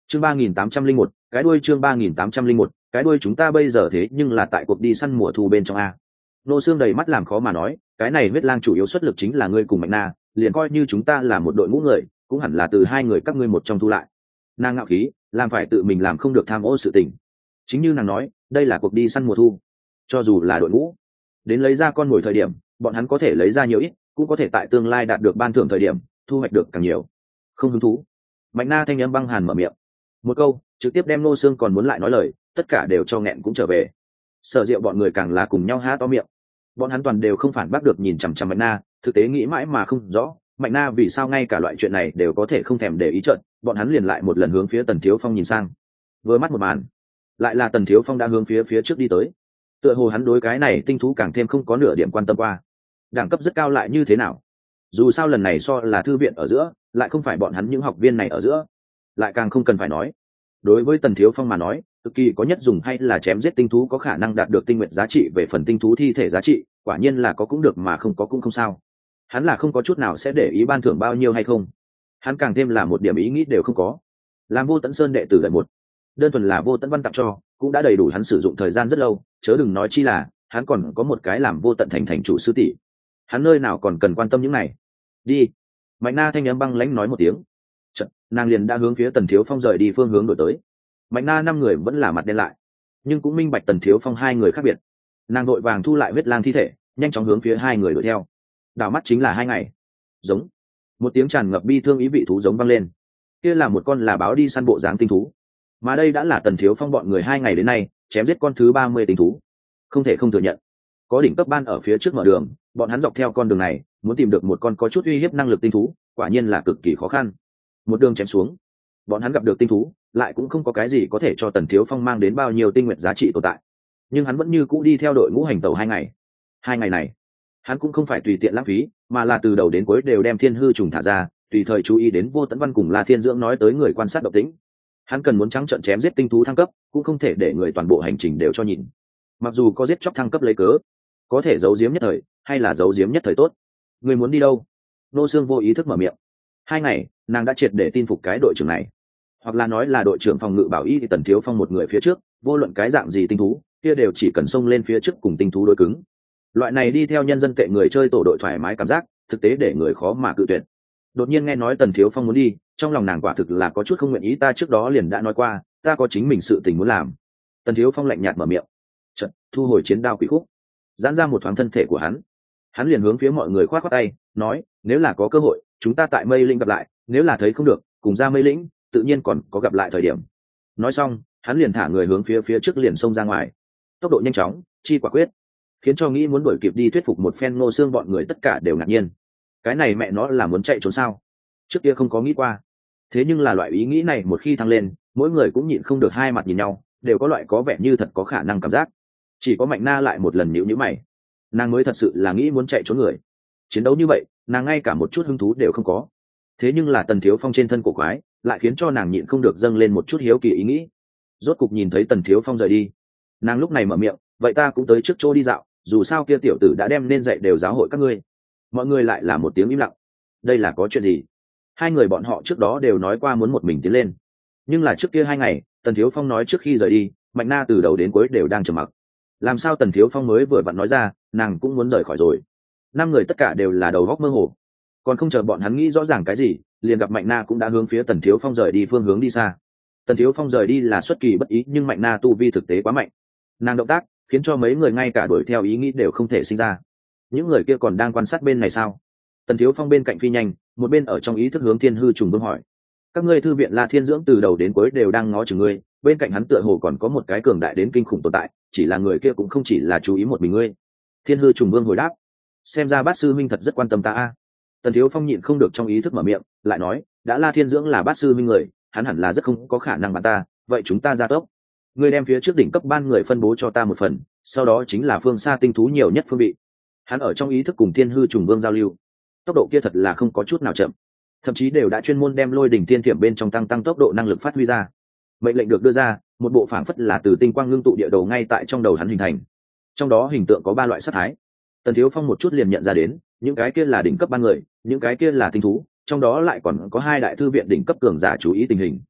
chương 3801, cái đuôi chương 3801, cái đuôi chúng ta bây giờ thế nhưng là tại cuộc đi săn mùa thu bên trong a. Nô Xương đầy mắt làm khó mà nói, cái này huyết lang chủ yếu xuất lực chính là ngươi cùng Mạnh Na, liền coi như chúng ta là một đội ngũ người, cũng hẳn là từ hai người các ngươi một trong thu lại. Nàng ngạo khí, làm phải tự mình làm không được tham ô sự tình. Chính như nàng nói, đây là cuộc đi săn mùa thu, cho dù là đội ngũ, đến lấy ra con mồi thời điểm, bọn hắn có thể lấy ra nhiều ít, cũng có thể tại tương lai đạt được ban thưởng thời điểm, thu hoạch được càng nhiều. Không hứng thú. Mạnh Na thanh âm băng hàn mở miệng, một câu trực tiếp đem Nô Xương còn muốn lại nói lời, tất cả đều cho nghẹn cũng trở về. Sở Diệu bọn người càng là cùng nhau há to miệng, bọn hắn toàn đều không phản bác được, nhìn chằm chằm Mạnh Na, thực tế nghĩ mãi mà không rõ, Mạnh Na vì sao ngay cả loại chuyện này đều có thể không thèm để ý. Trợn bọn hắn liền lại một lần hướng phía Tần Thiếu Phong nhìn sang, vừa mắt một màn lại là Tần Thiếu Phong đã hướng phía trước đi tới, tựa hồ hắn đối cái này tinh thú càng thêm không có nửa điểm quan tâm qua. Đẳng cấp rất cao lại như thế nào, dù sao lần này so là thư viện ở giữa, lại không phải bọn hắn những học viên này ở giữa, lại càng không cần phải nói. Đối với Tần Thiếu Phong mà nói, cực kỳ có nhất dùng hay là chém giết tinh thú có khả năng đạt được tinh nguyện giá trị. Về phần tinh thú thi thể giá trị, quả nhiên là có cũng được mà không có cũng không sao. Hắn là không có chút nào sẽ để ý ban thưởng bao nhiêu hay không, hắn càng thêm là một điểm ý nghĩ đều không có. Làm Vô Tận Sơn đệ tử đợt một, đơn thuần là Vô Tận Văn tặng cho, cũng đã đầy đủ hắn sử dụng thời gian rất lâu, chớ đừng nói chi là hắn còn có một cái làm Vô Tận thành chủ sư tỷ. Hắn nơi nào còn cần quan tâm những này. Đi. Mạnh Na thanh âm băng lãnh nói một tiếng, chợt nàng liền đã hướng phía Tần Thiếu Phong rời đi phương hướng đổi tới. Mạnh Na năm người vẫn là mặt đen lại, nhưng cũng minh bạch Tần Thiếu Phong hai người khác biệt. Nàng đội vàng thu lại huyết lang thi thể, nhanh chóng hướng phía hai người đuổi theo. Đảo mắt chính là 2 ngày. Giống. Một tiếng tràn ngập bi thương ý vị thú giống vang lên. Kia là một con là báo đi săn bộ dáng tinh thú, mà đây đã là Tần Thiếu Phong bọn người 2 ngày đến nay chém giết con thứ 30 tinh thú. Không thể không thừa nhận, có đỉnh cấp ban ở phía trước mở đường, bọn hắn dọc theo con đường này muốn tìm được một con có chút uy hiếp năng lực tinh thú, quả nhiên là cực kỳ khó khăn. Một đường chém xuống, bọn hắn gặp được tinh thú, lại cũng không có cái gì có thể cho Tần Thiếu Phong mang đến bao nhiêu tinh nguyện giá trị tồn tại. Nhưng hắn vẫn như cũ đi theo đội ngũ hành tẩu 2 ngày. 2 ngày này, hắn cũng không phải tùy tiện lãng phí, mà là từ đầu đến cuối đều đem thiên hư trùng thả ra, tùy thời chú ý đến Vô Tận Văn cùng La Thiên Dưỡng nói tới người quan sát động tĩnh. Hắn cần muốn trắng trợn chém giết tinh thú thăng cấp, cũng không thể để người toàn bộ hành trình đều cho nhìn. Mặc dù có giết chóc thăng cấp lấy cớ, có thể giấu giếm nhất thời, hay là giấu giếm nhất thời tốt. Người muốn đi đâu? Nô Xương vô ý thức mở miệng. 2 ngày, nàng đã triệt để tin phục cái đội trưởng này, hoặc là nói là đội trưởng phòng ngự bảo y thì Tần Thiếu Phong một người phía trước, vô luận cái dạng gì tinh thú, kia đều chỉ cần xông lên phía trước cùng tinh thú đối cứng. Loại này đi theo nhân dân tệ người chơi tổ đội thoải mái cảm giác, thực tế để người khó mà cự tuyệt. Đột nhiên nghe nói Tần Thiếu Phong muốn đi, trong lòng nàng quả thực là có chút không nguyện ý. Ta trước đó liền đã nói qua, ta có chính mình sự tình muốn làm. Tần Thiếu Phong lạnh nhạt mở miệng, chợt thu hồi chiến đao quỷ khúc, giãn ra một thoáng thân thể của hắn liền hướng phía mọi người khoát khoát tay, nói: nếu là có cơ hội, chúng ta tại Mây Lĩnh gặp lại, nếu là thấy không được, cùng ra Mây Lĩnh, tự nhiên còn có gặp lại thời điểm. Nói xong, hắn liền thả người hướng phía trước liền xông ra ngoài, tốc độ nhanh chóng, chi quả quyết, khiến cho nghĩ muốn đuổi kịp đi thuyết phục một phen Ngô Xương bọn người tất cả đều ngạc nhiên. Cái này mẹ nó là muốn chạy trốn sao? Trước kia không có nghĩ qua. Thế nhưng là loại ý nghĩ này một khi thăng lên, mỗi người cũng nhịn không được hai mặt nhìn nhau, đều có loại có vẻ như thật có khả năng cảm giác. Chỉ có Mạnh Na lại một lần nhíu mày, nàng mới thật sự là nghĩ muốn chạy trốn người. Chiến đấu như vậy, nàng ngay cả một chút hứng thú đều không có. Thế nhưng là Tần Thiếu Phong trên thân cổ quái, lại khiến cho nàng nhịn không được dâng lên một chút hiếu kỳ ý nghĩ. Rốt cục nhìn thấy Tần Thiếu Phong rời đi, nàng lúc này mở miệng: vậy ta cũng tới trước chỗ đi dạo, dù sao kia tiểu tử đã đem nên dạy đều giáo hội các ngươi. Mọi người lại là một tiếng im lặng. Đây là có chuyện gì? Hai người bọn họ trước đó đều nói qua muốn một mình tiến lên, nhưng là trước kia 2 ngày, Tần Thiếu Phong nói trước khi rời đi, Mạnh Na từ đầu đến cuối đều đang trầm mặc. Làm sao Tần Thiếu Phong mới vừa vặn nói ra, nàng cũng muốn rời khỏi rồi? 5 người tất cả đều là đầu óc mơ hồ, còn không chờ bọn hắn nghĩ rõ ràng cái gì, liền gặp Mạnh Na cũng đã hướng phía Tần Thiếu Phong rời đi phương hướng đi xa. Tần Thiếu Phong rời đi là xuất kỳ bất ý, nhưng Mạnh Na tu vi thực tế quá mạnh, nàng động tác khiến cho mấy người ngay cả đuổi theo ý nghĩ đều không thể sinh ra. Những người kia còn đang quan sát bên này sao? Tần Thiếu Phong bên cạnh phi nhanh, một bên ở trong ý thức hướng Thiên Hư Trùng Vương hỏi: các ngươi thư viện La Thiên Dưỡng từ đầu đến cuối đều đang ngó chừng ngươi, bên cạnh hắn tựa hồ còn có một cái cường đại đến kinh khủng tồn tại, chỉ là người kia cũng không chỉ là chú ý một mình ngươi. Thiên Hư Trùng Vương hồi đáp: xem ra Bát sư minh thật rất quan tâm ta a. Tần Thiếu Phong nhịn không được trong ý thức mở miệng, lại nói: đã La Thiên Dưỡng là Bát sư minh người, hắn hẳn là rất không có khả năng bắn ta, vậy chúng ta ra tốc. Ngươi đem phía trước đỉnh cấp ban người phân bố cho ta một phần, sau đó chính là phương xa tinh thú nhiều nhất phương vị. Hắn ở trong ý thức cùng Thiên Hư Trùng Vương giao lưu, tốc độ kia thật là không có chút nào chậm, thậm chí đều đã chuyên môn đem Lôi Đỉnh Thiên Thiểm bên trong tăng tốc độ năng lực phát huy ra. Mệnh lệnh được đưa ra, một bộ phảng phất là từ tinh quang ngưng tụ địa đồ ngay tại trong đầu hắn hình thành. Trong đó hình tượng có 3 loại sắc thái. Tần Thiếu Phong một chút liền nhận ra đến, những cái kia là đỉnh cấp ban người, những cái kia là tinh thú, trong đó lại còn có 2 đại thư viện đỉnh cấp cường giả chú ý tình hình.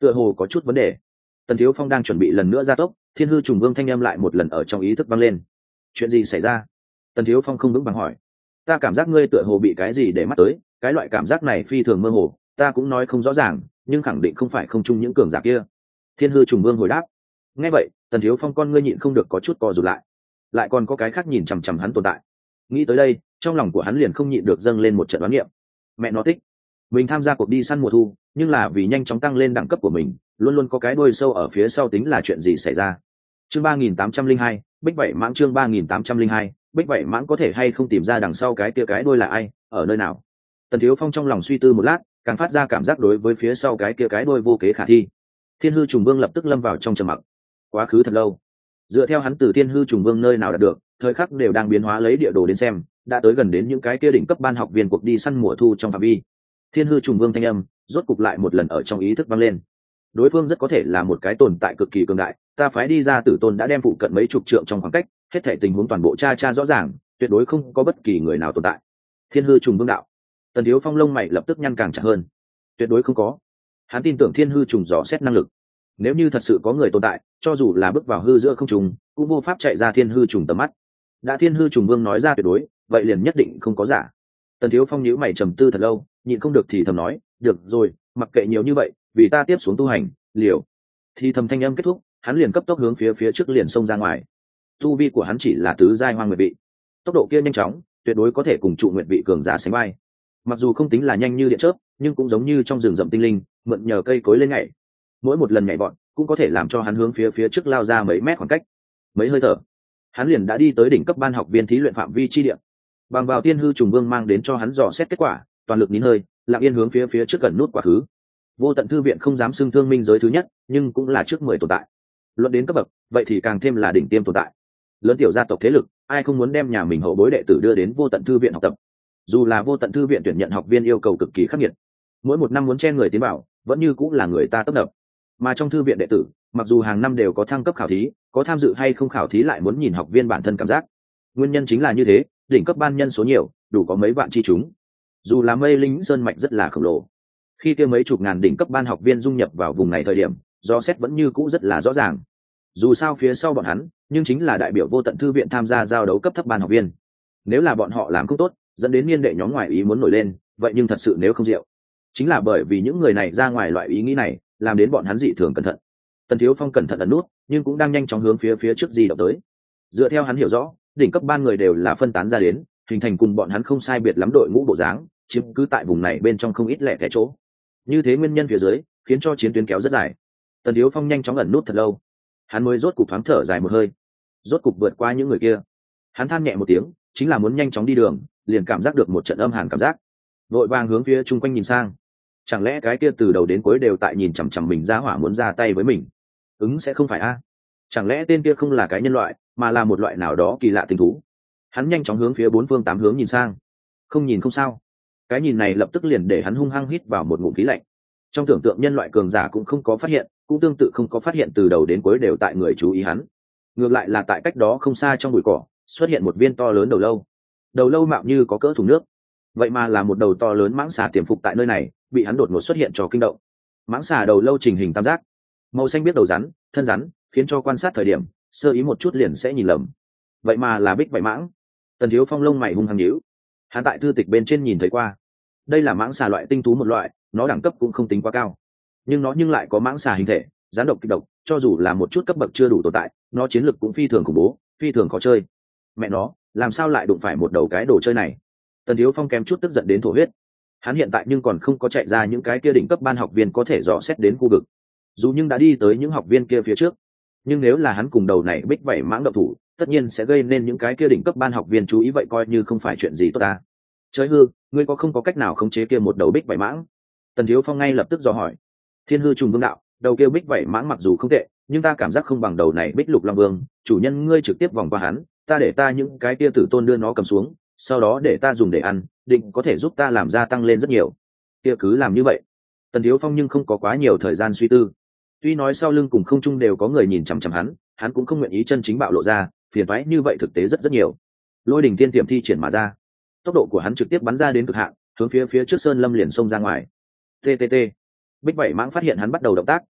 tựa hồ có chút vấn đề. Tần Thiếu Phong đang chuẩn bị lần nữa gia tốc, Thiên Hư Trùng Vương thanh âm lại một lần ở trong ý thức vang lên. Chuyện gì xảy ra? Tần Thiếu Phong không vững vàng hỏi. Ta cảm giác ngươi tựa hồ bị cái gì để mắt tới, cái loại cảm giác này phi thường mơ hồ, ta cũng nói không rõ ràng, nhưng khẳng định không phải không chung những cường giả kia. Thiên Hư Trùng Vương hồi đáp. Nghe vậy, Tần Thiếu Phong con ngươi nhịn không được có chút co rụt lại còn có cái khác nhìn chằm chằm hắn tồn tại. Nghĩ tới đây, trong lòng của hắn liền không nhịn được dâng lên một trận đoán niệm. Mẹ nó thích, mình tham gia cuộc đi săn mùa thu, nhưng là vì nhanh chóng tăng lên đẳng cấp của mình, luôn luôn có cái đuôi sâu ở phía sau, tính là chuyện gì xảy ra. Chương 3802, Bích Vậy Mãng. Chương 3802, Bích Vậy Mãng có thể hay không tìm ra đằng sau cái kia cái đuôi là ai, ở nơi nào. Tần Thiếu Phong trong lòng suy tư một lát, càng phát ra cảm giác đối với phía sau cái kia cái đuôi vô kế khả thi. Thiên Hư Trùng Vương lập tức lâm vào trong trầm mặc. Quá khứ thật lâu, dựa theo hắn từ Thiên Hư Trùng Vương nơi nào đạt được, thời khắc đều đang biến hóa lấy địa đồ đến xem, đã tới gần đến những cái kia đỉnh cấp ban học viên cuộc đi săn mùa thu trong phạm vi. Thiên Hư Trùng Vương thanh âm rốt cục lại một lần ở trong ý thức vang lên. Đối phương rất có thể là một cái tồn tại cực kỳ cường đại, ta phái đi ra tử tôn đã đem phụ cận mấy chục trượng trong khoảng cách, hết thảy tình huống toàn bộ tra rõ ràng, tuyệt đối không có bất kỳ người nào tồn tại. Thiên Hư Trùng Vương đạo. Tần Thiếu Phong lông mày lập tức nhăn càng chặt hơn. Tuyệt đối không có. Hắn tin tưởng Thiên Hư Trùng dò xét năng lực. Nếu như thật sự có người tồn tại, cho dù là bước vào hư giữa không trùng, cũng vô pháp chạy ra Thiên Hư Trùng tầm mắt. Đã Thiên Hư Trùng Vương nói ra tuyệt đối, vậy liền nhất định không có giả. Tần Thiếu Phong nhíu mày trầm tư thật lâu, nhịn không được thì thầm nói, được rồi, mặc kệ nhiều như vậy, vì ta tiếp xuống tu hành, liều. Thì thầm thanh âm kết thúc, hắn liền cấp tốc hướng phía trước liền xông ra ngoài. Tu vi của hắn chỉ là tứ giai hoang nguyệt vị, tốc độ kia nhanh chóng, tuyệt đối có thể cùng trụ nguyệt vị cường giả sánh vai. Mặc dù không tính là nhanh như điện chớp, nhưng cũng giống như trong rừng rậm tinh linh, mượn nhờ cây cối lên nhảy. Mỗi một lần nhảy vọt, cũng có thể làm cho hắn hướng phía trước lao ra mấy mét khoảng cách. Mấy hơi thở, hắn liền đã đi tới đỉnh cấp ban học viên thí luyện phạm vi chi địa. Bằng vào Thiên Hư Trùng Vương mang đến cho hắn dò xét kết quả, toàn lực nín hơi, lặng yên hướng phía trước gần nút quá khứ. Vô Tận Thư viện không dám xưng thương minh giới thứ nhất, nhưng cũng là trước 10 tồn tại. Luận đến cấp bậc, vậy thì càng thêm là đỉnh tiêm tồn tại. Lớn tiểu gia tộc thế lực, ai không muốn đem nhà mình hậu bối đệ tử đưa đến Vô Tận Thư viện học tập. Dù là Vô Tận Thư viện tuyển nhận học viên yêu cầu cực kỳ khắc nghiệt, mỗi một năm muốn chen người tiến bảo, vẫn như cũng là người ta tấp nập. Mà trong thư viện đệ tử, mặc dù hàng năm đều có thăng cấp khảo thí, có tham dự hay không khảo thí lại muốn nhìn học viên bản thân cảm giác. Nguyên nhân chính là như thế, đỉnh cấp ban nhân số nhiều, đủ có mấy vạn chi chúng. Dù là Mây Linh Sơn mạch rất là khổng lồ, khi kia mấy chục ngàn đỉnh cấp ban học viên dung nhập vào vùng này thời điểm, do xét vẫn như cũ rất là rõ ràng. Dù sao phía sau bọn hắn, nhưng chính là đại biểu Vô Tận Thư viện tham gia giao đấu cấp thấp ban học viên. Nếu là bọn họ làm không tốt, dẫn đến niên đệ nhóm ngoài ý muốn nổi lên, vậy nhưng thật sự nếu không diệu. Chính là bởi vì những người này ra ngoài loại ý nghĩ này, làm đến bọn hắn dị thường cẩn thận. Tần Thiếu Phong cẩn thận ẩn nút, nhưng cũng đang nhanh chóng hướng phía trước di động tới. Dựa theo hắn hiểu rõ, đỉnh cấp ban người đều là phân tán ra đến, hình thành cùng bọn hắn không sai biệt lắm đội ngũ bộ dáng, chiếm cứ tại vùng này bên trong không ít lẻ tẻ chỗ. Như thế nguyên nhân phía dưới, khiến cho chiến tuyến kéo rất dài. Tần Thiếu Phong nhanh chóng ẩn nút thật lâu, hắn mới rốt cục thoáng thở dài một hơi, rốt cục vượt qua những người kia. Hắn than nhẹ một tiếng, chính là muốn nhanh chóng đi đường, liền cảm giác được một trận âm hàn cảm giác, vội vàng hướng phía chung quanh nhìn sang. Chẳng lẽ cái kia từ đầu đến cuối đều tại nhìn chằm chằm mình ra hỏa muốn ra tay với mình? Sẽ không phải a? Chẳng lẽ tên kia không là cái nhân loại, mà là một loại nào đó kỳ lạ tinh thú? Hắn nhanh chóng hướng phía bốn phương tám hướng nhìn sang. Không nhìn không sao. Cái nhìn này lập tức liền để hắn hung hăng hít vào một ngụm khí lạnh. Trong tưởng tượng nhân loại cường giả cũng không có phát hiện, cũng tương tự không có phát hiện từ đầu đến cuối đều tại người chú ý hắn. Ngược lại là tại cách đó không xa trong bụi cỏ, xuất hiện một viên to lớn đầu lâu. Đầu lâu mạo như có cỡ thùng nước. Vậy mà là một đầu to lớn mãng xà tiềm phục tại nơi này, bị hắn đột ngột xuất hiện cho kinh động. Mãng xà đầu lâu trình hình tam giác, màu xanh biết đầu rắn, thân rắn, khiến cho quan sát thời điểm sơ ý một chút liền sẽ nhìn lầm. Vậy mà là Bích Vậy Mãng. Tần Thiếu Phong lông mày hung hăng nhíu. Hắn tại thư tịch bên trên nhìn thấy qua, đây là mãng xà loại tinh thú một loại, nó đẳng cấp cũng không tính quá cao, nhưng nó lại có mãng xà hình thể, rắn độc kịch độc, cho dù là một chút cấp bậc chưa đủ tồn tại, nó chiến lực cũng phi thường khủng bố, phi thường khó chơi. Mẹ nó, làm sao lại đụng phải một đầu cái đồ chơi này? Tần Thiếu Phong kém chút tức giận đến thổ huyết. Hắn hiện tại nhưng còn không có chạy ra những cái kia đỉnh cấp ban học viên có thể dò xét đến khu vực, dù nhưng đã đi tới những học viên kia phía trước, nhưng nếu là hắn cùng đầu này Bích Vậy Mãng động thủ, tất nhiên sẽ gây nên những cái kia đỉnh cấp ban học viên chú ý, vậy coi như không phải chuyện gì tốt ta. Trời hư, ngươi không có cách nào khống chế kia một đầu Bích Vậy Mãng? Tần Thiếu Phong ngay lập tức dò hỏi. Thiên Hư Trùng Vương đạo, đầu kia Bích Vậy Mãng mặc dù không tệ, nhưng ta cảm giác không bằng đầu này Bích Lục Long Vương, chủ nhân ngươi trực tiếp vòng qua hắn, ta để ta những cái kia tử tôn đưa nó cầm xuống, sau đó để ta dùng để ăn, định có thể giúp ta làm gia tăng lên rất nhiều. Kia cứ làm như vậy. Tần Thiếu Phong nhưng không có quá nhiều thời gian suy tư. Tuy nói sau lưng cùng không trung đều có người nhìn chằm chằm hắn cũng không nguyện ý chân chính bạo lộ ra, phiền toái như vậy thực tế rất nhiều. Lôi Đỉnh Thiên Tiệm thi triển mà ra, tốc độ của hắn trực tiếp bắn ra đến cực hạn, hướng phía trước sơn lâm liền xông ra ngoài. TTT. Bích Vậy Mãng phát hiện hắn bắt đầu động tác,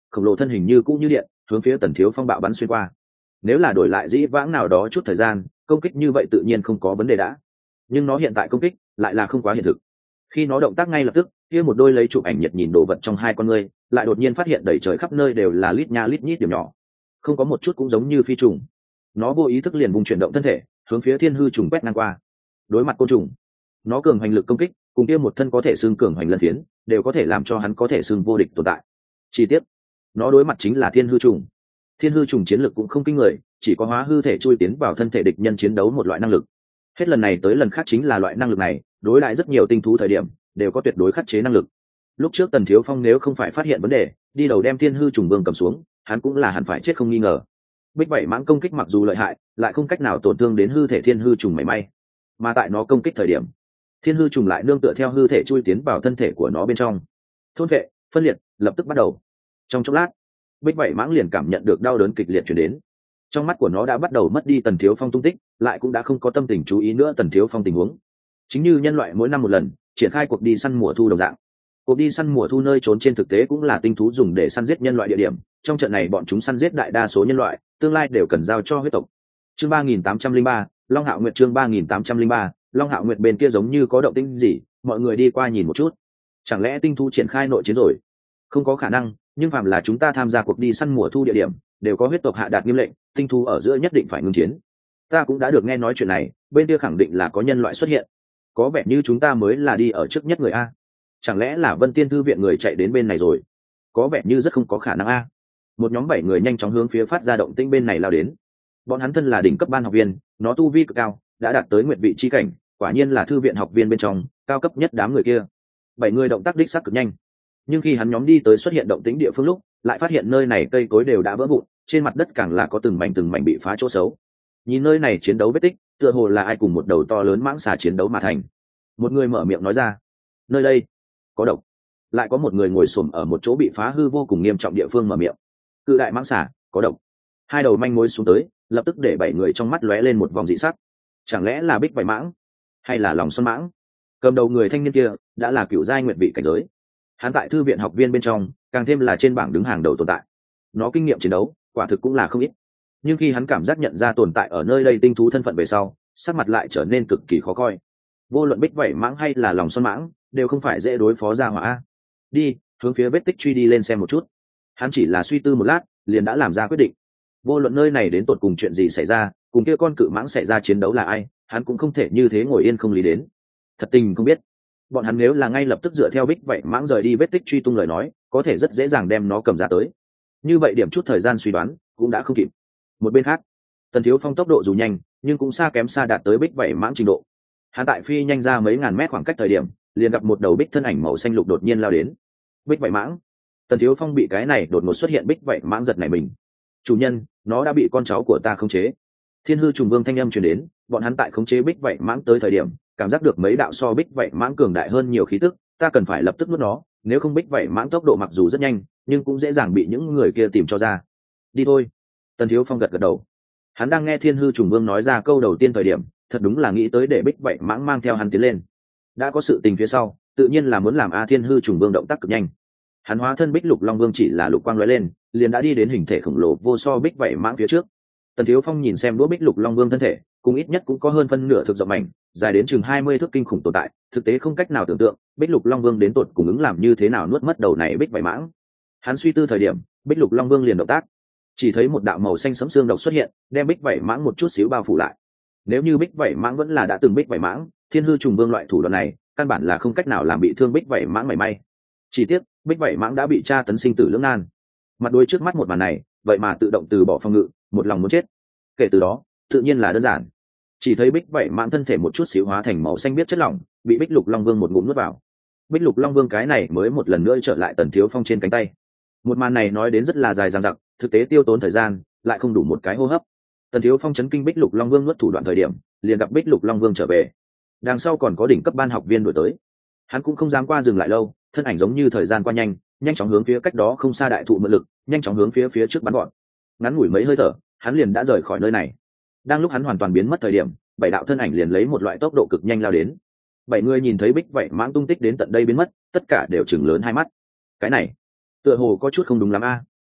khổng lồ thân hình như cũ như điện hướng phía Tần Thiếu Phong bạo bắn xuyên qua. Nếu là đổi lại dĩ vãng nào đó chút thời gian, công kích như vậy tự nhiên không có vấn đề đã, nhưng nó hiện tại công kích lại là không quá hiện thực. Khi nó động tác ngay lập tức, kia một đôi lấy chụp ảnh nhiệt nhìn đồ vật trong hai con ngươi, lại đột nhiên phát hiện đầy trời khắp nơi đều là lít nha lít nhít điểm nhỏ, không có một chút cũng giống như phi trùng. Nó vô ý thức liền vùng chuyển động thân thể, hướng phía thiên hư trùng quét ngang qua. Đối mặt côn trùng, nó cường hành lực công kích, cùng kia một thân có thể xương cường hành lân phiến, đều có thể làm cho hắn có thể xương vô địch tồn tại. Chi tiết, nó đối mặt chính là thiên hư trùng. Thiên hư trùng chiến lực cũng không kinh người, chỉ có hóa hư thể chui tiến vào thân thể địch nhân chiến đấu một loại năng lực. Hết lần này tới lần khác chính là loại năng lực này, đối lại rất nhiều tinh thú thời điểm đều có tuyệt đối khắc chế năng lực. Lúc trước Tần Thiếu Phong nếu không phải phát hiện vấn đề, đi đầu đem thiên hư trùng vương cầm xuống, hắn cũng là hẳn phải chết không nghi ngờ. Bích Vảy Mãng công kích mặc dù lợi hại, lại không cách nào tổn thương đến hư thể thiên hư trùng mảy may. Mà tại nó công kích thời điểm, thiên hư trùng lại nương tựa theo hư thể chui tiến vào thân thể của nó bên trong. Thôn vệ, phân liệt, lập tức bắt đầu. Trong chốc lát, Bích Vảy Mãng liền cảm nhận được đau đớn kịch liệt truyền đến. Trong mắt của nó đã bắt đầu mất đi Tần Thiếu Phong tung tích, lại cũng đã không có tâm tình chú ý nữa Tần Thiếu Phong tình huống. Chính như nhân loại mỗi năm một lần triển khai cuộc đi săn mùa thu đồng dạng. Cuộc đi săn mùa thu nơi trốn trên thực tế cũng là tinh thú dùng để săn giết nhân loại địa điểm. Trong trận này bọn chúng săn giết đại đa số nhân loại, tương lai đều cần giao cho huyết tộc. Chương 3803, Long Hạo Nguyệt. Chương 3803, Long Hạo Nguyệt. Bên kia giống như có động tĩnh gì, mọi người đi qua nhìn một chút. Chẳng lẽ tinh thú triển khai nội chiến rồi? Không có khả năng, nhưng phàm là chúng ta tham gia cuộc đi săn mùa thu địa điểm, đều có huyết tộc hạ đạt nghiêm lệnh, tinh thú ở giữa nhất định phải ngưng chiến. Ta cũng đã được nghe nói chuyện này, bên kia khẳng định là có nhân loại xuất hiện. Có vẻ như chúng ta mới là đi ở trước nhất người a. Chẳng lẽ là Vân Tiên thư viện người chạy đến bên này rồi? Có vẻ như rất không có khả năng a. Một nhóm 7 người nhanh chóng hướng phía phát ra động tĩnh bên này lao đến. Bọn hắn thân là đỉnh cấp ban học viên, nó tu vi cực cao, đã đạt tới nguyệt vị chi cảnh, quả nhiên là thư viện học viên bên trong cao cấp nhất đám người kia. 7 người động tác đích xác cực nhanh, nhưng khi hắn nhóm đi tới xuất hiện động tĩnh địa phương lúc, lại phát hiện nơi này cây cối đều đã vỡ vụn, trên mặt đất càng là có từng mảnh bị phá chỗ xấu. Nhìn nơi này chiến đấu vết tích, tựa hồ là ai cùng một đầu to lớn mãng xà chiến đấu mà thành. Một người mở miệng nói ra, nơi đây có độc. Lại có một người ngồi xổm ở một chỗ bị phá hư vô cùng nghiêm trọng địa phương mở miệng, cự đại mãng xà có độc. Hai đầu manh mối xuống tới, lập tức để 7 người trong mắt lóe lên một vòng dị sắc. Chẳng lẽ là Bích Vảy Mãng, hay là Lòng Xuân Mãng? Cầm đầu người thanh niên kia đã là cựu giai nguyệt vị cảnh giới. Hắn tại thư viện học viên bên trong, càng thêm là trên bảng đứng hàng đầu tồn tại. Nó kinh nghiệm chiến đấu, quả thực cũng là không ít. Nhưng khi hắn cảm giác nhận ra tồn tại ở nơi đây tinh thú thân phận về sau, sắc mặt lại trở nên cực kỳ khó coi. Vô luận Bích Vảy Mãng hay là Lòng Xuân Mãng, đều không phải dễ đối phó ra hỏa. Đi, hướng phía vết tích truy đi lên xem một chút. Hắn chỉ là suy tư một lát, liền đã làm ra quyết định. Vô luận nơi này đến tột cùng chuyện gì xảy ra, cùng kia con cự mãng xảy ra chiến đấu là ai, hắn cũng không thể như thế ngồi yên không lý đến. Thật tình không biết, bọn hắn nếu là ngay lập tức dựa theo Bích Vảy Mãng rời đi vết tích truy tung lời nói, có thể rất dễ dàng đem nó cầm ra tới. Như vậy điểm chút thời gian suy đoán cũng đã không kịp. Một bên khác, Tần Thiếu Phong tốc độ dù nhanh, nhưng cũng kém xa đạt tới Bích Vảy Mãng trình độ. Hắn tại phi nhanh ra mấy ngàn mét khoảng cách thời điểm, liền gặp một đầu bích thân ảnh màu xanh lục đột nhiên lao đến. Bích Vảy Mãng. Tần Thiếu Phong bị cái này đột ngột xuất hiện Bích Vảy Mãng giật nảy mình. Chủ nhân, nó đã bị con cháu của ta khống chế. Thiên hư trùng vương thanh âm truyền đến, bọn hắn tại khống chế Bích Vảy Mãng tới thời điểm, cảm giác được mấy đạo so Bích Vảy Mãng cường đại hơn nhiều khí tức, ta cần phải lập tức nuốt nó, nếu không Bích Vảy Mãng tốc độ mặc dù rất nhanh, nhưng cũng dễ dàng bị những người kia tìm cho ra. Đi thôi. Tần Thiếu Phong gật gật đầu. Hắn đang nghe Thiên hư trùng vương nói ra câu đầu tiên thời điểm, thật đúng là nghĩ tới để Bích Vảy Mãng mang theo hắn tiến lên. Đã có sự tình phía sau, tự nhiên là muốn làm Thiên hư trùng vương động tác cực nhanh. Hắn hóa thân Bích Lục Long Vương chỉ là lục quang lóe lên, liền đã đi đến hình thể khổng lồ vô so Bích Vảy Mãng phía trước. Tần Thiếu Phong nhìn xem đũa Bích Lục Long Vương thân thể, cùng ít nhất cũng có hơn phân nửa thực rộng mảnh, dài đến chừng 20 thước kinh khủng tồn tại, thực tế không cách nào tưởng tượng, Bích Lục Long Vương đến tột cùng ứng làm như thế nào nuốt mất đầu này Bích Vảy Mãng. Hắn suy tư thời điểm, Bích Lục Long Vương liền động tác, chỉ thấy một đạo màu xanh sẫm xương độc xuất hiện, đem Bích Vảy Mãng một chút xíu bao phủ lại. Nếu như Bích Vảy Mãng vẫn là đã từng Bích Vảy Mãng, Thiên hư trùng vương loại thủ đoạn này, căn bản là không cách nào làm bị thương Bích Vảy Mãng mảy may. Chỉ tiếc, Bích Vảy Mãng đã bị tra tấn sinh tử lưỡng nan. Mặt đối trước mắt một màn này, vậy mà tự động từ bỏ phòng ngự, một lòng muốn chết. Kể từ đó, tự nhiên là đơn giản. Chỉ thấy Bích Vảy Mãng thân thể một chút xíu hóa thành màu xanh biếc chất lỏng, bị Bích Lục Long Vương một ngụm nuốt vào. Bích Lục Long Vương cái này mới một lần nữa trở lại Tần Thiếu Phong trên cánh tay. Một màn này nói đến rất là dài dằng dặc, thực tế tiêu tốn thời gian, lại không đủ một cái hô hấp. Tần Thiếu Phong chấn kinh Bích Lục Long Vương nuốt thủ đoạn thời điểm, liền gặp Bích Lục Long Vương trở về. Đằng sau còn có đỉnh cấp ban học viên đuổi tới. Hắn cũng không dám qua dừng lại lâu, thân ảnh giống như thời gian qua nhanh, nhanh chóng hướng phía cách đó không xa đại thụ mượn lực, nhanh chóng hướng phía trước bắn gọn. Ngắn ngủi mấy hơi thở, hắn liền đã rời khỏi nơi này. Đang lúc hắn hoàn toàn biến mất thời điểm, 7 đạo thân ảnh liền lấy một loại tốc độ cực nhanh lao đến. 7 người nhìn thấy Bích Vảy Mãng tung tích đến tận đây biến mất, tất cả đều chừng lớn hai mắt. Cái này, tựa hồ có chút không đúng lắm a.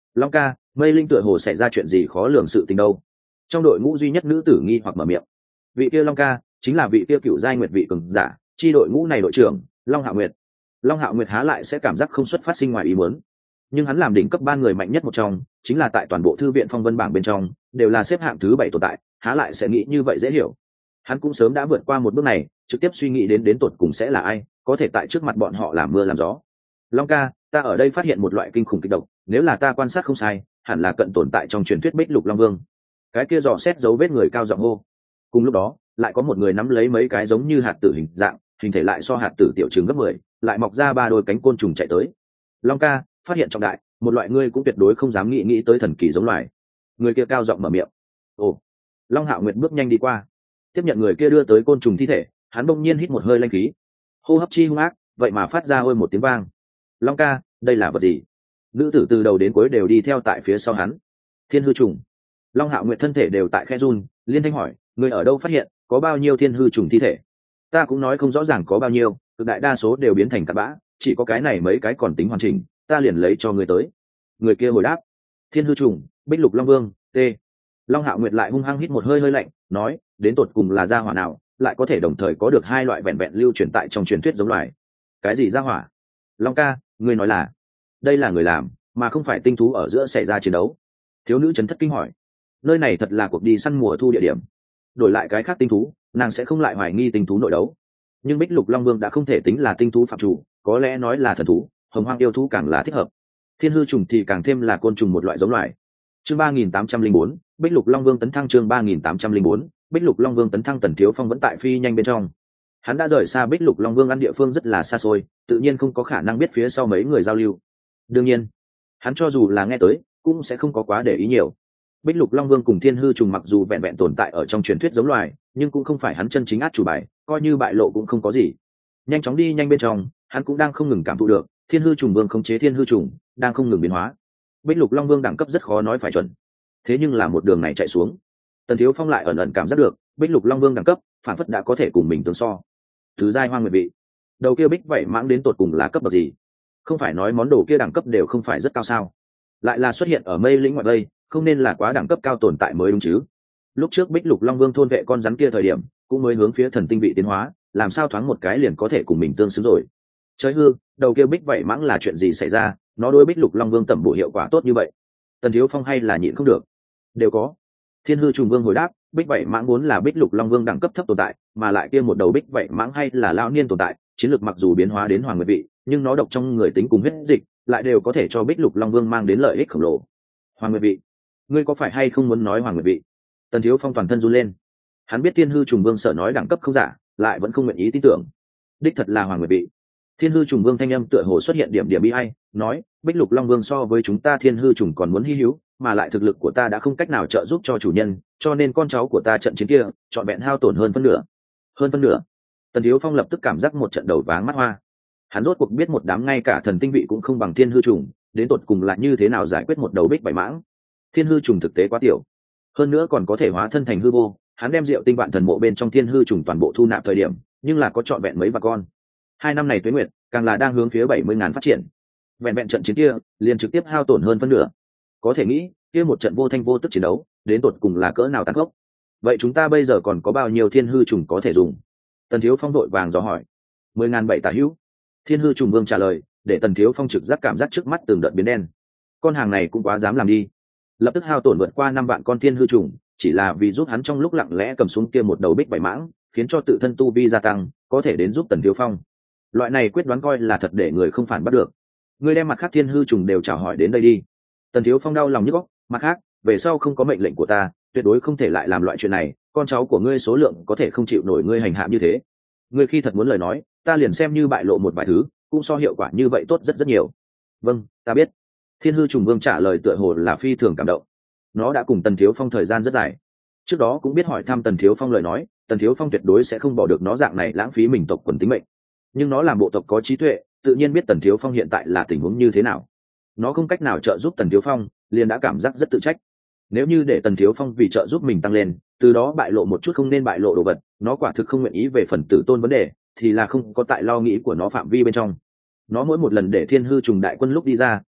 Long ca, Mây Linh tựa hồ xảy ra chuyện gì khó lường sự tình đâu. Trong đội ngũ duy nhất nữ tử nghi hoặc mở miệng. Vị kia Long ca chính là vị kia cựu giai nguyệt vị cường giả, chi đội ngũ này đội trưởng Long Hạo Nguyệt. Long Hạo Nguyệt há lại sẽ cảm giác không xuất phát sinh ngoài ý muốn, nhưng hắn làm đỉnh cấp 3 người mạnh nhất một trong, chính là tại toàn bộ thư viện phong vân bảng bên trong đều là xếp hạng thứ 7 tồn tại, há lại sẽ nghĩ như vậy dễ hiểu. Hắn cũng sớm đã vượt qua một bước này, trực tiếp suy nghĩ đến tột cùng sẽ là ai có thể tại trước mặt bọn họ làm mưa làm gió. Long ca, ta ở đây phát hiện một loại kinh khủng kịch độc, nếu là ta quan sát không sai, hẳn là cận tồn tại trong truyền thuyết Bích Lục Long Vương. Cái kia dò xét dấu vết người cao giọng hô. Cùng lúc đó, lại có một người nắm lấy mấy cái giống như hạt tử hình dạng, hình thể lại so hạt tử tiểu trứng gấp 10, lại mọc ra 3 đôi cánh côn trùng chạy tới. Long ca, phát hiện trọng đại, một loại ngươi cũng tuyệt đối không dám nghĩ tới thần kỳ giống loài. Người kia cao giọng mở miệng. Ồ. Long Hạo Nguyệt bước nhanh đi qua, tiếp nhận người kia đưa tới côn trùng thi thể, hắn bỗng nhiên hít một hơi linh khí, hô hấp chi hung ác, vậy mà phát ra ôi một tiếng vang. Long ca, đây là vật gì? Nữ tử từ đầu đến cuối đều đi theo tại phía sau hắn. Thiên hư trùng. Long Hạo Nguyệt thân thể đều tại khe run, liên thanh hỏi, người ở đâu phát hiện, có bao nhiêu thiên hư trùng thi thể? Ta cũng nói không rõ ràng có bao nhiêu, cực đại đa số đều biến thành cát bã, chỉ có cái này mấy cái còn tính hoàn chỉnh, ta liền lấy cho người tới. Người kia hồi đáp, thiên hư trùng, Bích Lục Long Vương, t. Long Hạo Nguyệt lại hung hăng hít một hơi hơi lạnh, nói, đến tột cùng là gia hỏa nào lại có thể đồng thời có được 2 loại vẹn vẹn lưu truyền tại trong truyền thuyết giống loài? Cái gì gia hỏa? Long ca, ngươi nói là đây là người làm, mà không phải tinh thú ở giữa xảy ra chiến đấu? Thiếu nữ chấn thất kinh hỏi. Nơi này thật là cuộc đi săn mùa thu địa điểm, đổi lại cái khác tinh thú, nàng sẽ không lại hoài nghi tinh thú nội đấu, nhưng Bích Lục Long Vương đã không thể tính là tinh thú phạm chủ, có lẽ nói là thần thú, hồng hoang yêu thú càng là thích hợp, thiên hư trùng thì càng thêm là côn trùng một loại giống loài. Chương 3804, Bích Lục Long Vương tấn thăng. Chương 3804, Bích Lục Long Vương tấn thăng. Tần Thiếu Phong vẫn tại phi nhanh bên trong, hắn đã rời xa Bích Lục Long Vương ăn địa phương rất là xa xôi, tự nhiên không có khả năng biết phía sau mấy người giao lưu. Đương nhiên, hắn cho dù là nghe tới cũng sẽ không có quá để ý nhiều. Bích Lục Long Vương cùng thiên hư trùng mặc dù vẹn vẹn tồn tại ở trong truyền thuyết giống loài, nhưng cũng không phải hắn chân chính át chủ bài, coi như bại lộ cũng không có gì. Nhanh chóng đi nhanh bên trong, hắn cũng đang không ngừng cảm thụ được thiên hư trùng vương khống chế thiên hư trùng đang không ngừng biến hóa. Bích Lục Long Vương đẳng cấp rất khó nói phải chuẩn, thế nhưng là một đường này chạy xuống, Tần Thiếu Phong lại ẩn ẩn cảm giác được Bích Lục Long Vương đẳng cấp phản phất đã có thể cùng mình tương so. Thứ giai hoang nguyệt vị, đầu kia bích vậy mãng đến tột cùng là cấp bậc gì? Không phải nói món đồ kia đẳng cấp đều không phải rất cao sao? Lại là xuất hiện ở Mây Lĩnh ngoại vây, không nên là quá đẳng cấp cao tồn tại mới đúng chứ? Lúc trước Bích Lục Long Vương thôn vệ con rắn kia thời điểm, cũng mới hướng phía thần tinh vị tiến hóa, làm sao thoáng một cái liền có thể cùng mình tương xứng rồi? Trời hư, đầu kia bích vậy mãng là chuyện gì xảy ra? Nó đối Bích Lục Long Vương tẩm bổ hiệu quả tốt như vậy? Tần Thiếu Phong hay là nhịn không được? Đều có. Thiên hư trùng vương hồi đáp, bích vậy mãng vốn là Bích Lục Long Vương đẳng cấp thấp tồn tại, mà lại kia một đầu bích vậy mãng hay là lão niên tồn tại, chiến lược mặc dù biến hóa đến hoàng nguyệt vị, nhưng nó độc trong người tính cùng huyết dịch, lại đều có thể cho Bích Lục Long Vương mang đến lợi ích khổng lồ. Hoàng nguyệt vị, ngươi có phải hay không muốn nói hoàng nguyệt vị? Tần Thiếu Phong toàn thân run lên, hắn biết thiên hư trùng vương sợ nói đẳng cấp không giả, lại vẫn không nguyện ý tin tưởng. Đích thật là hoàng nguyệt vị. Thiên hư trùng vương thanh âm tựa hồ xuất hiện điểm bi ai, nói, Bích Lục Long Vương so với chúng ta thiên hư trùng còn muốn hy hữu, mà lại thực lực của ta đã không cách nào trợ giúp cho chủ nhân, cho nên con cháu của ta trận chiến kia trọn vẹn hao tổn hơn phân nửa. Hơn phân nửa. Tần Thiếu Phong lập tức cảm giác một trận đầu váng mắt hoa. Hắn rốt cuộc biết một đám ngay cả thần tinh vị cũng không bằng thiên hư trùng, đến tột cùng là như thế nào giải quyết một đầu bích bảy mãng. Thiên hư trùng thực tế quá tiểu, hơn nữa còn có thể hóa thân thành hư vô. Hắn đem Diệu Tinh Vạn Thần Mộ bên trong thiên hư trùng toàn bộ thu nạp thời điểm, nhưng là có trọn vẹn mấy bà con. 2 năm này Tuế Nguyệt càng là đang hướng phía 70.000 phát triển. Vẹn vẹn trận chiến kia liền trực tiếp hao tổn hơn phân nửa. Có thể nghĩ, kia một trận vô thanh vô tức chiến đấu, đến tột cùng là cỡ nào tàn khốc. Vậy chúng ta bây giờ còn có bao nhiêu thiên hư trùng có thể dùng? Tần Thiếu Phong vội vàng dò hỏi. 10.700 tả hữu. Thiên hư trùng vương trả lời, để Tần Thiếu Phong trực giác cảm giác trước mắt từng đợt biến đen. Con hàng này cũng quá dám làm đi. Lập tức hao tổn vượt qua 5 vạn con thiên hư trùng, chỉ là vì giúp hắn trong lúc lặng lẽ cầm xuống kia một đầu bích bảy mãng, khiến cho tự thân tu vi gia tăng, có thể đến giúp Tần Thiếu Phong. Loại này quyết đoán coi là thật để người không phản bắt được. Ngươi đem mặt khác thiên hư trùng đều chào hỏi đến đây đi. Tần Thiếu Phong đau lòng nhức óc, mặt khác, về sau không có mệnh lệnh của ta, tuyệt đối không thể lại làm loại chuyện này, con cháu của ngươi số lượng có thể không chịu nổi ngươi hành hạ như thế. Ngươi khi thật muốn lời nói, ta liền xem như bại lộ một vài thứ, cũng so hiệu quả như vậy tốt rất rất nhiều. Vâng, ta biết. Thiên hư trùng vương trả lời tựa hồ là phi thường cảm động. Nó đã cùng Tần Thiếu Phong thời gian rất dài, trước đó cũng biết hỏi thăm Tần Thiếu Phong lời nói, Tần Thiếu Phong tuyệt đối sẽ không bỏ được nó dạng này lãng phí mình tộc quần tính mệnh. Nhưng nó làm bộ tộc có trí tuệ, tự nhiên biết Tần Thiếu Phong hiện tại là tình huống như thế nào. Nó không cách nào trợ giúp Tần Thiếu Phong, liền đã cảm giác rất tự trách. Nếu như để Tần Thiếu Phong vì trợ giúp mình tăng lên, từ đó bại lộ một chút không nên bại lộ đồ vật, nó quả thực không nguyện ý về phần tử tôn vấn đề, thì là không có tại lo nghĩ của nó phạm vi bên trong. Nó mỗi một lần để thiên hư trùng đại quân lúc đi ra,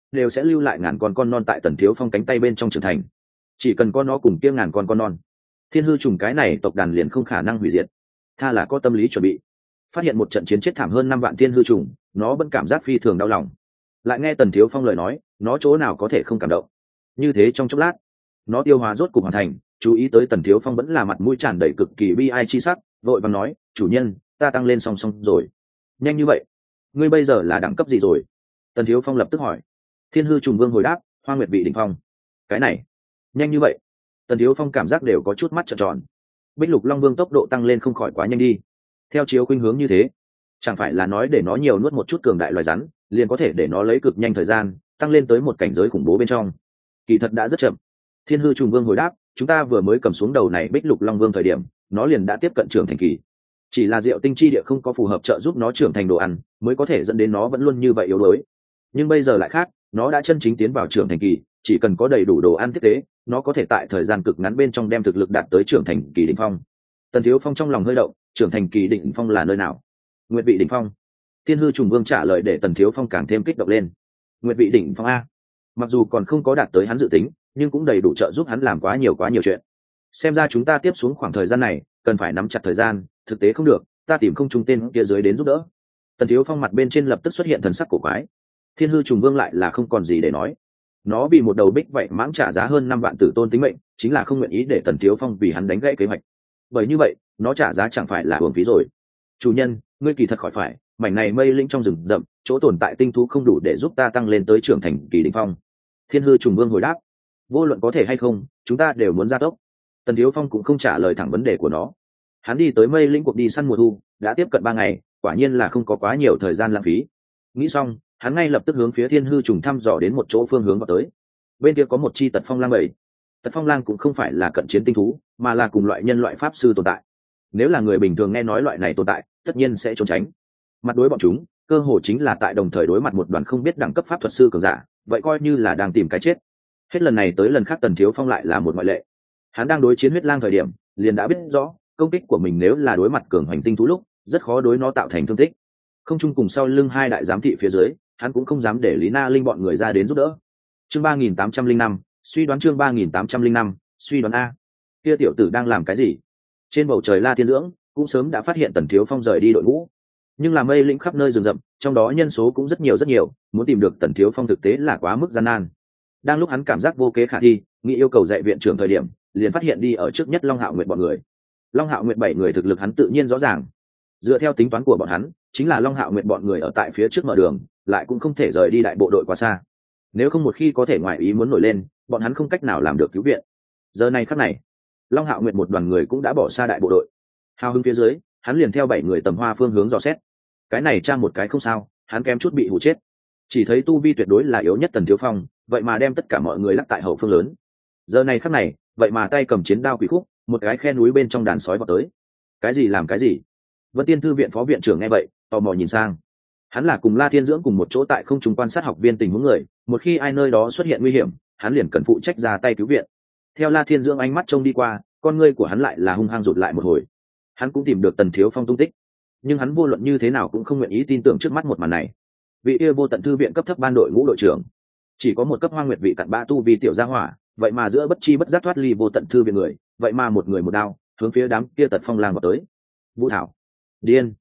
đều sẽ lưu lại ngàn con non tại Tần Thiếu Phong cánh tay bên trong trưởng thành. Chỉ cần con nó cùng kia ngàn con non, thiên hư trùng cái này tộc đàn liền không khả năng hủy diệt. Tha là có tâm lý chuẩn bị. Phát hiện một trận chiến chết thảm hơn 5 vạn thiên hư trùng, nó vẫn cảm giác phi thường đau lòng. Lại nghe Tần Thiếu Phong lời nói, nó chỗ nào có thể không cảm động. Như thế trong chốc lát, nó tiêu hóa rốt cục hoàn thành, chú ý tới Tần Thiếu Phong vẫn là mặt mũi tràn đầy cực kỳ bi ai chi sắc, vội vàng nói, chủ nhân, ta tăng lên song song rồi. Nhanh như vậy, ngươi bây giờ là đẳng cấp gì rồi? Tần Thiếu Phong lập tức hỏi. Thiên hư trùng vương hồi đáp, Hoa Nguyệt vị đỉnh phong. Cái này, nhanh như vậy? Tần Thiếu Phong cảm giác đều có chút mắt trợn tròn. Bích Lục Long Vương tốc độ tăng lên không khỏi quá nhanh đi. Theo chiếu khuynh hướng như thế, chẳng phải là nói để nó nhiều nuốt một chút cường đại loài rắn, liền có thể để nó lấy cực nhanh thời gian tăng lên tới một cảnh giới khủng bố bên trong. Kỳ thật đã rất chậm. Thiên hư trùng vương hồi đáp, chúng ta vừa mới cầm xuống đầu này Bích Lục Long Vương thời điểm, nó liền đã tiếp cận trưởng thành kỳ. Chỉ là Diệu Tinh chi địa không có phù hợp trợ giúp nó trưởng thành đồ ăn, mới có thể dẫn đến nó vẫn luôn như vậy yếu đuối. Nhưng bây giờ lại khác, nó đã chân chính tiến vào trưởng thành kỳ, chỉ cần có đầy đủ đồ ăn tiếp tế, nó có thể tại thời gian cực ngắn bên trong đem thực lực đạt tới trưởng thành kỳ đỉnh phong. Tần Thiếu Phong trong lòng hơi động, trưởng thành kỳ đỉnh phong là nơi nào? Nguyệt vị đỉnh phong. Thiên hư trùng vương trả lời để Tần Thiếu Phong càng thêm kích động lên. Nguyệt vị đỉnh phong a. Mặc dù còn không có đạt tới hắn dự tính, nhưng cũng đầy đủ trợ giúp hắn làm quá nhiều chuyện. Xem ra chúng ta tiếp xuống khoảng thời gian này cần phải nắm chặt thời gian, thực tế không được, ta tìm không trung tên kia dưới đến giúp đỡ. Tần Thiếu Phong mặt bên trên lập tức xuất hiện thần sắc cổ quái. Thiên hư trùng vương lại là không còn gì để nói. Nó bị một đầu bích vậy mãng trả giá hơn 5 vạn tử tôn tính mệnh, chính là không nguyện ý để Tần Thiếu Phong vì hắn đánh gãy kế hoạch. Bởi như vậy, nó trả giá chẳng phải là uổng phí rồi. Chủ nhân, ngươi kỳ thật khỏi phải, mảnh này mây linh trong rừng rậm, chỗ tồn tại tinh thú không đủ để giúp ta tăng lên tới trưởng thành kỳ đỉnh phong. Thiên hư trùng vương hồi đáp, vô luận có thể hay không, chúng ta đều muốn gia tốc. Tần Thiếu Phong cũng không trả lời thẳng vấn đề của nó. Hắn đi tới mây linh cuộc đi săn mùa thu, đã tiếp cận 3 ngày, quả nhiên là không có quá nhiều thời gian lãng phí. Nghĩ xong, hắn ngay lập tức hướng phía thiên hư trùng thăm dò đến một chỗ phương hướng vào tới. Bên kia có một chi tật phong lang bầy. Tật phong lang cũng không phải là cận chiến tinh thú, mà là cùng loại nhân loại pháp sư tồn tại. Nếu là người bình thường nghe nói loại này tồn tại, tất nhiên sẽ trốn tránh. Mặt đối bọn chúng, cơ hồ chính là tại đồng thời đối mặt một đoàn không biết đẳng cấp pháp thuật sư cường giả, vậy coi như là đang tìm cái chết. Hết lần này tới lần khác Tần Thiếu Phong lại là một ngoại lệ. Hắn đang đối chiến huyết lang thời điểm, liền đã biết rõ, công kích của mình nếu là đối mặt cường hành tinh thú lúc, rất khó đối nó tạo thành thương tích. Không chung cùng sau lưng 2 đại giám thị phía dưới, hắn cũng không dám để Lý Na Linh bọn người ra đến giúp đỡ. Chương 3805, suy đoán chương 3805, suy đoán a. Kia tiểu tử đang làm cái gì? Trên bầu trời La Thiên Dưỡng cũng sớm đã phát hiện Tần Thiếu Phong rời đi đội ngũ, nhưng là mây lĩnh khắp nơi rừng rậm, trong đó nhân số cũng rất nhiều, muốn tìm được Tần Thiếu Phong thực tế là quá mức gian nan. Đang lúc hắn cảm giác vô kế khả thi, nghĩ yêu cầu dạy viện trưởng thời điểm, liền phát hiện đi ở trước nhất Long Hạo Nguyệt bọn người. Long Hạo Nguyệt 7 người thực lực hắn tự nhiên rõ ràng. Dựa theo tính toán của bọn hắn, chính là Long Hạo Nguyệt bọn người ở tại phía trước mở đường, lại cũng không thể rời đi đại bộ đội quá xa. Nếu không một khi có thể ngoại ý muốn nổi lên, bọn hắn không cách nào làm được cứu viện. Giờ này khắc này, Long Hạo Nguyệt một đoàn người cũng đã bỏ xa đại bộ đội. Hào hứng phía dưới, hắn liền theo 7 người tầm hoa phương hướng dò xét. Cái này tra một cái không sao, hắn kém chút bị hù chết. Chỉ thấy tu vi tuyệt đối là yếu nhất Tần Thiếu Phong, vậy mà đem tất cả mọi người lắc tại hậu phương lớn. Giờ này khắc này, vậy mà tay cầm chiến đao quỷ khúc, một cái khe núi bên trong đàn sói vào tới. Cái gì làm cái gì? Vân Tiên thư viện phó viện trưởng nghe vậy, tò mò nhìn sang. Hắn là cùng La Thiên Dưỡng cùng một chỗ tại không trung quan sát học viên tình huống người, một khi ai nơi đó xuất hiện nguy hiểm, hắn liền cần phụ trách ra tay cứu viện. Theo La Thiên Dưỡng ánh mắt trông đi qua, con ngươi của hắn lại là hung hăng rụt lại một hồi. Hắn cũng tìm được Tần Thiếu Phong tung tích, nhưng hắn vô luận như thế nào cũng không nguyện ý tin tưởng trước mắt một màn này. Vị kia vô tận thư viện cấp thấp ban đội ngũ đội trưởng, chỉ có một cấp Hoang Nguyệt vị cặn bã tu vi tiểu gia hỏa, vậy mà giữa bất chi bất giác thoát ly vô tận thư viện người, vậy mà một người một đao hướng phía đám kia tật phong lang vào tới. Vũ Thảo, điên.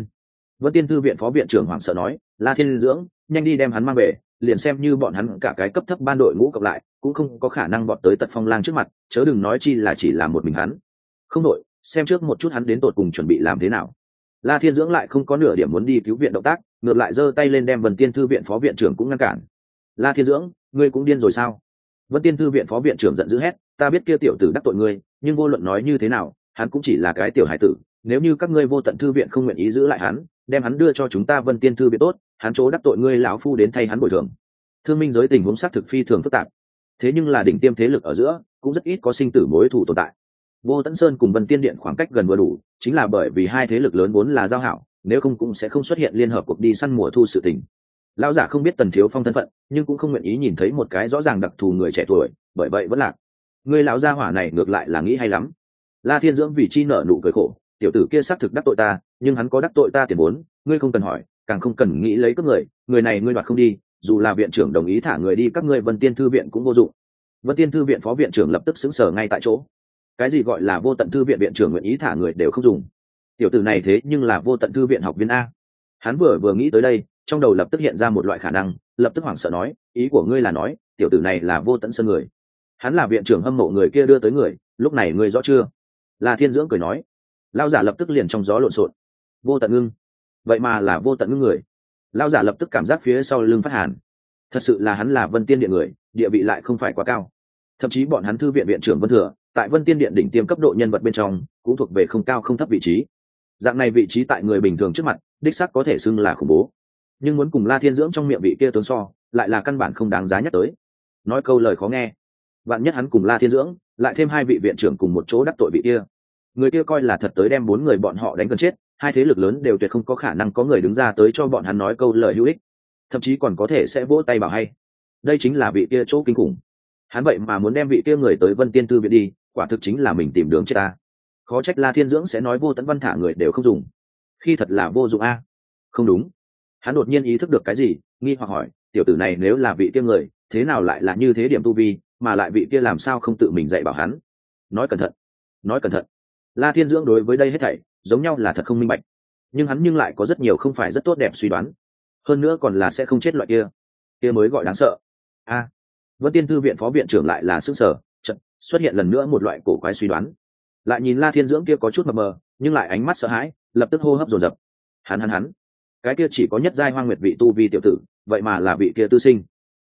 Vân Tiên thư viện phó viện trưởng hoảng sợ nói, La Thiên Dưỡng, nhanh đi đem hắn mang về, liền xem như bọn hắn cả cái cấp thấp ban đội ngũ cộng lại, cũng không có khả năng bọn tới tật phong lang trước mặt, chớ đừng nói chi là chỉ là một mình hắn. Không đội, xem trước một chút hắn đến tột cùng chuẩn bị làm thế nào. La Thiên Dưỡng lại không có nửa điểm muốn đi cứu viện động tác, ngược lại giơ tay lên đem Vân Tiên thư viện phó viện trưởng cũng ngăn cản. La Thiên Dưỡng, ngươi cũng điên rồi sao? Vân Tiên thư viện phó viện trưởng giận dữ hét, ta biết kia tiểu tử đắc tội ngươi, nhưng vô luận nói như thế nào, hắn cũng chỉ là cái tiểu hải tử, nếu như các ngươi vô tận thư viện không nguyện ý giữ lại hắn, đem hắn đưa cho chúng ta Vân Tiên thư viện tốt, hắn chỗ đắc tội ngươi lão phu đến thay hắn bồi thường. Thương minh giới tình huống xác thực phi thường phức tạp, thế nhưng là đỉnh tiêm thế lực ở giữa cũng rất ít có sinh tử mối thù tồn tại. Vô Tẫn Sơn cùng Vân Tiên Điện khoảng cách gần vừa đủ, chính là bởi vì hai thế lực lớn vốn là giao hảo, nếu không cũng sẽ không xuất hiện liên hợp cuộc đi săn mùa thu sự tình. Lão giả không biết Tần Thiếu Phong thân phận, nhưng cũng không nguyện ý nhìn thấy một cái rõ ràng đặc thù người trẻ tuổi, bởi vậy vẫn lạc. Ngươi lão gia hỏa này ngược lại là nghĩ hay lắm. La Thiên Dưỡng vì chi nợ nụ cười khổ, tiểu tử kia xác thực đắc tội ta, nhưng hắn có đắc tội ta tiền vốn, ngươi không cần hỏi, càng không cần nghĩ lấy cướp người, người này ngươi đoạt không đi, dù là viện trưởng đồng ý thả người đi các ngươi Vân Tiên thư viện cũng vô dụng. Vân Tiên thư viện phó viện trưởng lập tức sững sờ ngay tại chỗ. Cái gì gọi là vô tận thư viện viện trưởng nguyện ý thả người đều không dùng? Tiểu tử này thế nhưng là vô tận thư viện học viên a. Hắn vừa nghĩ tới đây, trong đầu lập tức hiện ra một loại khả năng, lập tức hoảng sợ nói, ý của ngươi là nói tiểu tử này là Vô Tận Sơn người? Hắn là viện trưởng hâm mộ người kia đưa tới người, lúc này ngươi rõ chưa? La Thiên Dưỡng cười nói. Lao giả lập tức liền trong gió lộn xộn. Vô Tận Ngưng, vậy mà là Vô Tận Ngưng người. Lao giả lập tức cảm giác phía sau lưng phát hàn. Thật sự là hắn là Vân Tiên điện người, địa vị lại không phải quá cao. Thậm chí bọn hắn thư viện viện trưởng Vân Thừa, tại Vân Tiên điện đỉnh tiêm cấp độ nhân vật bên trong, cũng thuộc về không cao không thấp vị trí. Dạng này vị trí tại người bình thường trước mặt, đích xác có thể xưng là khủng bố. Nhưng muốn cùng La Thiên Dưỡng trong miệng vị kia tướng so, lại là căn bản không đáng giá nhắc tới. Nói câu lời khó nghe, vạn nhất hắn cùng La Thiên Dưỡng, lại thêm hai vị viện trưởng cùng một chỗ đắc tội vị kia, người kia coi là thật tới đem bốn người bọn họ đánh gần chết, hai thế lực lớn đều tuyệt không có khả năng có người đứng ra tới cho bọn hắn nói câu lời hữu ích, thậm chí còn có thể sẽ vỗ tay bảo hay. Đây chính là vị kia chỗ kinh khủng. Hắn vậy mà muốn đem vị kia người tới Vân Tiên thư viện đi, quả thực chính là mình tìm đường chết ta. Khó trách La Thiên Dưỡng sẽ nói Vô Tận Văn thả người đều không dùng, khi thật là vô dụng a. Không đúng. Hắn đột nhiên ý thức được cái gì, nghi hoặc hỏi, tiểu tử này nếu là vị kia người, thế nào lại là như thế điểm tu vi, mà lại vị kia làm sao không tự mình dạy bảo hắn? Nói cẩn thận, nói cẩn thận. La Thiên Dưỡng đối với đây hết thảy giống nhau là thật không minh bạch, nhưng hắn nhưng lại có rất nhiều không phải rất tốt đẹp suy đoán, hơn nữa còn là sẽ không chết loại kia, kia mới gọi đáng sợ. A, Vân Tiên thư viện phó viện trưởng lại là sức sở, chợt xuất hiện lần nữa một loại cổ quái suy đoán. Lại nhìn La Thiên Dưỡng kia có chút mờ mờ, nhưng lại ánh mắt sợ hãi, lập tức hô hấp dồn dập. Hắn, cái kia chỉ có nhất giai hoang nguyệt vị tu vi tiểu tử, vậy mà là vị kia tư sinh.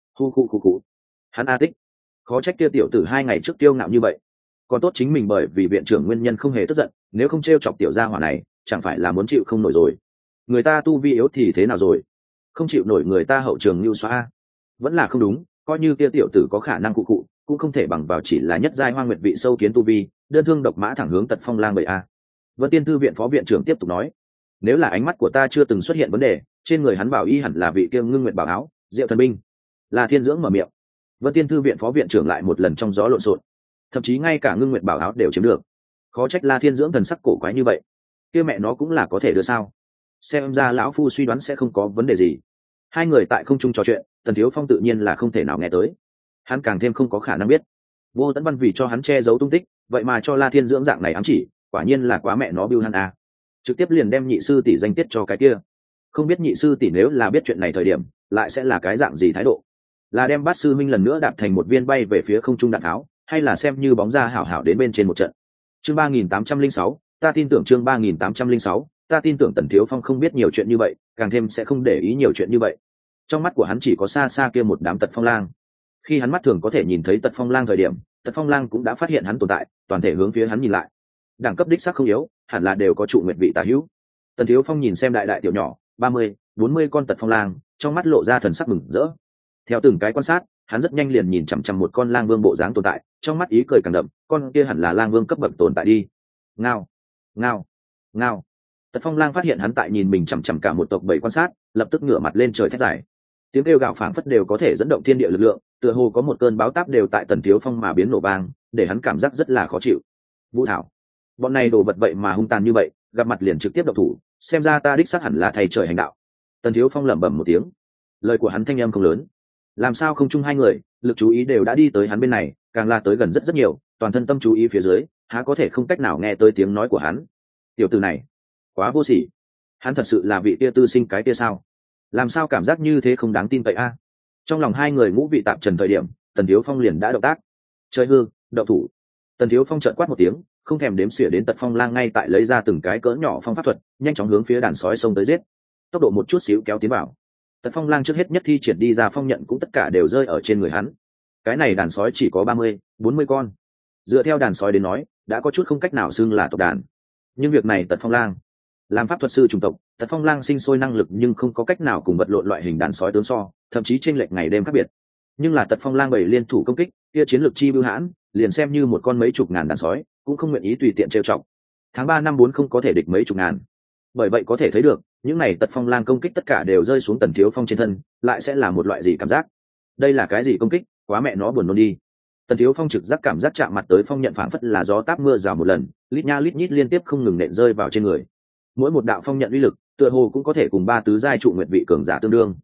Khu. Hắn A Tích, khó trách kia tiểu tử 2 ngày trước tiêu ngạo như vậy. Còn tốt chính mình bởi vì viện trưởng nguyên nhân không hề tức giận, nếu không trêu chọc tiểu gia hỏa này, chẳng phải là muốn chịu không nổi rồi. Người ta tu vi yếu thì thế nào rồi? Không chịu nổi người ta hậu trường lưu xóa. Vẫn là không đúng, coi như kia tiểu tử có khả năng cụ, cũng không thể bằng vào chỉ là nhất giai hoang nguyệt vị sâu kiến tu vi, đơn thương độc mã thẳng hướng Tật Phong Lang 7A. Vân Tiên thư viện phó viện trưởng tiếp tục nói, nếu là ánh mắt của ta chưa từng xuất hiện vấn đề, trên người hắn bảo y hẳn là vị kia Ngưng Nguyệt bảo áo, Diệu Thần binh. Là Thiên Dưỡng mở miệng. Vân Tiên thư viện phó viện trưởng lại một lần trong gió lộn xộn, thậm chí ngay cả Ngưng Nguyệt bảo áo đều chiếm được. Khó trách La Thiên Dưỡng thần sắc cổ quái như vậy, kia mẹ nó cũng là có thể đưa sao? Xem ra lão phu suy đoán sẽ không có vấn đề gì. Hai người tại không trung trò chuyện, Tần Thiếu Phong tự nhiên là không thể nào nghe tới, hắn càng thêm không có khả năng biết. Vô Tấn Văn vì cho hắn che giấu tung tích, vậy mà cho La Thiên Dưỡng dạng này ám chỉ, quả nhiên là quá mẹ nó bưu hắn a. Trực tiếp liền đem nhị sư tỷ danh tiết cho cái kia. Không biết nhị sư tỷ nếu là biết chuyện này thời điểm, lại sẽ là cái dạng gì thái độ? Là đem Bát sư minh lần nữa đạp thành một viên bay về phía không trung đạn tháo, hay là xem như bóng ra hảo hảo đến bên trên một trận? Chương 3806, ta tin tưởng chương 3806, ta tin tưởng Tần Thiếu Phong không biết nhiều chuyện như vậy, càng thêm sẽ không để ý nhiều chuyện như vậy. Trong mắt của hắn chỉ có xa xa kia một đám Tật Phong Lang. Khi hắn mắt thường có thể nhìn thấy Tật Phong Lang thời điểm, Tật Phong Lang cũng đã phát hiện hắn tồn tại, toàn thể hướng phía hắn nhìn lại. Đẳng cấp đích xác không yếu, hẳn là đều có trụ nguyệt vị tả hữu. Tần Thiếu Phong nhìn xem đại đại tiểu nhỏ, 30, 40 con Tật Phong Lang, trong mắt lộ ra thần sắc mừng rỡ. Theo từng cái quan sát, hắn rất nhanh liền nhìn chằm chằm một con lang vương bộ dáng tồn tại, trong mắt ý cười càng đậm, con kia hẳn là lang vương cấp bậc tồn tại đi. Ngao, ngao, ngao. Tật Phong Lang phát hiện hắn tại nhìn mình chằm chằm cả một tộc bầy quan sát, lập tức ngửa mặt lên trời thét dài. Tiếng kêu gào phảng phất đều có thể dẫn động thiên địa lực lượng, tựa hồ có một cơn báo táp đều tại Tần Thiếu Phong mà biến nổ vang, để hắn cảm giác rất là khó chịu. Vũ Thảo, bọn này đồ vật vậy mà hung tàn như vậy, gặp mặt liền trực tiếp động thủ, xem ra ta đích xác hẳn là thầy trời hành đạo. Tần Thiếu Phong lẩm bẩm một tiếng, lời của hắn thanh âm không lớn, làm sao không chung hai người, lực chú ý đều đã đi tới hắn bên này, càng là tới gần rất rất nhiều, toàn thân tâm chú ý phía dưới, há có thể không cách nào nghe tới tiếng nói của hắn. Tiểu tử này, quá vô sỉ, hắn thật sự là vị kia tư sinh cái kia sao? Làm sao cảm giác như thế không đáng tin cậy a? Trong lòng hai người ngũ vị tạp trần thời điểm, Tần Thiếu Phong liền đã động tác. Chơi hư, động thủ. Tần Thiếu Phong trợn quát một tiếng, không thèm đếm xỉa đến Tật Phong Lang ngay tại lấy ra từng cái cỡ nhỏ phong pháp thuật, nhanh chóng hướng phía đàn sói xông tới giết. Tốc độ một chút xíu kéo tiến vào. Tật Phong Lang trước hết nhất thi triển đi ra phong nhận cũng tất cả đều rơi ở trên người hắn. Cái này đàn sói chỉ có 30, 40 con. Dựa theo đàn sói đến nói, đã có chút không cách nào xưng là tộc đàn. Nhưng việc này Tật Phong Lang làm pháp thuật sư chủng tộc, Tật Phong Lang sinh sôi năng lực nhưng không có cách nào cùng vật lộn loại hình đàn sói tướng so, thậm chí chênh lệch ngày đêm khác biệt. Nhưng là Tật Phong Lang bầy liên thủ công kích, kia chiến lược chi bưu hãn, liền xem như một con mấy chục ngàn đàn sói, cũng không nguyện ý tùy tiện trêu chọc. Tháng 3 năm 4 không có thể địch mấy chục ngàn. Bởi vậy có thể thấy được, những này Tật Phong Lang công kích tất cả đều rơi xuống Tần Thiếu Phong trên thân, lại sẽ là một loại gì cảm giác? Đây là cái gì công kích, quá mẹ nó buồn nôn đi. Tần Thiếu Phong trực giác cảm giác chạm mặt tới phong nhận phảng phất là gió táp mưa rào một lần, lít nha lít nhít liên tiếp không ngừng nện rơi vào trên người. Mỗi một đạo phong nhận uy lực, tựa hồ cũng có thể cùng 3 tứ giai trụ nguyệt vị cường giả tương đương.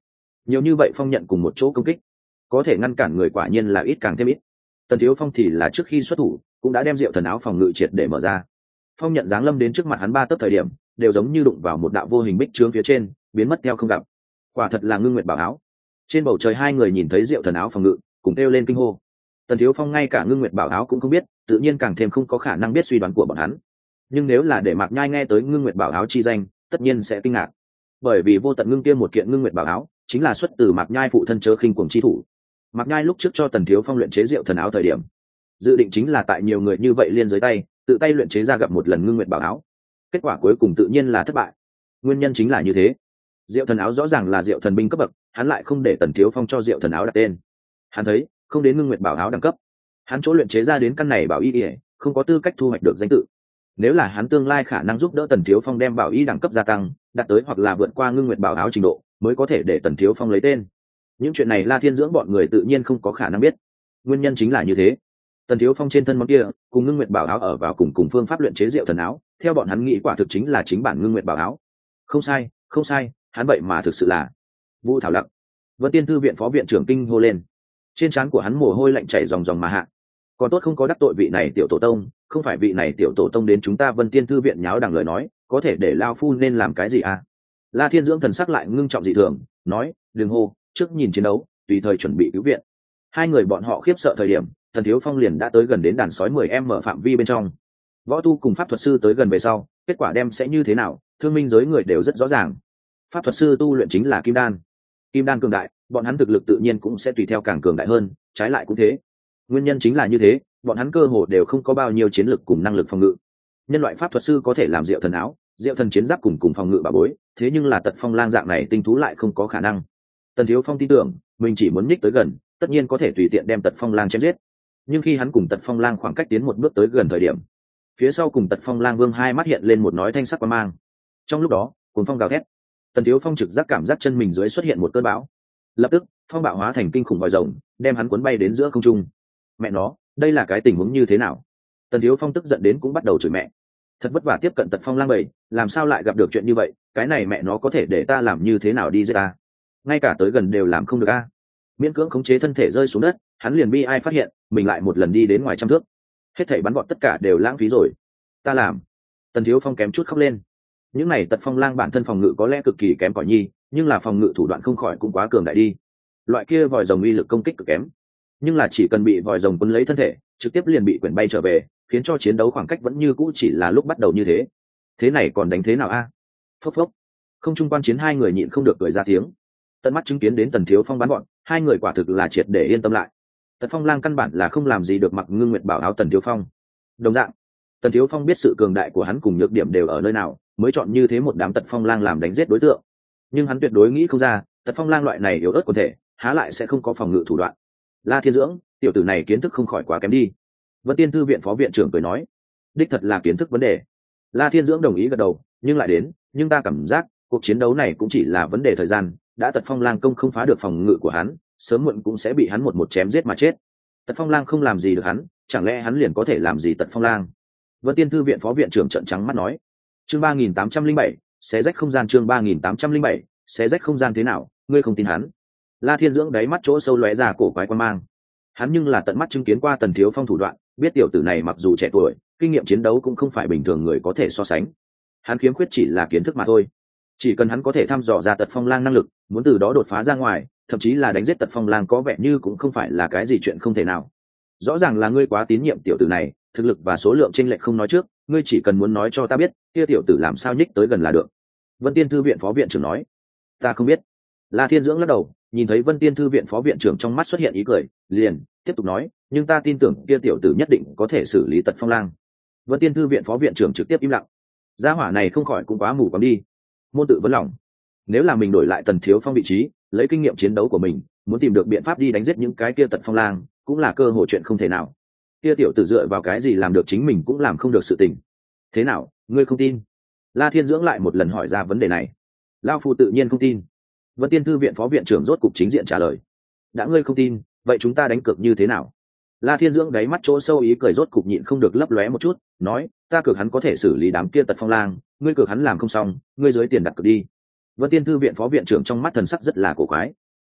nhiều như vậy phong nhận cùng một chỗ công kích, có thể ngăn cản người quả nhiên là ít càng thêm ít. Tần Thiếu Phong thì là trước khi xuất thủ cũng đã đem Diệu Thần áo phòng ngự triệt để mở ra. Phong nhận giáng lâm đến trước mặt hắn ba tấc thời điểm, đều giống như đụng vào một đạo vô hình bích trướng phía trên, biến mất theo không gặp. Quả thật là ngưng nguyệt bảo áo. Trên bầu trời hai người nhìn thấy Diệu Thần áo phòng ngự, cùng kêu lên kinh hô. Tần Thiếu Phong ngay cả ngưng nguyệt bảo áo cũng không biết, tự nhiên càng thêm không có khả năng biết suy đoán của bọn hắn. Nhưng nếu là để Mạc Nhai nghe tới ngưng nguyệt bảo áo chi danh, tất nhiên sẽ kinh ngạc, bởi vì vô tận ngưng kia một kiện ngưng nguyệt bảo áo chính là xuất từ Mạc Nhai phụ thân Chớ Khinh Cuồng chi thủ. Mạc Nhai lúc trước cho Tần Thiếu Phong luyện chế Diệu Thần áo thời điểm, dự định chính là tại nhiều người như vậy liên dưới tay, tự tay luyện chế ra gặp một lần ngưng nguyệt bảo áo. Kết quả cuối cùng tự nhiên là thất bại. Nguyên nhân chính là như thế. Diệu Thần áo rõ ràng là Diệu Thần binh cấp bậc, hắn lại không để Tần Thiếu Phong cho Diệu Thần áo đặt tên. Hắn thấy không đến ngưng nguyệt bảo áo đẳng cấp, hắn chỗ luyện chế ra đến căn này bảo y không có tư cách thu hoạch được danh tự. Nếu là hắn tương lai khả năng giúp đỡ Tần Thiếu Phong đem bảo y đẳng cấp gia tăng, đạt tới hoặc là vượt qua ngưng nguyệt bảo áo trình độ, mới có thể để Tần Thiếu Phong lấy tên. Những chuyện này La Thiên Dưỡng bọn người tự nhiên không có khả năng biết. Nguyên nhân chính là như thế. Tần Thiếu Phong trên thân món kia cùng ngưng nguyệt bảo áo ở vào cùng phương pháp luyện chế Diệu Thần áo, theo bọn hắn nghĩ quả thực chính là chính bản ngưng nguyệt bảo áo. Không sai, không sai, hắn vậy mà thực sự là Vũ Thảo Lặc. Vân Tiên Thư viện phó viện trưởng kinh hô lên. Trên trán của hắn mồ hôi lạnh chảy ròng ròng mà hạ. Còn tốt không có đắc tội vị này tiểu tổ tông, không phải vị này tiểu tổ tông đến chúng ta Vân Tiên Thư viện nháo đằng lời nói, có thể để lao phu nên làm cái gì à? La Thiên Dưỡng thần sắc lại ngưng trọng dị thường, nói, đừng hô, trước nhìn chiến đấu, tùy thời chuẩn bị cứu viện. Hai người bọn họ khiếp sợ thời điểm, Tần Thiếu Phong liền đã tới gần đến đàn sói 10m phạm vi bên trong. Võ tu cùng pháp thuật sư tới gần về sau, kết quả đem sẽ như thế nào, thương minh giới người đều rất rõ ràng. Pháp thuật sư tu luyện chính là kim đan. Kim đan cường đại, bọn hắn thực lực tự nhiên cũng sẽ tùy theo càng cường đại hơn, trái lại cũng thế. Nguyên nhân chính là như thế, bọn hắn cơ hồ đều không có bao nhiêu chiến lực cùng năng lực phòng ngự. Nhân loại pháp thuật sư có thể làm Diệu Thần áo, Diệu Thần chiến giáp cùng phòng ngự bảo bối, thế nhưng là Tật Phong Lang dạng này tinh thú lại không có khả năng. Tần Thiếu Phong tin tưởng, mình chỉ muốn nhích tới gần, tất nhiên có thể tùy tiện đem Tật Phong Lang chém giết. Nhưng khi hắn cùng Tật Phong Lang khoảng cách tiến một bước tới gần thời điểm, phía sau cùng Tật Phong Lang Vương hai mắt hiện lên một nói thanh sắc quang mang. Trong lúc đó, cuồng phong gào thét, Tần Thiếu Phong trực giác cảm giác chân mình dưới xuất hiện một cơn bão. Lập tức, phong bạo hóa thành kinh khủng vòi rồng, đem hắn cuốn bay đến giữa không trung. Mẹ nó, đây là cái tình huống như thế nào? Tần Thiếu Phong tức giận đến cũng bắt đầu chửi mẹ. Thật vất vả tiếp cận Tật Phong Lang bầy, làm sao lại gặp được chuyện như vậy? Cái này mẹ nó có thể để ta làm như thế nào đi giết ta? Ngay cả tới gần đều làm không được a. Miễn cưỡng khống chế thân thể rơi xuống đất, hắn liền bi ai phát hiện, mình lại một lần đi đến ngoài trăm thước. Hết thảy bắn vọt tất cả đều lãng phí rồi. Ta làm. Tần Thiếu Phong kém chút khóc lên. Những này Tật Phong Lang bản thân phòng ngự có lẽ cực kỳ kém cỏi nhi, nhưng là phòng ngự thủ đoạn không khỏi cũng quá cường đại đi. Loại kia vòi rồng uy lực công kích cực kém, nhưng là chỉ cần bị vòi rồng quấn lấy thân thể, trực tiếp liền bị quyển bay trở về, khiến cho chiến đấu khoảng cách vẫn như cũ chỉ là lúc bắt đầu như thế. Thế này còn đánh thế nào a? Phốc phốc. Không trung quan chiến hai người nhịn không được cười ra tiếng. Tận mắt chứng kiến đến Tần Thiếu Phong bắn bọn, hai người quả thực là triệt để yên tâm lại. Tật Phong Lang căn bản là không làm gì được Mặc Ngưng Nguyệt bảo áo Tần Thiếu Phong. Đồng dạng, Tần Thiếu Phong biết sự cường đại của hắn cùng nhược điểm đều ở nơi nào, mới chọn như thế một đám Tật Phong Lang làm đánh giết đối tượng. Nhưng hắn tuyệt đối nghĩ không ra, Tật Phong Lang loại này yếu ớt quần thể, há lại sẽ không có phòng ngự thủ đoạn. La Thiên Dưỡng, tiểu tử này kiến thức không khỏi quá kém đi. Vân Tiên Thư viện phó viện trưởng cười nói, đích thật là kiến thức vấn đề. La Thiên Dưỡng đồng ý gật đầu, nhưng ta cảm giác cuộc chiến đấu này cũng chỉ là vấn đề thời gian, đã Tật Phong Lang công không phá được phòng ngự của hắn, sớm muộn cũng sẽ bị hắn một chém giết mà chết. Tật Phong Lang không làm gì được hắn, chẳng lẽ hắn liền có thể làm gì Tật Phong Lang? Vân Tiên Thư viện phó viện trưởng trợn trắng mắt nói. Chương 3807, xé rách không gian. Chương 3807, xé rách không gian. Thế nào, ngươi không tin hắn? La Thiên Dưỡng đáy mắt chỗ sâu lóe ra cổ quái quan mang. Hắn nhưng là tận mắt chứng kiến qua Tần Thiếu Phong thủ đoạn, biết tiểu tử này mặc dù trẻ tuổi, kinh nghiệm chiến đấu cũng không phải bình thường người có thể so sánh. Hắn khiếm khuyết chỉ là kiến thức mà thôi. Chỉ cần hắn có thể thăm dò ra Tật Phong Lang năng lực, muốn từ đó đột phá ra ngoài, thậm chí là đánh giết Tật Phong Lang có vẻ như cũng không phải là cái gì chuyện không thể nào. Rõ ràng là ngươi quá tín nhiệm tiểu tử này, thực lực và số lượng chênh lệch không nói trước, ngươi chỉ cần muốn nói cho ta biết, kia tiểu tử làm sao nhích tới gần là được. Vân Tiên Thư viện phó viện trưởng nói. Ta không biết. La Thiên Dưỡng lắc đầu, nhìn thấy Vân Tiên Thư viện phó viện trưởng trong mắt xuất hiện ý cười, liền tiếp tục nói, nhưng ta tin tưởng kia tiểu tử nhất định có thể xử lý Tật Phong Lang. Vân Tiên Thư viện phó viện trưởng trực tiếp im lặng. Gia hỏa này không khỏi cũng quá mù quáng đi. Môn tự vấn lòng, nếu là mình đổi lại Tần Thiếu Phong vị trí, lấy kinh nghiệm chiến đấu của mình, muốn tìm được biện pháp đi đánh giết những cái kia Tật Phong Lang, cũng là cơ hội chuyện không thể nào. Kia tiểu tử dựa vào cái gì làm được chính mình cũng làm không được sự tình. Thế nào, ngươi không tin? La Thiên Dưỡng lại một lần hỏi ra vấn đề này. Lão phu tự nhiên không tin. Vân Tiên Thư viện phó viện trưởng rốt cục chính diện trả lời. Đã ngươi không tin, vậy chúng ta đánh cược như thế nào? La Thiên Dưỡng đáy mắt chỗ sâu ý cười rốt cục nhịn không được lấp lóe một chút, nói, ta cược hắn có thể xử lý đám kia Tật Phong Lang, ngươi cược hắn làm không xong, ngươi dưới tiền đặt cược đi. Vân Tiên Thư viện phó viện trưởng trong mắt thần sắc rất là cổ quái.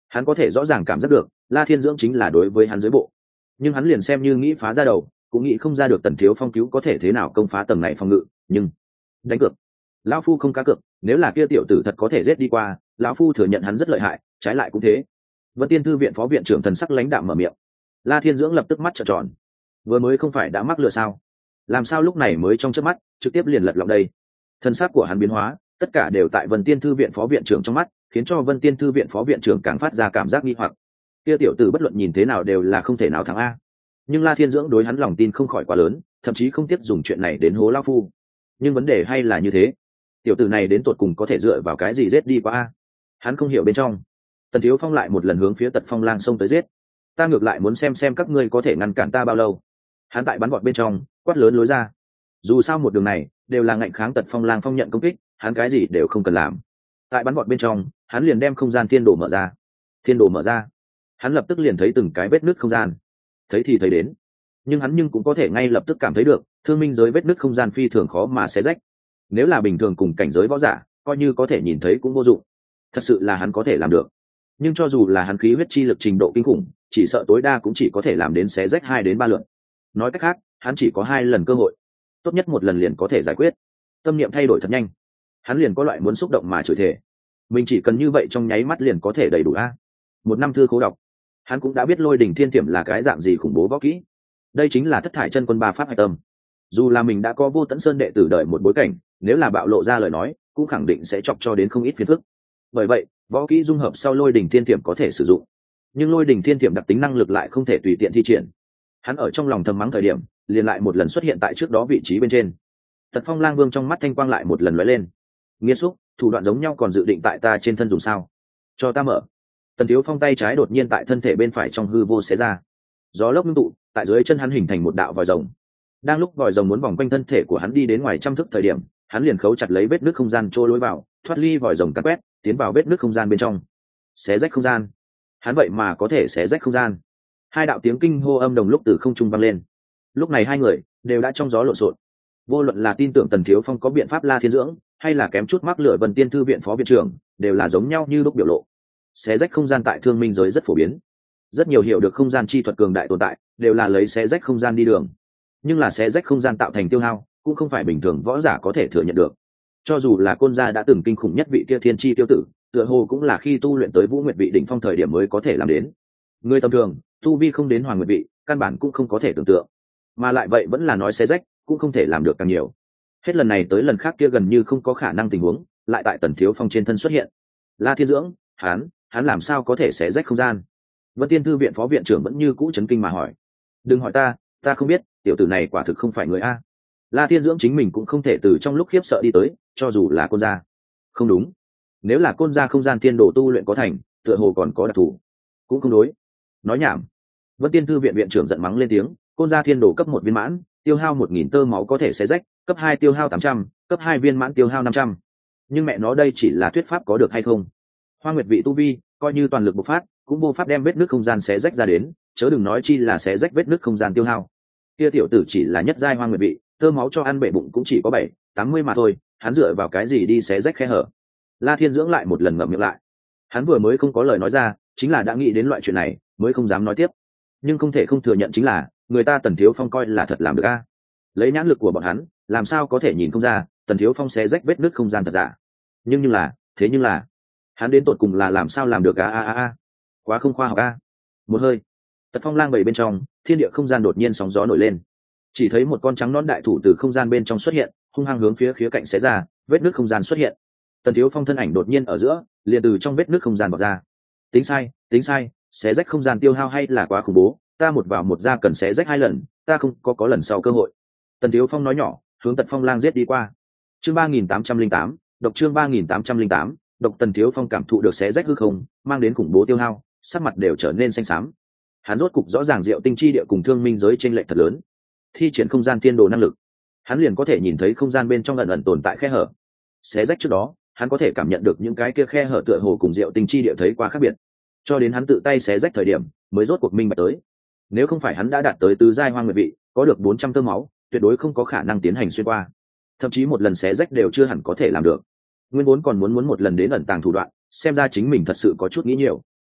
Hắn có thể rõ ràng cảm giác được La Thiên Dưỡng chính là đối với hắn dưới bộ, nhưng hắn liền xem như nghĩ phá ra đầu cũng nghĩ không ra được Tần Thiếu Phong cứu có thể thế nào công phá tầng này phòng ngự. Nhưng đánh cược, lão phu không cá cược. Nếu là kia tiểu tử thật có thể giết đi qua, lão phu thừa nhận hắn rất lợi hại, trái lại cũng thế. Vân Tiên thư viện phó viện trưởng thần sắc lãnh đạm mở miệng. La Thiên Dưỡng lập tức mắt trợn tròn, vừa mới không phải đã mắc lừa sao, làm sao lúc này mới trong chớp mắt trực tiếp liền lật lọng đây. Thần sắc của hắn biến hóa, tất cả đều tại Vân Tiên thư viện phó viện trưởng trong mắt, khiến cho Vân Tiên thư viện phó viện trưởng càng phát ra cảm giác nghi hoặc. Kia tiểu tử bất luận nhìn thế nào đều là không thể nào thắng a. Nhưng La Thiên Dưỡng đối hắn lòng tin không khỏi quá lớn, thậm chí không tiếp dùng chuyện này đến hố lão phu. Nhưng vấn đề hay là như thế, tiểu tử này đến tột cùng có thể dựa vào cái gì giết đi qua a? Hắn không hiểu bên trong. Tần Thiếu Phong lại một lần hướng phía Tật Phong Lang xông tới giết. Ta ngược lại muốn xem các ngươi có thể ngăn cản ta bao lâu. Hắn tại bắn vọt bên trong quát lớn lối ra. Dù sao một đường này đều là ngạnh kháng Tật Phong Lang phong nhận công kích, hắn cái gì đều không cần làm. Tại bắn vọt bên trong, hắn liền đem không gian thiên đồ mở ra. Thiên đồ mở ra, hắn lập tức liền thấy từng cái vết nứt không gian. Thấy thì thấy đến, nhưng hắn cũng có thể ngay lập tức cảm thấy được thương minh giới vết nứt không gian phi thường khó mà xé rách. Nếu là bình thường cùng cảnh giới võ giả, coi như có thể nhìn thấy cũng vô dụng. Thật sự là hắn có thể làm được. Nhưng cho dù là hắn khí huyết chi lực trình độ kinh khủng, chỉ sợ tối đa cũng chỉ có thể làm đến xé rách 2 đến 3 lượt. Nói cách khác, hắn chỉ có 2 lần cơ hội, tốt nhất một lần liền có thể giải quyết. Tâm niệm thay đổi thật nhanh, hắn liền có loại muốn xúc động mà chửi thề. Mình chỉ cần như vậy trong nháy mắt liền có thể đầy đủ a. 1 năm thư khố đọc, hắn cũng đã biết Lôi Đỉnh Thiên Tiềm là cái dạng gì khủng bố võ kỹ. Đây chính là thất thải chân quân 3 pháp hạch tâm. Dù là mình đã có Vô Tận Sơn đệ tử đợi một bối cảnh, nếu là bạo lộ ra lời nói, cũng khẳng định sẽ chọc cho đến không ít phiền phức. Bởi vậy, võ kỹ dung hợp sau Lôi Đỉnh Thiên Tiềm có thể sử dụng, nhưng Lôi Đỉnh Thiên Tiềm đặc tính năng lực lại không thể tùy tiện thi triển. Hắn ở trong lòng thầm mắng thời điểm, liền lại một lần xuất hiện tại trước đó vị trí bên trên. Tật Phong Lang Vương trong mắt thanh quang lại một lần lóe lên. Nghiên xúc, thủ đoạn giống nhau còn dự định tại ta trên thân dùng sao? Cho ta mở. Tần Thiếu Phong tay trái đột nhiên tại thân thể bên phải trong hư vô xé ra. Gió lốc ngưng tụ, tại dưới chân hắn hình thành một đạo vòi rồng. Đang lúc vòi rồng muốn vòng quanh thân thể của hắn đi đến ngoài trăm thước thời điểm, hắn liền khấu chặt lấy vết nước không gian trôi lối vào, thoát ly vòi rồng cắt quét, tiến vào vết nước không gian bên trong. Xé rách không gian. Hắn vậy mà có thể xé rách không gian. 2 đạo tiếng kinh hô âm đồng lúc từ không trung vang lên. Lúc này 2 người đều đã trong gió lộn xộn. Vô luận là tin tưởng Tần Thiếu Phong có biện pháp La Thiên Dưỡng, hay là kém chút mắc lửa Vân Tiên thư viện phó viện trưởng, đều là giống nhau như lúc biểu lộ. Xé rách không gian tại Thương Minh giới rất phổ biến. Rất nhiều hiểu được không gian chi thuật cường đại tồn tại, đều là lấy xé rách không gian đi đường. Nhưng là xé rách không gian tạo thành tiêu hao, cũng không phải bình thường võ giả có thể thừa nhận được. Cho dù là Côn gia đã từng kinh khủng nhất vị kia Thiên Chi tiêu tử, tựa hồ cũng là khi tu luyện tới Vũ Nguyệt vị đỉnh phong thời điểm mới có thể làm đến. Người tầm thường, tu vi không đến Hoàng Nguyệt vị, căn bản cũng không có thể tưởng tượng. Mà lại vậy vẫn là nói xé rách, cũng không thể làm được càng nhiều. Hết lần này tới lần khác kia gần như không có khả năng tình huống, lại tại Tần Thiếu Phong trên thân xuất hiện. La Thiên Dưỡng, hắn làm sao có thể xé rách không gian? Vân Tiên thư viện phó viện trưởng vẫn như cũ chấn kinh mà hỏi. Đừng hỏi ta không biết, tiểu tử này quả thực không phải người a. La Thiên Dưỡng chính mình cũng không thể từ trong lúc khiếp sợ đi tới, cho dù là Côn gia. Không đúng, nếu là Côn gia không gian tiên đồ tu luyện có thành, tựa hồ còn có đặc thù. Cũng không đối. Nói nhảm. Vân Tiên thư viện viện trưởng giận mắng lên tiếng. Côn gia thiên đồ cấp 1 viên mãn, tiêu hao 1000 tơ máu có thể xé rách, cấp 2 tiêu hao 800, cấp 2 viên mãn tiêu hao 500. Nhưng mẹ nó đây chỉ là thuyết pháp có được hay không? Hoa Nguyệt vị tu vi, coi như toàn lực bộc phát, cũng vô pháp đem vết nứt không gian xé rách ra đến, chớ đừng nói chi là xé rách vết nứt không gian tiêu hao. Kia tiểu tử chỉ là nhất giai Hoa Nguyệt vị, tơ máu cho ăn bệ bụng cũng chỉ có 7-80 mà thôi, hắn dựa vào cái gì đi xé rách khe hở? La Thiên Dưỡng lại một lần ngậm miệng lại. Hắn vừa mới không có lời nói ra, chính là đã nghĩ đến loại chuyện này, mới không dám nói tiếp. Nhưng không thể không thừa nhận chính là, người ta Tần Thiếu Phong coi là thật làm được a. Lấy nhãn lực của bọn hắn, làm sao có thể nhìn không ra, Tần Thiếu Phong xé rách vết nứt không gian thật giả. Nhưng là, hắn đến tột cùng là làm sao làm được a. Quá không khoa học a. Một hơi, Tật Phong Lang bảy bên trong, thiên địa không gian đột nhiên sóng gió nổi lên. Chỉ thấy một con trắng nón đại thủ từ không gian bên trong xuất hiện, hung hăng hướng phía khía cạnh xé ra, vết nứt không gian xuất hiện. Tần Thiếu Phong thân ảnh đột nhiên ở giữa, liền từ trong vết nứt không gian bật ra. Tính sai, xé rách không gian tiêu hao hay là quá khủng bố, ta một vào một ra cần xé rách 2 lần, ta không có lần sau cơ hội. Tần Thiếu Phong nói nhỏ, hướng Tật Phong Lang giết đi qua. Chương 3808, độc chương 3808, độc. Tần Thiếu Phong cảm thụ được xé rách hư không, mang đến khủng bố tiêu hao, sắc mặt đều trở nên xanh xám. Hắn rốt cục rõ ràng Diệu Tinh chi địa cùng Thương Minh giới chênh lệch thật lớn. Thi triển không gian tiên đồ năng lực, hắn liền có thể nhìn thấy không gian bên trong ẩn tồn tại khe hở. Xé rách trước đó, hắn có thể cảm nhận được những cái kia khe hở tựa hồ cùng Diệu Tinh chi địa thấy quá khác biệt. Cho đến hắn tự tay xé rách thời điểm, mới rốt cuộc minh bạch tới. Nếu không phải hắn đã đạt tới tứ giai Hoang Nguyệt vị, có được 400 tơ máu, tuyệt đối không có khả năng tiến hành xuyên qua. Thậm chí một lần xé rách đều chưa hẳn có thể làm được. Nguyên vốn còn muốn một lần đến ẩn tàng thủ đoạn, xem ra chính mình thật sự có chút nghĩ nhiều.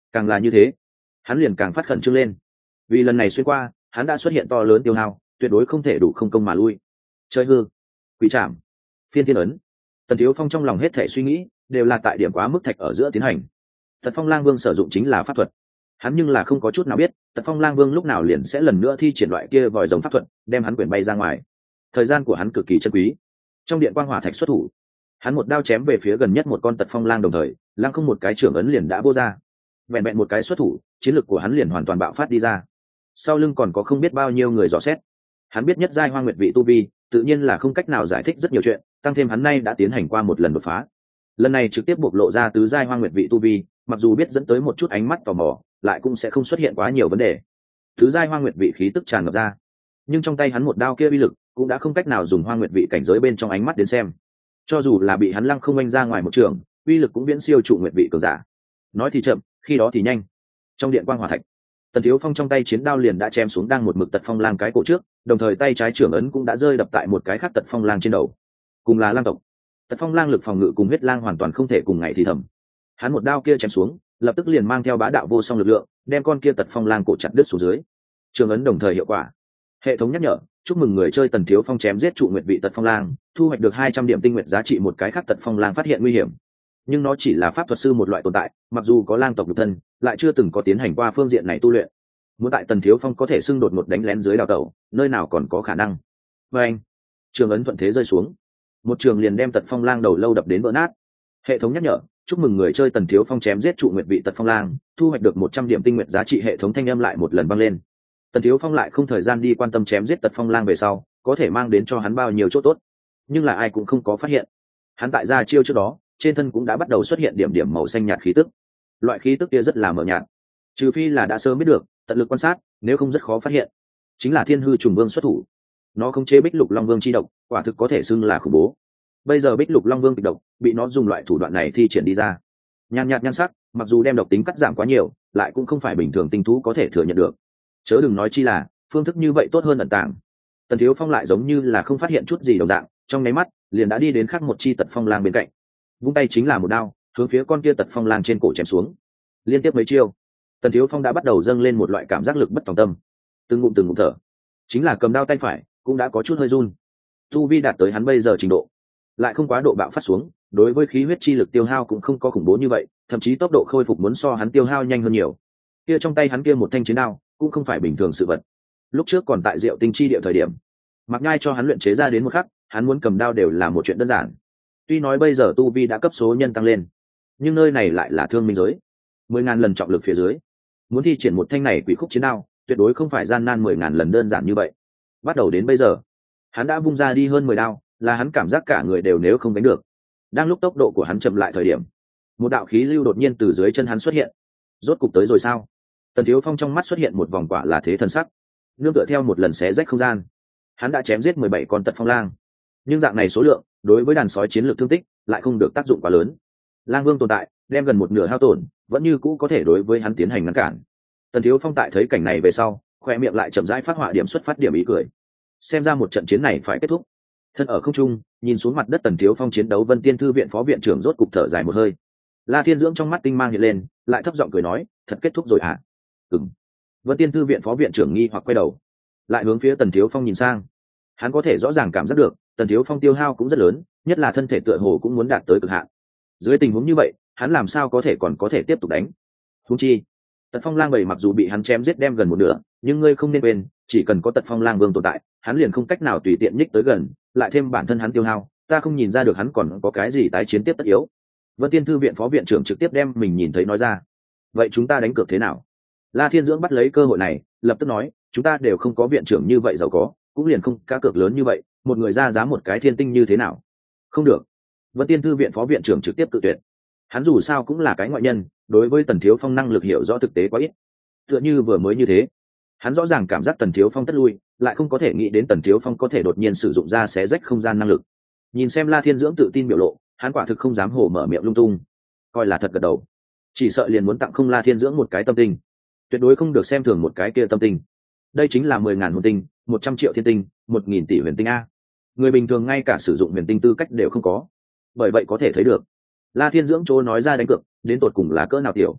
càng là như thế hắn liền càng phát khẩn trương lên, vì lần này xuyên qua hắn đã xuất hiện to lớn tiêu hao, tuyệt đối không thể đủ không công mà lui. Chơi hư, quỷ trảm, phiên thiên ấn. Tần Thiếu Phong trong lòng hết thể suy nghĩ đều là tại điểm quá mức thạch ở giữa tiến hành. Tật Phong Lang Vương sử dụng chính là pháp thuật, hắn nhưng là không có chút nào biết Tật Phong Lang Vương lúc nào liền sẽ lần nữa thi triển loại kia vòi rồng pháp thuật đem hắn quyển bay ra ngoài. Thời gian của hắn cực kỳ chân quý. Trong điện quang hỏa thạch xuất thủ, hắn một đao chém về phía gần nhất một con Tật Phong Lang, đồng thời lăng không một cái trưởng ấn liền đã vô ra. Vẹn vẹn một cái xuất thủ, chiến lực của hắn liền hoàn toàn bạo phát đi ra. Sau lưng còn có không biết bao nhiêu người dò xét. Hắn biết nhất giai Hoang Nguyệt vị tu vi, tự nhiên là không cách nào giải thích rất nhiều chuyện, tăng thêm hắn nay đã tiến hành qua một lần đột phá. Lần này trực tiếp bộc lộ ra tứ giai Hoang Nguyệt vị tu vi, mặc dù biết dẫn tới một chút ánh mắt tò mò, lại cũng sẽ không xuất hiện quá nhiều vấn đề. Tứ giai Hoang Nguyệt vị khí tức tràn ngập ra, nhưng trong tay hắn một đao kia uy lực cũng đã không cách nào dùng Hoang Nguyệt vị cảnh giới bên trong ánh mắt đến xem. Cho dù là bị hắn lăng không anh ra ngoài một trường, uy lực cũng viễn siêu trụ Nguyệt vị cường giả. Nói thì chậm, khi đó thì nhanh. Trong điện quang hỏa thạch, Tần Thiếu Phong trong tay chiến đao liền đã chém xuống đang một mực Tật Phong Lang cái cổ trước, đồng thời tay trái trưởng ấn cũng đã rơi đập tại một cái khác Tật Phong Lang trên đầu. Cùng là lang tộc, Tật Phong Lang lực phòng ngự cùng huyết lang hoàn toàn không thể cùng ngày thì thầm. Hắn một đao kia chém xuống, lập tức liền mang theo bá đạo vô song lực lượng, đem con kia Tật Phong Lang cổ chặt đứt xuống dưới. Trưởng ấn đồng thời hiệu quả. Hệ thống nhắc nhở, chúc mừng người chơi Tần Thiếu Phong chém giết trụ Nguyệt vị Tật Phong Lang, thu hoạch được 200 điểm tinh nguyệt giá trị. Một cái khác Tật Phong Lang phát hiện nguy hiểm, nhưng nó chỉ là pháp thuật sư một loại tồn tại, mặc dù có lang tộc nhục thân, lại chưa từng có tiến hành qua phương diện này tu luyện. Muốn tại Tần Thiếu Phong có thể xưng đột ngột đánh lén dưới đào tẩu, nơi nào còn có khả năng. Và anh, trường ấn thuận thế rơi xuống, một trường liền đem Tật Phong Lang đầu lâu đập đến vỡ nát. Hệ thống nhắc nhở, chúc mừng người chơi Tần Thiếu Phong chém giết trụ Nguyệt vị Tật Phong Lang, thu hoạch được 100 điểm tinh nguyệt giá trị. Hệ thống thanh âm lại một lần vang lên. Tần Thiếu Phong lại không thời gian đi quan tâm chém giết Tật Phong Lang về sau có thể mang đến cho hắn bao nhiêu chỗ tốt, nhưng là ai cũng không có phát hiện, hắn tại ra chiêu trước đó trên thân cũng đã bắt đầu xuất hiện điểm điểm màu xanh nhạt khí tức. Loại khí tức kia rất là mờ nhạt, trừ phi là đã sớm biết được, tận lực quan sát, nếu không rất khó phát hiện. Chính là Thiên Hư Trùng Vương xuất thủ, nó khống chế Bích Lục Long Vương chi độc, quả thực có thể xưng là khủng bố. Bây giờ Bích Lục Long Vương kịch độc bị nó dùng loại thủ đoạn này thi triển đi ra, nhàn nhạt nhan sắc, mặc dù đem độc tính cắt giảm quá nhiều, lại cũng không phải bình thường tinh thú có thể thừa nhận được. Chớ đừng nói chi là phương thức như vậy tốt hơn ẩn tàng. Tần Thiếu Phong lại giống như là không phát hiện chút gì đồng dạng, trong nháy mắt liền đã đi đến khác một chi Tật Phong Lang bên cạnh, vung tay chính là một đao hướng phía con kia Tật Phong Lang trên cổ chém xuống. Liên tiếp mấy chiêu, Tần Thiếu Phong đã bắt đầu dâng lên một loại cảm giác lực bất tòng tâm, từng ngụm thở, chính là cầm đao tay phải cũng đã có chút hơi run. Tu vi đạt tới hắn bây giờ trình độ, lại không quá độ bạo phát xuống, đối với khí huyết chi lực tiêu hao cũng không có khủng bố như vậy, thậm chí tốc độ khôi phục muốn so hắn tiêu hao nhanh hơn nhiều. Kia trong tay hắn kia một thanh chiến đao cũng không phải bình thường sự vật. Lúc trước còn tại Diệu Tinh chi địa thời điểm, Mạc Nhai cho hắn luyện chế ra đến một khắc, hắn muốn cầm đao đều là một chuyện đơn giản. Tuy nói bây giờ tu vi đã cấp số nhân tăng lên, nhưng nơi này lại là thương minh giới, 10.000 lần trọng lực phía dưới, muốn thi triển một thanh này quỷ khúc chiến đao, tuyệt đối không phải gian nan 10.000 lần đơn giản như vậy. Bắt đầu đến bây giờ, hắn đã vung ra đi hơn 10 đao, là hắn cảm giác cả người đều nếu không đánh được. Đang lúc tốc độ của hắn chậm lại thời điểm, một đạo khí lưu đột nhiên từ dưới chân hắn xuất hiện. Rốt cục tới rồi sao? Tần Thiếu Phong trong mắt xuất hiện một vòng quả là thế thần sắc, nương tựa theo một lần xé rách không gian, hắn đã chém giết 17 con Tật Phong Lang, nhưng dạng này số lượng đối với đàn sói chiến lược thương tích lại không được tác dụng quá lớn. Lang Vương tồn tại đem gần một nửa hao tổn, vẫn như cũ có thể đối với hắn tiến hành ngăn cản. Tần Thiếu Phong tại thấy cảnh này về sau, khoe miệng lại chậm rãi phát họa điểm xuất phát điểm ý cười. Xem ra một trận chiến này phải kết thúc. Thân ở không trung, nhìn xuống mặt đất Tần Thiếu Phong chiến đấu, Vân Tiên Thư viện phó viện trưởng rốt cục thở dài một hơi. La Thiên Dưỡng trong mắt tinh mang hiện lên, lại thấp giọng cười nói, thật kết thúc rồi hả? Ừm. Vân Tiên Thư viện phó viện trưởng nghi hoặc quay đầu, lại hướng phía Tần Thiếu Phong nhìn sang. Hắn có thể rõ ràng cảm giác được, Tần Thiếu Phong tiêu hao cũng rất lớn, nhất là thân thể tựa hồ cũng muốn đạt tới cực hạn. Dưới tình huống như vậy, hắn làm sao có thể còn có thể tiếp tục đánh? Huống chi, Tật Phong Lang 7 mặc dù bị hắn chém giết đem gần một nửa, nhưng ngươi không nên quên, chỉ cần có Tật Phong Lang Vương tồn tại, hắn liền không cách nào tùy tiện nhích tới gần, lại thêm bản thân hắn tiêu hao, ta không nhìn ra được hắn còn có cái gì tái chiến tiếp tất yếu. Vân Tiên Thư viện phó viện trưởng trực tiếp đem mình nhìn thấy nói ra. Vậy chúng ta đánh cược thế nào? La Thiên Dưỡng bắt lấy cơ hội này, lập tức nói, chúng ta đều không có viện trưởng như vậy giàu có, cũng liền không cá cược lớn như vậy, một người ra giá một cái thiên tinh như thế nào? Không được. Vân Tiên Thư viện phó viện trưởng trực tiếp cự tuyệt. Hắn dù sao cũng là cái ngoại nhân, đối với Tần Thiếu Phong năng lực hiểu rõ thực tế quá ít. Tựa như vừa mới như thế, hắn rõ ràng cảm giác Tần Thiếu Phong tất lui, lại không có thể nghĩ đến Tần Thiếu Phong có thể đột nhiên sử dụng ra xé rách không gian năng lực. Nhìn xem La Thiên Dưỡng tự tin biểu lộ, hắn quả thực không dám hổ mở miệng lung tung, coi là thật gật đầu. Chỉ sợ liền muốn tặng không La Thiên Dưỡng một cái tâm tinh, tuyệt đối không được xem thường một cái kia tâm tinh. Đây chính là 10.000 hồn tinh, 100 triệu thiên tinh, 1.000 tỷ huyền tinh a. Người bình thường ngay cả sử dụng huyền tinh tư cách đều không có. Bởi vậy có thể thấy được, La Thiên Dưỡng chỗ nói ra đánh cược, đến tột cùng là cỡ nào tiểu.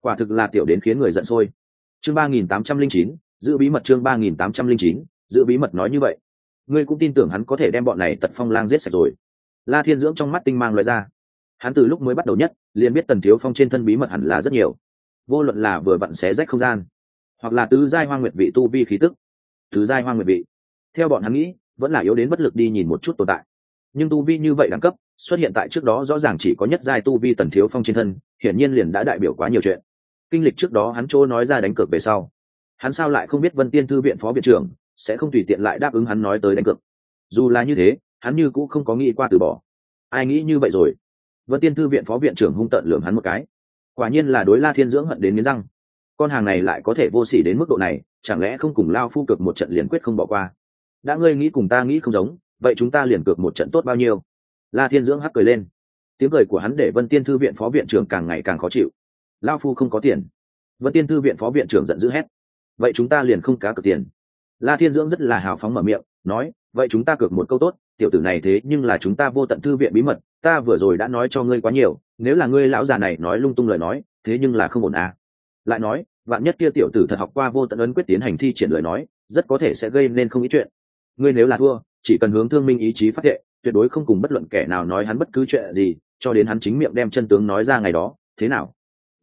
quả thực là tiểu đến khiến người giận sôi. Chương 3809, giữ bí mật. Chương 3809, giữ bí mật. Nói như vậy ngươi cũng tin tưởng hắn có thể đem bọn này Tật Phong Lang giết sạch rồi? La Thiên Dưỡng trong mắt tinh mang loại ra. Hắn từ lúc mới bắt đầu nhất liền biết Tần Thiếu Phong trên thân bí mật hẳn là rất nhiều, vô luận là vừa vặn xé rách không gian, hoặc là tứ giai hoang nguyệt vị tu vi khí tức. Tứ giai hoang nguyệt vị, theo bọn hắn nghĩ vẫn là yếu đến bất lực đi nhìn một chút tồn tại, nhưng tu vi như vậy đẳng cấp xuất hiện tại trước đó rõ ràng chỉ có nhất giai tu vi Tần Thiếu Phong trên thân, hiển nhiên liền đã đại biểu quá nhiều chuyện. Kinh lịch trước đó hắn chỗ nói ra đánh cược về sau, hắn sao lại không biết Vân Tiên Thư viện phó viện trưởng sẽ không tùy tiện lại đáp ứng hắn nói tới đánh cược. Dù là như thế hắn như cũng không có nghĩ qua từ bỏ. Ai nghĩ như vậy rồi? Vân Tiên Thư viện phó viện trưởng hung tợn lườm hắn một cái. Quả nhiên là đối La Thiên Dưỡng hận đến nghiến răng. Con hàng này lại có thể vô sỉ đến mức độ này, chẳng lẽ không cùng lao phu cược một trận liền quyết không bỏ qua? Đã ngươi nghĩ cùng ta nghĩ không giống, vậy chúng ta liền cược một trận tốt bao nhiêu? La Thiên Dưỡng hắc cười lên. Tiếng cười của hắn để Vân Tiên Thư viện phó viện trưởng càng ngày càng khó chịu. Lao phu không có tiền. Vân Tiên Thư viện phó viện trưởng giận dữ hét. Vậy chúng ta liền không cá cược tiền. La Thiên Dưỡng rất là hào phóng mở miệng nói, vậy chúng ta cược một câu tốt, tiểu tử này thế nhưng là chúng ta Vô Tận Thư viện bí mật, ta vừa rồi đã nói cho ngươi quá nhiều, nếu là ngươi lão già này nói lung tung lời nói, thế nhưng là không ổn à. Lại nói vạn nhất kia tiểu tử thật học qua Vô Tận ấn quyết tiến hành thi triển lời nói, rất có thể sẽ gây nên không ít chuyện. Ngươi nếu là thua, chỉ cần hướng Thương Minh ý chí phát thệ, tuyệt đối không cùng bất luận kẻ nào nói hắn bất cứ chuyện gì, cho đến hắn chính miệng đem chân tướng nói ra ngày đó, thế nào?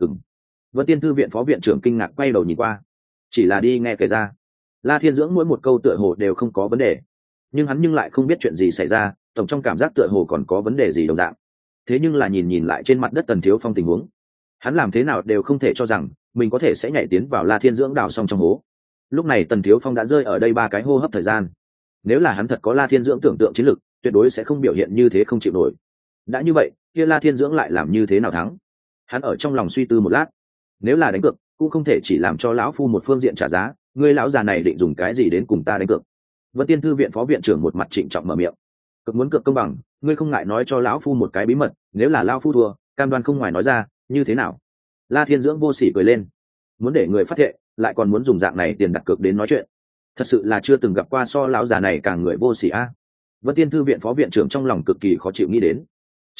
Vân Tiên Thư viện phó viện trưởng kinh ngạc quay đầu nhìn qua. Chỉ là đi nghe kể ra, La Thiên Dưỡng mỗi một câu tựa hồ đều không có vấn đề, nhưng hắn nhưng lại không biết chuyện gì xảy ra, tổng trong cảm giác tựa hồ còn có vấn đề gì đồng dạng. Thế nhưng là nhìn lại trên mặt đất Tần Thiếu Phong tình huống, hắn làm thế nào đều không thể cho rằng mình có thể sẽ nhảy tiến vào La Thiên Dưỡng đào xong trong hố. Lúc này Tần Thiếu Phong đã rơi ở đây 3 cái hô hấp thời gian. Nếu là hắn thật có La Thiên Dưỡng tưởng tượng chiến lực, tuyệt đối sẽ không biểu hiện như thế không chịu nổi. Đã như vậy, kia La Thiên Dưỡng lại làm như thế nào thắng? Hắn ở trong lòng suy tư một lát. Nếu là đánh cược, cũng không thể chỉ làm cho lão phu một phương diện trả giá, ngươi lão già này định dùng cái gì đến cùng ta đánh cược? Vân Tiên Thư viện phó viện trưởng một mặt trịnh trọng mở miệng. Cực muốn cược công bằng, ngươi không ngại nói cho lão phu một cái bí mật, nếu là lão phu thua, cam đoan không ngoài nói ra, như thế nào? La Thiên Dưỡng vô sỉ cười lên. Muốn để người phát thệ, lại còn muốn dùng dạng này tiền đặt cược đến nói chuyện. Thật sự là chưa từng gặp qua so lão già này càng người vô sỉ a. Vân Tiên Thư viện phó viện trưởng trong lòng cực kỳ khó chịu nghĩ đến.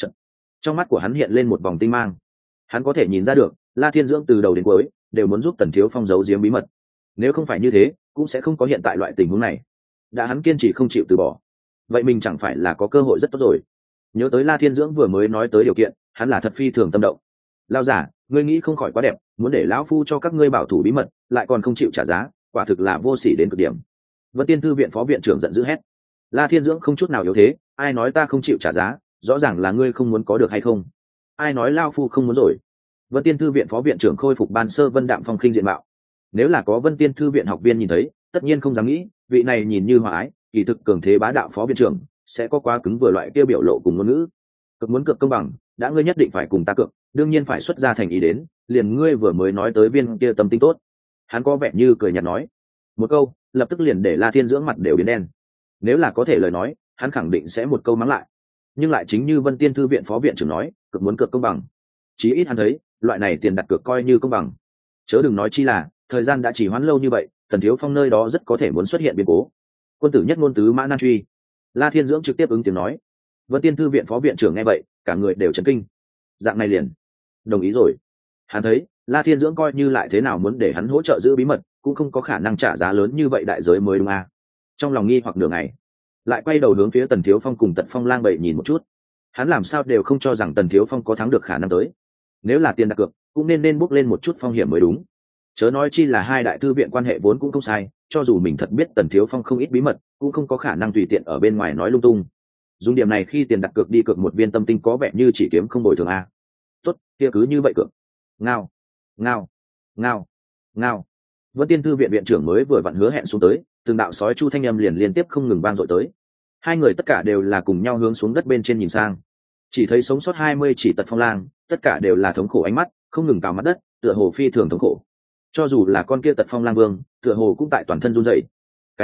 Trong mắt của hắn hiện lên một vòng tinh mang. Hắn có thể nhìn ra được, La Thiên Dưỡng từ đầu đến cuối đều muốn giúp Tần Thiếu Phong giấu giếm bí mật. Nếu không phải như thế, cũng sẽ không có hiện tại loại tình huống này. Đã hắn kiên trì không chịu từ bỏ, vậy mình chẳng phải là có cơ hội rất tốt rồi. Nhớ tới La Thiên Dưỡng vừa mới nói tới điều kiện, hắn là thật phi thường tâm động. Lao giả, ngươi nghĩ không khỏi quá đẹp, muốn để lão phu cho các ngươi bảo thủ bí mật, lại còn không chịu trả giá, quả thực là vô sỉ đến cực điểm. Vân Tiên Thư viện phó viện trưởng giận dữ hét. La Thiên Dưỡng không chút nào yếu thế, ai nói ta không chịu trả giá, rõ ràng là ngươi không muốn có được hay không? Ai nói lao phu không muốn rồi? Vân Tiên Thư viện phó viện trưởng khôi phục ban sơ vân đạm phong khinh diện mạo. Nếu là có Vân Tiên Thư viện học viên nhìn thấy, tất nhiên không dám nghĩ, vị này nhìn như hòa ái, kỳ thực cường thế bá đạo phó viện trưởng sẽ có quá cứng vừa loại kia biểu lộ cùng ngôn ngữ. Cực muốn cược công bằng, đã ngươi nhất định phải cùng ta cược, đương nhiên phải xuất ra thành ý đến, liền ngươi vừa mới nói tới viên kia tâm tinh tốt. Hắn có vẻ như cười nhạt nói một câu, lập tức liền để La Thiên Dưỡng mặt đều biến đen. Nếu là có thể lời nói, hắn khẳng định sẽ một câu mắng lại, nhưng lại chính như Vân Tiên Thư viện phó viện trưởng nói, cực muốn cược công bằng. Chí ít hắn thấy loại này tiền đặt cược coi như công bằng, chớ đừng nói chi là thời gian đã trì hoãn lâu như vậy, Tần Thiếu Phong nơi đó rất có thể muốn xuất hiện biến cố. Quân tử nhất ngôn tứ mã nan truy. La Thiên Dưỡng trực tiếp ứng tiếng nói. Vân Tiên Thư viện phó viện trưởng nghe vậy, cả người đều chấn kinh. Dạng này liền đồng ý rồi. Hắn thấy La Thiên Dưỡng coi như lại thế nào muốn để hắn hỗ trợ giữ bí mật, cũng không có khả năng trả giá lớn như vậy đại giới mới đúng à. Trong lòng nghi hoặc nửa ngày, lại quay đầu hướng phía Tần Thiếu Phong cùng Tật Phong Lang bậy nhìn một chút. Hắn làm sao đều không cho rằng Tần Thiếu Phong có thắng được khả năng tới. Nếu là tiền đặt cược, cũng nên bước lên một chút phong hiểm mới đúng. Chớ nói chi là hai đại thư viện quan hệ vốn cũng không sai, cho dù mình thật biết Tần Thiếu Phong không ít bí mật, cũng không có khả năng tùy tiện ở bên ngoài nói lung tung. Dùng điểm này khi tiền đặt cược đi cược một viên tâm tinh có vẻ như chỉ kiếm không bồi thường a. Tốt, kia cứ như vậy cược. Ngao, ngao, ngao, ngao. Vân Tiên Thư viện viện trưởng mới vừa vặn hứa hẹn xuống tới, từng đạo sói chu thanh âm liền liên tiếp không ngừng vang dội tới. Hai người tất cả đều là cùng nhau hướng xuống đất bên trên nhìn sang. Chỉ thấy sống sót 20 chỉ Tật Phong Lang, tất cả đều là thống khổ ánh mắt, không ngừng cào mặt đất, tựa hồ phi thường thống khổ. Cho dù là con kia Tật Phong Lang Vương, tựa hồ cũng tại toàn thân run rẩy. Cái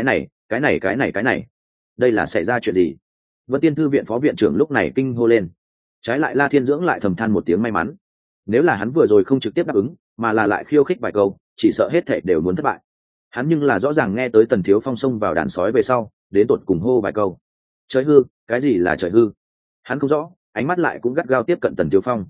này, đây là xảy ra chuyện gì? Vân Tiên Thư viện phó viện trưởng lúc này kinh hô lên. Trái lại La Thiên Dưỡng lại thầm than một tiếng may mắn. Nếu là hắn vừa rồi không trực tiếp đáp ứng, mà là lại khiêu khích vài câu, chỉ sợ hết thảy đều muốn thất bại. Hắn nhưng là rõ ràng nghe tới Tần Thiếu Phong xông vào đàn sói về sau, đến tột cùng hô vài câu. Trời hư, cái gì là trời hư? Hắn không rõ, ánh mắt lại cũng gắt gao tiếp cận Tần Thiếu Phong.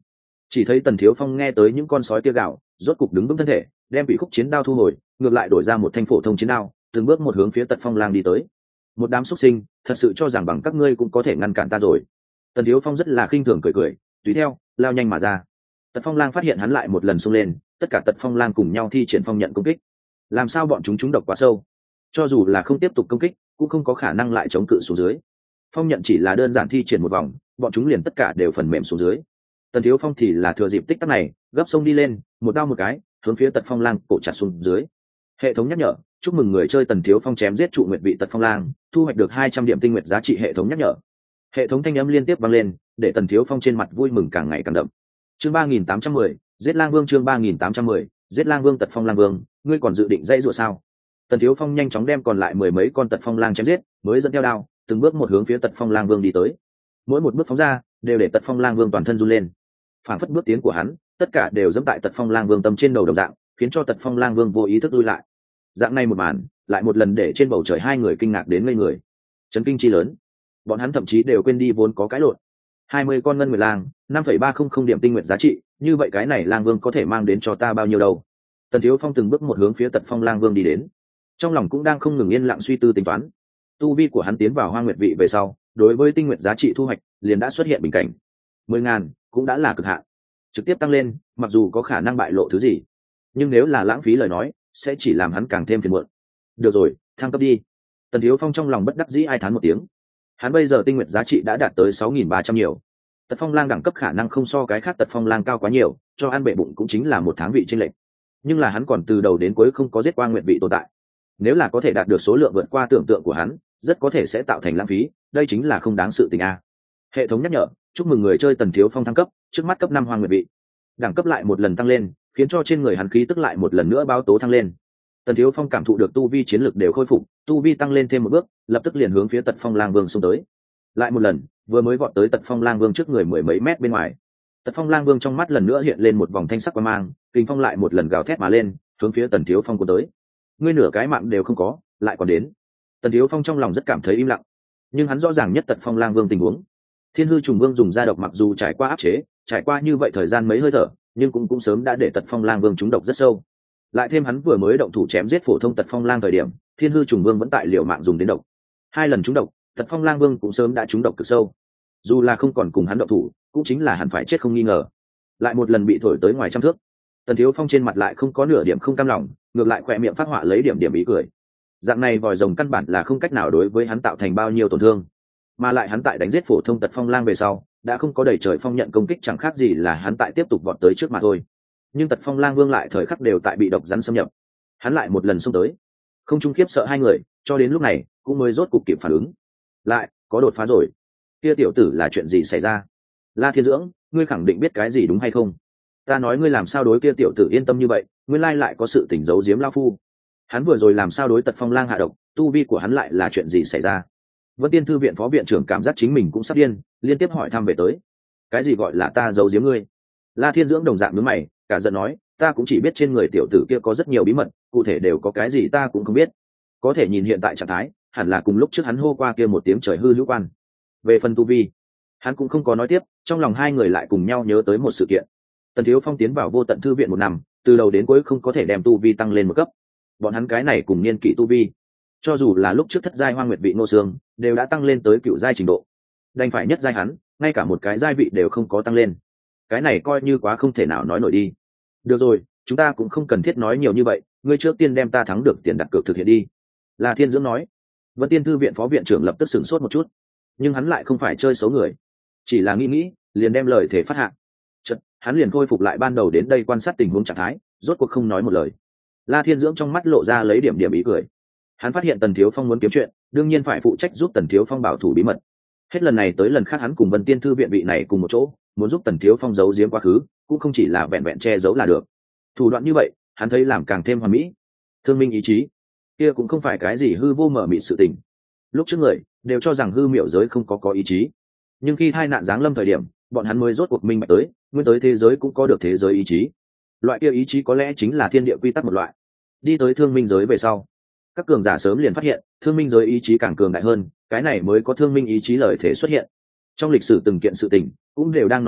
Chỉ thấy Tần Thiếu Phong nghe tới những con sói kia gạo, rốt cục đứng vững thân thể, đem bị khúc chiến đao thu hồi, ngược lại đổi ra một thanh phổ thông chiến đao, từng bước một hướng phía Tật Phong Lang đi tới. Một đám xuất sinh, thật sự cho rằng bằng các ngươi cũng có thể ngăn cản ta rồi. Tần Thiếu Phong rất là khinh thường cười cười, tùy theo lao nhanh mà ra. Tật Phong Lang phát hiện hắn lại một lần xông lên, tất cả Tật Phong Lang cùng nhau thi triển phong nhận công kích. Làm sao bọn chúng trúng độc quá sâu, cho dù là không tiếp tục công kích, cũng không có khả năng lại chống cự xuống dưới. Phong nhận chỉ là đơn giản thi triển một vòng, bọn chúng liền tất cả đều phần mềm xuống dưới. Tần Thiếu Phong thì là thừa dịp tích tắc này, gấp sông đi lên, một đao một cái, hướng phía Tật Phong Lang cổ chặt xuống dưới. Hệ thống nhắc nhở, chúc mừng người chơi Tần Thiếu Phong chém giết trụ nguyệt vị Tật Phong Lang, thu hoạch được 200 điểm tinh nguyệt giá trị. Hệ thống nhắc nhở. Hệ thống thanh âm liên tiếp vang lên, để Tần Thiếu Phong trên mặt vui mừng càng ngày càng đậm. Chương 3810, giết Lang Vương. Chương 3810, giết Lang Vương. Tật Phong Lang Vương, ngươi còn dự định dãy dụa sao? Tần Thiếu Phong nhanh chóng đem còn lại mười mấy con Tật Phong Lang chém giết, mới dẫn theo đao, từng bước một hướng phía Tật Phong Lang Vương đi tới. Mỗi một bước phóng ra, đều để Tật Phong Lang Vương toàn thân run lên. Phản phất bước tiến của hắn, tất cả đều dẫm tại Tật Phong Lang Vương tâm trên đầu đồng dạng, khiến cho Tật Phong Lang Vương vô ý thức lui lại. Dạng này một màn, lại một lần để trên bầu trời hai người kinh ngạc đến ngây người. Chấn kinh chi lớn, bọn hắn thậm chí đều quên đi vốn có cái lộn. 20 con ngân nguyệt lang, 5,300 điểm tinh nguyệt giá trị, như vậy cái này Lang Vương có thể mang đến cho ta bao nhiêu đâu? Tần Thiếu Phong từng bước một hướng phía Tật Phong Lang Vương đi đến, trong lòng cũng đang không ngừng yên lặng suy tư tính toán. Tu vi của hắn tiến vào Hoang Nguyệt vị về sau, đối với tinh nguyệt giá trị thu hoạch liền đã xuất hiện bình cảnh. 10.000 cũng đã là cực hạn. Trực tiếp tăng lên, mặc dù có khả năng bại lộ thứ gì, nhưng nếu là lãng phí lời nói, sẽ chỉ làm hắn càng thêm phiền muộn. Được rồi, thăng cấp đi. Tần Thiếu Phong trong lòng bất đắc dĩ ai thán một tiếng. Hắn bây giờ tinh nguyệt giá trị đã đạt tới 6.300 nhiều. Tật Phong Lang đẳng cấp khả năng không so cái khác Tật Phong Lang cao quá nhiều, cho ăn bệ bụng cũng chính là một tháng vị chênh lệch. Nhưng là hắn còn từ đầu đến cuối không có giết qua nguyệt vị tồn tại. Nếu là có thể đạt được số lượng vượt qua tưởng tượng của hắn, rất có thể sẽ tạo thành lãng phí, đây chính là không đáng sự tình a. Hệ thống nhắc nhở, chúc mừng người chơi Tần Thiếu Phong thăng cấp, trước mắt cấp 5 Hoang Nguyệt vị. Đẳng cấp lại một lần tăng lên, khiến cho trên người hắn khí tức lại một lần nữa báo tố thăng lên. Tần Thiếu Phong cảm thụ được tu vi chiến lực đều khôi phục, tu vi tăng lên thêm một bước, lập tức liền hướng phía Tật Phong Lang Vương xông tới. Lại một lần, vừa mới vọt tới Tật Phong Lang Vương trước người mười mấy mét bên ngoài. Tật Phong Lang Vương trong mắt lần nữa hiện lên một vòng thanh sắc quang mang, kình phong lại một lần gào thét mà lên, hướng phía Tần Thiếu Phong cuốn tới. Ngươi nửa cái mạng đều không có, lại còn đến. Tần Thiếu Phong trong lòng rất cảm thấy im lặng, nhưng hắn rõ ràng nhất Tật Phong Lang Vương tình huống. Thiên Hư Trùng Vương dùng da độc mặc dù trải qua áp chế, trải qua như vậy thời gian mấy hơi thở, nhưng cũng sớm đã để Tật Phong Lang Vương trúng độc rất sâu. Lại thêm hắn vừa mới động thủ chém giết phổ thông Tật Phong Lang thời điểm, Thiên Hư Trùng Vương vẫn tại liều mạng dùng đến độc. Hai lần trúng độc, Tật Phong Lang Vương cũng sớm đã trúng độc cực sâu. Dù là không còn cùng hắn động thủ, cũng chính là hắn phải chết không nghi ngờ. Lại một lần bị thổi tới ngoài trăm thước. Tần Thiếu Phong trên mặt lại không có nửa điểm không cam lòng, ngược lại khỏe miệng phát họa lấy điểm ý cười. Dạng này vòi rồng căn bản là không cách nào đối với hắn tạo thành bao nhiêu tổn thương, mà lại hắn tại đánh giết phổ thông Tật Phong Lang về sau, đã không có đẩy trời phong nhận công kích, chẳng khác gì là hắn tại tiếp tục vọt tới trước mà thôi. Nhưng Tật Phong Lang Vương lại thời khắc đều tại bị độc rắn xâm nhập, hắn lại một lần xông tới, không trung khiếp sợ hai người, cho đến lúc này cũng mới rốt cục kịp phản ứng. Lại có đột phá rồi. Kia tiểu tử là chuyện gì xảy ra? La Thiên Dưỡng, ngươi khẳng định biết cái gì đúng hay không? Ta nói ngươi làm sao đối kia tiểu tử yên tâm như vậy, nguyên lai lại có sự tình giấu giếm lão phu. Hắn vừa rồi làm sao đối Tật Phong Lang hạ độc, tu vi của hắn lại là chuyện gì xảy ra? Vân Tiên Thư viện phó viện trưởng cảm giác chính mình cũng sắp điên, liên tiếp hỏi thăm về tới. Cái gì gọi là ta giấu giếm ngươi? La Thiên Dưỡng đồng dạng nhướng mày, cả giận nói, ta cũng chỉ biết trên người tiểu tử kia có rất nhiều bí mật, cụ thể đều có cái gì ta cũng không biết. Có thể nhìn hiện tại trạng thái, hẳn là cùng lúc trước hắn hô qua kia một tiếng trời hư hữu quan. Về phần tu vi, hắn cũng không có nói tiếp, trong lòng hai người lại cùng nhau nhớ tới một sự kiện. Tần Thiếu Phong tiến vào Vô Tận Thư viện một năm, từ đầu đến cuối không có thể đem tu vi tăng lên một cấp. Bọn hắn cái này cùng niên kỷ tu vi, cho dù là lúc trước thất giai Hoang Nguyệt vị Ngô Sương, đều đã tăng lên tới cựu giai trình độ. Đành phải nhất giai hắn, ngay cả một cái giai vị đều không có tăng lên. Cái này coi như quá không thể nào nói nổi đi. Được rồi, chúng ta cũng không cần thiết nói nhiều như vậy, ngươi trước tiên đem ta thắng được tiền đặt cược thực hiện đi. La Thiên Dưỡng nói. Vân Tiên Thư viện phó viện trưởng lập tức sửng sốt một chút, nhưng hắn lại không phải chơi xấu người, chỉ là nghĩ, liền đem lời thể phát hạ. Chợt, hắn liền khôi phục lại ban đầu đến đây quan sát tình huống trạng thái, rốt cuộc không nói một lời. La Thiên Dưỡng trong mắt lộ ra lấy điểm ý cười. Hắn phát hiện Tần Thiếu Phong muốn kiếm chuyện, đương nhiên phải phụ trách giúp Tần Thiếu Phong bảo thủ bí mật. Hết lần này tới lần khác hắn cùng Vân Tiên Thư viện vị này cùng một chỗ, muốn giúp Tần Thiếu Phong giấu giếm quá khứ, cũng không chỉ là vẹn che giấu là được. Thủ đoạn như vậy, hắn thấy làm càng thêm hoàn mỹ. Thương minh ý chí, kia cũng không phải cái gì hư vô mở mịt sự tình. Lúc trước người đều cho rằng hư miểu giới không có ý chí, nhưng khi tai nạn giáng lâm thời điểm, bọn hắn mới rốt cuộc minh bạch tới, nguyên tới thế giới cũng có được thế giới ý chí. Loại kia ý chí có lẽ chính là thiên địa quy tắc một loại. Đi tới thương minh giới về sau, các cường giả sớm liền phát hiện thương minh giới ý chí càng cường đại hơn, cái này mới có thương minh ý chí lời thể xuất hiện. Trong lịch sử từng kiện sự tình cũng đều đang nói rõ,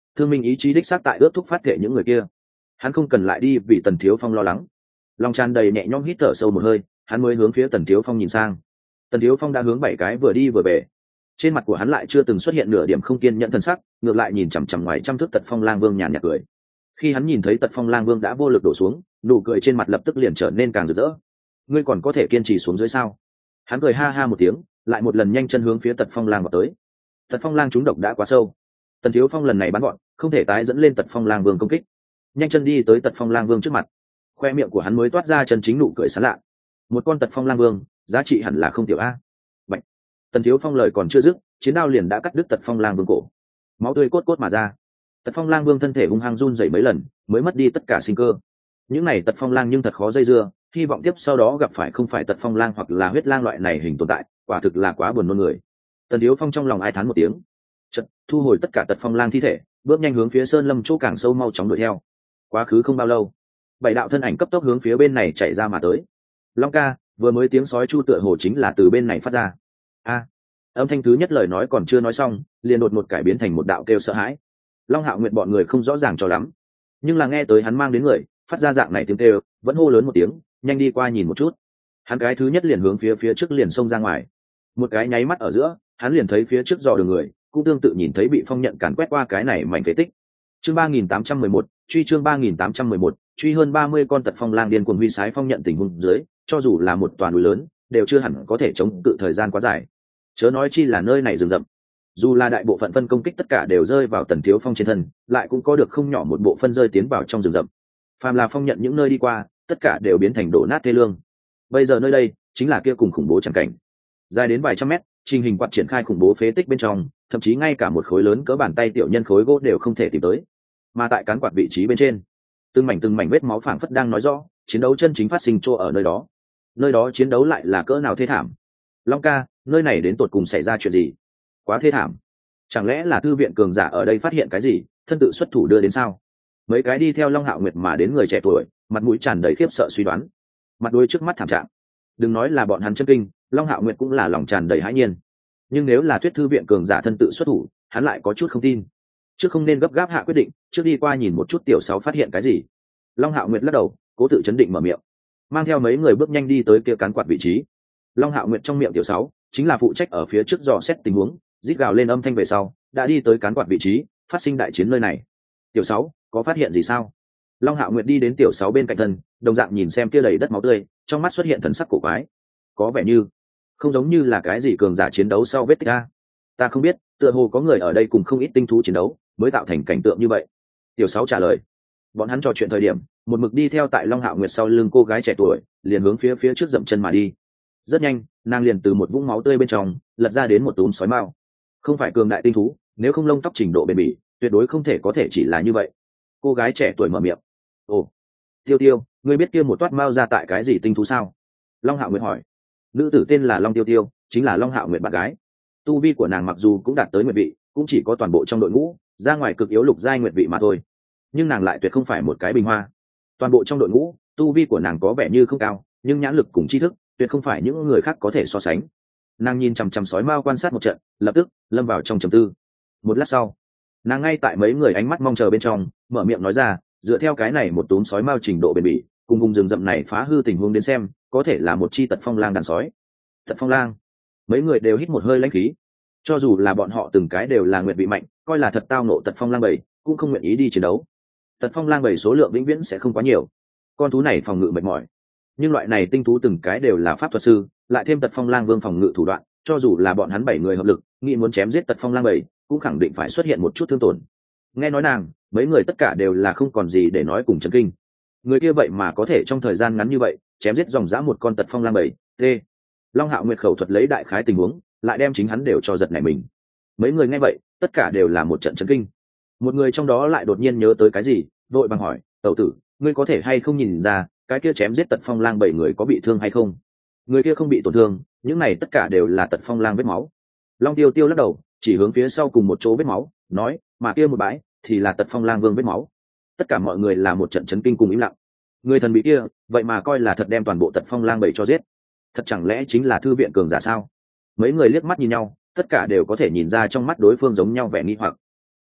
thương minh ý chí đích xác tại ước thúc phát thể những người kia. Hắn không cần lại đi vì Tần Thiếu Phong lo lắng. Lòng tràn đầy nhẹ nhõm hít thở sâu một hơi, hắn mới hướng phía Tần Thiếu Phong nhìn sang. Tần Thiếu Phong đã hướng 7 cái vừa đi vừa về. Trên mặt của hắn lại chưa từng xuất hiện nửa điểm không kiên nhẫn thần sắc, ngược lại nhìn chằm chằm ngoài trăm thước Tật Phong Lang Vương nhàn nhạt cười. Khi hắn nhìn thấy Tật Phong Lang Vương đã vô lực đổ xuống, nụ cười trên mặt lập tức liền trở nên càng rực rỡ. Ngươi còn có thể kiên trì xuống dưới sao? Hắn cười ha ha một tiếng, lại một lần nhanh chân hướng phía Tật Phong Lang vào tới. Tật Phong Lang trúng độc đã quá sâu, Tần Thiếu Phong lần này bắn gọn, không thể tái dẫn lên Tật Phong Lang Vương công kích. Nhanh chân đi tới Tật Phong Lang Vương trước mặt, khoe miệng của hắn mới toát ra chân chính nụ cười sán lạ. Một con Tật Phong Lang Vương, giá trị hẳn là không tiểu a. Bạch. Tần Thiếu Phong lời còn chưa dứt, chiến đao liền đã cắt đứt Tật Phong Lang Vương cổ, máu tươi cốt cốt mà ra. Tật Phong Lang Vương thân thể hung hăng run rẩy mấy lần, mới mất đi tất cả sinh cơ. Những này Tật Phong Lang nhưng thật khó dây dưa, hy vọng tiếp sau đó gặp phải không phải Tật Phong Lang hoặc là huyết lang loại này hình tồn tại, quả thực là quá buồn nôn người. Tần Thiếu Phong trong lòng ai thán một tiếng, chợt thu hồi tất cả Tật Phong Lang thi thể, bước nhanh hướng phía sơn lâm chỗ càng sâu mau chóng đuổi theo. Quá khứ không bao lâu, 7 đạo thân ảnh cấp tốc hướng phía bên này chạy ra mà tới. Long ca, vừa mới tiếng sói chu tựa hồ chính là từ bên này phát ra. A. Âm thanh thứ nhất lời nói còn chưa nói xong, liền đột ngột cải biến thành một đạo kêu sợ hãi. Long Hạo Nguyệt bọn người không rõ ràng cho lắm, nhưng là nghe tới hắn mang đến người phát ra dạng này tiếng kêu, vẫn hô lớn một tiếng, nhanh đi qua nhìn một chút. Hắn cái thứ nhất liền hướng phía trước liền xông ra ngoài. Một cái nháy mắt ở giữa, hắn liền thấy phía trước dò đường người, cũng tương tự nhìn thấy bị phong nhận càn quét qua cái này mảnh phế tích. Chương 3811, truy chương 3811, truy hơn 30 con Tật Phong Lang điên cuồng huy sái phong nhận tình huống dưới, cho dù là một toàn núi lớn, đều chưa hẳn có thể chống cự thời gian quá dài. Chớ nói chi là nơi này rừng rậm. Dù là đại bộ phận phân công kích tất cả đều rơi vào Tần Thiếu Phong trên thân, lại cũng có được không nhỏ một bộ phân rơi tiến vào trong rừng rậm. Phàm là phong nhận những nơi đi qua, tất cả đều biến thành đổ nát thê lương. Bây giờ nơi đây chính là kia cùng khủng bố chẳng cảnh. Dài đến vài trăm mét, trình hình quạt triển khai khủng bố phế tích bên trong, thậm chí ngay cả một khối lớn cỡ bàn tay tiểu nhân khối gỗ đều không thể tìm tới. Mà tại cán quạt vị trí bên trên, từng mảnh vết máu phảng phất đang nói rõ, chiến đấu chân chính phát sinh chỗ ở nơi đó. Nơi đó chiến đấu lại là cỡ nào thê thảm. Long ca, nơi này đến tột cùng xảy ra chuyện gì? Quá thê thảm. Chẳng lẽ là thư viện cường giả ở đây phát hiện cái gì, thân tự xuất thủ đưa đến sao? Mấy cái đi theo Long Hạo Nguyệt mà đến người trẻ tuổi, mặt mũi tràn đầy khiếp sợ suy đoán. Mặt đuôi trước mắt thảm trạng. Đừng nói là bọn hắn chân kinh, Long Hạo Nguyệt cũng là lòng tràn đầy hãi nhiên. Nhưng nếu là thuyết thư viện cường giả thân tự xuất thủ, hắn lại có chút không tin. Trước không nên gấp gáp hạ quyết định, trước đi qua nhìn một chút tiểu sáu phát hiện cái gì. Long Hạo Nguyệt lắc đầu, cố tự chấn định mở miệng, mang theo mấy người bước nhanh đi tới kia cán quạt vị trí. Long Hạo Nguyệt trong miệng tiểu sáu chính là phụ trách ở phía trước dò xét tình huống, rít gào lên âm thanh về sau, đã đi tới cán quạt vị trí, phát sinh đại chiến nơi này. Tiểu sáu, có phát hiện gì sao? Long Hạo Nguyệt đi đến tiểu sáu bên cạnh thân, đồng dạng nhìn xem kia đầy đất máu tươi, trong mắt xuất hiện thần sắc cổ quái. Có vẻ như không giống như là cái gì cường giả chiến đấu sau vết tích a. Ta không biết, tựa hồ có người ở đây cùng không ít tinh thú chiến đấu, mới tạo thành cảnh tượng như vậy. Tiểu sáu trả lời. Bọn hắn trò chuyện thời điểm, một mực đi theo tại Long Hạo Nguyệt sau lưng cô gái trẻ tuổi, liền hướng phía trước dậm chân mà đi. Rất nhanh, nàng liền từ một vũng máu tươi bên trong lật ra đến một túm sói mao. Không phải cường đại tinh thú, nếu không lông tóc trình độ bền bỉ, tuyệt đối không thể có thể chỉ là như vậy. Cô gái trẻ tuổi mở miệng. Ồ, Tiêu Tiêu, ngươi biết kia một toát mao ra tại cái gì tinh thú sao? Long Hạo Nguyệt hỏi. Nữ tử tên là Long Tiêu Tiêu, chính là Long Hạo Nguyệt bạn gái. Tu vi của nàng mặc dù cũng đạt tới nguyệt vị, cũng chỉ có toàn bộ trong đội ngũ ra ngoài cực yếu lục giai nguyệt vị mà thôi. Nhưng nàng lại tuyệt không phải một cái bình hoa. Toàn bộ trong đội ngũ, tu vi của nàng có vẻ như không cao, nhưng nhãn lực cùng tri thức tuyệt không phải những người khác có thể so sánh. Nàng nhìn chằm chằm sói mao quan sát một trận, lập tức lâm vào trong trầm tư. Một lát sau, nàng ngay tại mấy người ánh mắt mong chờ bên trong, mở miệng nói ra, dựa theo cái này một túm sói mao trình độ bền bỉ, cùng vùng rừng rậm này phá hư tình huống đến xem, có thể là một chi Tật Phong Lang đàn sói. Tật Phong Lang. Mấy người đều hít một hơi lãnh khí. Cho dù là bọn họ từng cái đều là nguyệt vị mạnh, coi là thật tao nộ Tật Phong Lang bầy, cũng không nguyện ý đi chiến đấu. Tật Phong Lang bầy số lượng vĩnh viễn sẽ không quá nhiều. Con thú này phòng ngự mệt mỏi, nhưng loại này tinh thú từng cái đều là pháp thuật sư, lại thêm Tật Phong Lang Vương phòng ngự thủ đoạn, cho dù là bọn hắn 7 người hợp lực, nghĩ muốn chém giết Tật Phong Lang bầy, cũng khẳng định phải xuất hiện một chút thương tổn. Nghe nói nàng, mấy người tất cả đều là không còn gì để nói cùng chấn kinh. Người kia vậy mà có thể trong thời gian ngắn như vậy, chém giết dòng dã một con Tật Phong Lang bầy. T. Long Hạo Nguyệt khẩu thuật lấy đại khái tình huống, lại đem chính hắn đều cho giật nảy mình. Mấy người nghe vậy, tất cả đều là một trận chấn kinh. Một người trong đó lại đột nhiên nhớ tới cái gì, vội vàng hỏi, "Tẩu tử, ngươi có thể hay không nhìn ra, cái kia chém giết Tật Phong Lang 7 người có bị thương hay không?" Người kia không bị tổn thương, những này tất cả đều là Tật Phong Lang vết máu. Long Tiêu Tiêu lắc đầu, chỉ hướng phía sau cùng một chỗ vết máu, nói, "Mà kia một bãi thì là Tật Phong Lang Vương vết máu." Tất cả mọi người là một trận chấn kinh cùng im lặng. Người thần bí kia, vậy mà coi là thật đem toàn bộ Tật Phong Lang 7 cho giết. Thật chẳng lẽ chính là thư viện cường giả sao? Mấy người liếc mắt nhìn nhau, tất cả đều có thể nhìn ra trong mắt đối phương giống nhau vẻ nghi hoặc.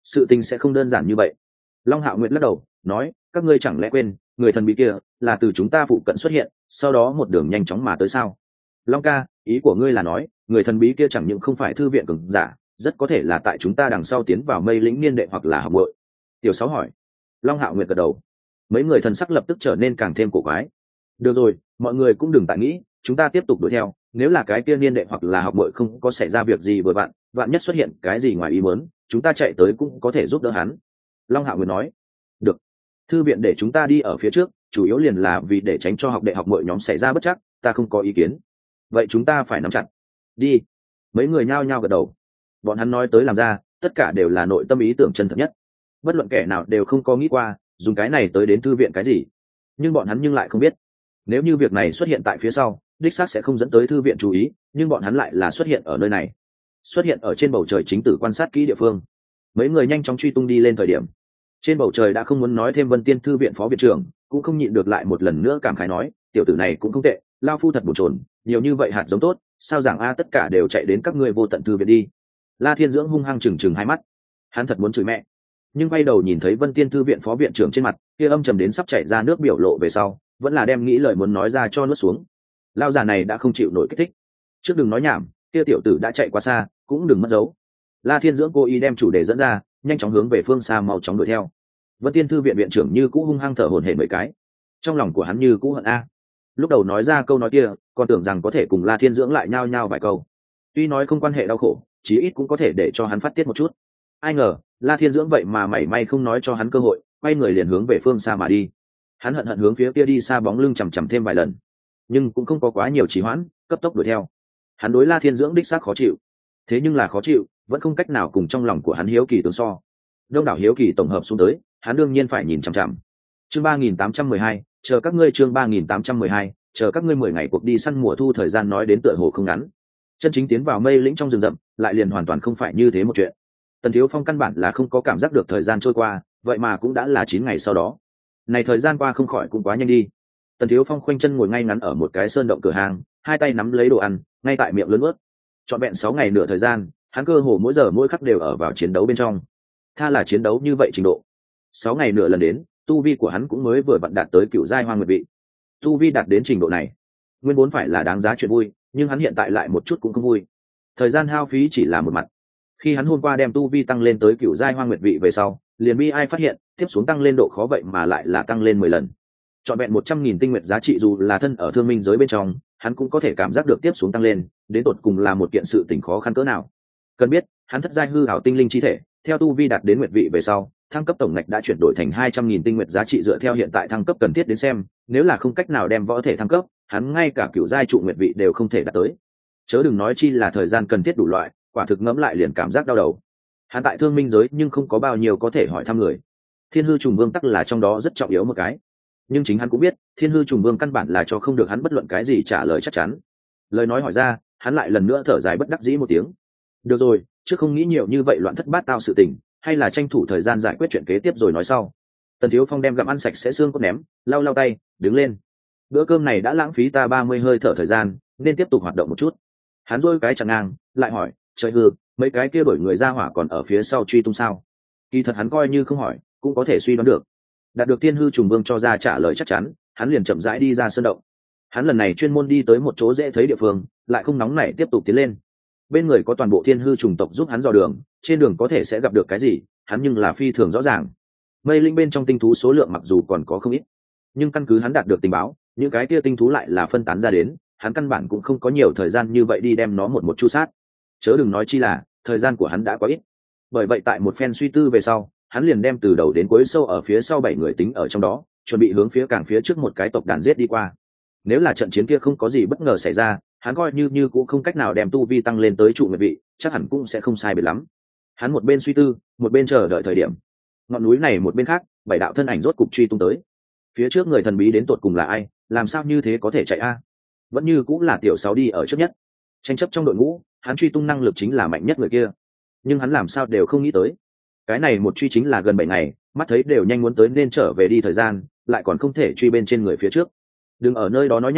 sự tình sẽ không đơn giản như vậy. Long Hạo Nguyệt lắc đầu nói, các ngươi chẳng lẽ quên người thần bí kia là từ chúng ta phụ cận xuất hiện, sau đó một đường nhanh chóng mà tới sao? Long ca, ý của ngươi là nói người thần bí kia chẳng những không phải thư viện cường giả, rất có thể là tại chúng ta đằng sau tiến vào Mây Lĩnh niên đệ hoặc là học bội. Tiểu Sáu hỏi. Long Hạo Nguyệt gật đầu. Mấy người thần sắc lập tức trở nên càng thêm cổ quái. Được rồi, mọi người cũng đừng tại nghĩ, chúng ta tiếp tục đuổi theo, nếu là cái kia niên đệ hoặc là học bội không có xảy ra việc gì với bạn, vạn nhất xuất hiện cái gì ngoài ý muốn, chúng ta chạy tới cũng có thể giúp đỡ hắn. Long Hạo Nguyệt nói. Được, thư viện để chúng ta đi ở phía trước, chủ yếu liền là vì để tránh cho học đệ học bội nhóm xảy ra bất trắc, ta không có ý kiến. Vậy chúng ta phải nắm chặt. Đi. Mấy người nhao nhao gật đầu. Bọn hắn nói tới làm ra, tất cả đều là nội tâm ý tưởng chân thật nhất. Bất luận kẻ nào đều không có nghĩ qua dùng cái này tới đến thư viện cái gì, nhưng bọn hắn nhưng lại không biết, nếu như việc này xuất hiện tại phía sau, đích xác sẽ không dẫn tới thư viện chú ý, nhưng bọn hắn lại là xuất hiện ở nơi này, xuất hiện ở trên bầu trời chính tử quan sát kỹ địa phương. Mấy người nhanh chóng truy tung đi lên thời điểm, trên bầu trời đã không muốn nói thêm Vân Tiên thư viện phó viện trưởng cũng không nhịn được lại một lần nữa cảm khái nói, tiểu tử này cũng không tệ, lao phu thật bổ trồn, nhiều như vậy hạt giống tốt, sao giảng a tất cả đều chạy đến các ngươi vô tận thư viện đi. La Thiên Dưỡng hung hăng chừng hai mắt, hắn thật muốn chửi mẹ, nhưng quay đầu nhìn thấy Vân Tiên thư viện phó viện trưởng trên mặt kia âm trầm đến sắp chảy ra nước biểu lộ về sau, vẫn là đem nghĩ lời muốn nói ra cho nuốt xuống. Lao già này đã không chịu nổi kích thích, trước đừng nói nhảm, kia tiểu tử đã chạy quá xa, cũng đừng mất dấu. La Thiên Dưỡng cố ý đem chủ đề dẫn ra, nhanh chóng hướng về phương xa mau chóng đuổi theo. Vân Tiên thư viện viện trưởng như cũ hung hăng thở hổn hển mấy cái, trong lòng của hắn như cũ hận a. Lúc đầu nói ra câu nói kia, còn tưởng rằng có thể cùng La Thiên Dưỡng lại nhao nhao vài câu, tuy nói không quan hệ đau khổ, chí ít cũng có thể để cho hắn phát tiết một chút. Ai ngờ La Thiên Dưỡng vậy mà mảy may không nói cho hắn cơ hội, quay người liền hướng về phương xa mà đi. Hắn hận hận hướng phía kia đi xa bóng lưng chằm chằm thêm vài lần, nhưng cũng không có quá nhiều trì hoãn, cấp tốc đuổi theo. Hắn đối La Thiên Dưỡng đích xác khó chịu, thế nhưng là khó chịu vẫn không cách nào cùng trong lòng của hắn hiếu kỳ tương so. Đông đảo hiếu kỳ tổng hợp xuống tới, hắn đương nhiên phải nhìn chằm chằm. Chương 3812, chờ các ngươi. Chương 3812, chờ các ngươi 10 ngày cuộc đi săn mùa thu thời gian nói đến tựa hồ không ngắn. Chân chính tiến vào Mây Lĩnh trong rừng rậm, lại liền hoàn toàn không phải như thế một chuyện. Tần Thiếu Phong căn bản là không có cảm giác được thời gian trôi qua, vậy mà cũng đã là 9 ngày sau đó. Này thời gian qua không khỏi cũng quá nhanh đi. Tần Thiếu Phong khoanh chân ngồi ngay ngắn ở một cái sơn động cửa hàng, hai tay nắm lấy đồ ăn, ngay tại miệng lớn nuốt. Trọn vẹn 6 ngày nửa thời gian, hắn cơ hồ mỗi giờ mỗi khắc đều ở vào chiến đấu bên trong. Tha là chiến đấu như vậy trình độ. 6 ngày nửa lần đến, tu vi của hắn cũng mới vừa vặn đạt tới cựu giai hoang nguyệt vị. Tu vi đạt đến trình độ này, nguyên vốn phải là đáng giá chuyện vui, nhưng hắn hiện tại lại một chút cũng không vui. Thời gian hao phí chỉ là một mặt. Khi hắn hôm qua đem tu vi tăng lên tới cựu giai hoang nguyệt vị về sau, liền bi ai phát hiện, tiếp xuống tăng lên độ khó vậy mà lại là tăng lên 10 lần. Trọn vẹn 100.000 tinh nguyệt giá trị dù là thân ở thương minh giới bên trong, hắn cũng có thể cảm giác được tiếp xuống tăng lên, đến tột cùng là một kiện sự tình khó khăn cỡ nào. Cần biết, hắn thất giai hư ảo tinh linh chi thể, theo tu vi đạt đến nguyệt vị về sau, thăng cấp tổng ngạch đã chuyển đổi thành 200.000 tinh nguyệt giá trị dựa theo hiện tại thăng cấp cần thiết đến xem, nếu là không cách nào đem võ thể thăng cấp, hắn ngay cả cửu giai trụ nguyệt vị đều không thể đạt tới. Chớ đừng nói chi là thời gian cần thiết đủ loại, quả thực ngẫm lại liền cảm giác đau đầu. Hắn tại thương minh giới nhưng không có bao nhiêu có thể hỏi thăm người. Thiên hư trùng vương tắc là trong đó rất trọng yếu một cái, nhưng chính hắn cũng biết, thiên hư trùng vương căn bản là cho không được hắn bất luận cái gì trả lời chắc chắn. Lời nói hỏi ra, hắn lại lần nữa thở dài bất đắc dĩ một tiếng. Được rồi, chứ không nghĩ nhiều như vậy loạn thất bát tao sự tình, hay là tranh thủ thời gian giải quyết chuyện kế tiếp rồi nói sau. Tần Thiếu Phong đem gặm ăn sạch sẽ xương cốt ném, lau lau tay, đứng lên. Bữa cơm này đã lãng phí ta 30 hơi thở thời gian, nên tiếp tục hoạt động một chút. Hắn rôi cái chẳng ngang, lại hỏi, trời hư, mấy cái kia đổi người ra hỏa còn ở phía sau truy tung sao? Kỳ thật hắn coi như không hỏi, cũng có thể suy đoán được. Đạt được thiên hư trùng vương cho ra trả lời chắc chắn, hắn liền chậm rãi đi ra sơn động. Hắn lần này chuyên môn đi tới một chỗ dễ thấy địa phương, lại không nóng nảy tiếp tục tiến lên. Bên người có toàn bộ thiên hư trùng tộc giúp hắn dò đường, trên đường có thể sẽ gặp được cái gì, hắn nhưng là phi thường rõ ràng. Mây linh bên trong tinh thú số lượng mặc dù còn có không ít, nhưng căn cứ hắn đạt được tình báo, những cái kia tinh thú lại là phân tán ra đến, hắn căn bản cũng không có nhiều thời gian như vậy đi đem nó một chu sát. Chớ đừng nói chi là thời gian của hắn đã quá ít. Bởi vậy tại một phen suy tư về sau, hắn liền đem từ đầu đến cuối sâu ở phía sau 7 người tính ở trong đó, chuẩn bị hướng phía càng phía trước một cái tộc đàn giết đi qua. Nếu là trận chiến kia không có gì bất ngờ xảy ra, hắn coi như cũng không cách nào đem tu vi tăng lên tới trụ nguyệt vị, chắc hẳn cũng sẽ không sai biệt lắm. Hắn một bên suy tư, một bên chờ đợi thời điểm. Ngọn núi này một bên khác, 7 đạo thân ảnh rốt cục truy tung tới. Phía trước người thần bí đến tột cùng là ai, làm sao như thế có thể chạy a? Vẫn như cũng là tiểu 6 đi ở trước nhất. Tranh chấp trong đội ngũ, hắn truy tung năng lực chính là mạnh nhất người kia. Nhưng hắn làm sao đều không nghĩ tới, cái này một truy chính là gần 7 ngày, mắt thấy đều nhanh muốn tới nên trở về đi thời gian, lại còn không thể truy bên trên người phía trước. Đừng ở nơi đó nói nhảm,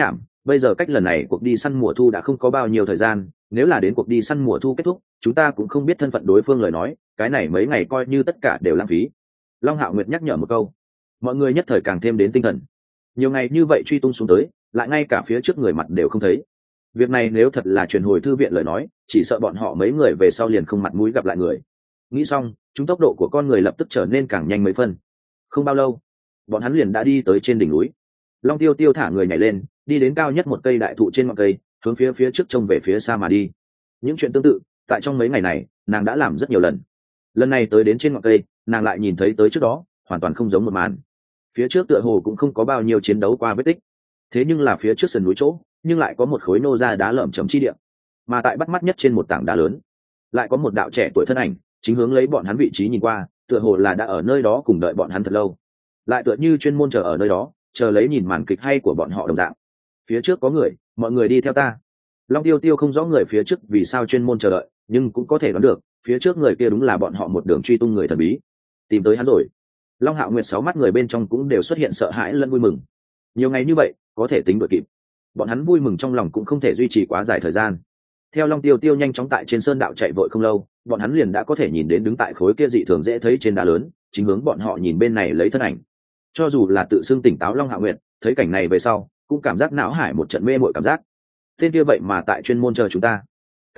bây giờ cách lần này cuộc đi săn mùa thu đã không có bao nhiêu thời gian, nếu là đến cuộc đi săn mùa thu kết thúc chúng ta cũng không biết thân phận đối phương lời nói, cái này mấy ngày coi như tất cả đều lãng phí. Long Hạo Nguyệt nhắc nhở một câu, mọi người nhất thời càng thêm đến tinh thần. Nhiều ngày như vậy truy tung xuống tới, lại ngay cả phía trước người mặt đều không thấy. Việc này nếu thật là truyền hồi thư viện lời nói, chỉ sợ bọn họ mấy người về sau liền không mặt mũi gặp lại người. Nghĩ xong, chúng tốc độ của con người lập tức trở nên càng nhanh mấy phân. Không bao lâu, bọn hắn liền đã đi tới trên đỉnh núi. Long Tiêu Tiêu thả người nhảy lên, đi đến cao nhất một cây đại thụ trên ngọn cây, hướng phía trước trông về phía xa mà đi. Những chuyện tương tự, tại trong mấy ngày này, nàng đã làm rất nhiều lần. Lần này tới đến trên ngọn cây, nàng lại nhìn thấy tới trước đó, hoàn toàn không giống một màn. Phía trước tựa hồ cũng không có bao nhiêu chiến đấu qua vết tích. Thế nhưng là phía trước sườn núi chỗ, nhưng lại có một khối nô ra đá lởm chởm chi địa. Mà tại bắt mắt nhất trên một tảng đá lớn, lại có một đạo trẻ tuổi thân ảnh, chính hướng lấy bọn hắn vị trí nhìn qua, tựa hồ là đã ở nơi đó cùng đợi bọn hắn thật lâu. Lại tựa như chuyên môn chờ ở nơi đó, chờ lấy nhìn màn kịch hay của bọn họ đồng dạng. Phía trước có người, mọi người đi theo ta. Long Tiêu Tiêu không rõ người phía trước vì sao chuyên môn chờ đợi, nhưng cũng có thể đoán được, phía trước người kia đúng là bọn họ một đường truy tung người thần bí. Tìm tới hắn rồi. Long Hạo Nguyệt 6 mắt người bên trong cũng đều xuất hiện sợ hãi lẫn vui mừng. Nhiều ngày như vậy, có thể tính đuổi kịp. Bọn hắn vui mừng trong lòng cũng không thể duy trì quá dài thời gian. Theo Long Tiêu Tiêu nhanh chóng tại trên sơn đạo chạy vội không lâu, bọn hắn liền đã có thể nhìn đến đứng tại khối kia dị thường dễ thấy trên đá lớn, chính hướng bọn họ nhìn bên này lấy thân ảnh. Cho dù là tự xưng tỉnh táo Long Hạo Nguyệt, thấy cảnh này về sau, cũng cảm giác não hải một trận mê mội cảm giác. Tên kia vậy mà tại chuyên môn chờ chúng ta.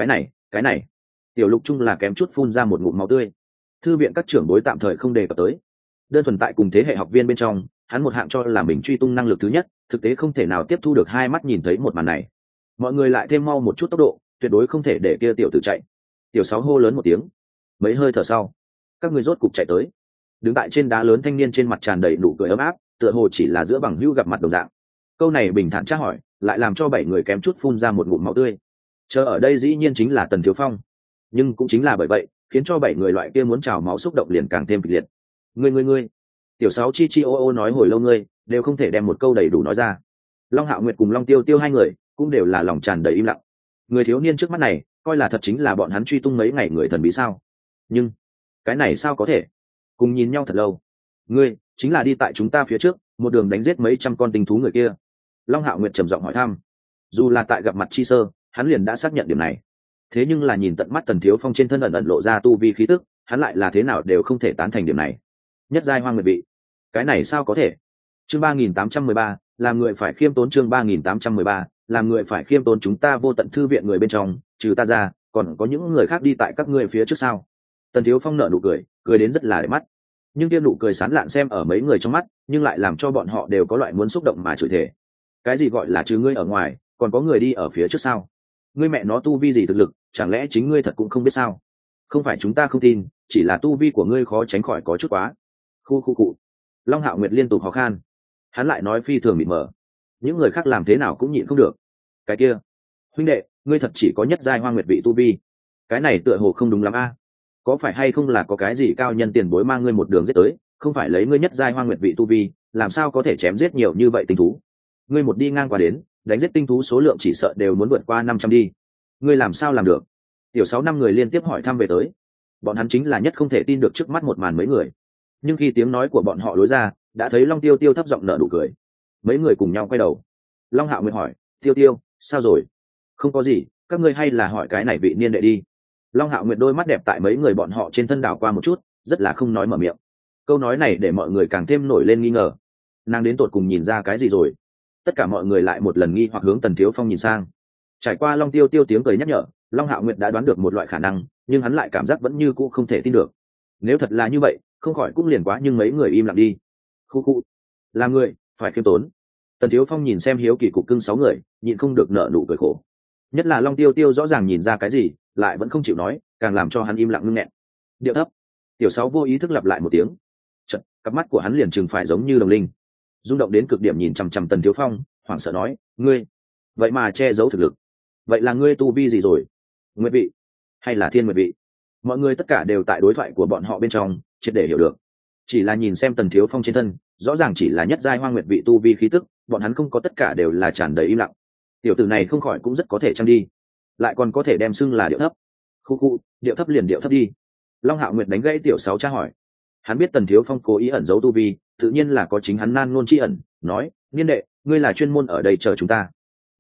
Cái này. Tiểu Lục Trung là kém chút phun ra một ngụm máu tươi. Thư viện các trưởng bối tạm thời không đề cập tới. Đơn thuần tại cùng thế hệ học viên bên trong, hắn một hạng cho là mình truy tung năng lực thứ nhất, thực tế không thể nào tiếp thu được hai mắt nhìn thấy một màn này. Mọi người lại thêm mau một chút tốc độ, tuyệt đối không thể để kia tiểu tử chạy. Tiểu Sáu hô lớn một tiếng. Mấy hơi thở sau, các người rốt cục chạy tới. Đứng tại trên đá lớn thanh niên trên mặt tràn đầy nụ cười ấm áp, tựa hồ chỉ là giữa bằng hữu gặp mặt đồng dạng. Câu này bình thản tra hỏi, lại làm cho 7 người kém chút phun ra một ngụm máu tươi. Chờ ở đây dĩ nhiên chính là Tần Thiếu Phong, nhưng cũng chính là bởi vậy, khiến cho 7 người loại kia muốn trào máu xúc động liền càng thêm kịch liệt. Ngươi. Tiểu Sáu chi chi ô ô nói hồi lâu ngươi, đều không thể đem một câu đầy đủ nói ra. Long Hạo Nguyệt cùng Long Tiêu Tiêu hai người, cũng đều là lòng tràn đầy im lặng. Người thiếu niên trước mắt này, coi là thật chính là bọn hắn truy tung mấy ngày người thần bí sao? Nhưng, cái này sao có thể? Cùng nhìn nhau thật lâu. Ngươi, chính là đi tại chúng ta phía trước, một đường đánh giết mấy trăm con tinh thú người kia. Long Hạo Nguyệt trầm giọng hỏi thăm. Dù là tại gặp mặt chi sơ, hắn liền đã xác nhận điểm này. Thế nhưng là nhìn tận mắt Tần Thiếu Phong trên thân ẩn lộ ra tu vi khí tức, hắn lại là thế nào đều không thể tán thành điểm này. Nhất giai hoang nguyệt vị, cái này sao có thể? Chương 3813, làm người phải khiêm tốn. Chương 3813, làm người phải khiêm tốn. Chúng ta vô tận thư viện người bên trong, trừ ta ra, còn có những người khác đi tại các ngươi phía trước sao? Tần Thiếu Phong nở nụ cười, cười đến rất là đẹp mắt. Nhưng kia nụ cười sán lạn xem ở mấy người trong mắt, nhưng lại làm cho bọn họ đều có loại muốn xúc động mà chửi thề. Cái gì gọi là trừ ngươi ở ngoài, còn có người đi ở phía trước sao? Ngươi mẹ nó tu vi gì thực lực, chẳng lẽ chính ngươi thật cũng không biết sao? Không phải chúng ta không tin, chỉ là tu vi của ngươi khó tránh khỏi có chút quá. Khu. Long Hạo Nguyệt liên tục ho khan. Hắn lại nói phi thường mịt mờ. Những người khác làm thế nào cũng nhịn không được. Cái kia, huynh đệ, ngươi thật chỉ có nhất giai hoang nguyệt vị tu vi. Cái này tựa hồ không đúng lắm a. Có phải hay không là có cái gì cao nhân tiền bối mang ngươi một đường giết tới, không phải lấy ngươi nhất giai hoang nguyệt vị tu vi, làm sao có thể chém giết nhiều như vậy tinh thú? Ngươi một đi ngang qua đến, đánh giết tinh thú số lượng chỉ sợ đều muốn vượt qua 500 đi. Ngươi làm sao làm được? Tiểu 6 năm người liên tiếp hỏi thăm về tới. Bọn hắn chính là nhất không thể tin được trước mắt một màn mấy người. Nhưng khi tiếng nói của bọn họ lối ra, đã thấy Long Tiêu Tiêu thấp giọng nở nụ cười. Mấy người cùng nhau quay đầu. Long Hạo Nguyệt hỏi, Tiêu Tiêu, sao rồi? Không có gì, các ngươi hay là hỏi cái này vị niên đệ đi. Long Hạo Nguyệt đôi mắt đẹp tại mấy người bọn họ trên thân đảo qua một chút, rất là không nói mở miệng. Câu nói này để mọi người càng thêm nổi lên nghi ngờ. Nàng đến tột cùng nhìn ra cái gì rồi? Tất cả mọi người lại một lần nghi hoặc hướng Tần Thiếu Phong nhìn sang. Trải qua Long Tiêu Tiêu tiếng cười nhắc nhở, Long Hạo Nguyệt đã đoán được một loại khả năng, nhưng hắn lại cảm giác vẫn như cũ không thể tin được. Nếu thật là như vậy, không khỏi cũng liền quá, nhưng mấy người im lặng đi. Khu. Là người, phải khiêm tốn. Tần Thiếu Phong nhìn xem hiếu kỳ cục cưng 6 người, nhịn không được nở nụ cười khổ. Nhất là Long Tiêu Tiêu rõ ràng nhìn ra cái gì, lại vẫn không chịu nói, càng làm cho hắn im lặng ngưng nghẹn. Điệu thấp. Tiểu 6 vô ý thức lặp lại một tiếng. Chợt, cặp mắt của hắn liền trừng phải giống như đồng linh, rung động đến cực điểm nhìn chằm chằm Tần Thiếu Phong, hoảng sợ nói, ngươi, vậy mà che giấu thực lực. Vậy là ngươi tu vi gì rồi? Nguyệt vị hay là thiên nguyệt vị? Mọi người tất cả đều tại đối thoại của bọn họ bên trong triệt để hiểu được. Chỉ là nhìn xem Tần Thiếu Phong trên thân, rõ ràng chỉ là nhất giai hoang nguyệt vị tu vi khí tức, bọn hắn không có, tất cả đều là tràn đầy im lặng. Tiểu tử này không khỏi cũng rất có thể chăng đi, lại còn có thể đem xưng là điệu thấp. Khu, điệu thấp liền điệu thấp đi. Long Hạo Nguyệt đánh gãy Tiểu 6 tra hỏi. Hắn biết Tần Thiếu Phong cố ý ẩn giấu tu vi, tự nhiên là có chính hắn nan ngôn chi ẩn, nói, niên đệ, ngươi là chuyên môn ở đây chờ chúng ta.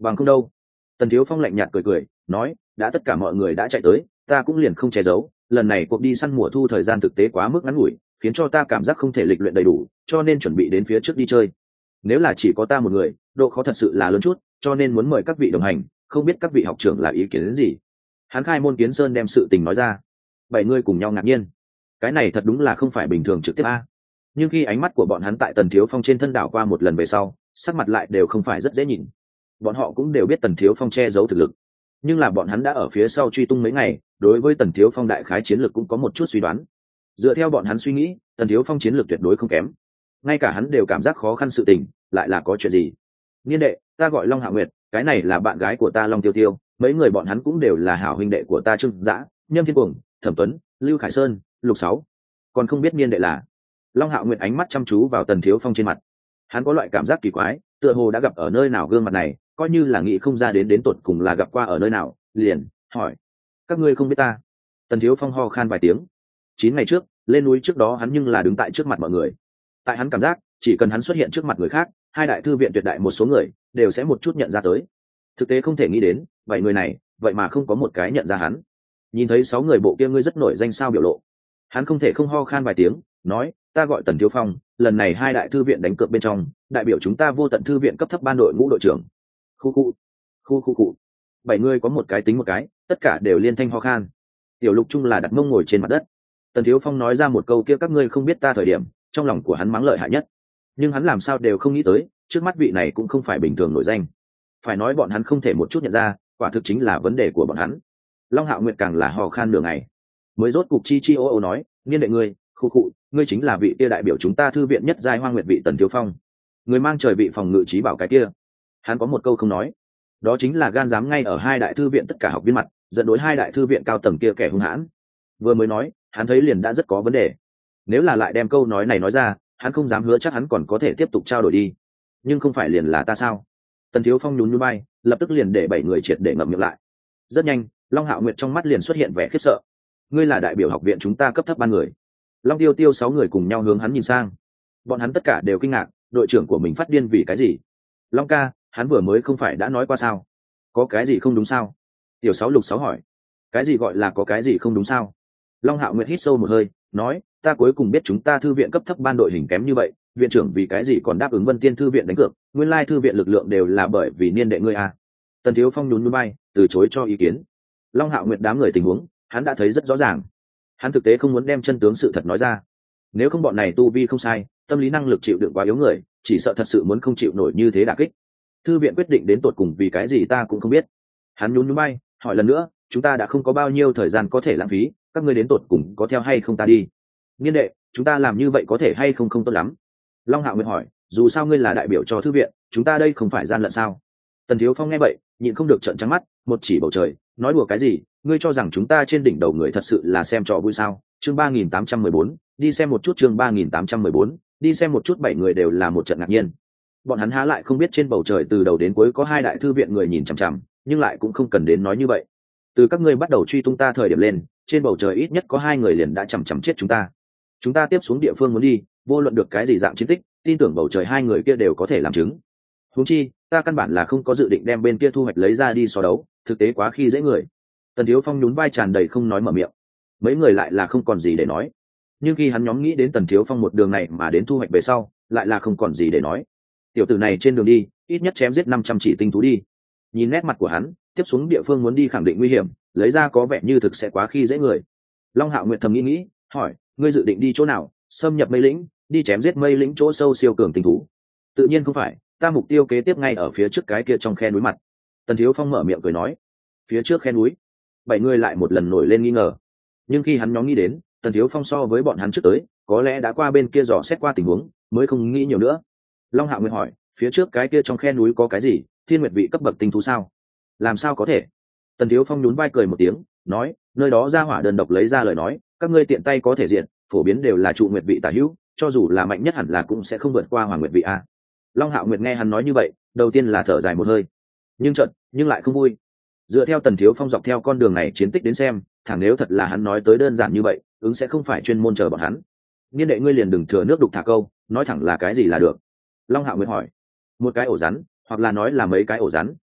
bằng không đâu. Tần Thiếu Phong lạnh nhạt cười cười nói, đã tất cả mọi người đã chạy tới, ta cũng liền không che giấu, lần này cuộc đi săn mùa thu thời gian thực tế quá mức ngắn ngủi, khiến cho ta cảm giác không thể lịch luyện đầy đủ, cho nên chuẩn bị đến phía trước đi chơi. Nếu là chỉ có ta một người, độ khó thật sự là lớn chút, cho nên muốn mời các vị đồng hành, không biết các vị học trưởng là ý kiến đến gì. Hắn khai môn kiến sơn đem sự tình nói ra. 7 người cùng nhau ngạc nhiên, cái này thật đúng là không phải bình thường trực tiếp a. Nhưng khi ánh mắt của bọn hắn tại Tần Thiếu Phong trên thân đảo qua một lần về sau, sắc mặt lại đều không phải rất dễ nhìn. Bọn họ cũng đều biết Tần Thiếu Phong che giấu thực lực, nhưng là bọn hắn đã ở phía sau truy tung mấy ngày, đối với Tần Thiếu Phong đại khái chiến lược cũng có một chút suy đoán. Dựa theo bọn hắn suy nghĩ, Tần Thiếu Phong chiến lược tuyệt đối không kém. Ngay cả hắn đều cảm giác khó khăn sự tình, lại là có chuyện gì? Niên đệ, ta gọi Long Hạ Nguyệt, cái này là bạn gái của ta Long Tiêu Tiêu, mấy người bọn hắn cũng đều là hảo huynh đệ của ta Trương Dã, Nhâm Thiên Cuồng, Thẩm Tuấn, Lưu Khải Sơn, Lục Sáu. Còn không biết niên đệ là. Long Hạo Nguyệt ánh mắt chăm chú vào Tần Thiếu Phong trên mặt. Hắn có loại cảm giác kỳ quái, tựa hồ đã gặp ở nơi nào gương mặt này, coi như là nghĩ không ra đến tột cùng là gặp qua ở nơi nào, liền hỏi: các ngươi không biết ta? Tần Thiếu Phong ho khan vài tiếng. 9 ngày trước, lên núi trước đó hắn nhưng là đứng tại trước mặt mọi người. Tại hắn cảm giác, chỉ cần hắn xuất hiện trước mặt người khác, hai đại thư viện tuyệt đại một số người đều sẽ một chút nhận ra tới. Thực tế không thể nghĩ đến, 7 người này, vậy mà không có một cái nhận ra hắn. Nhìn thấy 6 người bộ kia ngươi rất nổi danh sao biểu lộ, hắn không thể không ho khan vài tiếng, nói: ta gọi Tần Thiếu Phong, lần này hai đại thư viện đánh cược bên trong, đại biểu chúng ta Vô Tận thư viện cấp thấp ban đội ngũ đội trưởng. Khu. 7 người có một cái tính một cái, tất cả đều liên thanh ho khan. Tiểu Lục Trung là đặt mông ngồi trên mặt đất. Tần Thiếu Phong nói ra một câu kia các ngươi không biết ta thời điểm, trong lòng của hắn mắng lợi hại nhất. Nhưng hắn làm sao đều không nghĩ tới, trước mắt vị này cũng không phải bình thường nổi danh. Phải nói bọn hắn không thể một chút nhận ra, quả thực chính là vấn đề của bọn hắn. Long Hạo Nguyệt càng là ho khan nửa ngày, mới rốt cục chi ô nói: niên đệ ngươi, ngươi chính là vị kia đại biểu chúng ta thư viện nhất giai Hoang Nguyệt vị Tần Thiếu Phong, người mang trời vị phòng ngự trí bảo cái kia. Hắn có một câu không nói, đó chính là gan dám ngay ở hai đại thư viện tất cả học viên mặt dẫn đối hai đại thư viện cao tầng kia kẻ hung hãn. Vừa mới nói, hắn thấy liền đã rất có vấn đề. Nếu là lại đem câu nói này nói ra, hắn không dám hứa chắc hắn còn có thể tiếp tục trao đổi đi. Nhưng không phải liền là ta sao? Tần Thiếu Phong nhún nhún bay, lập tức liền để 7 người triệt để ngậm miệng lại. Rất nhanh, Long Hạo Nguyệt trong mắt liền xuất hiện vẻ khiếp sợ. Ngươi là đại biểu học viện chúng ta cấp thấp ban người. Long Tiêu Tiêu 6 người cùng nhau hướng hắn nhìn sang. Bọn hắn tất cả đều kinh ngạc, đội trưởng của mình phát điên vì cái gì? Long ca, hắn vừa mới không phải đã nói qua sao? Có cái gì không đúng sao? Tiểu 6 Lục 6 hỏi. Cái gì gọi là có cái gì không đúng sao? Long Hạo Nguyệt hít sâu một hơi, nói: ta cuối cùng biết chúng ta thư viện cấp thấp ban đội hình kém như vậy, viện trưởng vì cái gì còn đáp ứng Vân Tiên thư viện đánh cược, nguyên lai thư viện lực lượng đều là bởi vì niên đệ ngươi à? Tần Thiếu Phong nhún nhún bay, từ chối cho ý kiến. Long Hạo Nguyệt đám người tình huống, hắn đã thấy rất rõ ràng. Hắn thực tế không muốn đem chân tướng sự thật nói ra. Nếu không bọn này tu vi không sai, tâm lý năng lực chịu đựng quá yếu người, chỉ sợ thật sự muốn không chịu nổi như thế đả kích. Thư viện quyết định đến tột cùng vì cái gì ta cũng không biết. Hắn nhún nhún bay, hỏi lần nữa: chúng ta đã không có bao nhiêu thời gian có thể lãng phí, các ngươi đến tột cùng có theo hay không ta đi? Niên đệ, chúng ta làm như vậy có thể hay không không tốt lắm. Long Hạo Nguyệt hỏi: dù sao ngươi là đại biểu cho thư viện, chúng ta đây không phải gian lận sao? Tần Thiếu Phong nghe vậy, nhịn không được trợn trắng mắt, một chỉ bầu trời, nói đùa cái gì? Ngươi cho rằng chúng ta trên đỉnh đầu người thật sự là xem trò vui sao? Chương 3814, đi xem một chút. Chương 3814, đi xem một chút. 7 người đều là một trận ngạc nhiên. Bọn hắn há lại không biết trên bầu trời từ đầu đến cuối có hai đại thư viện người nhìn chằm chằm, nhưng lại cũng không cần đến nói như vậy. Từ các ngươi bắt đầu truy tung ta thời điểm lên, trên bầu trời ít nhất có 2 người liền đã chằm chằm chết chúng ta. Chúng ta tiếp xuống địa phương muốn đi, vô luận được cái gì dạng chiến tích, tin tưởng bầu trời 2 người kia đều có thể làm chứng. Huống chi, ta căn bản là không có dự định đem bên kia thu hoạch lấy ra đi so đấu, thực tế quá khi dễ người. Tần Thiếu Phong nhún vai tràn đầy không nói mở miệng. Mấy người lại là không còn gì để nói. Nhưng khi hắn nhóm nghĩ đến Tần Thiếu Phong một đường này mà đến thu hoạch về sau, lại là không còn gì để nói. Tiểu tử này trên đường đi, ít nhất chém giết 500 chỉ tinh thú đi. Nhìn nét mặt của hắn, tiếp xuống địa phương muốn đi khẳng định nguy hiểm, lấy ra có vẻ như thực sẽ quá khi dễ người. Long Hạo Nguyệt thầm nghĩ, hỏi: ngươi dự định đi chỗ nào? Xâm nhập Mây Lĩnh, đi chém giết Mây Lĩnh chỗ sâu siêu cường tinh thú? Tự nhiên không phải, ta mục tiêu kế tiếp ngay ở phía trước cái kia trong khe núi mặt. Tần Thiếu Phong mở miệng cười nói. Phía trước khe núi? 7 người lại một lần nổi lên nghi ngờ. Nhưng khi hắn nhóm nghĩ đến Tần Thiếu Phong so với bọn hắn trước tới, có lẽ đã qua bên kia dò xét qua tình huống, mới không nghĩ nhiều nữa. Long Hạo Nguyệt hỏi: phía trước cái kia trong khe núi có cái gì? Thiên Nguyệt vị cấp bậc tinh thú sao? Làm sao có thể? Tần Thiếu Phong nhún vai cười một tiếng, nói: nơi đó ra hỏa đơn độc lấy ra lời nói, các ngươi tiện tay có thể diện, phổ biến đều là trụ nguyệt vị tả hữu, cho dù là mạnh nhất hẳn là cũng sẽ không vượt qua Hoàng Nguyệt vị a. Long Hạo Nguyệt nghe hắn nói như vậy, đầu tiên là thở dài một hơi, nhưng lại không vui. Dựa theo Tần Thiếu Phong dọc theo con đường này chiến tích đến xem, thẳng nếu thật là hắn nói tới đơn giản như vậy, ứng sẽ không phải chuyên môn chờ bọn hắn. Niên đệ ngươi liền đừng thừa nước đục thả câu, nói thẳng là cái gì là được. Long Hạo Nguyệt hỏi: một cái ổ rắn, hoặc là nói là mấy cái ổ rắn,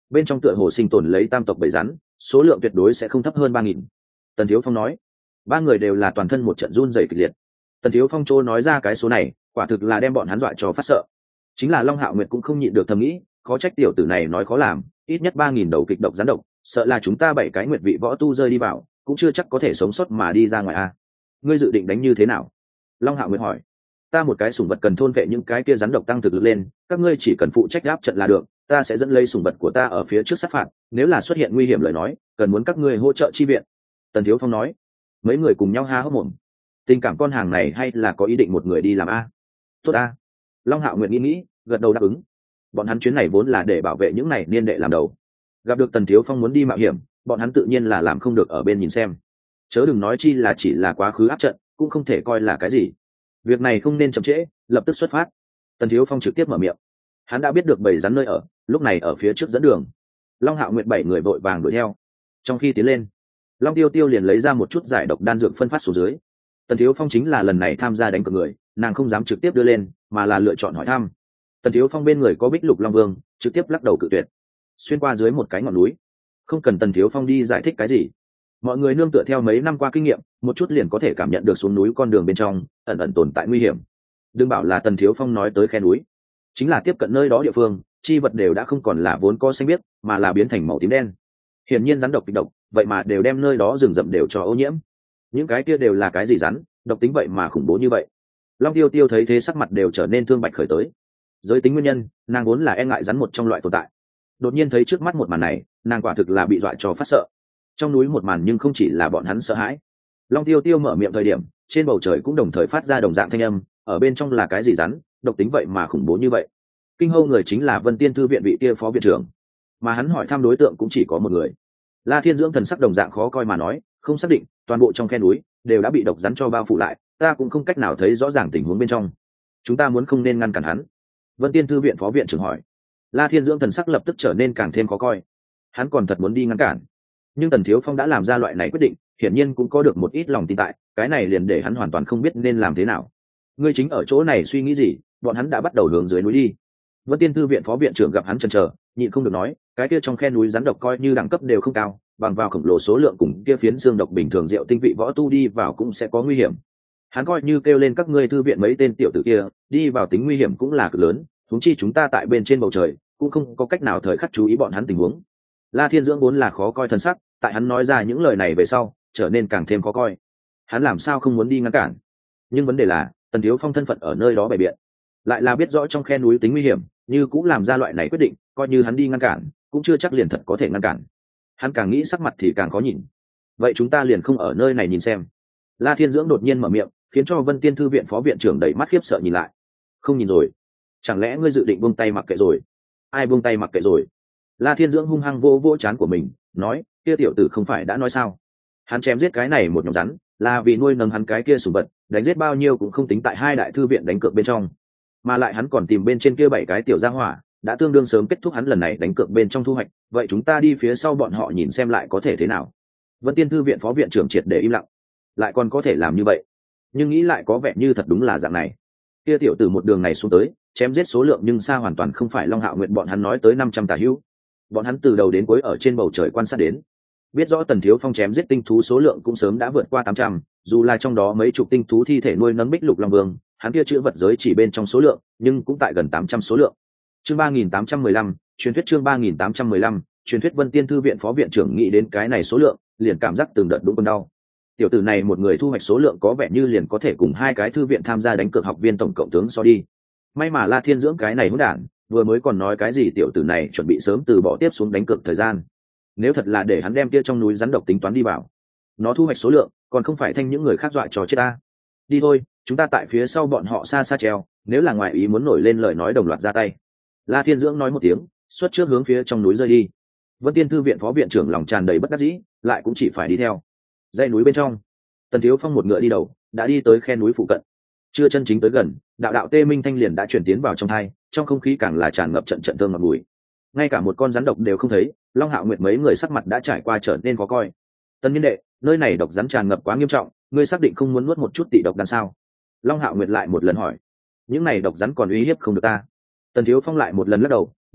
bên trong tựa hồ sinh tồn lấy tam tộc bầy rắn, số lượng tuyệt đối sẽ không thấp hơn 3.000. Tần Thiếu Phong nói. Ba người đều là toàn thân một trận run rẩy kịch liệt. Tần Thiếu Phong trô nói ra cái số này, quả thực là đem bọn hắn dọa cho phát sợ. Chính là Long Hạo Nguyệt cũng không nhịn được thầm nghĩ, khó trách tiểu tử này nói khó làm, ít nhất 3.000 đầu kịch độc rắn độc, sợ là chúng ta 7 cái nguyệt vị võ tu rơi đi vào, cũng chưa chắc có thể sống sót mà đi ra ngoài a. Ngươi dự định đánh như thế nào? Long Hạo Nguyệt hỏi. Ta một cái sủng vật cần thôn vệ những cái kia rắn độc tăng thực lực lên, các ngươi chỉ cần phụ trách áp trận là được, ta sẽ dẫn lấy sủng vật của ta ở phía trước sát phạt, nếu là xuất hiện nguy hiểm lời nói, cần muốn các ngươi hỗ trợ chi viện. Tần Thiếu Phong nói. Mấy người cùng nhau há hốc mồm. Tình cảm con hàng này hay là có ý định một người đi làm a? Tốt a. Long Hạo Nguyệt nghĩ, gật đầu đáp ứng. Bọn hắn chuyến này vốn là để bảo vệ những này niên đệ làm đầu, gặp được Tần Thiếu Phong muốn đi mạo hiểm, bọn hắn tự nhiên là làm không được ở bên nhìn xem, chớ đừng nói chi là chỉ là quá khứ áp trận, cũng không thể coi là cái gì. Việc này không nên chậm trễ, lập tức xuất phát. Tần Thiếu Phong trực tiếp mở miệng. Hắn đã biết được bầy rắn nơi ở, lúc này ở phía trước dẫn đường. Long Hạo Nguyệt 7 người vội vàng đuổi theo. Trong khi tiến lên, Long Tiêu Tiêu liền lấy ra một chút giải độc đan dược phân phát xuống dưới. Tần Thiếu Phong chính là lần này tham gia đánh cược người, nàng không dám trực tiếp đưa lên, mà là lựa chọn hỏi thăm. Tần Thiếu Phong bên người có Bích Lục Long Vương, trực tiếp lắc đầu cự tuyệt. Xuyên qua dưới một cái ngọn núi, không cần Tần Thiếu Phong đi giải thích cái gì, mọi người nương tựa theo mấy năm qua kinh nghiệm, một chút liền có thể cảm nhận được xuống núi con đường bên trong ẩn ẩn tồn tại nguy hiểm. Đừng bảo là Tần Thiếu Phong nói tới khe núi, chính là tiếp cận nơi đó địa phương, chi vật đều đã không còn là vốn có xanh biếc, mà là biến thành màu tím đen. Hiển nhiên rắn độc kịch độc, vậy mà đều đem nơi đó rừng rậm đều cho ô nhiễm. Những cái kia đều là cái gì rắn, độc tính vậy mà khủng bố như vậy. Long Tiêu Tiêu thấy thế sắc mặt đều trở nên thương bạch khởi tới. Giới tính nguyên nhân, nàng vốn là e ngại rắn một trong loại tồn tại. Đột nhiên thấy trước mắt một màn này, nàng quả thực là bị dọa cho phát sợ. Trong núi một màn nhưng không chỉ là bọn hắn sợ hãi. Long Tiêu Tiêu mở miệng thời điểm, trên bầu trời cũng đồng thời phát ra đồng dạng thanh âm, ở bên trong là cái gì rắn, độc tính vậy mà khủng bố như vậy. Kinh hô người chính là Vân Tiên thư viện vị kia phó viện trưởng, mà hắn hỏi thăm đối tượng cũng chỉ có một người. La Thiên Dưỡng thần sắc đồng dạng khó coi mà nói, không xác định, toàn bộ trong khe núi đều đã bị độc rắn cho bao phủ lại, ta cũng không cách nào thấy rõ ràng tình huống bên trong. Chúng ta muốn không nên ngăn cản hắn? Vân Tiên thư viện phó viện trưởng hỏi. La Thiên Dưỡng thần sắc lập tức trở nên càng thêm khó coi. Hắn còn thật muốn đi ngăn cản, nhưng Tần Thiếu Phong đã làm ra loại này quyết định, hiển nhiên cũng có được một ít lòng tin tại, cái này liền để hắn hoàn toàn không biết nên làm thế nào. Ngươi chính ở chỗ này suy nghĩ gì? Bọn hắn đã bắt đầu hướng dưới núi đi. Vân Tiên thư viện phó viện trưởng gặp hắn chần chờ, nhịn không được nói, cái kia trong khe núi rắn độc coi như đẳng cấp đều không cao, bằng vào khổng lồ số lượng cùng kia phiến xương độc bình thường rượu tinh vị võ tu đi vào cũng sẽ có nguy hiểm. Hắn coi như kêu lên các ngươi thư viện mấy tên tiểu tử kia, đi vào tính nguy hiểm cũng là cực lớn, huống chi chúng ta tại bên trên bầu trời, cũng không có cách nào thời khắc chú ý bọn hắn tình huống. La Thiên Dưỡng vốn là khó coi thần sắc, tại hắn nói ra những lời này về sau, trở nên càng thêm khó coi. Hắn làm sao không muốn đi ngăn cản? Nhưng vấn đề là, Tần Thiếu Phong thân phận ở nơi đó bày biện, lại là biết rõ trong khe núi tính nguy hiểm, như cũng làm ra loại này quyết định, coi như hắn đi ngăn cản, cũng chưa chắc liền thật có thể ngăn cản. Hắn càng nghĩ sắc mặt thì càng khó nhìn. Vậy chúng ta liền không ở nơi này nhìn xem. La Thiên Dưỡng đột nhiên mở miệng, khiến cho Vân Tiên thư viện phó viện trưởng đầy mắt khiếp sợ nhìn lại. Không nhìn rồi? Chẳng lẽ ngươi dự định buông tay mặc kệ rồi? Ai buông tay mặc kệ rồi? La Thiên Dưỡng hung hăng vô vô trán của mình, nói, kia tiểu tử không phải đã nói sao? Hắn chém giết cái này một nhóm rắn, là vì nuôi nấng hắn cái kia sủng vật, đánh giết bao nhiêu cũng không tính tại hai đại thư viện đánh cược bên trong, mà lại hắn còn tìm bên trên kia 7 cái tiểu gia hỏa, đã tương đương sớm kết thúc hắn lần này đánh cược bên trong thu hoạch. Vậy chúng ta đi phía sau bọn họ nhìn xem lại có thể thế nào? Vân Tiên thư viện phó viện trưởng triệt để im lặng, lại còn có thể làm như vậy, nhưng nghĩ lại có vẻ như thật đúng là dạng này. Kia tiểu tử một đường này xuống tới, chém giết số lượng nhưng xa hoàn toàn không phải Long Hạo Nguyệt bọn hắn nói tới 500 tả hữu. Bọn hắn từ đầu đến cuối ở trên bầu trời quan sát đến, biết rõ Tần Thiếu Phong chém giết tinh thú số lượng cũng sớm đã vượt qua 800, dù là trong đó mấy chục tinh thú thi thể nuôi nấng Bích Lục Long Vương, hắn kia chữ vật giới chỉ bên trong số lượng, nhưng cũng tại gần 800 số lượng. Chương 3815, truyền thuyết chương 3815, truyền thuyết. Vân Tiên thư viện phó viện trưởng nghĩ đến cái này số lượng, liền cảm giác từng đợt đúng cơn đau. Tiểu tử này một người thu hoạch số lượng có vẻ như liền có thể cùng 2 cái thư viện tham gia đánh cược học viên tổng cộng tướng so đi. May mà La Thiên Dưỡng cái này hỗn đản, vừa mới còn nói cái gì tiểu tử này chuẩn bị sớm từ bỏ tiếp xuống đánh cược thời gian. Nếu thật là để hắn đem kia trong núi rắn độc tính toán đi vào, nó thu hoạch số lượng, còn không phải thanh những người khác dọa cho chết ta. Đi thôi, chúng ta tại phía sau bọn họ xa xa treo, nếu là ngoại ý muốn nổi lên lời nói đồng loạt ra tay. La Thiên Dưỡng nói một tiếng, xuất trước hướng phía trong núi rơi đi. Vân Tiên thư viện phó viện trưởng lòng tràn đầy bất đắc dĩ, lại cũng chỉ phải đi theo. Dãy núi bên trong, Tần Thiếu Phong một ngựa đi đầu, đã đi tới khe núi phụ cận. Chưa chân chính tới gần, đạo đạo tê minh thanh liền đã chuyển tiến vào trong thai, trong không khí càng là tràn ngập trận trận thơm ngọt bùi. Ngay cả một con rắn độc đều không thấy, Long Hạo Nguyệt mấy người sắc mặt đã trải qua trở nên khó coi. Tân Niên đệ, nơi này độc rắn tràn ngập quá nghiêm trọng, ngươi xác định không muốn nuốt một chút tị độc đan sao? Long Hạo Nguyệt lại một lần hỏi. Những này độc rắn còn uy hiếp không được ta. Tần Thiếu Phong lại một lần lắc đầu, nói,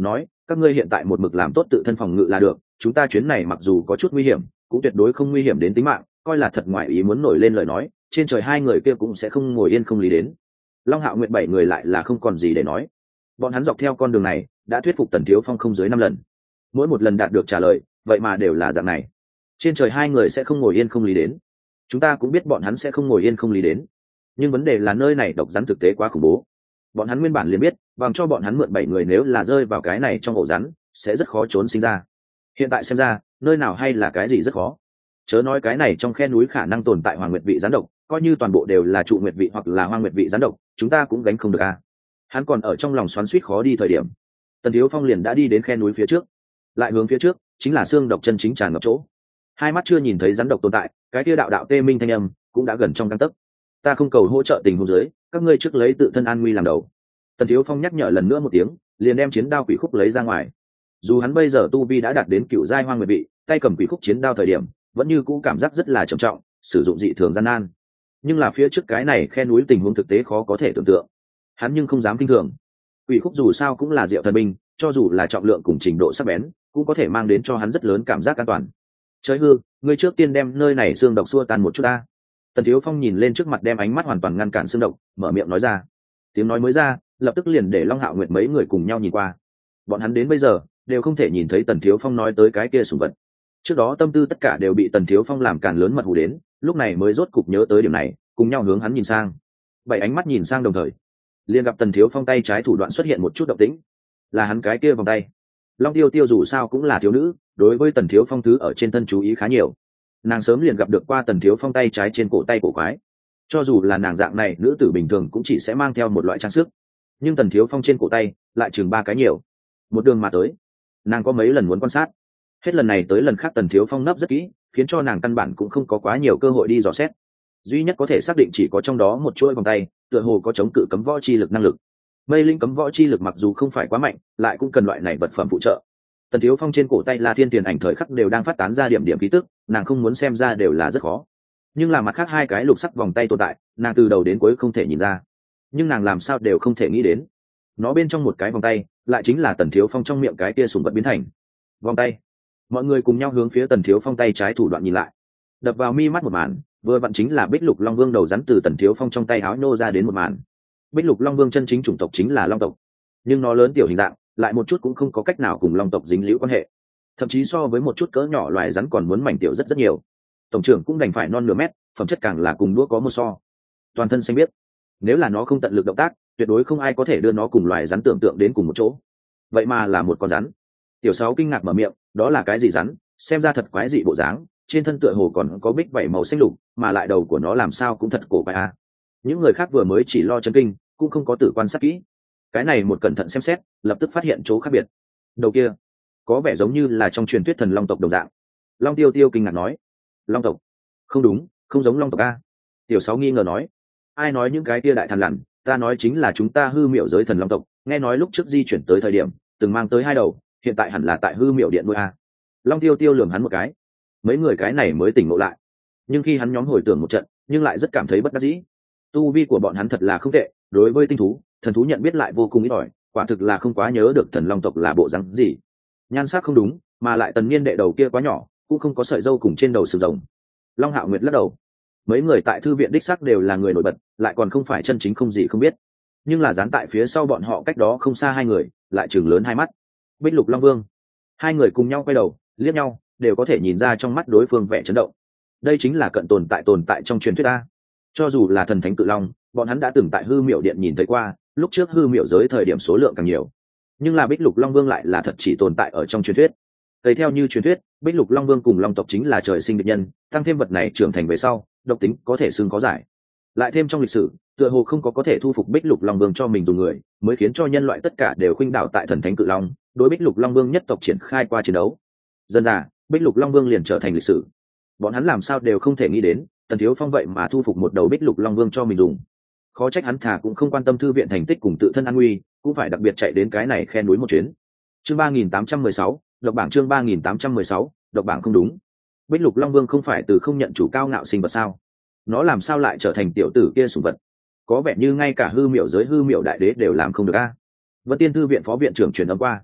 các ngươi hiện tại một mực làm tốt tự thân phòng ngự là được, chúng ta chuyến này mặc dù có chút nguy hiểm cũng tuyệt đối không nguy hiểm đến tính mạng, coi là thật ngoại ý muốn nổi lên lời nói trên trời hai người kia cũng sẽ không ngồi yên không lý đến. Long Hạo Nguyệt bảy người lại là không còn gì để nói. Bọn hắn dọc theo con đường này đã thuyết phục Tần Thiếu Phong không dưới 5 lần, mỗi một lần đạt được trả lời vậy mà đều là dạng này. Trên trời hai người sẽ không ngồi yên không lý đến, chúng ta cũng biết bọn hắn sẽ không ngồi yên không lý đến, nhưng vấn đề là nơi này độc rắn thực tế quá khủng bố. Bọn hắn nguyên bản liền biết bằng cho bọn hắn mượn 7 người nếu là rơi vào cái này trong ổ rắn sẽ rất khó trốn sinh ra. Hiện tại xem ra nơi nào hay là cái gì rất khó, chớ nói cái này trong khe núi khả năng tồn tại hoàng nguyệt vị rắn độc, coi như toàn bộ đều là trụ nguyệt vị hoặc là hoang nguyệt vị rắn độc chúng ta cũng gánh không được a. Hắn còn ở trong lòng xoắn xuýt khó đi thời điểm, Tần Thiếu Phong liền đã đi đến khe núi phía trước, lại hướng phía trước chính là xương độc chân chính tràn ngập chỗ. Hai mắt chưa nhìn thấy rắn độc tồn tại, cái kia đạo đạo tê minh thanh âm cũng đã gần trong gang tấc. Ta không cầu hỗ trợ tình huống dưới, các ngươi trước lấy tự thân an nguy làm đầu. Tần Thiếu Phong nhắc nhở lần nữa một tiếng, liền đem chiến đao quỷ khúc lấy ra ngoài. Dù hắn bây giờ tu vi đã đạt đến cựu giai hoang nguyệt vị, tay cầm quỷ khúc chiến đao thời điểm vẫn như cũ cảm giác rất là trầm trọng, sử dụng dị thường gian nan. Nhưng là phía trước cái này khe núi tình huống thực tế khó có thể tưởng tượng, hắn nhưng không dám kinh thường. Quỷ khúc dù sao cũng là diệu thần binh, cho dù là trọng lượng cùng trình độ sắc bén cũng có thể mang đến cho hắn rất lớn cảm giác an toàn. Trời hư, ngươi trước tiên đem nơi này xương độc xua tan một chút ta. Tần Thiếu Phong nhìn lên trước mặt đem ánh mắt hoàn toàn ngăn cản xương độc, mở miệng nói ra. Tiếng nói mới ra lập tức liền để Long Hạo Nguyệt mấy người cùng nhau nhìn qua. Bọn hắn đến bây giờ đều không thể nhìn thấy Tần Thiếu Phong nói tới cái kia sủng vật. Trước đó tâm tư tất cả đều bị Tần Thiếu Phong làm càn lớn mật hù đến, lúc này mới rốt cục nhớ tới điểm này, cùng nhau hướng hắn nhìn sang. 7 ánh mắt nhìn sang đồng thời, liền gặp Tần Thiếu Phong tay trái thủ đoạn xuất hiện một chút động tĩnh, là hắn cái kia vòng tay. Long Tiêu Tiêu dù sao cũng là thiếu nữ, đối với Tần Thiếu Phong thứ ở trên thân chú ý khá nhiều. Nàng sớm liền gặp được qua Tần Thiếu Phong tay trái trên cổ tay cổ quái, cho dù là nàng dạng này nữ tử bình thường cũng chỉ sẽ mang theo một loại trang sức, nhưng Tần Thiếu Phong trên cổ tay lại chừng 3 cái nhiều. Một đường mà tới, nàng có mấy lần muốn quan sát, hết lần này tới lần khác Tần Thiếu Phong nấp rất kỹ, khiến cho nàng căn bản cũng không có quá nhiều cơ hội đi dò xét. Duy nhất có thể xác định chỉ có trong đó một chuỗi vòng tay tựa hồ có chống cự cấm võ chi lực năng lực. Mây linh cấm võ chi lực mặc dù không phải quá mạnh, lại cũng cần loại này vật phẩm phụ trợ. Tần Thiếu Phong trên cổ tay La Thiên Tiền ảnh thời khắc đều đang phát tán ra điểm điểm khí tức, nàng không muốn xem ra đều là rất khó. Nhưng là mặt khác hai cái lục sắc vòng tay tồn tại, nàng từ đầu đến cuối không thể nhìn ra. Nhưng nàng làm sao đều không thể nghĩ đến, nó bên trong một cái vòng tay lại chính là Tần Thiếu Phong trong miệng cái kia sủng vật biến thành vòng tay. Mọi người cùng nhau hướng phía Tần Thiếu Phong tay trái thủ đoạn nhìn lại, đập vào mi mắt một màn vừa vặn chính là Bích Lục Long Vương đầu rắn từ Tần Thiếu Phong trong tay áo nô ra đến một màn. Bích Lục Long Vương chân chính chủng tộc chính là Long tộc, nhưng nó lớn tiểu hình dạng lại một chút cũng không có cách nào cùng Long tộc dính liễu quan hệ, thậm chí so với một chút cỡ nhỏ loài rắn còn muốn mảnh tiểu rất nhiều. Tổng trưởng cũng đành phải non nửa mét, phẩm chất càng là cùng đũa có một so. Toàn thân xanh biếc, nếu là nó không tận lực động tác tuyệt đối không ai có thể đưa nó cùng loài rắn tưởng tượng đến cùng một chỗ. Vậy mà là một con rắn. Tiểu Sáu kinh ngạc mở miệng, đó là cái gì rắn? Xem ra thật quái dị bộ dáng, trên thân tựa hồ còn có bích vảy màu xanh lục, mà lại đầu của nó làm sao cũng thật cổ quái a. Những người khác vừa mới chỉ lo chấn kinh, cũng không có tự quan sát kỹ. Cái này một cẩn thận xem xét, lập tức phát hiện chỗ khác biệt. Đầu kia có vẻ giống như là trong truyền thuyết thần long tộc đồng dạng. Long Tiêu Tiêu kinh ngạc nói, long tộc? Không đúng, không giống long tộc a. Tiểu Sáu nghi ngờ nói, ai nói những cái kia đại thần lằn, ta nói chính là chúng ta hư miểu giới thần long tộc, nghe nói lúc trước di chuyển tới thời điểm từng mang tới 2 đầu, hiện tại hẳn là tại hư miểu điện nuôi a. Long Tiêu Tiêu lườm hắn một cái, mấy người cái này mới tỉnh ngộ lại. Nhưng khi hắn nhóm hồi tưởng một trận, nhưng lại rất cảm thấy bất đắc dĩ. Tu vi của bọn hắn thật là không tệ, đối với tinh thú, thần thú nhận biết lại vô cùng ít ỏi, quả thực là không quá nhớ được thần long tộc là bộ rắn gì. Nhan sắc không đúng, mà lại Tần Niên đệ đầu kia quá nhỏ, cũng không có sợi râu cùng trên đầu sừng rồng. Long Hạo Nguyệt lắc đầu. Mấy người tại thư viện đích xác đều là người nổi bật, lại còn không phải chân chính không gì không biết. Nhưng là dán tại phía sau bọn họ cách đó không xa 2 người, lại trừng lớn 2 mắt. Bích Lục Long Vương. 2 người cùng nhau quay đầu, liếc nhau, đều có thể nhìn ra trong mắt đối phương vẻ chấn động. Đây chính là cận tồn tại trong truyền thuyết a. Cho dù là thần thánh cự long, bọn hắn đã từng tại hư miểu điện nhìn thấy qua, lúc trước hư miểu giới thời điểm số lượng càng nhiều. Nhưng là Bích Lục Long Vương lại là thật chỉ tồn tại ở trong truyền thuyết. Tùy theo như truyền thuyết, Bích Lục Long Vương cùng long tộc chính là trời sinh địch nhân, tăng thêm vật này trưởng thành về sau, độc tính có thể xưng có giải. Lại thêm trong lịch sử, tựa hồ không có thể thu phục Bích Lục Long Vương cho mình dùng người, mới khiến cho nhân loại tất cả đều khuynh đảo tại thần thánh cự long, đối Bích Lục Long Vương nhất tộc triển khai qua chiến đấu. Dần dà, Bích Lục Long Vương liền trở thành lịch sử. Bọn hắn làm sao đều không thể nghĩ đến, Tần Thiếu Phong vậy mà thu phục một đầu Bích Lục Long Vương cho mình dùng. Khó trách hắn thà cũng không quan tâm thư viện thành tích cùng tự thân an nguy, cũng phải đặc biệt chạy đến cái này khe núi một chuyến. Chương 3816, độc bảng chương 3816, độc bảng không đúng. Bích Lục Long Vương không phải từ không nhận chủ cao ngạo sinh vật sao? Nó làm sao lại trở thành tiểu tử kia sủng vật? Có vẻ như ngay cả hư miểu giới hư miểu đại đế đều làm không được a. Vân Tiên thư viện phó viện trưởng truyền âm qua.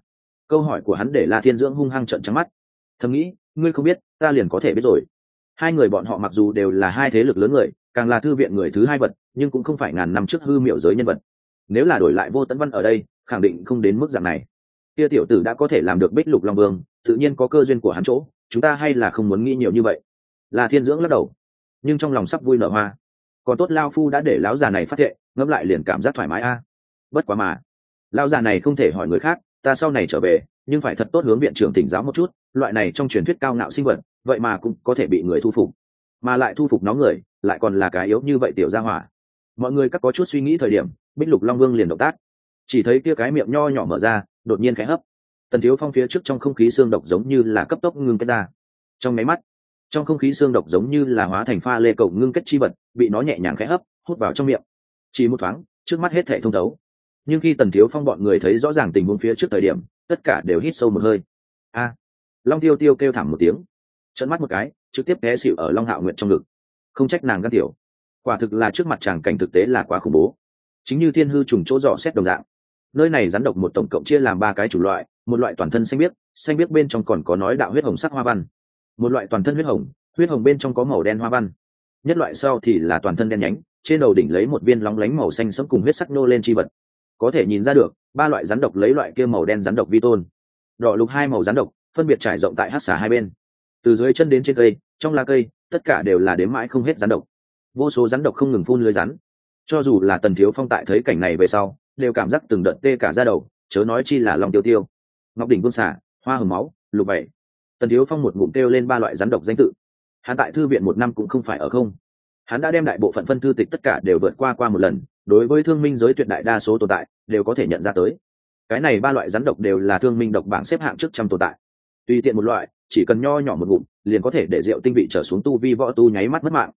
Câu hỏi của hắn để La Thiên Dưỡng hung hăng trợn trắng mắt, thầm nghĩ, ngươi không biết ta liền có thể biết rồi. Hai người bọn họ mặc dù đều là hai thế lực lớn người, càng là thư viện người thứ hai vật, nhưng cũng không phải ngàn năm trước hư miệu giới nhân vật. Nếu là đổi lại Vô Tấn Văn ở đây, khẳng định không đến mức dạng này. Kia tiểu tử đã có thể làm được Bích Lục Long Vương, tự nhiên có cơ duyên của hắn chỗ, chúng ta hay là không muốn nghĩ nhiều như vậy. La Thiên Dưỡng lắc đầu, nhưng trong lòng sắp vui nở hoa. Còn tốt lão phu đã để lão già này phát thệ, ngẫm lại liền cảm giác thoải mái a. Bất quá mà, lão già này không thể hỏi người khác, ta sau này trở về, nhưng phải thật tốt hướng viện trưởng thỉnh giáo một chút, loại này trong truyền thuyết cao ngạo sinh vật, vậy mà cũng có thể bị người thu phục, mà lại thu phục nó người, lại còn là cái yếu như vậy tiểu gia hỏa. Mọi người các có chút suy nghĩ thời điểm, Bích Lục Long Vương liền động tác, chỉ thấy kia cái miệng nho nhỏ mở ra, đột nhiên khẽ hấp. Tần Thiếu Phong phía trước trong không khí xương độc giống như là cấp tốc ngưng kết ra. Trong máy mắt, trong không khí xương độc giống như là hóa thành pha lê cầu ngưng kết chi vật, bị nó nhẹ nhàng khẽ hấp, hút vào trong miệng. Chỉ một thoáng, trước mắt hết thảy thông thấu. Nhưng khi Tần Thiếu Phong bọn người thấy rõ ràng tình huống phía trước thời điểm, tất cả đều hít sâu một hơi. A! Long Tiêu Tiêu kêu thảm một tiếng, trợn mắt một cái, trực tiếp té xỉu ở Long Hạo Nguyệt trong ngực. Không trách nàng gan tiểu, quả thực là trước mặt chàng cảnh thực tế là quá khủng bố. Chính như thiên hư trùng chỗ dò xét đồng dạng, nơi này rắn độc một tổng cộng chia làm 3 cái chủ loại, một loại toàn thân xanh biếc bên trong còn có nói đạo huyết hồng sắc hoa văn, một loại toàn thân huyết hồng bên trong có màu đen hoa văn, nhất loại sau thì là toàn thân đen nhánh, trên đầu đỉnh lấy một viên lóng lánh màu xanh sẫm cùng huyết sắc nô lên chi vật. Có thể nhìn ra được, 3 loại rắn độc lấy loại kia màu đen rắn độc vi tôn, đỏ lục 2 màu rắn độc phân biệt trải rộng tại hắc xà hai bên, từ dưới chân đến trên cây, trong lá cây, tất cả đều là đếm mãi không hết rắn độc. Vô số rắn độc không ngừng phun lưới rắn. Cho dù là Tần Thiếu Phong tại thấy cảnh này về sau, đều cảm giác từng đợt tê cả da đầu, chớ nói chi là Long Tiêu Tiêu, Ngọc Đỉnh Vương Xà, Hoa Hồng Máu, Lục Bảy. Tần Thiếu Phong một ngụm kêu lên 3 loại rắn độc danh tự. Hắn tại thư viện 1 năm cũng không phải ở không. Hắn đã đem đại bộ phận phân thư tịch tất cả đều vượt qua một lần, đối với thương minh giới tuyệt đại đa số tồn tại, đều có thể nhận ra tới. Cái này 3 loại rắn độc đều là thương minh độc bảng xếp hạng trước trăm tồn tại. Tùy tiện một loại, chỉ cần nho nhỏ một ngụm, liền có thể để rượu tinh vị trở xuống tu vi võ tu nháy mắt mất mạng.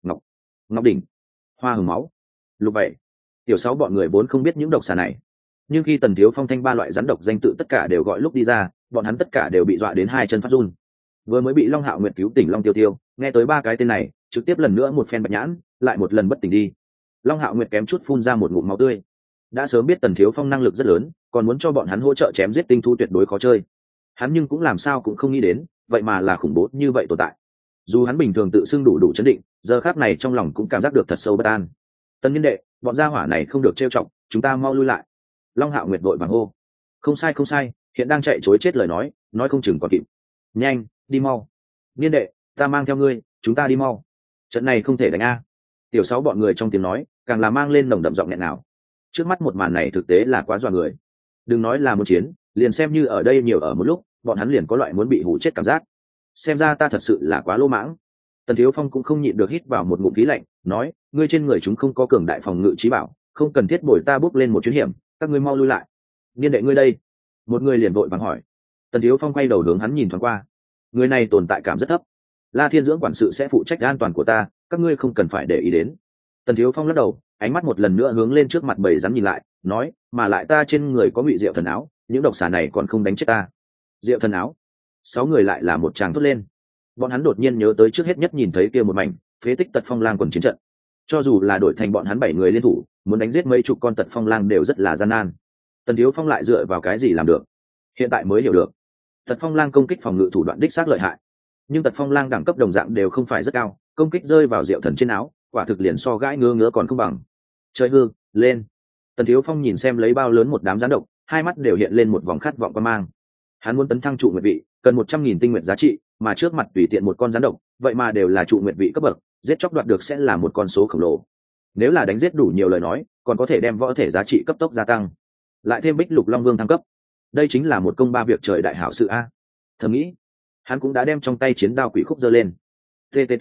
Ngọc Đỉnh, Hoa Hồng Máu, Lục Bảy. Tiểu Sáu bọn người vốn không biết những độc xà này, nhưng khi Tần Thiếu Phong thanh 3 loại rắn độc danh tự tất cả đều gọi lúc đi ra, bọn hắn tất cả đều bị dọa đến 2 chân phát run. Vừa mới bị Long Hạo Nguyệt cứu tỉnh Long Tiêu Tiêu, nghe tới 3 cái tên này, trực tiếp lần nữa một phen bạch nhãn, lại một lần bất tỉnh đi. Long Hạo Nguyệt kém chút phun ra một ngụm máu tươi. Đã sớm biết Tần Thiếu Phong năng lực rất lớn, còn muốn cho bọn hắn hỗ trợ chém giết tinh thú tuyệt đối khó chơi. Hắn nhưng cũng làm sao cũng không nghĩ đến, vậy mà là khủng bố như vậy tồn tại. Dù hắn bình thường tự xưng đủ chấn định, giờ khắc này trong lòng cũng cảm giác được thật sâu bất an. Tần Nhân đệ, bọn gia hỏa này không được trêu chọc, chúng ta mau lui lại. Long Hạo Nguyệt vội vàng hô. Không sai, hiện đang chạy chối chết lời nói không chừng còn kịp. Nhanh, đi mau. Niên đệ, ta mang theo ngươi, chúng ta đi mau. Trận này không thể đánh a. Tiểu Sáu bọn người trong tiếng nói, càng là mang lên nồng đậm giọng nghẹn nào. Trước mắt một màn này thực tế là quá dọa người. Đừng nói là một chiến, liền xem như ở đây nhiều ở một lúc, bọn hắn liền có loại muốn bị hủ chết cảm giác. Xem ra ta thật sự là quá lỗ mãng. Tần Thiếu Phong cũng không nhịn được hít vào một ngụm khí lạnh, nói, ngươi trên người chúng không có cường đại phòng ngự trí bảo, không cần thiết bồi ta bước lên một chuyến hiểm, các ngươi mau lui lại. Niên đệ ngươi đây. Một người liền vội vàng hỏi. Tần Thiếu Phong quay đầu hướng hắn nhìn thoáng qua. Người này tồn tại cảm rất thấp. La Thiên Dưỡng quản sự sẽ phụ trách an toàn của ta, các ngươi không cần phải để ý đến. Tần Thiếu Phong lắc đầu, ánh mắt một lần nữa hướng lên trước mặt bầy rắn nhìn lại, nói, mà lại ta trên người có ngụy diệu thần áo, những độc xà này còn không đánh chết ta. Diệu thần áo. 6 người lại là một tràng thốt lên. Bọn hắn đột nhiên nhớ tới trước hết nhất nhìn thấy kia một mảnh phế tích Tật Phong Lang quần chiến trận. Cho dù là đổi thành bọn hắn 7 người liên thủ, muốn đánh giết mấy chục con Tật Phong Lang đều rất là gian nan. Tần Thiếu Phong lại dựa vào cái gì làm được? Hiện tại mới hiểu được. Tật Phong Lang công kích phòng ngự thủ đoạn đích xác lợi hại, nhưng Tật Phong Lang đẳng cấp đồng dạng đều không phải rất cao, công kích rơi vào Diệu Thần trên áo, quả thực liền so gãi ngứa còn không bằng. Chơi hư, lên. Tần Thiếu Phong nhìn xem lấy bao lớn một đám rắn độc, hai mắt đều hiện lên một vòng khát vọng quan mang. Hắn muốn tấn thăng trụ nguyệt vị, cần 100.000 tinh nguyện giá trị, mà trước mặt tùy tiện một con rắn độc, vậy mà đều là trụ nguyệt vị cấp bậc, giết chóc đoạt được sẽ là một con số khổng lồ. Nếu là đánh giết đủ nhiều lời nói, còn có thể đem võ thể giá trị cấp tốc gia tăng. Lại thêm Bích Lục Long Vương thăng cấp, đây chính là một công ba việc trời đại hảo sự a. Thầm nghĩ, hắn cũng đã đem trong tay chiến đao quỷ khúc giơ lên. TTT.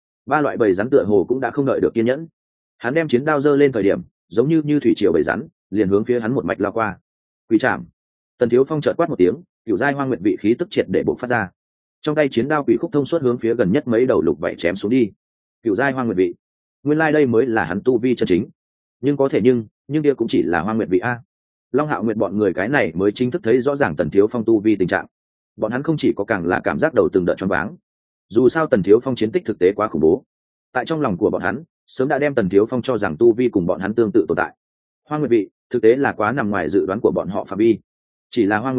3 loại bầy rắn tựa hồ cũng đã không đợi được kiên nhẫn. Hắn đem chiến đao giơ lên thời điểm, giống như thủy triều bầy rắn, liền hướng phía hắn một mạch lao qua. Quỷ trảm. Tần Thiếu Phong chợt quát một tiếng, cửu giai hoang nguyệt vị khí tức triệt để bộc phát ra. Trong tay chiến đao quỷ khúc thông suốt hướng phía gần nhất mấy đầu lục vảy chém xuống đi. Cửu giai hoang nguyệt vị. Nguyên lai đây mới là hắn tu vi chân chính. Nhưng có thể nhưng kia cũng chỉ là hoang nguyệt vị a. Long Hạo Nguyệt bọn người cái này mới chính thức thấy rõ ràng Tần Thiếu Phong tu vi tình trạng. Bọn hắn không chỉ có càng là cảm giác đầu từng đợt choáng váng. Dù sao Tần Thiếu Phong chiến tích thực tế quá khủng bố. Tại trong lòng của bọn hắn, sớm đã đem Tần Thiếu Phong cho rằng tu vi cùng bọn hắn tương tự tồn tại. Hoang nguyệt vị, thực tế là quá nằm ngoài dự đoán của bọn họ phạm vi. Chỉ là hoang nguyệt vị,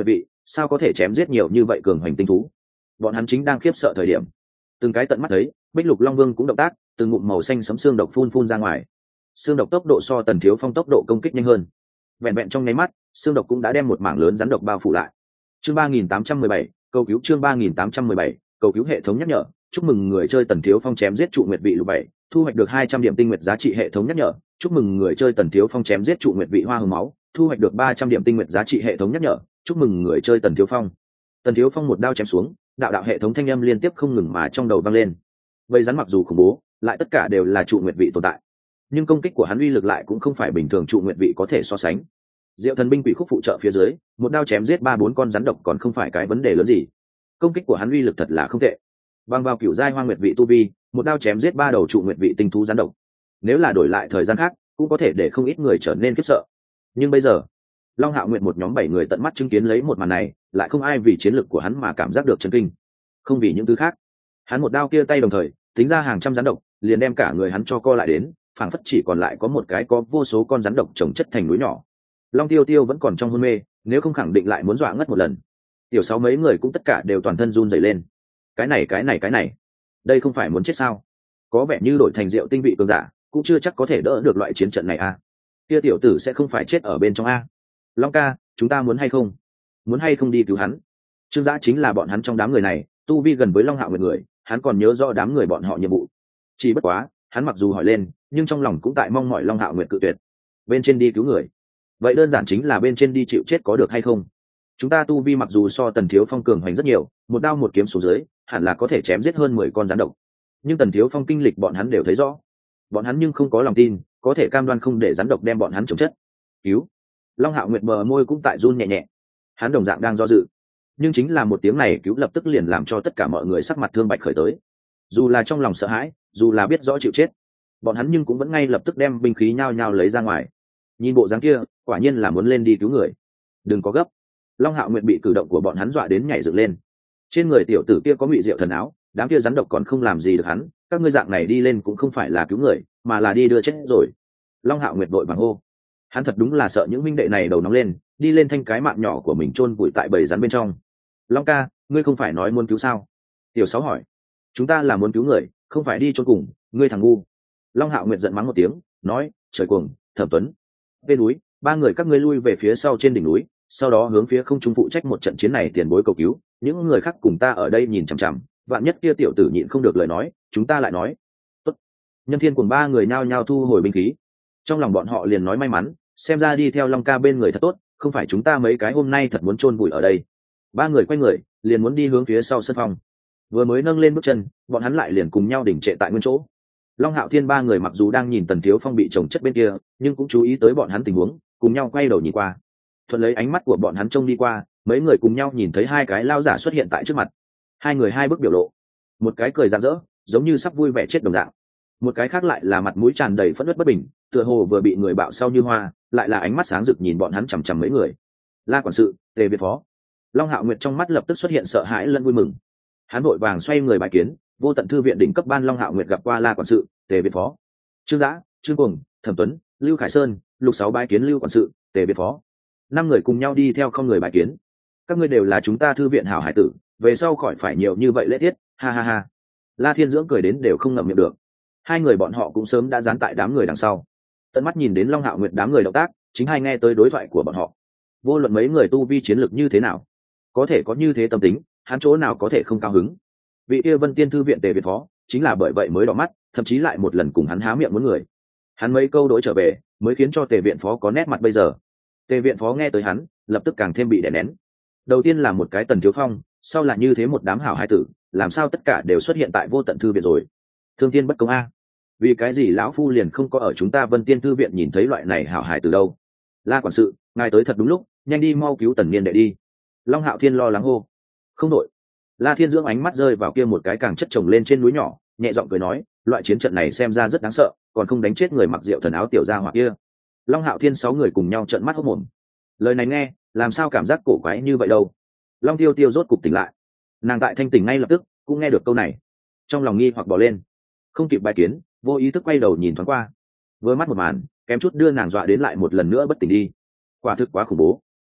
sao có thể chém giết nhiều như vậy cường hoành tinh thú. Bọn hắn chính đang khiếp sợ thời điểm, từng cái tận mắt thấy Bích Lục Long Vương cũng động tác, từng ngụm màu xanh sấm xương độc phun ra ngoài. Xương độc tốc độ so Tần Thiếu Phong tốc độ công kích nhanh hơn, vẹn vẹn trong nháy mắt xương độc cũng đã đem một mảng lớn rắn độc bao phủ lại. Chương 3817, cầu cứu. Chương 3817, cầu cứu. Hệ thống nhắc nhở, chúc mừng người chơi Tần Thiếu Phong chém giết trụ nguyệt vị lục 7, thu hoạch được 200 điểm tinh nguyệt giá trị. Hệ thống nhắc nhở, chúc mừng người chơi Tần Thiếu Phong chém giết trụ nguyệt vị hoa hồng máu, thu hoạch được 300 điểm tinh nguyệt giá trị. Hệ thống nhắc nhở, chúc mừng người chơi Tần Thiếu Phong. Tần Thiếu Phong một đao chém xuống, đạo đạo hệ thống thanh âm liên tiếp không ngừng mà trong đầu vang lên. Bầy rắn mặc dù khủng bố, lại tất cả đều là trụ nguyệt vị tồn tại, nhưng công kích của hắn uy lực lại cũng không phải bình thường trụ nguyệt vị có thể so sánh. Diệu Thần binh quỷ khúc phụ trợ phía dưới, một đao chém giết 3-4 con rắn độc còn không phải cái vấn đề lớn gì. Công kích của hắn uy lực thật là không tệ. Bằng vào cửu giai hoang nguyệt vị tu vi, một đao chém giết 3 đầu trụ nguyệt vị tinh thú rắn độc. Nếu là đổi lại thời gian khác, cũng có thể để không ít người trở nên khiếp sợ. Nhưng bây giờ, Long Hạo Nguyệt một nhóm 7 người tận mắt chứng kiến lấy một màn này, lại không ai vì chiến lực của hắn mà cảm giác được chấn kinh. Không vì những thứ khác, hắn một đao kia tay đồng thời, tính ra hàng trăm rắn độc, liền đem cả người hắn cho co lại đến, phảng phất chỉ còn lại có một cái có vô số con rắn độc chồng chất thành núi nhỏ. Long Tiêu Tiêu vẫn còn trong hôn mê, nếu không khẳng định lại muốn dọa ngất một lần. Tiểu Sáu mấy người cũng tất cả đều toàn thân run rẩy lên. Cái này, đây không phải muốn chết sao? Có vẻ như đổi thành rượu tinh vị cường giả, cũng chưa chắc có thể đỡ được loại chiến trận này a. Kia tiểu tử sẽ không phải chết ở bên trong a. Long ca, chúng ta muốn hay không? Muốn hay không đi cứu hắn? Trương Dã chính là bọn hắn trong đám người này, tu vi gần với Long Hạo Nguyệt người, hắn còn nhớ rõ đám người bọn họ nhiệm vụ. Chỉ bất quá, hắn mặc dù hỏi lên, nhưng trong lòng cũng tại mong mỏi Long Hạo Nguyệt cự tuyệt. Bên trên đi cứu người, vậy đơn giản chính là bên trên đi chịu chết có được hay không? Chúng ta tu vi mặc dù so Tần Thiếu Phong cường hoành rất nhiều, một đao một kiếm xuống dưới, hẳn là có thể chém giết hơn 10 con rắn độc. Nhưng Tần Thiếu Phong kinh lịch bọn hắn đều thấy rõ, bọn hắn nhưng không có lòng tin, có thể cam đoan không để rắn độc đem bọn hắn chống chất. Cứu! Long Hạo Nguyệt bờ môi cũng tại run nhẹ nhẹ, hắn đồng dạng đang do dự. Nhưng chính là một tiếng này cứu lập tức liền làm cho tất cả mọi người sắc mặt thương bạch khởi tới. Dù là trong lòng sợ hãi, dù là biết rõ chịu chết, bọn hắn nhưng cũng vẫn ngay lập tức đem binh khí nhao nhao lấy ra ngoài. Nhìn bộ dáng kia, quả nhiên là muốn lên đi cứu người. Đừng có gấp. Long Hạo Nguyệt bị cử động của bọn hắn dọa đến nhảy dựng lên. Trên người tiểu tử kia có ngụy diệu thần áo, đám kia rắn độc còn không làm gì được hắn, các ngươi dạng này đi lên cũng không phải là cứu người, mà là đi đưa chết rồi. Long Hạo Nguyệt vội vàng hô. Hắn thật đúng là sợ những minh đệ này đầu nóng lên, đi lên thanh cái mạng nhỏ của mình chôn vùi tại bầy rắn bên trong. Long ca, ngươi không phải nói muốn cứu sao? Tiểu Sáu hỏi. Chúng ta là muốn cứu người, không phải đi chôn cùng, ngươi thằng ngu. Long Hạo Nguyệt giận mắng một tiếng, nói, trời cuồng, Thẩm Tuấn. Bên núi, 3 người các ngươi lui về phía sau trên đỉnh núi, sau đó hướng phía không trung phụ trách một trận chiến này tiền bối cầu cứu, những người khác cùng ta ở đây nhìn chằm chằm, vạn nhất kia tiểu tử nhịn không được lời nói, chúng ta lại nói. Tốt. Nhân Thiên cùng 3 người nhao nhao thu hồi binh khí. Trong lòng bọn họ liền nói may mắn, xem ra đi theo Long ca bên người thật tốt, không phải chúng ta mấy cái hôm nay thật muốn chôn vùi ở đây. 3 người quay người, liền muốn đi hướng phía sau sân phòng. Vừa mới nâng lên bước chân, bọn hắn lại liền cùng nhau đỉnh trệ tại nguyên chỗ. Long Hạo Thiên 3 người mặc dù đang nhìn Tần Thiếu Phong bị chồng chất bên kia, nhưng cũng chú ý tới bọn hắn tình huống, cùng nhau quay đầu nhìn qua. Thuận lấy ánh mắt của bọn hắn trông đi qua, mấy người cùng nhau nhìn thấy 2 cái lao giả xuất hiện tại trước mặt. 2 người 2 bước biểu lộ, một cái cười rạng rỡ, giống như sắp vui vẻ chết đồng dạng, một cái khác lại là mặt mũi tràn đầy phẫn uất bất bình, tựa hồ vừa bị người bạo sau như hoa, lại là ánh mắt sáng rực nhìn bọn hắn chằm chằm mấy người. La quản sự, Tề Việt phó. Long Hạo Nguyệt trong mắt lập tức xuất hiện sợ hãi lẫn vui mừng. Hắn vội vàng xoay người bài kiến, Vô Tận thư viện đỉnh cấp ban Long Hạo Nguyệt gặp qua La quản sự, Tề Việt phó. Trương Dã, Trương Cuồng, Thẩm Tuấn, Lưu Khải Sơn, Lục Sáu bài kiến Lưu quản sự, Tề Việt phó. 5 người cùng nhau đi theo không người bài kiến. Các ngươi đều là chúng ta thư viện hảo hải tử, về sau khỏi phải nhiều như vậy lễ tiết, ha ha ha. La Thiên Dưỡng cười đến đều không ngậm miệng được. 2 người bọn họ cũng sớm đã dán tại đám người đằng sau, tận mắt nhìn đến Long Hạo Nguyệt đám người động tác, chính hay nghe tới đối thoại của bọn họ. Vô luận mấy người tu vi chiến lực như thế nào, có thể có như thế tâm tính, hắn chỗ nào có thể không cao hứng. Vị kia Vân Tiên thư viện Tề Việt phó, chính là bởi vậy mới đỏ mắt, thậm chí lại một lần cùng hắn há miệng muốn người. Hắn mấy câu đối trở về, mới khiến cho Tề viện phó có nét mặt bây giờ. Tề viện phó nghe tới hắn, lập tức càng thêm bị đè nén. Đầu tiên là một cái Tần Thiếu Phong, sau là như thế một đám hảo hai tử, làm sao tất cả đều xuất hiện tại Vô Tận thư viện rồi? Thương thiên bất công a. Vì cái gì lão phu liền không có ở chúng ta Vân Tiên thư viện nhìn thấy loại này hảo hài từ đâu? La quản sự, ngài tới thật đúng lúc, nhanh đi mau cứu Tần Niên đệ đi. Long Hạo Thiên lo lắng hô. Không đội. La Thiên Dưỡng ánh mắt rơi vào kia một cái càng chất chồng lên trên núi nhỏ, nhẹ giọng cười nói, loại chiến trận này xem ra rất đáng sợ, còn không đánh chết người mặc rượu thần áo tiểu gia hỏa kia. Long Hạo Thiên 6 người cùng nhau trợn mắt hốt mồm. Lời này nghe, làm sao cảm giác cổ quái như vậy đâu? Long Tiêu Tiêu rốt cục tỉnh lại, nàng tại thanh tỉnh ngay lập tức, cũng nghe được câu này, trong lòng nghi hoặc bỏ lên, không kịp bài kiến, vô ý thức quay đầu nhìn thoáng qua, vừa mắt một màn, kém chút đưa nàng dọa đến lại một lần nữa bất tỉnh đi. Quả thực quá khủng bố.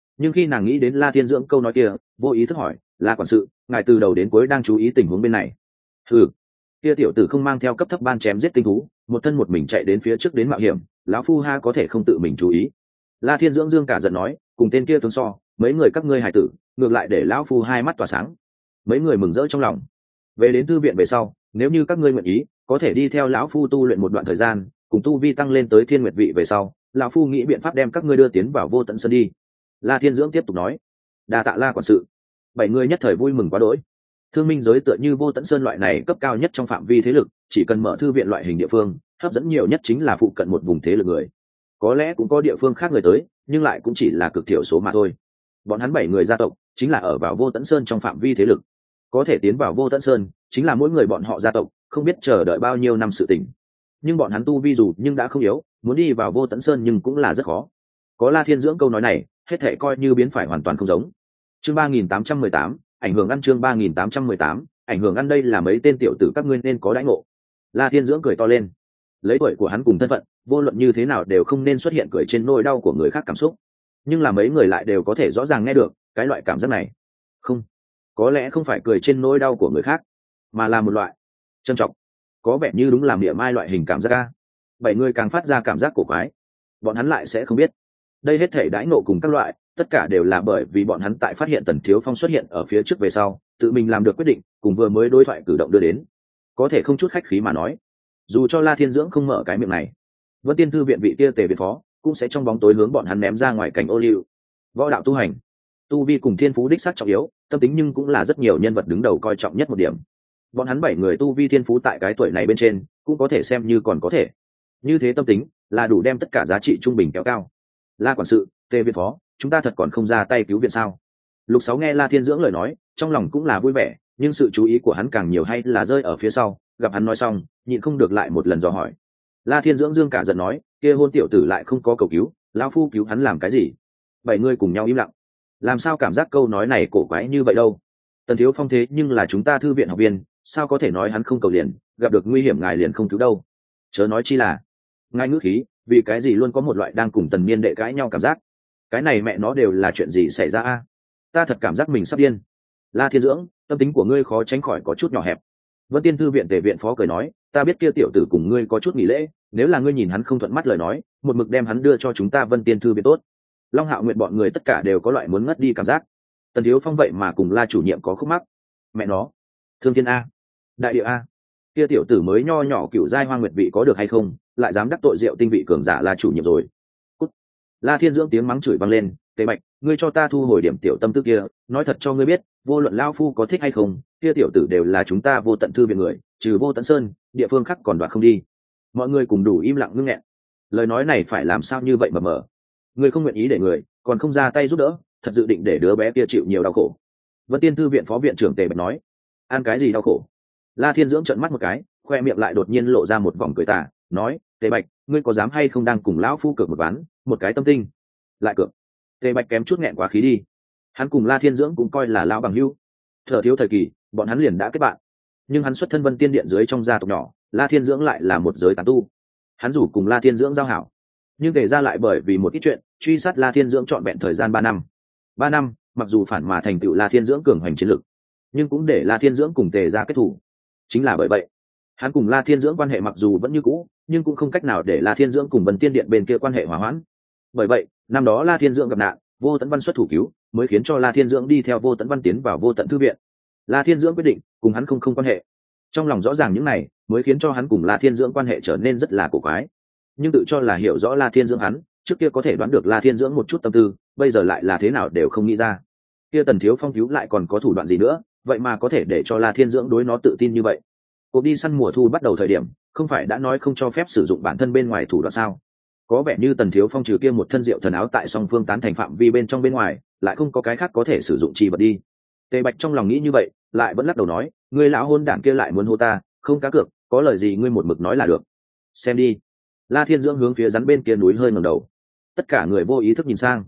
Nhưng khi nàng nghĩ đến La Thiên Dưỡng câu nói kia, vô ý thức hỏi, La quản sự, ngài từ đầu đến cuối đang chú ý tình huống bên này? Ừ, kia tiểu tử không mang theo cấp thấp ban chém giết tinh thú, một thân một mình chạy đến phía trước đến mạo hiểm, lão phu ha có thể không tự mình chú ý? La Thiên Dưỡng dương cả giận nói, cùng tên kia tướng so, mấy người các ngươi hài tử, ngược lại để lão phu hai mắt tỏa sáng. Mấy người mừng rỡ trong lòng. Về đến thư viện về sau, nếu như các ngươi nguyện ý, có thể đi theo lão phu tu luyện một đoạn thời gian, cùng tu vi tăng lên tới thiên nguyệt vị về sau, lão phu nghĩ biện pháp đem các ngươi đưa tiến vào vô tận sơn đi. La Thiên Dưỡng tiếp tục nói, đa tạ La quản sự. Bảy người nhất thời vui mừng quá đỗi. Thương minh giới tựa như vô tận sơn loại này cấp cao nhất trong phạm vi thế lực, chỉ cần mở thư viện loại hình địa phương, hấp dẫn nhiều nhất chính là phụ cận một vùng thế lực người. Có lẽ cũng có địa phương khác người tới, nhưng lại cũng chỉ là cực thiểu số mà thôi. Bọn hắn bảy người gia tộc chính là ở vào vô tận sơn trong phạm vi thế lực, có thể tiến vào vô tận sơn chính là mỗi người bọn họ gia tộc không biết chờ đợi bao nhiêu năm sự tỉnh. Nhưng bọn hắn tu vi dù nhưng đã không yếu, muốn đi vào vô tận sơn nhưng cũng là rất khó. Có La Thiên Dưỡng câu nói này, hết thệ coi như biến phải hoàn toàn không giống. Chương 3818, ảnh hưởng ăn. Chương 3818, ảnh hưởng ăn. Đây là mấy tên tiểu tử các ngươi nên có đãi ngộ. La Thiên Dưỡng cười to lên. Lấy tuổi của hắn cùng thân phận, vô luận như thế nào đều không nên xuất hiện cười trên nỗi đau của người khác cảm xúc. Nhưng là mấy người lại đều có thể rõ ràng nghe được cái loại cảm giác này. Không, có lẽ không phải cười trên nỗi đau của người khác, mà là một loại trân trọng, có vẻ như đúng làm địa mai loại hình cảm giác ca. Bảy người càng phát ra cảm giác cổ quái, bọn hắn lại sẽ không biết đây hết thể đãi nộ cùng các loại tất cả đều là bởi vì bọn hắn tại phát hiện Tần Thiếu Phong xuất hiện ở phía trước về sau tự mình làm được quyết định cùng vừa mới đối thoại cử động đưa đến. Có thể không chút khách khí mà nói, dù cho La Thiên Dưỡng không mở cái miệng này, Vân Tiên Thư viện vị kia Tề Viện Phó cũng sẽ trong bóng tối hướng bọn hắn ném ra ngoài cảnh ô liu. Võ đạo tu hành, tu vi cùng thiên phú đích xác trọng yếu, tâm tính nhưng cũng là rất nhiều nhân vật đứng đầu coi trọng nhất một điểm. Bọn hắn bảy người tu vi thiên phú tại cái tuổi này bên trên cũng có thể xem như còn có thể, như thế tâm tính là đủ đem tất cả giá trị trung bình kéo cao. La quản sự, Tề Viện Phó, chúng ta thật còn không ra tay cứu viện sao? Lục Sáu nghe La Thiên Dưỡng lời nói, trong lòng cũng là vui vẻ, nhưng sự chú ý của hắn càng nhiều hay là rơi ở phía sau. Gặp hắn nói xong, nhịn không được lại một lần dò hỏi. La Thiên Dưỡng dương cả giận nói, kia hôn tiểu tử lại không có cầu cứu, lão phu cứu hắn làm cái gì? Bảy người cùng nhau im lặng. Làm sao cảm giác câu nói này cổ quái như vậy đâu? Tần Thiếu Phong thế nhưng là chúng ta thư viện học viên, sao có thể nói hắn không cầu liền, gặp được nguy hiểm ngài liền không cứu đâu? Chớ nói chi là ngài ngữ khí, vì cái gì luôn có một loại đang cùng Tần Niên đệ cãi nhau cảm giác. Cái này mẹ nó đều là chuyện gì xảy ra a? Ta thật cảm giác mình sắp điên. La Thiên Dưỡng, tâm tính của ngươi khó tránh khỏi có chút nhỏ hẹp. Vân Tiên Thư viện Tề Viện Phó cười nói, ta biết kia tiểu tử cùng ngươi có chút nghỉ lễ, nếu là ngươi nhìn hắn không thuận mắt lời nói, một mực đem hắn đưa cho chúng ta Vân Tiên Thư viện tốt. Long Hạo Nguyện bọn người tất cả đều có loại muốn ngất đi cảm giác. Tần Thiếu Phong vậy mà cùng La chủ nhiệm có khúc mắc. Mẹ nó, Thương Thiên a, Đại Địa a, kia tiểu tử mới nho nhỏ cựu giai Hoang Nguyệt vị có được hay không, lại dám đắc tội Diệu Tinh vị cường giả La chủ nhiệm rồi. Cút. La Thiên Dưỡng tiếng mắng chửi vang lên, Tề Bạch, ngươi cho ta thu hồi điểm tiểu tâm tư kia, nói thật cho ngươi biết, vô luận lao phu có thích hay không, kia tiểu tử đều là chúng ta Vô Tận Thư viện người, trừ Vô Tận Sơn, địa phương khác còn đoạt không đi. Mọi người cùng đủ im lặng ngưng nghẹn. Lời nói này phải làm sao như vậy mà mở? Ngươi không nguyện ý để người, còn không ra tay giúp đỡ, thật dự định để đứa bé kia chịu nhiều đau khổ. Vân Tiên Thư viện Phó viện trưởng Tề Bạch nói, ăn cái gì đau khổ? La Thiên Dưỡng trợn mắt một cái, khoe miệng lại đột nhiên lộ ra một vòng cười tà, nói, Tề Bạch, ngươi có dám hay không đang cùng lão phu cược một ván, một cái tâm tinh? Lại cược? Tề Bạch kém chút nghẹn quá khí đi. Hắn cùng La Thiên Dưỡng cũng coi là lão bằng hữu, thở thiếu thời kỳ, bọn hắn liền đã kết bạn. Nhưng hắn xuất thân Vân Tiên điện dưới trong gia tộc nhỏ, La Thiên Dưỡng lại là một giới tán tu. Hắn rủ cùng La Thiên Dưỡng giao hảo, nhưng Tề ra lại bởi vì một ít chuyện truy sát La Thiên Dưỡng trọn vẹn thời gian 3 năm. 3 năm, mặc dù phản mà thành tựu La Thiên Dưỡng cường hoành chiến lực, nhưng cũng để La Thiên Dưỡng cùng Tề ra kết thù. Chính là bởi vậy, hắn cùng La Thiên Dưỡng quan hệ mặc dù vẫn như cũ, nhưng cũng không cách nào để La Thiên Dưỡng cùng Vân Tiên điện bên kia quan hệ hòa hoãn. Bởi vậy, năm đó La Thiên Dưỡng gặp nạn, Vô Tận Văn xuất thủ cứu, mới khiến cho La Thiên Dưỡng đi theo Vô Tận Văn tiến vào Vô Tận Thư viện. La Thiên Dưỡng quyết định cùng hắn không quan hệ. Trong lòng rõ ràng những này, mới khiến cho hắn cùng La Thiên Dưỡng quan hệ trở nên rất là cổ quái. Nhưng tự cho là hiểu rõ La Thiên Dưỡng hắn, trước kia có thể đoán được La Thiên Dưỡng một chút tâm tư, bây giờ lại là thế nào đều không nghĩ ra. Kia Tần Thiếu Phong cứu lại còn có thủ đoạn gì nữa, vậy mà có thể để cho La Thiên Dưỡng đối nó tự tin như vậy. Cuộc đi săn mùa thu bắt đầu thời điểm, không phải đã nói không cho phép sử dụng bản thân bên ngoài thủ đoạn sao? Có vẻ như Tần Thiếu Phong trừ kia một thân diệu thần áo tại song phương tán thành phạm vi bên trong bên ngoài, lại không có cái khác có thể sử dụng chi vật đi. Tề Bạch trong lòng nghĩ như vậy, lại vẫn lắc đầu nói, ngươi lão hôn đản kia lại muốn hô ta, không cá cược, có lời gì ngươi một mực nói là được. Xem đi. La Thiên Dưỡng hướng phía rắn bên kia núi hơi ngẩng đầu. Tất cả người vô ý thức nhìn sang.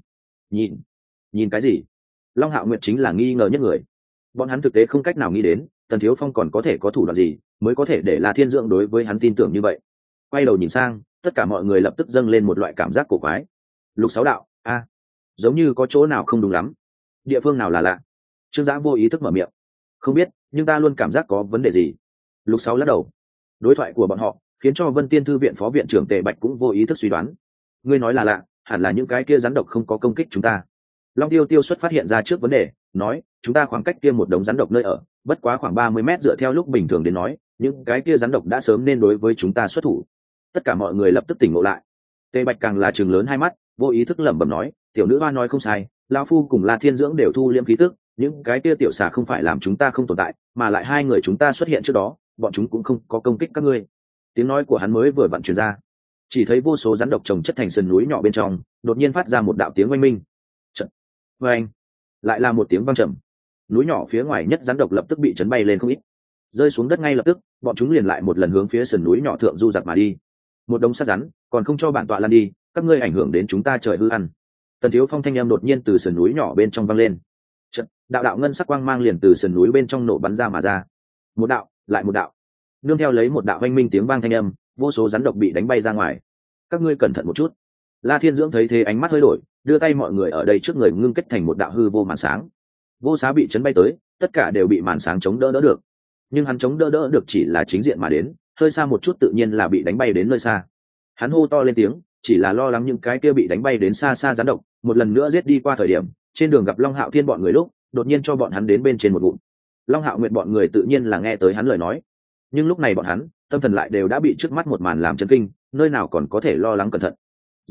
Nhìn cái gì? Long Hạo Nguyệt chính là nghi ngờ nhất người. Bọn hắn thực tế không cách nào nghĩ đến, Tần Thiếu Phong còn có thể có thủ đoạn gì, mới có thể để La Thiên Dưỡng đối với hắn tin tưởng như vậy. Quay đầu nhìn sang, tất cả mọi người lập tức dâng lên một loại cảm giác cổ quái. Lục Sáu đạo, a, giống như có chỗ nào không đúng lắm. Địa phương nào là lạ? Trương Dã vô ý thức mở miệng. Không biết, nhưng ta luôn cảm giác có vấn đề gì. Lục Sáu lắc đầu. Đối thoại của bọn họ khiến cho Vân Tiên thư viện phó viện trưởng Tề Bạch cũng vô ý thức suy đoán. Ngươi nói là lạ, hẳn là những cái kia rắn độc không có công kích chúng ta. Long Tiêu Tiêu xuất phát hiện ra trước vấn đề, nói, chúng ta khoảng cách kia một đống rắn độc nơi ở, bất quá khoảng 30 mét dựa theo lúc bình thường đến nói, những cái kia rắn độc đã sớm nên đối với chúng ta xuất thủ. Tất cả mọi người lập tức tỉnh ngộ lại. Tề Bạch càng là trừng lớn hai mắt, vô ý thức lẩm bẩm nói, tiểu nữ hoa nói không sai, lão phu cùng La Thiên Dưỡng đều thu liễm khí tức, những cái kia tiểu xà không phải làm chúng ta không tồn tại, mà lại hai người chúng ta xuất hiện trước đó, bọn chúng cũng không có công kích các ngươi. Tiếng nói của hắn mới vừa vặn truyền ra, chỉ thấy vô số rắn độc chồng chất thành sườn núi nhỏ bên trong, đột nhiên phát ra một đạo tiếng oanh minh. Trận. Oanh. Lại là một tiếng vang trầm. Núi nhỏ phía ngoài nhất rắn độc lập tức bị chấn bay lên không ít, rơi xuống đất ngay lập tức, bọn chúng liền lại một lần hướng phía sườn núi nhỏ thượng du giặc mà đi. Một đống sắt rắn, còn không cho bản tọa lan đi, các ngươi ảnh hưởng đến chúng ta trời hư ăn. Tần Thiếu Phong thanh âm đột nhiên từ sườn núi nhỏ bên trong vang lên. Trận, đạo đạo ngân sắc quang mang liền từ sườn núi bên trong nổ bắn ra mà ra. Một đạo, lại một đạo. Nương theo lấy một đạo oanh minh tiếng vang thanh âm, vô số rắn độc bị đánh bay ra ngoài. Các ngươi cẩn thận một chút. La Thiên Dưỡng thấy thế ánh mắt hơi đổi, đưa tay mọi người ở đây trước người ngưng kết thành một đạo hư vô màn sáng. Vô Xá bị chấn bay tới, tất cả đều bị màn sáng chống đỡ được. Nhưng hắn chống đỡ được chỉ là chính diện mà đến, hơi xa một chút tự nhiên là bị đánh bay đến nơi xa. Hắn hô to lên tiếng, chỉ là lo lắng những cái kia bị đánh bay đến xa xa rắn độc một lần nữa giết đi qua thời điểm trên đường gặp Long Hạo Thiên bọn người lúc đột nhiên cho bọn hắn đến bên trên một bụng. Long Hạo Nguyệt bọn người tự nhiên là nghe tới hắn lời nói, nhưng lúc này bọn hắn tâm thần lại đều đã bị trước mắt một màn làm chấn kinh, nơi nào còn có thể lo lắng cẩn thận.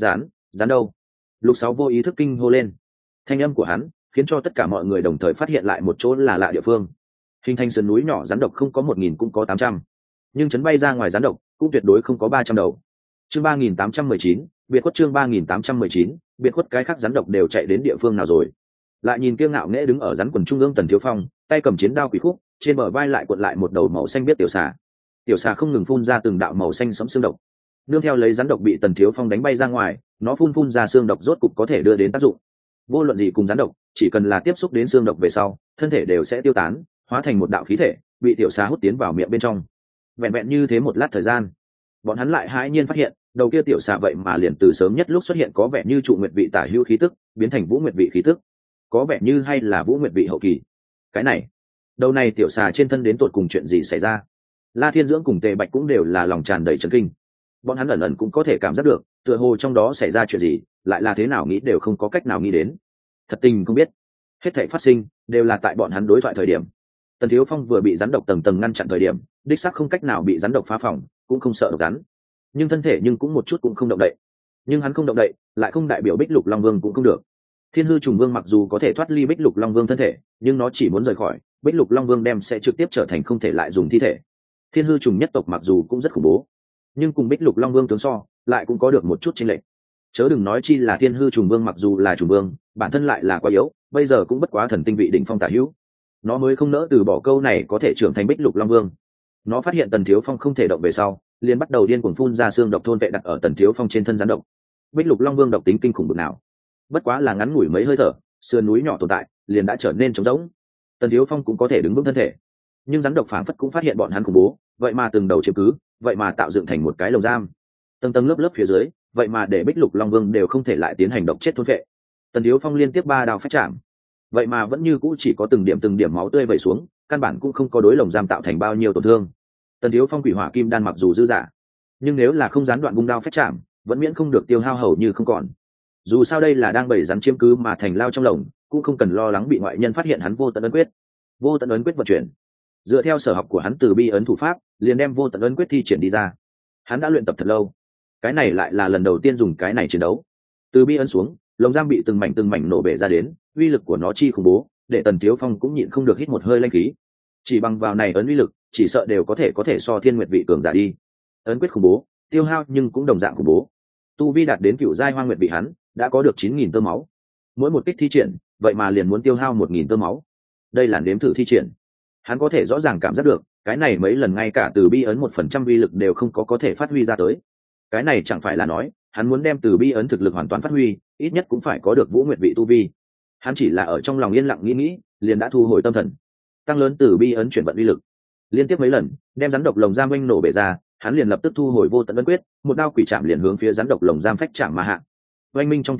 Rắn đâu? Lục Sáu vô ý thức kinh hô lên. Thanh âm của hắn khiến cho tất cả mọi người đồng thời phát hiện lại một chỗ là lạ địa phương. Hình thành sườn núi nhỏ rắn độc không có 1000 cũng có 800, nhưng chấn bay ra ngoài rắn độc cũng tuyệt đối không có 300 đầu. Chương 3819, biệt khuất. Chương 3819, biệt khuất. Cái khác rắn độc đều chạy đến địa phương nào rồi? Lại nhìn kia ngạo nghễ đứng ở rắn quần trung ương Tần Thiếu Phong, tay cầm chiến đao quỷ khúc, trên bờ vai lại cuộn lại một đầu màu xanh biếc tiểu xà. Tiểu xà không ngừng phun ra từng đạo màu xanh sẫm xương độc. Nương theo lấy rắn độc bị Tần Thiếu Phong đánh bay ra ngoài, nó phun ra xương độc rốt cục có thể đưa đến tác dụng. Vô luận gì cùng rắn độc, chỉ cần là tiếp xúc đến xương độc về sau, thân thể đều sẽ tiêu tán, hóa thành một đạo khí thể, bị tiểu xà hút tiến vào miệng bên trong. Vẹn vẹn như thế một lát thời gian, bọn hắn lại hãi nhiên phát hiện, đầu kia tiểu xà vậy mà liền từ sớm nhất lúc xuất hiện có vẻ như trụ nguyệt vị tả hữu khí tức, biến thành vũ nguyệt vị khí tức, có vẻ như hay là vũ nguyệt vị hậu kỳ. Cái này, đầu này tiểu xà trên thân đến tột cùng chuyện gì xảy ra? La Thiên Dưỡng cùng Tề Bạch cũng đều là lòng tràn đầy chấn kinh. Bọn hắn ẩn ẩn cũng có thể cảm giác được, tựa hồ trong đó xảy ra chuyện gì, lại là thế nào nghĩ đều không có cách nào nghĩ đến. Thật tình không biết, hết thảy phát sinh đều là tại bọn hắn đối thoại thời điểm. Tần Thiếu Phong vừa bị rắn độc tầng tầng ngăn chặn thời điểm, đích xác không cách nào bị rắn độc phá phòng, cũng không sợ độc rắn, nhưng thân thể nhưng cũng một chút cũng không động đậy. Nhưng hắn không động đậy, lại không đại biểu Bích Lục Long Vương cũng không được. Thiên Hư Trùng Vương mặc dù có thể thoát ly Bích Lục Long Vương thân thể, nhưng nó chỉ muốn rời khỏi, Bích Lục Long Vương đem sẽ trực tiếp trở thành không thể lại dùng thi thể. Thiên Hư Trùng nhất tộc mặc dù cũng rất khủng bố, nhưng cùng Bích Lục Long Vương tướng so, lại cũng có được một chút chênh lệch. Chớ đừng nói chi là Thiên Hư Trùng Vương mặc dù là trùng vương, bản thân lại là quá yếu, bây giờ cũng bất quá thần tinh vị đỉnh phong tả hữu. Nó mới không nỡ từ bỏ câu này có thể trưởng thành Bích Lục Long Vương. Nó phát hiện Tần Thiếu Phong không thể động về sau, liền bắt đầu điên cuồng phun ra xương độc thôn vệ đặt ở Tần Thiếu Phong trên thân rắn độc. Bích Lục Long Vương độc tính kinh khủng bực nào, bất quá là ngắn ngủi mấy hơi thở, sườn núi nhỏ tồn tại liền đã trở nên trống rỗng. Tần Thiếu Phong cũng có thể đứng vững thân thể, nhưng rắn độc phảng phất cũng phát hiện bọn hắn khủng bố, vậy mà từng đầu chiếm cứ, vậy mà tạo dựng thành một cái lồng giam, tầng tầng lớp lớp phía dưới, vậy mà để Bích Lục Long Vương đều không thể lại tiến hành độc chết thôn vệ. Tần Thiếu Phong liên tiếp 3 đao phách chạm, vậy mà vẫn như cũ chỉ có từng điểm máu tươi vẩy xuống, căn bản cũng không có đối lồng giam tạo thành bao nhiêu tổn thương. Tần Thiếu Phong quỷ hỏa kim đan mặc dù dư giả, nhưng nếu là không gián đoạn vung đao phách chạm, vẫn miễn không được tiêu hao hầu như không còn. Dù sao đây là đang bầy rắn chiếm cứ mà thành lao trong lồng, cũng không cần lo lắng bị ngoại nhân phát hiện hắn vô tận ấn quyết. Vô tận ấn quyết vận chuyển, dựa theo sở học của hắn từ bi ấn thủ pháp, liền đem vô tận ấn quyết thi triển đi ra. Hắn đã luyện tập thật lâu, cái này lại là lần đầu tiên dùng cái này chiến đấu. Từ bi ấn xuống, lồng giam bị từng mảnh nổ bể ra đến, uy lực của nó chi khủng bố, để Tần Thiếu Phong cũng nhịn không được hít một hơi lanh khí. Chỉ bằng vào này ấn uy lực, chỉ sợ đều có thể so thiên nguyệt vị cường giả đi. Ấn quyết khủng bố, tiêu hao nhưng cũng đồng dạng khủng bố. Tu vi đạt đến cựu giai hoang nguyệt vị hắn đã có được 9000 tơ máu, mỗi một kích thi triển vậy mà liền muốn tiêu hao 1000 tơ máu. Đây là nếm thử thi triển, hắn có thể rõ ràng cảm giác được cái này mấy lần ngay cả từ bi ấn 1% vi lực đều không có thể phát huy ra tới. Cái này chẳng phải là nói hắn muốn đem từ bi ấn thực lực hoàn toàn phát huy, ít nhất cũng phải có được vũ nguyệt vị tu vi. Hắn chỉ là ở trong lòng yên lặng nghĩ, liền đã thu hồi tâm thần, tăng lớn từ bi ấn chuyển vận uy lực. Liên tiếp mấy lần đem rắn độc lồng giam oanh nổ bể ra, hắn liền lập tức thu hồi vô tận ấn quyết, một đao quỷ chạm liền hướng phía rắn độc lồng giam phách chạm mà hạ. Oanh minh trong tiếng nổ,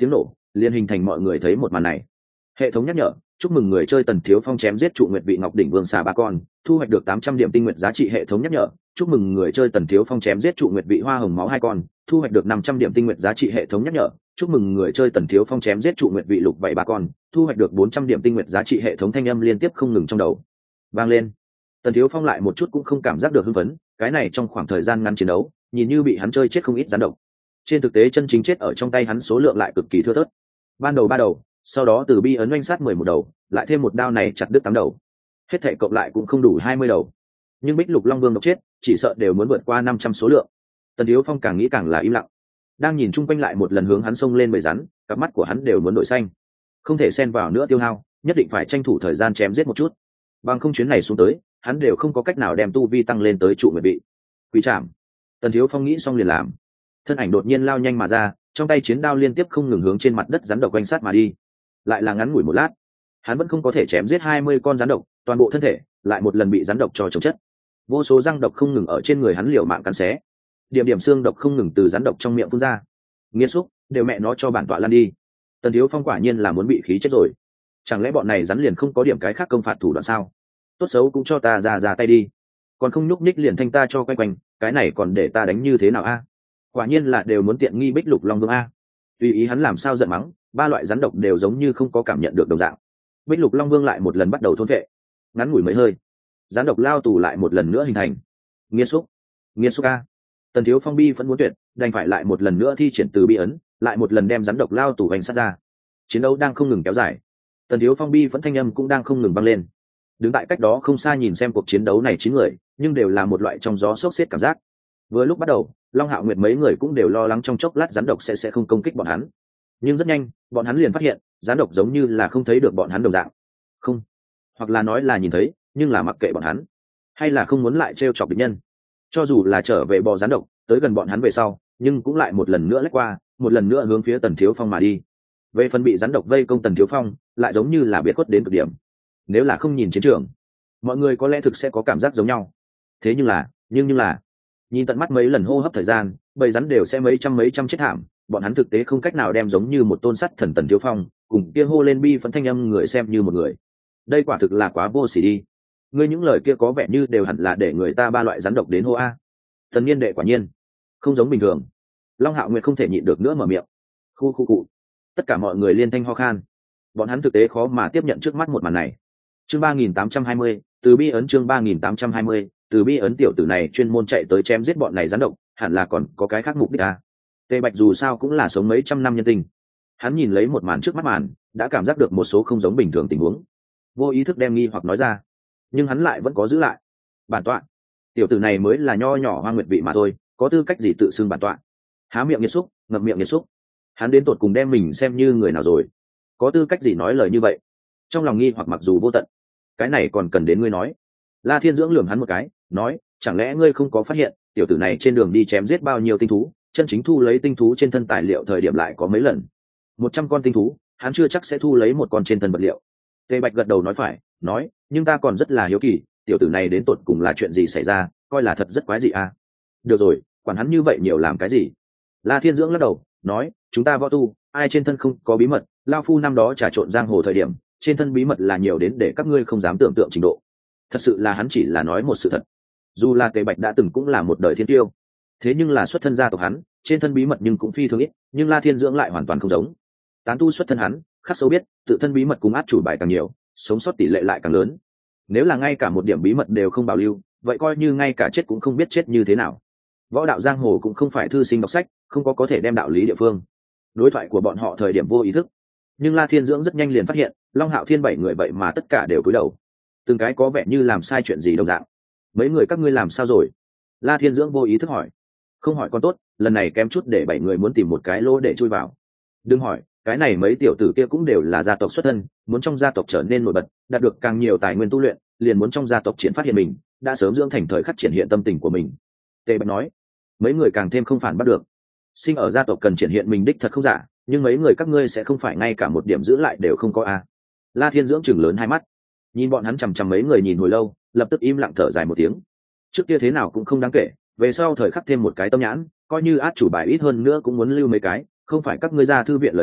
liền hình thành mọi người thấy một màn này. Hệ thống nhắc nhở: chúc mừng người chơi Tần Thiếu Phong chém giết trụ nguyệt vị ngọc đỉnh vương xà 3 con, thu hoạch được 800 điểm tinh nguyệt giá trị. Hệ thống nhắc nhở: chúc mừng người chơi Tần Thiếu Phong chém giết trụ nguyệt vị hoa hồng máu 2 con, thu hoạch được 500 điểm tinh nguyệt giá trị. Hệ thống nhắc nhở: chúc mừng người chơi Tần Thiếu Phong chém giết trụ nguyệt vị lục bảy 3 con, thu hoạch được 400 điểm tinh nguyệt giá trị. Hệ thống thanh âm liên tiếp không ngừng trong đầu vang lên. Tần Thiếu Phong lại một chút cũng không cảm giác được hưng phấn, cái này trong khoảng thời gian ngắn chiến đấu, nhìn như bị hắn chơi chết không ít gián độc. Trên thực tế chân chính chết ở trong tay hắn số lượng lại cực kỳ thưa thớt. Ban đầu 3 đầu, sau đó từ bi ấn oanh sát 11 đầu, lại thêm một đao này chặt đứt 8 đầu. Hết thảy cộng lại cũng không đủ 20 đầu. Nhưng Bích Lục Long Vương độc chết, chỉ sợ đều muốn vượt qua 500 số lượng. Tần Thiếu Phong càng nghĩ càng là im lặng. Đang nhìn chung quanh lại một lần hướng hắn xông lên bầy rắn, cặp mắt của hắn đều muốn đổi xanh. Không thể xen vào nữa tiêu hao, nhất định phải tranh thủ thời gian chém giết một chút. Bằng không chuyến này xuống tới, hắn đều không có cách nào đem tu vi tăng lên tới trụ nguyệt vị. Quỷ trảm. Tần Thiếu Phong nghĩ xong liền làm. Thân ảnh đột nhiên lao nhanh mà ra, trong tay chiến đao liên tiếp không ngừng hướng trên mặt đất rắn độc quanh sát mà đi. Lại là ngắn ngủi một lát, hắn vẫn không có thể chém giết 20 con rắn độc, toàn bộ thân thể lại một lần bị rắn độc cho chống chất. Vô số răng độc không ngừng ở trên người hắn liều mạng cắn xé, điểm điểm xương độc không ngừng từ rắn độc trong miệng phun ra. Nghiệt xúc, đều mẹ nó cho bản tọa lan đi. Tần Thiếu Phong quả nhiên là muốn bị khí chết rồi. Chẳng lẽ bọn này rắn liền không có điểm cái khác công phạt thủ đoạn sao? Tốt xấu cũng cho ta ra tay đi, còn không nhúc nhích liền thanh ta cho quanh quanh, cái này còn để ta đánh như thế nào a? Quả nhiên là đều muốn tiện nghi Bích Lục Long Vương a. Tùy ý hắn làm sao giận mắng, 3 loại rắn độc đều giống như không có cảm nhận được đồng dạng. Bích Lục Long Vương lại một lần bắt đầu thôn vệ, ngắn ngủi mấy hơi, rắn độc lao tù lại một lần nữa hình thành. Nghiệt xúc a. Tần Thiếu Phong bi vẫn muốn tuyệt, đành phải lại một lần nữa thi triển từ bi ấn, lại một lần đem rắn độc lao tù hành sát ra. Chiến đấu đang không ngừng kéo dài, Tần Thiếu Phong bi vẫn thanh âm cũng đang không ngừng vang lên. Đứng tại cách đó không xa nhìn xem cuộc chiến đấu này 9 người, nhưng đều là một loại trong gió sốc xếp cảm giác. Vừa lúc bắt đầu, Long Hạo Nguyệt mấy người cũng đều lo lắng trong chốc lát rắn độc sẽ không công kích bọn hắn. Nhưng rất nhanh, bọn hắn liền phát hiện, rắn độc giống như là không thấy được bọn hắn đồng dạng. Không, hoặc là nói là nhìn thấy, nhưng là mặc kệ bọn hắn, hay là không muốn lại trêu chọc địch nhân. Cho dù là trở về bò rắn độc, tới gần bọn hắn về sau, nhưng cũng lại một lần nữa lách qua, một lần nữa hướng phía Tần Thiếu Phong mà đi. Về phần bị rắn độc vây công Tần Thiếu Phong, lại giống như là biệt khuất đến cực điểm. Nếu là không nhìn chiến trường, mọi người có lẽ thực sẽ có cảm giác giống nhau. Thế nhưng là nhìn tận mắt mấy lần hô hấp thời gian, bầy rắn đều sẽ mấy trăm chết thảm, bọn hắn thực tế không cách nào đem giống như một tôn sắt thần Tần Thiếu Phong cùng kia hô lên bi phấn thanh âm người xem như một người. Đây quả thực là quá vô sỉ đi. Ngươi những lời kia có vẻ như đều hẳn là để người ta 3 loại rắn độc đến hô a. Tần Niên đệ quả nhiên không giống bình thường. Long Hạo Nguyệt không thể nhịn được nữa mở miệng. Khu. Tất cả mọi người liên thanh ho khan. Bọn hắn thực tế khó mà tiếp nhận trước mắt một màn này. Chương 3820, từ bi ấn. Chương 3820, từ bi ấn. Tiểu tử này chuyên môn chạy tới chém giết bọn này rắn độc, hẳn là còn có cái khác mục đích à. Tề Bạch dù sao cũng là sống mấy trăm năm nhân tình, hắn nhìn lấy một màn trước mắt màn, đã cảm giác được một số không giống bình thường tình huống, vô ý thức đem nghi hoặc nói ra, nhưng hắn lại vẫn có giữ lại. Bản tọa, tiểu tử này mới là nho nhỏ Hoa Nguyệt vị mà thôi, có tư cách gì tự xưng bản tọa? Há miệng nghiệt xúc, ngậm miệng nghiệt xúc. Hắn đến tột cùng đem mình xem như người nào rồi? Có tư cách gì nói lời như vậy? Trong lòng nghi hoặc mặc dù vô tận, cái này còn cần đến ngươi nói? La Thiên Dưỡng lườm hắn một cái, nói, chẳng lẽ ngươi không có phát hiện, tiểu tử này trên đường đi chém giết bao nhiêu tinh thú, chân chính thu lấy tinh thú trên thân tài liệu thời điểm lại có mấy lần? 100 con tinh thú, hắn chưa chắc sẽ thu lấy 1 con trên thân vật liệu. Tề Bạch gật đầu nói phải, nói, nhưng ta còn rất là hiếu kỳ, tiểu tử này đến tột cùng là chuyện gì xảy ra, coi là thật rất quái dị à? Được rồi, quản hắn như vậy nhiều làm cái gì? La Thiên Dưỡng lắc đầu, nói, chúng ta võ tu, ai trên thân không có bí mật, lao phu năm đó trà trộn giang hồ thời điểm, trên thân bí mật là nhiều đến để các ngươi không dám tưởng tượng trình độ. Thật sự là hắn chỉ là nói một sự thật. Dù là Tề Bạch đã từng cũng là một đời thiên tiêu, thế nhưng là xuất thân gia tộc hắn, trên thân bí mật nhưng cũng phi thường ít, nhưng La Thiên Dưỡng lại hoàn toàn không giống. Tán tu xuất thân hắn, khắc sâu biết, tự thân bí mật cùng át chủ bài càng nhiều, sống sót tỷ lệ lại càng lớn. Nếu là ngay cả một điểm bí mật đều không bảo lưu, vậy coi như ngay cả chết cũng không biết chết như thế nào. Võ đạo giang hồ cũng không phải thư sinh đọc sách, không có thể đem đạo lý địa phương. Đối thoại của bọn họ thời điểm vô ý thức, nhưng La Thiên Dưỡng rất nhanh liền phát hiện, Long Hạo Thiên 7 người vậy mà tất cả đều cúi đầu, từng cái có vẻ như làm sai chuyện gì đồng dạng. Mấy người các ngươi làm sao rồi? La Thiên Dưỡng vô ý thức hỏi. Không hỏi con tốt, lần này kém chút để 7 người muốn tìm một cái lỗ để chui vào. Đừng hỏi, cái này mấy tiểu tử kia cũng đều là gia tộc xuất thân, muốn trong gia tộc trở nên nổi bật, đạt được càng nhiều tài nguyên tu luyện, liền muốn trong gia tộc triển phát hiện mình, đã sớm dưỡng thành thời khắc triển hiện tâm tình của mình. Tề Bạch nói. Mấy người càng thêm không phản bắt được. Sinh ở gia tộc cần triển hiện mình đích thật không giả, nhưng mấy người các ngươi sẽ không phải ngay cả một điểm giữ lại đều không có a. La Thiên Dưỡng chừng lớn hai mắt, nhìn bọn hắn chằm chằm mấy người nhìn hồi lâu, lập tức im lặng thở dài một tiếng. Trước kia thế nào cũng không đáng kể, về sau thời khắc thêm một cái tâm nhãn, coi như át chủ bài ít hơn nữa cũng muốn lưu mấy cái, không phải các ngươi ra thư viện lời nói,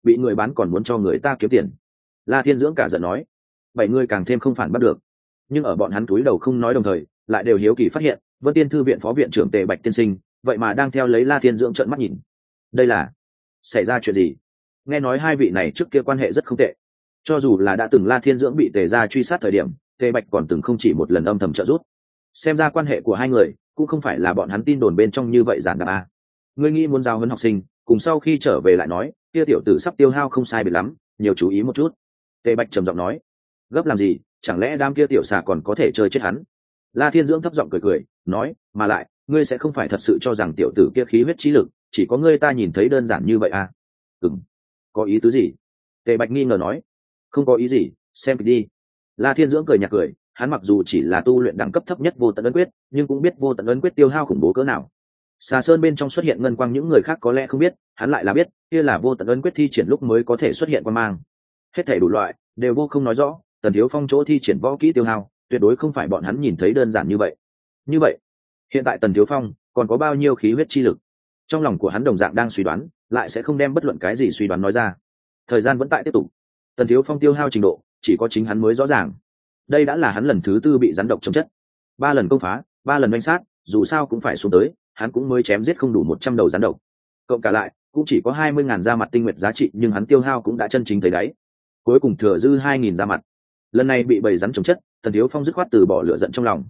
bị người bán còn muốn cho người ta kiếm tiền. La Thiên Dưỡng cả giận nói. 7 người càng thêm không phản bắt được, nhưng ở bọn hắn túi đầu không nói đồng thời lại đều hiếu kỳ phát hiện Vân Tiên thư viện phó viện trưởng Tề Bạch tiên sinh vậy mà đang theo lấy La Thiên Dưỡng trợn mắt nhìn. Đây là xảy ra chuyện gì? Nghe nói hai vị này trước kia quan hệ rất không tệ, cho dù là đã từng La Thiên Dưỡng bị Tề gia truy sát thời điểm Tề Bạch còn từng không chỉ một lần âm thầm trợ giúp. Xem ra quan hệ của hai người cũng không phải là bọn hắn tin đồn bên trong như vậy giản đạp. Ngươi nghĩ muốn giao huấn học sinh, cùng sau khi trở về lại nói kia tiểu tử sắp tiêu hao không sai biệt lắm, nhiều chú ý một chút. Tề Bạch trầm giọng nói. Gấp làm gì, chẳng lẽ đám kia tiểu xà còn có thể chơi chết hắn? La Thiên Dưỡng thấp giọng cười cười nói, mà lại ngươi sẽ không phải thật sự cho rằng tiểu tử kia khí huyết trí lực chỉ có ngươi ta nhìn thấy đơn giản như vậy à? Có ý tứ gì? Tề Bạch nghi ngờ nói. Không có ý gì, xem kịch đi. La Thiên Dưỡng cười nhạt cười, hắn mặc dù chỉ là tu luyện đẳng cấp thấp nhất vô tận ấn quyết, nhưng cũng biết vô tận ấn quyết tiêu hao khủng bố cỡ nào. Xà Sơn bên trong xuất hiện ngân quang những người khác có lẽ không biết, hắn lại là biết, kia là vô tận ấn quyết thi triển lúc mới có thể xuất hiện quang mang. Hết thảy đủ loại đều vô không nói rõ, Tần Thiếu Phong chỗ thi triển võ kỹ tiêu hao, tuyệt đối không phải bọn hắn nhìn thấy đơn giản như vậy. Như vậy, hiện tại Tần Thiếu Phong còn có bao nhiêu khí huyết chi lực? Trong lòng của hắn đồng dạng đang suy đoán, lại sẽ không đem bất luận cái gì suy đoán nói ra. Thời gian vẫn tại tiếp tục, Tần Thiếu Phong tiêu hao trình độ, chỉ có chính hắn mới rõ ràng. Đây đã là hắn lần thứ 4 bị rắn độc chống chất, 3 lần công phá, 3 lần đánh sát, dù sao cũng phải xuống tới, hắn cũng mới chém giết không đủ 100 đầu rắn độc. Cộng cả lại, cũng chỉ có 20.000 da mặt tinh nguyệt giá trị, nhưng hắn tiêu hao cũng đã chân chính thấy đáy. Cuối cùng thừa dư 2.000 da mặt. Lần này bị bầy rắn chống chất, Tần Thiếu Phong dứt khoát từ bỏ lửa giận trong lòng.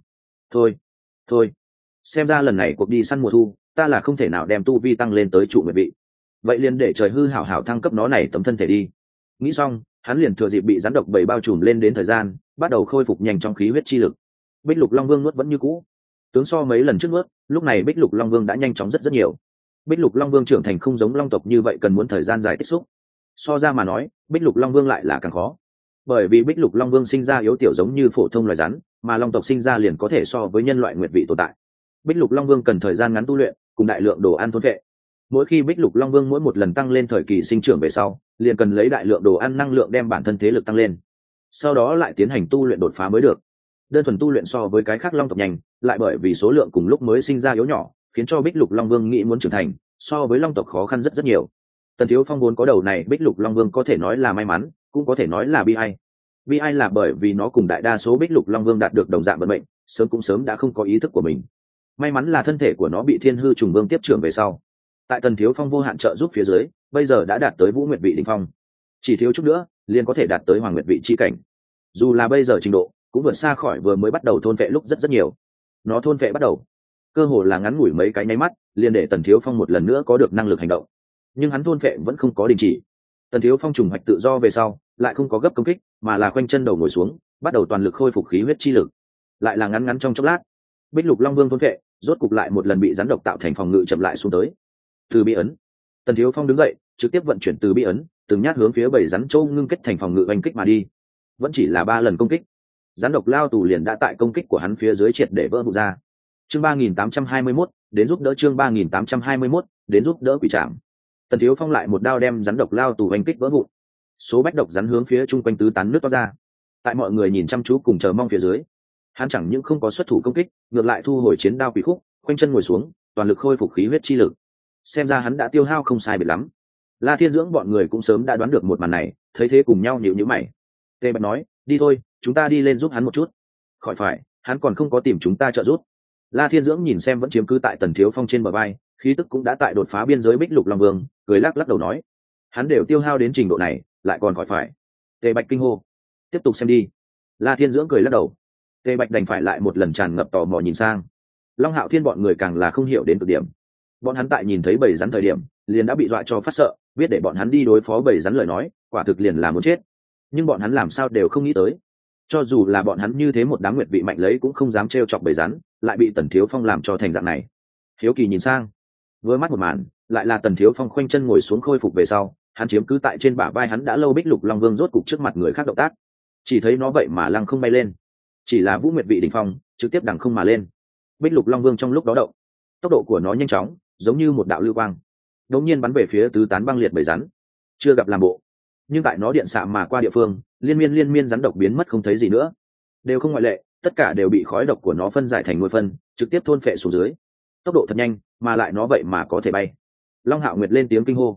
Thôi, xem ra lần này cuộc đi săn mùa thu, ta là không thể nào đem tu vi tăng lên tới trụ nguyệt vị. Vậy liền để trời hư hảo hảo thăng cấp nó này tấm thân thể đi. Nghĩ xong, hắn liền thừa dịp bị rắn độc bầy bao trùm lên đến thời gian, bắt đầu khôi phục nhanh trong khí huyết chi lực. Bích Lục Long Vương nuốt vẫn như cũ. Tướng so mấy lần trước nuốt, lúc này Bích Lục Long Vương đã nhanh chóng rất nhiều. Bích Lục Long Vương trưởng thành không giống long tộc như vậy cần muốn thời gian dài tích xúc. So ra mà nói, Bích Lục Long Vương lại là càng khó. Bởi vì Bích Lục Long Vương sinh ra yếu tiểu giống như phổ thông loài rắn, mà long tộc sinh ra liền có thể so với nhân loại nguyệt vị tồn tại. Bích Lục Long Vương cần thời gian ngắn tu luyện, cùng đại lượng đồ ăn thôn vệ. Mỗi khi Bích Lục Long Vương mỗi một lần tăng lên thời kỳ sinh trưởng về sau, liền cần lấy đại lượng đồ ăn năng lượng đem bản thân thế lực tăng lên. Sau đó lại tiến hành tu luyện đột phá mới được. Đơn thuần tu luyện so với cái khác long tộc nhanh, lại bởi vì số lượng cùng lúc mới sinh ra yếu nhỏ, khiến cho Bích Lục Long Vương nghĩ muốn trưởng thành, so với long tộc khó khăn rất nhiều. Tần Thiếu Phong vốn có đầu này Bích Lục Long Vương có thể nói là may mắn, cũng có thể nói là bi ai. Bi ai là bởi vì nó cùng đại đa số Bích Lục Long Vương đạt được đồng dạng vận mệnh, sớm đã không có ý thức của mình. May mắn là thân thể của nó bị Thiên Hư Trùng Vương tiếp trưởng về sau. Tại Tần Thiếu Phong vô hạn trợ giúp phía dưới, bây giờ đã đạt tới Vũ Nguyệt vị đỉnh phong. Chỉ thiếu chút nữa, liền có thể đạt tới Hoàng Nguyệt vị chi cảnh. Dù là bây giờ trình độ, cũng vượt xa khỏi vừa mới bắt đầu thôn vệ lúc rất nhiều. Nó thôn vệ bắt đầu, cơ hồ là ngắn ngủi mấy cái nháy mắt, liền để Tần Thiếu Phong một lần nữa có được năng lực hành động. Nhưng hắn thôn vệ vẫn không có đình chỉ. Tần Thiếu Phong trùng hoạch tự do về sau, lại không có gấp công kích, mà là khoanh chân đầu ngồi xuống, bắt đầu toàn lực khôi phục khí huyết chi lực. Lại là ngắn trong chốc lát, Bích Lục Long Vương thôn vệ, rốt cục lại một lần bị rắn độc tạo thành phòng ngự chậm lại xuống tới. Từ bi ấn, Tần Thiếu Phong đứng dậy, trực tiếp vận chuyển từ bi ấn, từng nhát hướng phía bầy rắn châu ngưng kết thành phòng ngự oanh kích mà đi. Vẫn chỉ là 3 lần công kích, rắn độc lao tù liền đã tại công kích của hắn phía dưới triệt để vỡ vụn ra. Chương 3821, đến giúp đỡ chương 3821, đến giúp đỡ quỷ trảm. Tần Thiếu Phong lại một đao đem rắn độc lao tù oanh kích vỡ vụn. Số bách độc rắn hướng phía chung quanh tứ tán nước to ra. Tại mọi người nhìn chăm chú cùng chờ mong phía dưới, hắn chẳng những không có xuất thủ công kích, ngược lại thu hồi chiến đao quỷ khúc, khoanh chân ngồi xuống, toàn lực khôi phục khí huyết chi lực. Xem ra hắn đã tiêu hao không sai biệt lắm. La Thiên Dưỡng bọn người cũng sớm đã đoán được một màn này, thấy thế cùng nhau nhíu mày. Tề Bạch nói, đi thôi, chúng ta đi lên giúp hắn một chút. Khỏi phải, hắn còn không có tìm chúng ta trợ giúp. La Thiên Dưỡng nhìn xem vẫn chiếm cứ tại Tần Thiếu Phong trên bờ vai, khí tức cũng đã tại đột phá biên giới Bích Lục Long Vương, cười lắc đầu nói, hắn đều tiêu hao đến trình độ này, lại còn khỏi phải. Tề Bạch kinh hô, tiếp tục xem đi. La Thiên Dưỡng cười lắc đầu. Tề Bạch đành phải lại một lần tràn ngập tò mò nhìn sang. Long Hạo Thiên bọn người càng là không hiểu đến cực điểm. Bọn hắn tại nhìn thấy bầy rắn thời điểm, liền đã bị dọa cho phát sợ, biết để bọn hắn đi đối phó bầy rắn lời nói, quả thực liền là muốn chết. Nhưng bọn hắn làm sao đều không nghĩ tới, cho dù là bọn hắn như thế một đám nguyệt vị mạnh lấy cũng không dám trêu chọc bầy rắn, lại bị Tần Thiếu Phong làm cho thành dạng này. Hiếu kỳ nhìn sang, vừa mắt một màn, lại là Tần Thiếu Phong khoanh chân ngồi xuống khôi phục về sau, hắn chiếm cứ tại trên bả vai hắn đã lâu Bích Lục Long Vương rốt cục trước mặt người khác động tác, chỉ thấy nó vậy mà lăng không bay lên, chỉ là Vũ Nguyệt vị đỉnh phong, trực tiếp đằng không mà lên. Bích Lục Long Vương trong lúc đó động, tốc độ của nó nhanh chóng, giống như một đạo lưu quang, đột nhiên bắn về phía tứ tán băng liệt bầy rắn. Chưa gặp làm bộ, nhưng tại nó điện xạ mà qua địa phương, liên miên rắn độc biến mất không thấy gì nữa, đều không ngoại lệ, tất cả đều bị khói độc của nó phân giải thành nuôi phân, trực tiếp thôn phệ xuống dưới. Tốc độ thật nhanh, mà lại nó vậy mà có thể bay. Long Hạo Nguyệt lên tiếng kinh hô.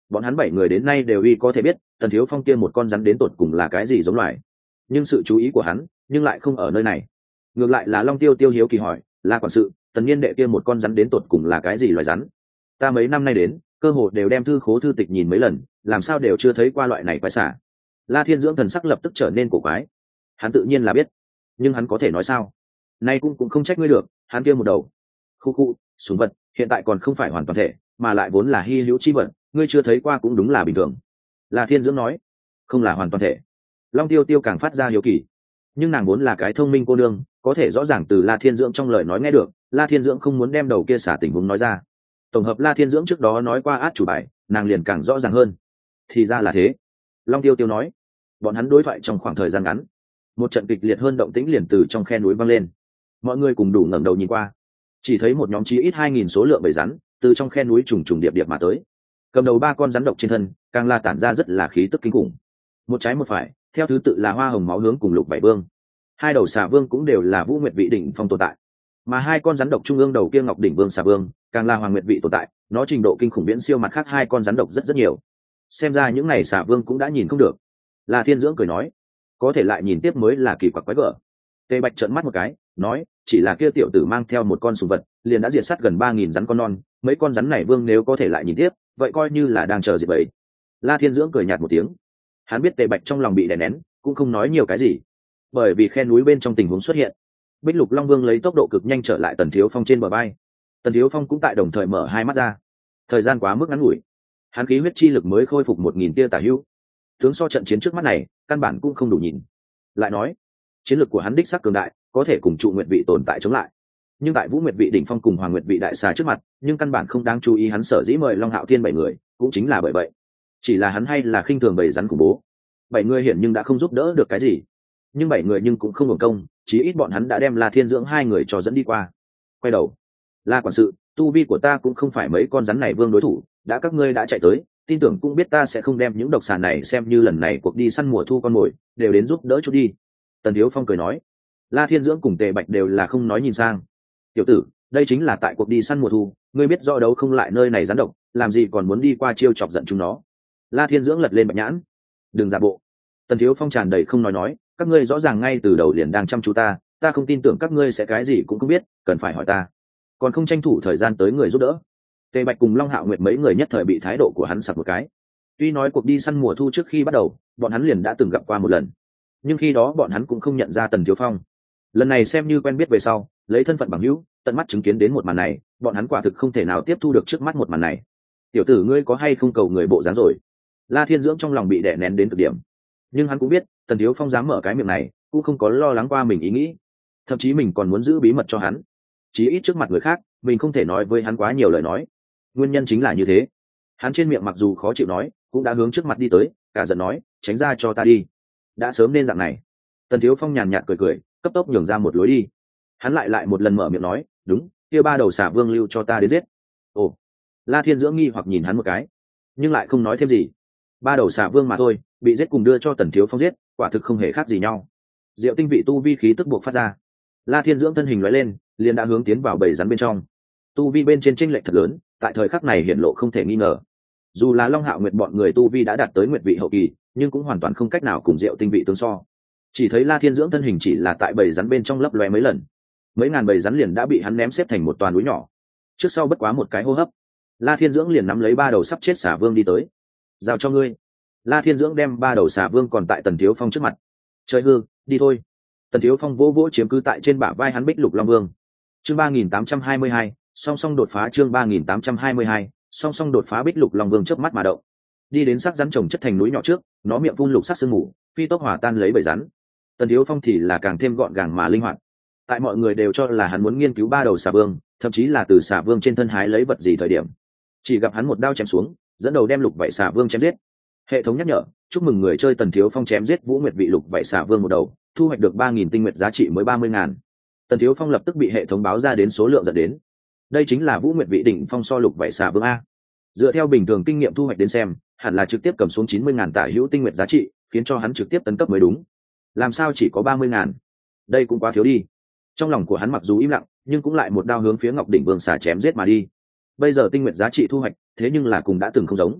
bọn hắn 7 người đến nay đều có thể biết Tần Thiếu Phong kia một con rắn đến tột cùng là cái gì giống loài, nhưng sự chú ý của hắn nhưng lại không ở nơi này. Ngược lại là Long Tiêu Tiêu hiếu kỳ hỏi, là quản sự, Tần niên đệ kia một con rắn đến tột cùng là cái gì loài rắn? Ta mấy năm nay đến cơ hồ đều đem thư khố thư tịch nhìn mấy lần, làm sao đều chưa thấy qua loại này quái xả. La Thiên Dưỡng thần sắc lập tức trở nên cổ quái. Hắn tự nhiên là biết, nhưng hắn có thể nói sao? Nay cũng không trách ngươi được, hắn kia một đầu khu súng vật hiện tại còn không phải hoàn toàn thể, mà lại vốn là hy hữu chi vật, ngươi chưa thấy qua cũng đúng là bình thường. La Thiên Dưỡng nói, không là hoàn toàn thể. Long Tiêu Tiêu càng phát ra hiếu kỳ, nhưng nàng vốn là cái thông minh cô nương, có thể rõ ràng từ La Thiên Dưỡng trong lời nói nghe được, La Thiên Dưỡng không muốn đem đầu kia xả tình huống nói ra. Tổng hợp La Thiên Dưỡng trước đó nói qua át chủ bài, nàng liền càng rõ ràng hơn. Thì ra là thế. Long Tiêu Tiêu nói. Bọn hắn đối thoại trong khoảng thời gian ngắn, một trận kịch liệt hơn động tĩnh liền từ trong khe núi vang lên. Mọi người cùng đủ ngẩng đầu nhìn qua, chỉ thấy một nhóm chí ít 2000 số lượng bầy rắn từ trong khe núi trùng trùng điệp điệp mà tới. Cầm đầu 3 con rắn độc trên thân, càng là tản ra rất là khí tức kinh khủng. Một trái một phải, theo thứ tự là Hoa Hồng Máu Hướng cùng Lục Bảy Vương. 2 đầu xà vương cũng đều là Vũ Nguyệt vị đỉnh phong tồn tại, mà 2 con rắn độc trung ương đầu kia Ngọc đỉnh vương xà vương, càng là Hoàng Nguyệt vị tồn tại, nó trình độ kinh khủng viễn siêu mặt khác 2 con rắn độc rất nhiều. Xem ra những này xà vương cũng đã nhìn không được. La Thiên Dưỡng cười nói, có thể lại nhìn tiếp mới là kỳ quặc quái gở. Tề Bạch trợn mắt một cái, nói, chỉ là kia tiểu tử mang theo một con sùng vật, liền đã diệt sát gần 3000 rắn con non, mấy con rắn này vương nếu có thể lại nhìn tiếp, vậy coi như là đang chờ diệt bầy. La Thiên Dưỡng cười nhạt một tiếng. Hắn biết Tề Bạch trong lòng bị đè nén, cũng không nói nhiều cái gì. Bởi vì khe núi bên trong tình huống xuất hiện, Bích Lục Long Vương lấy tốc độ cực nhanh trở lại Tần Thiếu Phong trên bờ vai. Tần Thiếu Phong cũng tại đồng thời mở hai mắt ra. Thời gian quá mức ngắn ngủi, hắn khí huyết chi lực mới khôi phục 1000 tia tả hữu. Tướng so trận chiến trước mắt này, căn bản cũng không đủ nhìn. Lại nói, chiến lực của hắn đích xác cường đại, có thể cùng trụ nguyệt vị tồn tại chống lại. Nhưng tại Vũ Nguyệt vị đỉnh phong cùng Hoàng Nguyệt vị đại xà trước mặt, nhưng căn bản không đáng chú ý hắn sở dĩ mời Long Hạo Thiên 7 người, cũng chính là bởi vậy. Chỉ là hắn hay là khinh thường bầy rắn của bố. 7 người hiển nhưng đã không giúp đỡ được cái gì. Nhưng 7 người nhưng cũng không hưởng công, chí ít bọn hắn đã đem La Thiên Dưỡng 2 người cho dẫn đi qua. Quay đầu, La quản sự, tu vi của ta cũng không phải mấy con rắn này vương đối thủ, đã các ngươi đã chạy tới, tin tưởng cũng biết ta sẽ không đem những độc xà này xem như lần này cuộc đi săn mùa thu con mồi, đều đến giúp đỡ chút đi. Tần Thiếu Phong cười nói. La Thiên Dưỡng cùng Tề Bạch đều là không nói nhìn sang. Tiểu tử, đây chính là tại cuộc đi săn mùa thu, ngươi biết rõ đấu không lại nơi này rắn độc, làm gì còn muốn đi qua chiêu chọc giận chúng nó. La Thiên Dưỡng lật lên Bạch nhãn. Đừng giả bộ. Tần Thiếu Phong tràn đầy không nói, các ngươi rõ ràng ngay từ đầu liền đang chăm chú ta không tin tưởng các ngươi sẽ cái gì cũng không biết, cần phải hỏi ta, còn không tranh thủ thời gian tới người giúp đỡ. Tề Bạch cùng Long Hạo Nguyệt mấy người nhất thời bị thái độ của hắn sặc một cái. Tuy nói cuộc đi săn mùa thu trước khi bắt đầu, bọn hắn liền đã từng gặp qua một lần, nhưng khi đó bọn hắn cũng không nhận ra Tần Thiếu Phong. Lần này xem như quen biết về sau, lấy thân phận bằng hữu, tận mắt chứng kiến đến một màn này, bọn hắn quả thực không thể nào tiếp thu được trước mắt một màn này. Tiểu tử ngươi có hay không cầu người bộ dáng rồi? La Thiên Dưỡng trong lòng bị đè nén đến cực điểm, nhưng hắn cũng biết Tần Thiếu Phong dám mở cái miệng này, cũng không có lo lắng qua mình ý nghĩ, thậm chí mình còn muốn giữ bí mật cho hắn, chí ít trước mặt người khác mình không thể nói với hắn quá nhiều lời nói. Nguyên nhân chính là như thế, hắn trên miệng mặc dù khó chịu nói, cũng đã hướng trước mặt đi tới, cả giận nói, tránh ra cho ta đi. Đã sớm nên dạng này. Tần Thiếu Phong nhàn nhạt cười, cấp tốc nhường ra một lối đi. Hắn lại một lần mở miệng nói, đúng, kia 3 đầu xà vương lưu cho ta đến giết. Ồ. La Thiên Dưỡng nghi hoặc nhìn hắn một cái, nhưng lại không nói thêm gì. 3 đầu xà vương mà thôi, bị giết cùng đưa cho Tần Thiếu Phong giết, quả thực không hề khác gì nhau. Diệu tinh vị tu vi khí tức buộc phát ra. La Thiên Dưỡng thân hình lóe lên, liền đã hướng tiến vào bầy rắn bên trong. Tu vi bên trên chênh lệch thật lớn, tại thời khắc này hiển lộ không thể nghi ngờ. Dù là Long Hạo Nguyệt bọn người tu vi đã đạt tới nguyệt vị hậu kỳ, nhưng cũng hoàn toàn không cách nào cùng Diệu tinh vị tương so. Chỉ thấy La Thiên Dưỡng thân hình chỉ là tại bầy rắn bên trong lấp lóe mấy lần, mấy ngàn bầy rắn liền đã bị hắn ném xếp thành một toàn núi nhỏ. Trước sau bất quá một cái hô hấp, La Thiên Dưỡng liền nắm lấy 3 đầu sắp chết xà vương đi tới. Giao cho ngươi. La Thiên Dưỡng đem 3 đầu xà vương còn tại Tần Thiếu Phong trước mặt. Trời hư, đi thôi. Tần Thiếu Phong vỗ vỗ chiếm cứ tại trên bả vai hắn Bích Lục Long Vương. Chương 3822, song song đột phá. Chương 3822, song song đột phá. Bích Lục Long Vương chớp mắt mà động, đi đến xác rắn trồng chất thành núi nhỏ trước, nó miệng phun lục sắc sương mù, phi tốc hòa tan lấy bầy rắn. Tần Thiếu Phong thì là càng thêm gọn gàng mà linh hoạt. Tại mọi người đều cho là hắn muốn nghiên cứu 3 đầu xà vương, thậm chí là từ xà vương trên thân hái lấy vật gì thời điểm, chỉ gặp hắn một đao chém xuống, dẫn đầu đem lục vảy xà vương chém giết. Hệ thống nhắc nhở, chúc mừng người chơi Tần Thiếu Phong chém giết Vũ Nguyệt vị lục vảy xà vương một đầu, thu hoạch được 3000 tinh nguyệt, giá trị mới 30.000. Tần Thiếu Phong lập tức bị hệ thống báo ra đến số lượng dẫn đến. Đây chính là Vũ Nguyệt vị đỉnh phong so lục vảy xà vương a. Dựa theo bình thường kinh nghiệm thu hoạch đến xem, hẳn là trực tiếp cầm xuống 90.000 tả hữu tinh nguyệt giá trị, khiến cho hắn trực tiếp tấn cấp mới đúng. Làm sao chỉ có 30.000? Đây cũng quá thiếu đi. Trong lòng của hắn mặc dù im lặng, nhưng cũng lại một đao hướng phía Ngọc đỉnh vương xà chém giết mà đi. Bây giờ tinh nguyệt giá trị thu hoạch, thế nhưng là cùng đã từng không giống.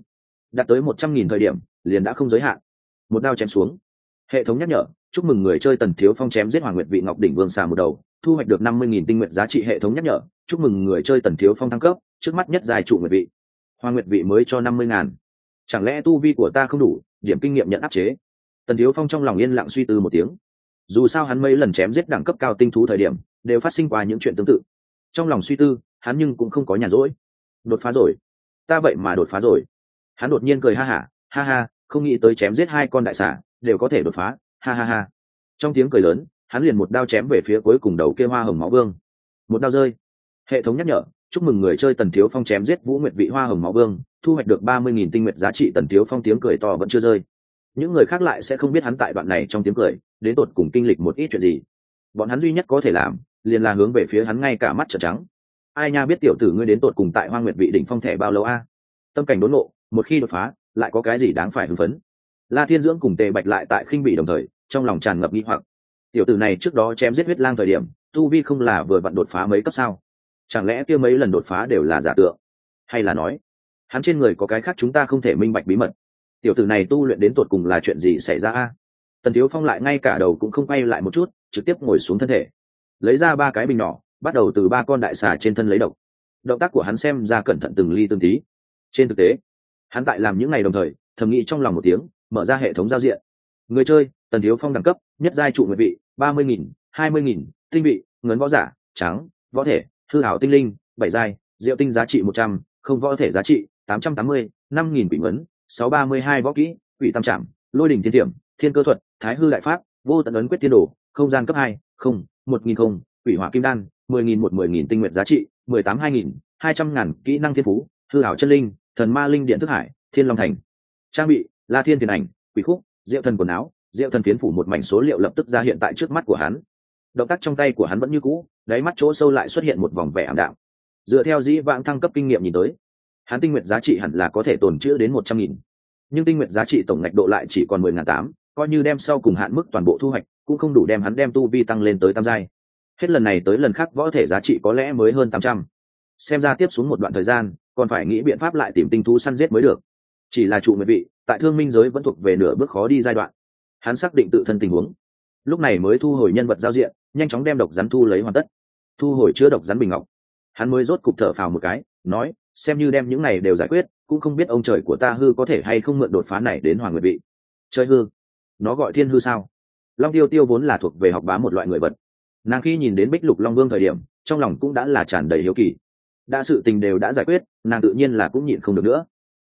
đạt tới 100.000 thời điểm liền đã không giới hạn. Một đao chém xuống, hệ thống nhắc nhở chúc mừng người chơi Tần Thiếu Phong chém giết Hoàng Nguyệt Vị Ngọc đỉnh vương xà một đầu, thu hoạch được 50.000 tinh nguyện giá trị. Hệ thống nhắc nhở chúc mừng người chơi Tần Thiếu Phong thăng cấp, trước mắt nhất dài trụ nguyệt vị. Hoàng Nguyệt Vị mới cho 50.000, chẳng lẽ tu vi của ta không đủ, điểm kinh nghiệm nhận áp chế? Tần Thiếu Phong trong lòng yên lặng suy tư một tiếng. Dù sao hắn mấy lần chém giết đẳng cấp cao tinh thú thời điểm đều phát sinh qua những chuyện tương tự. Trong lòng suy tư, hắn nhưng cũng không có nhàn rỗi. Đột phá rồi, ta vậy mà đột phá rồi. Hắn đột nhiên cười ha ha, không nghĩ tới chém giết 2 con đại xà đều có thể đột phá, ha ha ha. Trong tiếng cười lớn, hắn liền một đao chém về phía cuối cùng đầu kia Hoa Hồng Máu Vương. Một đao rơi, hệ thống nhắc nhở chúc mừng người chơi Tần Thiếu Phong chém giết Vũ Nguyệt Vị Hoa Hồng Máu Vương, thu hoạch được 30.000 tinh nguyện giá trị. Tần Thiếu Phong tiếng cười to vẫn chưa rơi. Những người khác lại sẽ không biết hắn tại đoạn này trong tiếng cười đến tột cùng kinh lịch một ít chuyện gì. Bọn hắn duy nhất có thể làm liền là hướng về phía hắn ngay cả mắt trợn trắng. Ai nha biết tiểu tử ngươi đến tột cùng tại Hoa Nguyệt Vị đỉnh phong thẻ bao lâu a? Tâm cảnh đốn ngộ, một khi đột phá lại có cái gì đáng phải hưng phấn? La Thiên Dưỡng cùng Tề Bạch lại tại khinh bỉ đồng thời, trong lòng tràn ngập nghi hoặc. Tiểu tử này trước đó chém giết huyết lang thời điểm tu vi không là vừa vặn đột phá mấy cấp sao? Chẳng lẽ kia mấy lần đột phá đều là giả tượng, hay là nói hắn trên người có cái khác chúng ta không thể minh bạch bí mật? Tiểu tử này tu luyện đến tột cùng là chuyện gì xảy ra a? Tần Thiếu Phong lại ngay cả đầu cũng không quay lại một chút, trực tiếp ngồi xuống thân thể, lấy ra 3 cái bình nhỏ, bắt đầu từ 3 con đại xà trên thân lấy độc. Động tác của hắn xem ra cẩn thận từng ly từng tí. Trên thực tế, hắn tại làm những ngày đồng thời thầm nghĩ trong lòng một tiếng, mở ra hệ thống giao diện. Người chơi Tần Thiếu Phong đẳng cấp nhất giai trụ nguyệt vị 30.000, 20.000, tinh vị ngấn võ giả trắng, võ thể hư ảo tinh linh 7 giai, diệu tinh giá trị 100, không võ thể giá trị 880, 5.000 quỷ ngấn 632 võ kỹ quỷ tam trảm, lôi đỉnh thiên tiệm, thiên cơ thuật, thái hư đại pháp, vô tận ấn quyết thiên đồ, không gian cấp 2, không 1.000 không, quỷ hỏa kim đan 10.000 10.000 tinh nguyện giá trị 18 2.000, 200.000 kỹ năng thiên phú, hư ảo chân linh, thần ma linh điện thức hải, thiên long thành. Trang bị La Thiên tiền ảnh, quỷ khúc, diệu thần quần áo, diệu thần phiến phủ. một mảnh số liệu lập tức ra hiện tại trước mắt của hắn. Động tác trong tay của hắn vẫn như cũ, đáy mắt chỗ sâu lại xuất hiện một vòng vẻ ảm đạm. Dựa theo dĩ vãng thăng cấp kinh nghiệm nhìn tới, hắn tinh nguyện giá trị hẳn là có thể tồn trữ đến 100.000, nhưng tinh nguyện giá trị tổng ngạch độ lại chỉ còn 10.800, coi như đem sau cùng hạn mức toàn bộ thu hoạch cũng không đủ đem hắn đem tu vi tăng lên tới tam giai. Hết lần này tới lần khác võ thể giá trị có lẽ mới hơn 800. Xem ra tiếp xuống một đoạn thời gian còn phải nghĩ biện pháp lại tìm tinh thú săn giết mới được. Chỉ là trụ nguyệt vị tại thương minh giới vẫn thuộc về nửa bước khó đi giai đoạn. Hắn xác định tự thân tình huống, lúc này mới thu hồi nhân vật giao diện, nhanh chóng đem độc rắn thu lấy hoàn tất, thu hồi chứa độc rắn bình ngọc. Hắn mới rốt cục thở phào một cái, nói xem như đem những này đều giải quyết, cũng không biết ông trời của ta hư có thể hay không mượn đột phá này đến Hoàng Nguyệt Vị. Chơi hư, nó gọi thiên hư sao? Long Tiêu Tiêu vốn là thuộc về học bá một loại người vật, nàng khi nhìn đến Bích Lục Long Vương thời điểm trong lòng cũng đã là tràn đầy hiếu kỳ. Đã sự tình đều đã giải quyết, nàng tự nhiên là cũng nhịn không được nữa.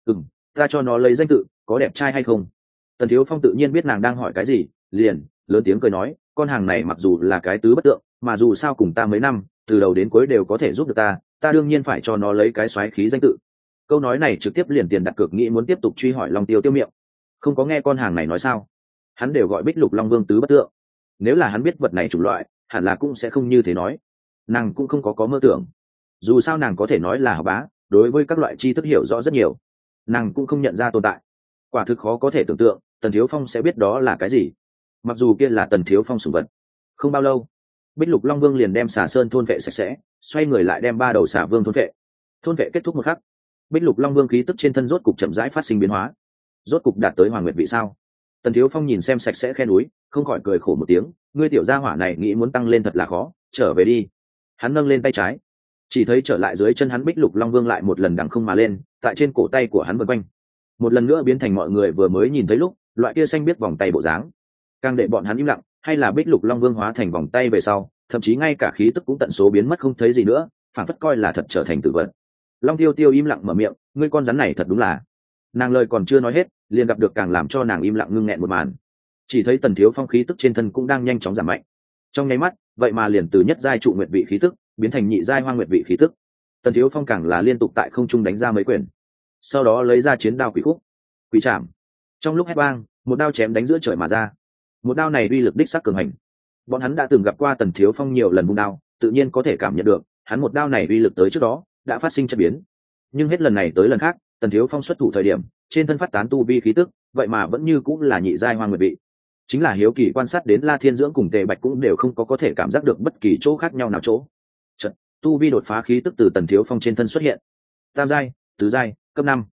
Ta cho nó lấy danh tự, có đẹp trai hay không? Tần Thiếu Phong tự nhiên biết nàng đang hỏi cái gì, liền lớn tiếng cười nói, con hàng này mặc dù là cái tứ bất tượng, mà dù sao cùng ta mấy năm, từ đầu đến cuối đều có thể giúp được ta đương nhiên phải cho nó lấy cái xoáy khí danh tự. Câu nói này trực tiếp liền tiền đặt cược nghĩ muốn tiếp tục truy hỏi Long Tiêu Tiêu miệng. Không có nghe con hàng này nói sao? Hắn đều gọi Bích Lục Long Vương tứ bất tượng. Nếu là hắn biết vật này chủng loại, hẳn là cũng sẽ không như thế nói. Nàng cũng không có mơ tưởng. Dù sao nàng có thể nói là học bá, đối với các loại tri thức hiểu rõ rất nhiều. Nàng cũng không nhận ra tồn tại. Quả thực khó có thể tưởng tượng Tần Thiếu Phong sẽ biết đó là cái gì, mặc dù kia là Tần Thiếu Phong sủng vật. Không bao lâu, Bích Lục Long Vương liền đem Xà Sơn thôn vệ sạch sẽ, xoay người lại đem 3 đầu xà vương thôn vệ. Thôn vệ kết thúc một khắc, Bích Lục Long Vương khí tức trên thân rốt cục chậm rãi phát sinh biến hóa, rốt cục đạt tới Hoàng Nguyệt Vị sao? Tần Thiếu Phong nhìn xem sạch sẽ khe núi, không khỏi cười khổ một tiếng, ngươi tiểu gia hỏa này nghĩ muốn tăng lên thật là khó, trở về đi. Hắn nâng lên tay trái, chỉ thấy trở lại dưới chân hắn Bích Lục Long Vương lại một lần đằng không mà lên, tại trên cổ tay của hắn vần quanh, một lần nữa biến thành mọi người vừa mới nhìn thấy lúc loại kia xanh biết vòng tay bộ dáng. Càng để bọn hắn im lặng, hay là Bích Lục Long Vương hóa thành vòng tay về sau, thậm chí ngay cả khí tức cũng tận số biến mất không thấy gì nữa, phản phất coi là thật trở thành tử vật. Long Tiêu Tiêu im lặng mở miệng, ngươi con rắn này thật đúng là. Nàng lời còn chưa nói hết, liền gặp được càng làm cho nàng im lặng ngưng nghẹn một màn. Chỉ thấy Tần Thiếu Phong khí tức trên thân cũng đang nhanh chóng giảm mạnh. Trong nháy mắt, vậy mà liền từ nhất giai trụ nguyệt vị khí tức biến thành nhị giai hoang nguyệt vị khí tức. Tần Thiếu Phong càng là liên tục tại không trung đánh ra mấy quyền, sau đó lấy ra chiến đao quỷ khúc, quỷ trảm. Trong lúc hét vang, một đao chém đánh giữa trời mà ra. Một đao này uy lực đích sắc cường hành. Bọn hắn đã từng gặp qua Tần Thiếu Phong nhiều lần vung đao, tự nhiên có thể cảm nhận được hắn một đao này uy lực tới trước đó đã phát sinh chất biến. Nhưng hết lần này tới lần khác, Tần Thiếu Phong xuất thủ thời điểm, trên thân phát tán tu vi khí tức, vậy mà vẫn như cũng là nhị giai hoang nguyệt vị. Chính là hiếu kỳ quan sát đến La Thiên Dưỡng cùng Tề Bạch cũng đều không có thể cảm giác được bất kỳ chỗ khác nhau nào chỗ. Chợt, tu vi đột phá khí tức từ Tần Thiếu Phong trên thân xuất hiện. Tam giai, tứ giai, cấp 5.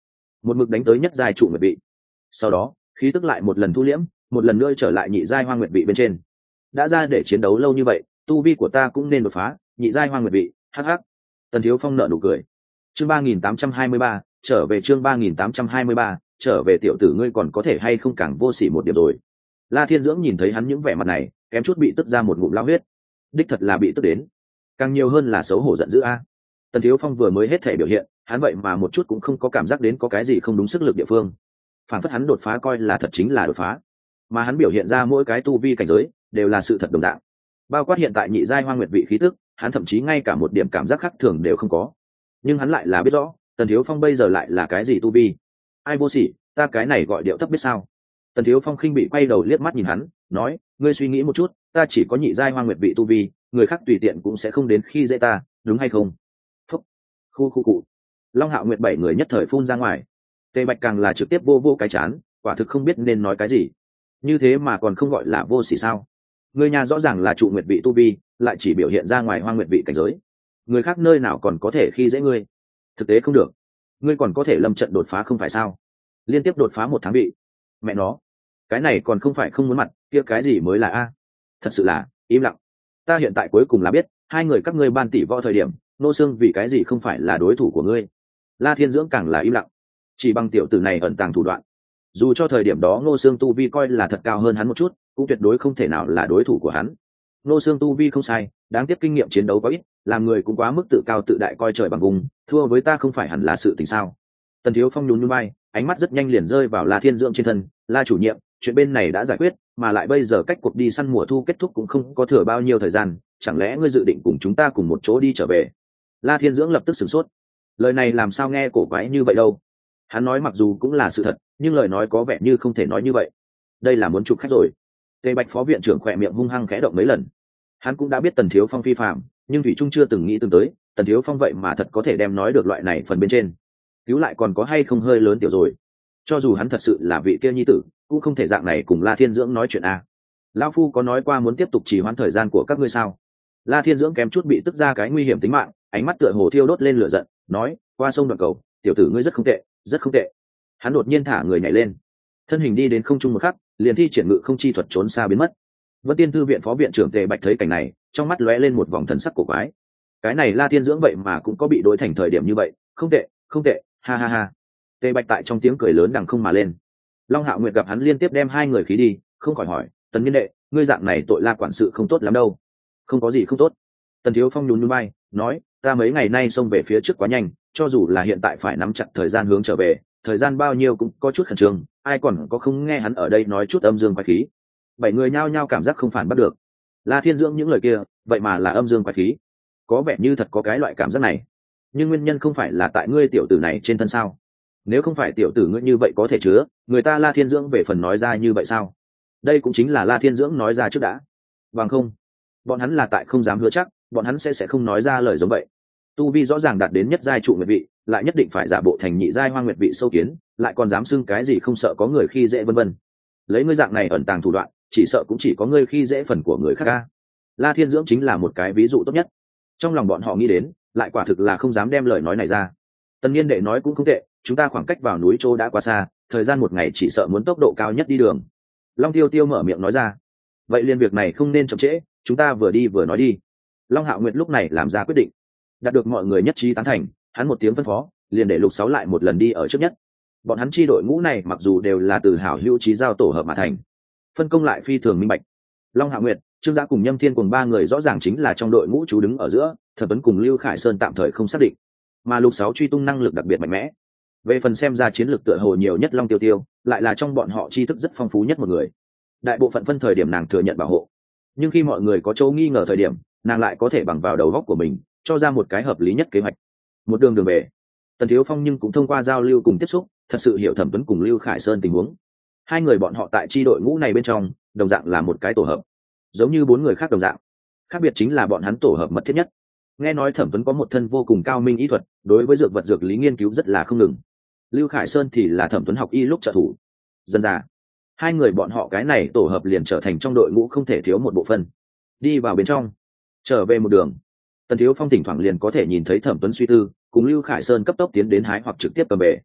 một mực đánh tới nhất giai trụ nguyệt vị. Sau đó khí tức lại một lần thu liễm, một lần nữa trở lại nhị giai hoang nguyệt vị bên trên. Đã ra để chiến đấu lâu như vậy, tu vi của ta cũng nên đột phá nhị giai hoang nguyệt vị. Hắc hắc. Tần Thiếu Phong nở nụ cười. Chương 3823, trở về chương 3823, trở về tiểu tử ngươi còn có thể hay không càng vô sỉ một điểm rồi. La Thiên Dưỡng nhìn thấy hắn những vẻ mặt này, kém chút bị tức ra một ngụm lao huyết. Đích thật là bị tức đến, càng nhiều hơn là xấu hổ giận dữ a. Tần Thiếu Phong vừa mới hết thể biểu hiện, hắn vậy mà một chút cũng không có cảm giác đến có cái gì không đúng sức lực địa phương. Phản phất hắn đột phá coi là thật chính là đột phá, mà hắn biểu hiện ra mỗi cái tu vi cảnh giới đều là sự thật đồng dạng. Bao quát hiện tại nhị giai hoang nguyệt vị khí tức, hắn thậm chí ngay cả một điểm cảm giác khác thường đều không có. Nhưng hắn lại là biết rõ, Tần Thiếu Phong bây giờ lại là cái gì tu vi. Ai vô sỉ, ta cái này gọi điệu thấp biết sao? Tần Thiếu Phong khinh bị quay đầu liếc mắt nhìn hắn, nói, ngươi suy nghĩ một chút, ta chỉ có nhị giai hoang nguyệt vị tu vi, người khác tùy tiện cũng sẽ không đến khi dễ ta, đúng hay không? Phúc, khu cụ. Long Hạo Nguyệt bảy người nhất thời phun ra ngoài. Tề Bạch càng là trực tiếp vô cái chán, quả thực không biết nên nói cái gì. Như thế mà còn không gọi là vô sỉ sao? Người nhà rõ ràng là trụ nguyệt vị tu vi, lại chỉ biểu hiện ra ngoài hoang nguyệt vị cảnh giới. Người khác nơi nào còn có thể khi dễ ngươi? Thực tế không được. Ngươi còn có thể lâm trận đột phá không phải sao? Liên tiếp đột phá một tháng vị. Mẹ nó, cái này còn không phải không muốn mặt, kia cái gì mới là a? Thật sự là im lặng. Ta hiện tại cuối cùng là biết, hai người các ngươi ban tỷ võ thời điểm, Nô Xương vì cái gì không phải là đối thủ của ngươi. La Thiên Dưỡng càng là im lặng. Chỉ bằng tiểu tử này ẩn tàng thủ đoạn, dù cho thời điểm đó Ngô Xương tu vi coi là thật cao hơn hắn một chút, cũng tuyệt đối không thể nào là đối thủ của hắn. Ngô Xương tu vi không sai, đáng tiếc kinh nghiệm chiến đấu quá ít, làm người cũng quá mức tự cao tự đại coi trời bằng vùng, thua với ta không phải hẳn là sự tình sao? Tần Thiếu Phong nhún nhún vai, ánh mắt rất nhanh liền rơi vào La Thiên Dưỡng trên thân. La chủ nhiệm, chuyện bên này đã giải quyết, mà lại bây giờ cách cuộc đi săn mùa thu kết thúc cũng không có thừa bao nhiêu thời gian, chẳng lẽ ngươi dự định cùng chúng ta cùng một chỗ đi trở về? La Thiên Dưỡng lập tức sửng sốt, lời này làm sao nghe cổ quái như vậy đâu? Hắn nói mặc dù cũng là sự thật, nhưng lời nói có vẻ như không thể nói như vậy. Đây là muốn chụp khách rồi. Tề Bạch phó viện trưởng khỏe miệng hung hăng khẽ động mấy lần. Hắn cũng đã biết Tần Thiếu Phong phi phạm, nhưng thủy trung chưa từng nghĩ tới Tần Thiếu Phong vậy mà thật có thể đem nói được loại này phần bên trên. Cứu lại còn có hay không hơi lớn tiểu rồi. Cho dù hắn thật sự là vị kia nhi tử, cũng không thể dạng này cùng La Thiên Dưỡng nói chuyện a. Lão phu có nói qua muốn tiếp tục trì hoãn thời gian của các ngươi sao? La Thiên Dưỡng kém chút bị tức ra cái nguy hiểm tính mạng, ánh mắt tựa hồ thiêu đốt lên lửa giận, nói, qua sông đoạn cầu, tiểu tử ngươi rất không tệ, rất không tệ. Hắn đột nhiên thả người nhảy lên, thân hình đi đến không trung một khắc, liền thi triển ngự không chi thuật trốn xa biến mất. Vân Tiên Thư viện phó viện trưởng Tề Bạch thấy cảnh này, trong mắt lóe lên một vòng thần sắc cổ quái. Cái này La Thiên Dưỡng vậy mà cũng có bị đối thành thời điểm như vậy, không tệ, không tệ, ha ha ha. Tề Bạch tại trong tiếng cười lớn đằng không mà lên. Long Hạo Nguyệt gặp hắn liên tiếp đem hai người khí đi, không khỏi hỏi, Tần Nghiên đệ, ngươi dạng này tội La quản sự không tốt lắm đâu. Không có gì không tốt. Tần Thiếu Phong nhún nhún vai, nói, ta mấy ngày nay xông về phía trước quá nhanh, cho dù là hiện tại phải nắm chặt thời gian hướng trở về, thời gian bao nhiêu cũng có chút khẩn trương, ai còn có không nghe hắn ở đây nói chút âm dương quái khí. Bảy người nhao nhao cảm giác không phản bắt được. La Thiên Dưỡng những lời kia, vậy mà là âm dương quái khí. Có vẻ như thật có cái loại cảm giác này. Nhưng nguyên nhân không phải là tại ngươi tiểu tử này trên thân sao? Nếu không phải tiểu tử ngươi như vậy có thể chứa, người ta La Thiên Dưỡng về phần nói ra như vậy sao? Đây cũng chính là La Thiên Dưỡng nói ra trước đã. Bằng không, bọn hắn là tại không dám hứa chắc, bọn hắn sẽ không nói ra lời giống vậy. Tu vi rõ ràng đạt đến nhất giai trụ nguyệt vị, lại nhất định phải giả bộ thành nhị giai hoang nguyệt vị sâu kiến, lại còn dám xưng cái gì không sợ có người khi dễ vân vân. Lấy ngươi dạng này ẩn tàng thủ đoạn, chỉ sợ cũng chỉ có ngươi khi dễ phần của người khác ca. La Thiên Dưỡng chính là một cái ví dụ tốt nhất. Trong lòng bọn họ nghĩ đến, lại quả thực là không dám đem lời nói này ra. Tần Niên đệ nói cũng không tệ, chúng ta khoảng cách vào núi Trô đã quá xa, thời gian một ngày chỉ sợ muốn tốc độ cao nhất đi đường. Long Tiêu Tiêu mở miệng nói ra. Vậy liên việc này không nên chậm trễ, chúng ta vừa đi vừa nói đi. Long Hạo Nguyệt lúc này làm ra quyết định, đạt được mọi người nhất trí tán thành, hắn một tiếng phân phó, liền để Lục Sáu lại một lần đi ở trước nhất. Bọn hắn chi đội ngũ này mặc dù đều là từ hảo hữu trí giao tổ hợp mà thành, phân công lại phi thường minh bạch. Long Hạo Nguyệt, Trương Giã cùng Nhâm Thiên cùng ba người rõ ràng chính là trong đội ngũ chú đứng ở giữa, Thẩm Vấn cùng Lưu Khải Sơn tạm thời không xác định, mà Lục Sáu truy tung năng lực đặc biệt mạnh mẽ. Về phần xem ra chiến lược tựa hồ nhiều nhất Long Tiêu Tiêu, lại là trong bọn họ tri thức rất phong phú nhất một người. Đại bộ phận phân thời điểm nàng thừa nhận bảo hộ, nhưng khi mọi người có chỗ nghi ngờ thời điểm, nàng lại có thể bằng vào đầu óc của mình cho ra một cái hợp lý nhất kế hoạch. Một đường về, Tần Thiếu Phong nhưng cũng thông qua giao lưu cùng tiếp xúc, thật sự hiểu Thẩm Tuấn cùng Lưu Khải Sơn tình huống. Hai người bọn họ tại chi đội ngũ này bên trong, đồng dạng là một cái tổ hợp, giống như bốn người khác đồng dạng. Khác biệt chính là bọn hắn tổ hợp mật thiết nhất. Nghe nói Thẩm Tuấn có một thân vô cùng cao minh ý thuật, đối với dược vật dược lý nghiên cứu rất là không ngừng. Lưu Khải Sơn thì là Thẩm Tuấn học y lúc trợ thủ. Dần dà, hai người bọn họ cái này tổ hợp liền trở thành trong đội ngũ không thể thiếu một bộ phận. Đi vào bên trong, trở về một đường, Tần Thiếu Phong thỉnh thoảng liền có thể nhìn thấy Thẩm Tuấn suy tư, cùng Lưu Khải Sơn cấp tốc tiến đến hái hoặc trực tiếp cầm bể.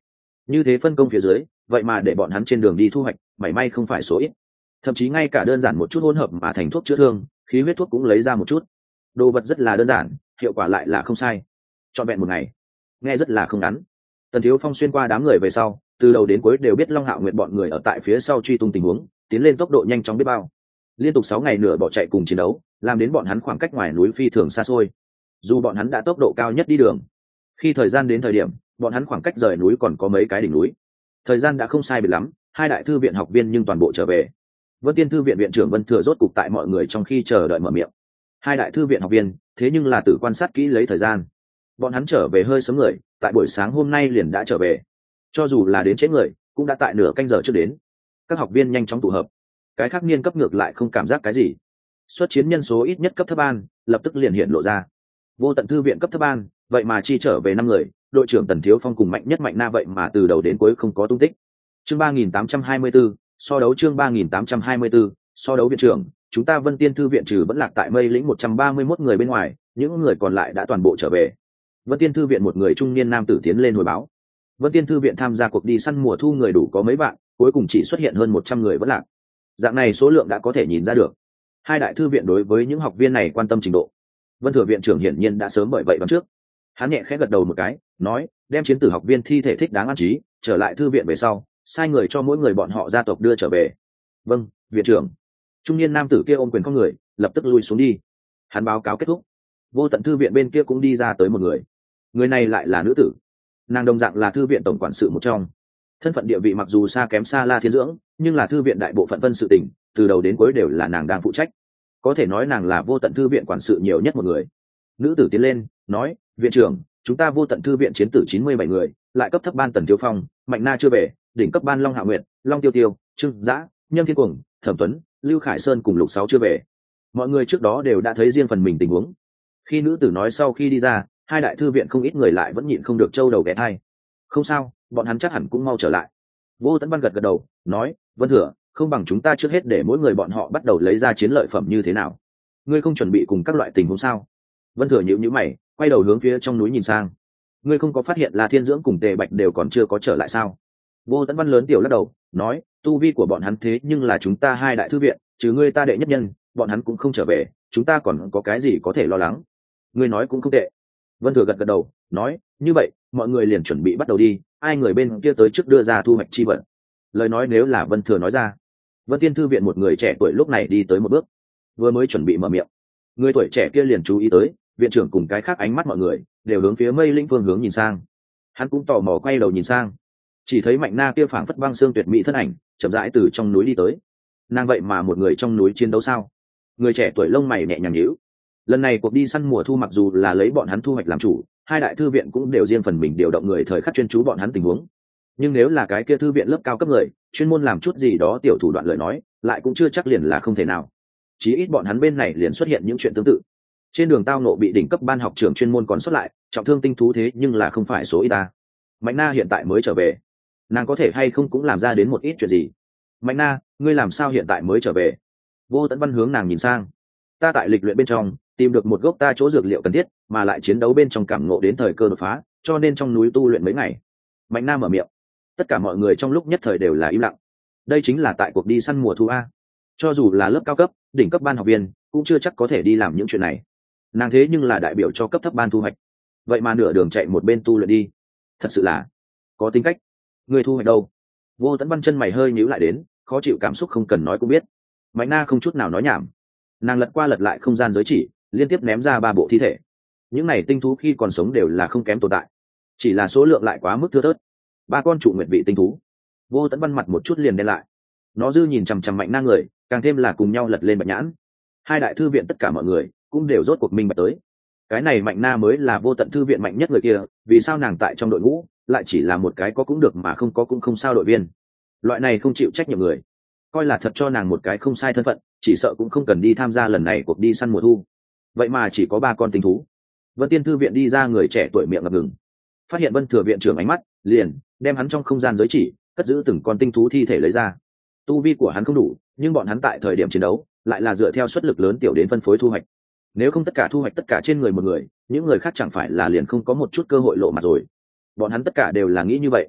Như thế phân công phía dưới, vậy mà để bọn hắn trên đường đi thu hoạch mảy may không phải số ít, thậm chí ngay cả đơn giản một chút hỗn hợp mà thành thuốc chữa thương, khí huyết thuốc cũng lấy ra một chút. Đồ vật rất là đơn giản, hiệu quả lại là không sai. Trọn vẹn một ngày, nghe rất là không ngắn. Tần Thiếu Phong xuyên qua đám người về sau, từ đầu đến cuối đều biết Long Hạo Nguyệt bọn người ở tại phía sau truy tung tình huống, tiến lên tốc độ nhanh chóng biết bao. Liên tục 6 ngày nửa bỏ chạy cùng chiến đấu, làm đến bọn hắn khoảng cách ngoài núi phi thường xa xôi. Dù bọn hắn đã tốc độ cao nhất đi đường, khi thời gian đến thời điểm, bọn hắn khoảng cách rời núi còn có mấy cái đỉnh núi. Thời gian đã không sai biệt lắm, hai đại thư viện học viên nhưng toàn bộ trở về. Vân Tiên thư viện viện trưởng Vân Thừa rốt cục tại mọi người trong khi chờ đợi mở miệng. Hai đại thư viện học viên, thế nhưng là tự quan sát kỹ lấy thời gian. Bọn hắn trở về hơi sớm người, tại buổi sáng hôm nay liền đã trở về. Cho dù là đến trễ người, cũng đã tại nửa canh giờ trước đến. Các học viên nhanh chóng tụ hợp. Cái khác niên cấp ngược lại không cảm giác cái gì. Xuất chiến nhân số ít nhất cấp thấp ban, lập tức liền hiện lộ ra. Vô Tận thư viện cấp thấp ban, vậy mà chi trở về 5 người, đội trưởng Tần Thiếu Phong cùng mạnh nhất Mạnh Na vậy mà từ đầu đến cuối không có tung tích. Chương 3824, so đấu chương 3824, so đấu viện trưởng, chúng ta Vân Tiên thư viện trừ vẫn lạc tại Mây lĩnh 131 người bên ngoài, những người còn lại đã toàn bộ trở về. Vân Tiên thư viện một người trung niên nam tử tiến lên hồi báo. Vân Tiên thư viện tham gia cuộc đi săn mùa thu người đủ có mấy vạn, cuối cùng chỉ xuất hiện hơn 100 người vẫn lạc. Dạng này số lượng đã có thể nhìn ra được. Hai đại thư viện đối với những học viên này quan tâm trình độ. Vân Thừa viện trưởng hiển nhiên đã sớm bởi vậy bằng trước. Hắn nhẹ khẽ gật đầu một cái, nói, đem chiến tử học viên thi thể thích đáng an trí, trở lại thư viện về sau, sai người cho mỗi người bọn họ gia tộc đưa trở về. Vâng, viện trưởng. Trung niên nam tử kia ôm quyền con người, lập tức lui xuống đi. Hắn báo cáo kết thúc. Vô Tận thư viện bên kia cũng đi ra tới một người. Người này lại là nữ tử. Nàng đồng dạng là thư viện tổng quản sự một trong. Thân phận địa vị mặc dù xa kém xa La Thiên Dưỡng, nhưng là thư viện đại bộ phận phân sự tình, từ đầu đến cuối đều là nàng đang phụ trách. Có thể nói nàng là Vô Tận thư viện quản sự nhiều nhất một người. Nữ tử tiến lên, nói, viện trưởng, chúng ta Vô Tận thư viện chiến tử 97 người, lại cấp thấp ban Tần Thiếu Phong, Mạnh Na chưa về, đỉnh cấp ban Long Hạo Nguyệt, Long Tiêu Tiêu, Trương Dã, Nhâm Thiên Cuồng, Thẩm Tuấn, Lưu Khải Sơn cùng Lục Sáu chưa về. Mọi người trước đó đều đã thấy riêng phần mình tình huống. Khi nữ tử nói sau khi đi ra, hai đại thư viện không ít người lại vẫn nhịn không được trâu đầu ghé thai. Không sao, bọn hắn chắc hẳn cũng mau trở lại. Vô Tấn Văn gật gật đầu, nói, Vân Thừa, không bằng chúng ta trước hết để mỗi người bọn họ bắt đầu lấy ra chiến lợi phẩm như thế nào. Ngươi không chuẩn bị cùng các loại tình huống sao? Vân Thừa nhíu nhíu mày, quay đầu hướng phía trong núi nhìn sang. Ngươi không có phát hiện là Thiên Dưỡng cùng Tề Bạch đều còn chưa có trở lại sao? Vô Tấn Văn lớn tiểu lắc đầu, nói, tu vi của bọn hắn thế nhưng là chúng ta hai đại thư viện, trừ ngươi ta đệ nhất nhân, bọn hắn cũng không trở về, chúng ta còn có cái gì có thể lo lắng? Ngươi nói cũng không tệ. Vân Thừa gật gật đầu, nói, như vậy, mọi người liền chuẩn bị bắt đầu đi, ai người bên kia tới trước đưa ra thu hoạch chi vận. Lời nói nếu là Vân Thừa nói ra. Vân Tiên thư viện một người trẻ tuổi lúc này đi tới một bước, vừa mới chuẩn bị mở miệng, người tuổi trẻ kia liền chú ý tới, viện trưởng cùng cái khác ánh mắt mọi người đều hướng phía Mây Lĩnh phương hướng nhìn sang. Hắn cũng tò mò quay đầu nhìn sang, chỉ thấy Mạnh Na kia phảng phất băng xương tuyệt mỹ thân ảnh, chậm rãi từ trong núi đi tới. Nàng vậy mà một người trong núi chiến đấu sao? Người trẻ tuổi lông mày nhẹ nhàng nhíu. Lần này cuộc đi săn mùa thu mặc dù là lấy bọn hắn thu hoạch làm chủ, hai đại thư viện cũng đều riêng phần mình điều động người thời khắc chuyên chú bọn hắn tình huống. Nhưng nếu là cái kia thư viện lớp cao cấp người chuyên môn làm chút gì đó tiểu thủ đoạn lời nói, lại cũng chưa chắc liền là không thể nào. Chí ít bọn hắn bên này liền xuất hiện những chuyện tương tự. Trên đường tao nộ bị đỉnh cấp ban học trưởng chuyên môn còn xuất lại, trọng thương tinh thú thế nhưng là không phải số ít ta. Mạnh Na hiện tại mới trở về, nàng có thể hay không cũng làm ra đến một ít chuyện gì. Mạnh Na, ngươi làm sao hiện tại mới trở về? Vô Tấn Văn hướng nàng nhìn sang. Ta tại lịch luyện bên trong tìm được một gốc ta chỗ dược liệu cần thiết, mà lại chiến đấu bên trong cảm ngộ đến thời cơ đột phá, cho nên trong núi tu luyện mấy ngày. Mạnh Na mở miệng. Tất cả mọi người trong lúc nhất thời đều là im lặng. Đây chính là tại cuộc đi săn mùa thu a. Cho dù là lớp cao cấp, đỉnh cấp ban học viên, cũng chưa chắc có thể đi làm những chuyện này. Nàng thế nhưng là đại biểu cho cấp thấp ban thu hoạch, vậy mà nửa đường chạy một bên tu luyện đi, thật sự là có tính cách. Người thu hoạch đâu? Vô Tấn Văn chân mày hơi nhíu lại đến, khó chịu cảm xúc không cần nói cũng biết. Mạnh Na không chút nào nói nhảm, nàng lật qua lật lại không gian giới chỉ, liên tiếp ném ra 3 bộ thi thể. Những này tinh thú khi còn sống đều là không kém tồn tại, chỉ là số lượng lại quá mức thưa thớt. 3 con trụ nguyệt vị tinh thú. Vô Tấn Văn mặt một chút liền đen lại, nó dư nhìn chằm chằm Mạnh Na người, càng thêm là cùng nhau lật lên bạch nhãn. Hai đại thư viện tất cả mọi người cũng đều rốt cuộc minh bạch tới, cái này Mạnh Na mới là Vô Tận thư viện mạnh nhất người kia, vì sao nàng tại trong đội ngũ lại chỉ là một cái có cũng được mà không có cũng không sao đội viên. Loại này không chịu trách nhiệm người, coi là thật cho nàng một cái không sai thân phận, chỉ sợ cũng không cần đi tham gia lần này cuộc đi săn mùa thu. Vậy mà chỉ có 3 con tinh thú. Vân Tiên thư viện đi ra người trẻ tuổi miệng ngập ngừng, phát hiện Vân Thừa viện trưởng ánh mắt, liền đem hắn trong không gian giới chỉ cất giữ từng con tinh thú thi thể lấy ra. Tu vi của hắn không đủ, nhưng bọn hắn tại thời điểm chiến đấu lại là dựa theo suất lực lớn tiểu đến phân phối thu hoạch. Nếu không tất cả thu hoạch tất cả trên người một người, những người khác chẳng phải là liền không có một chút cơ hội lộ mặt rồi. Bọn hắn tất cả đều là nghĩ như vậy.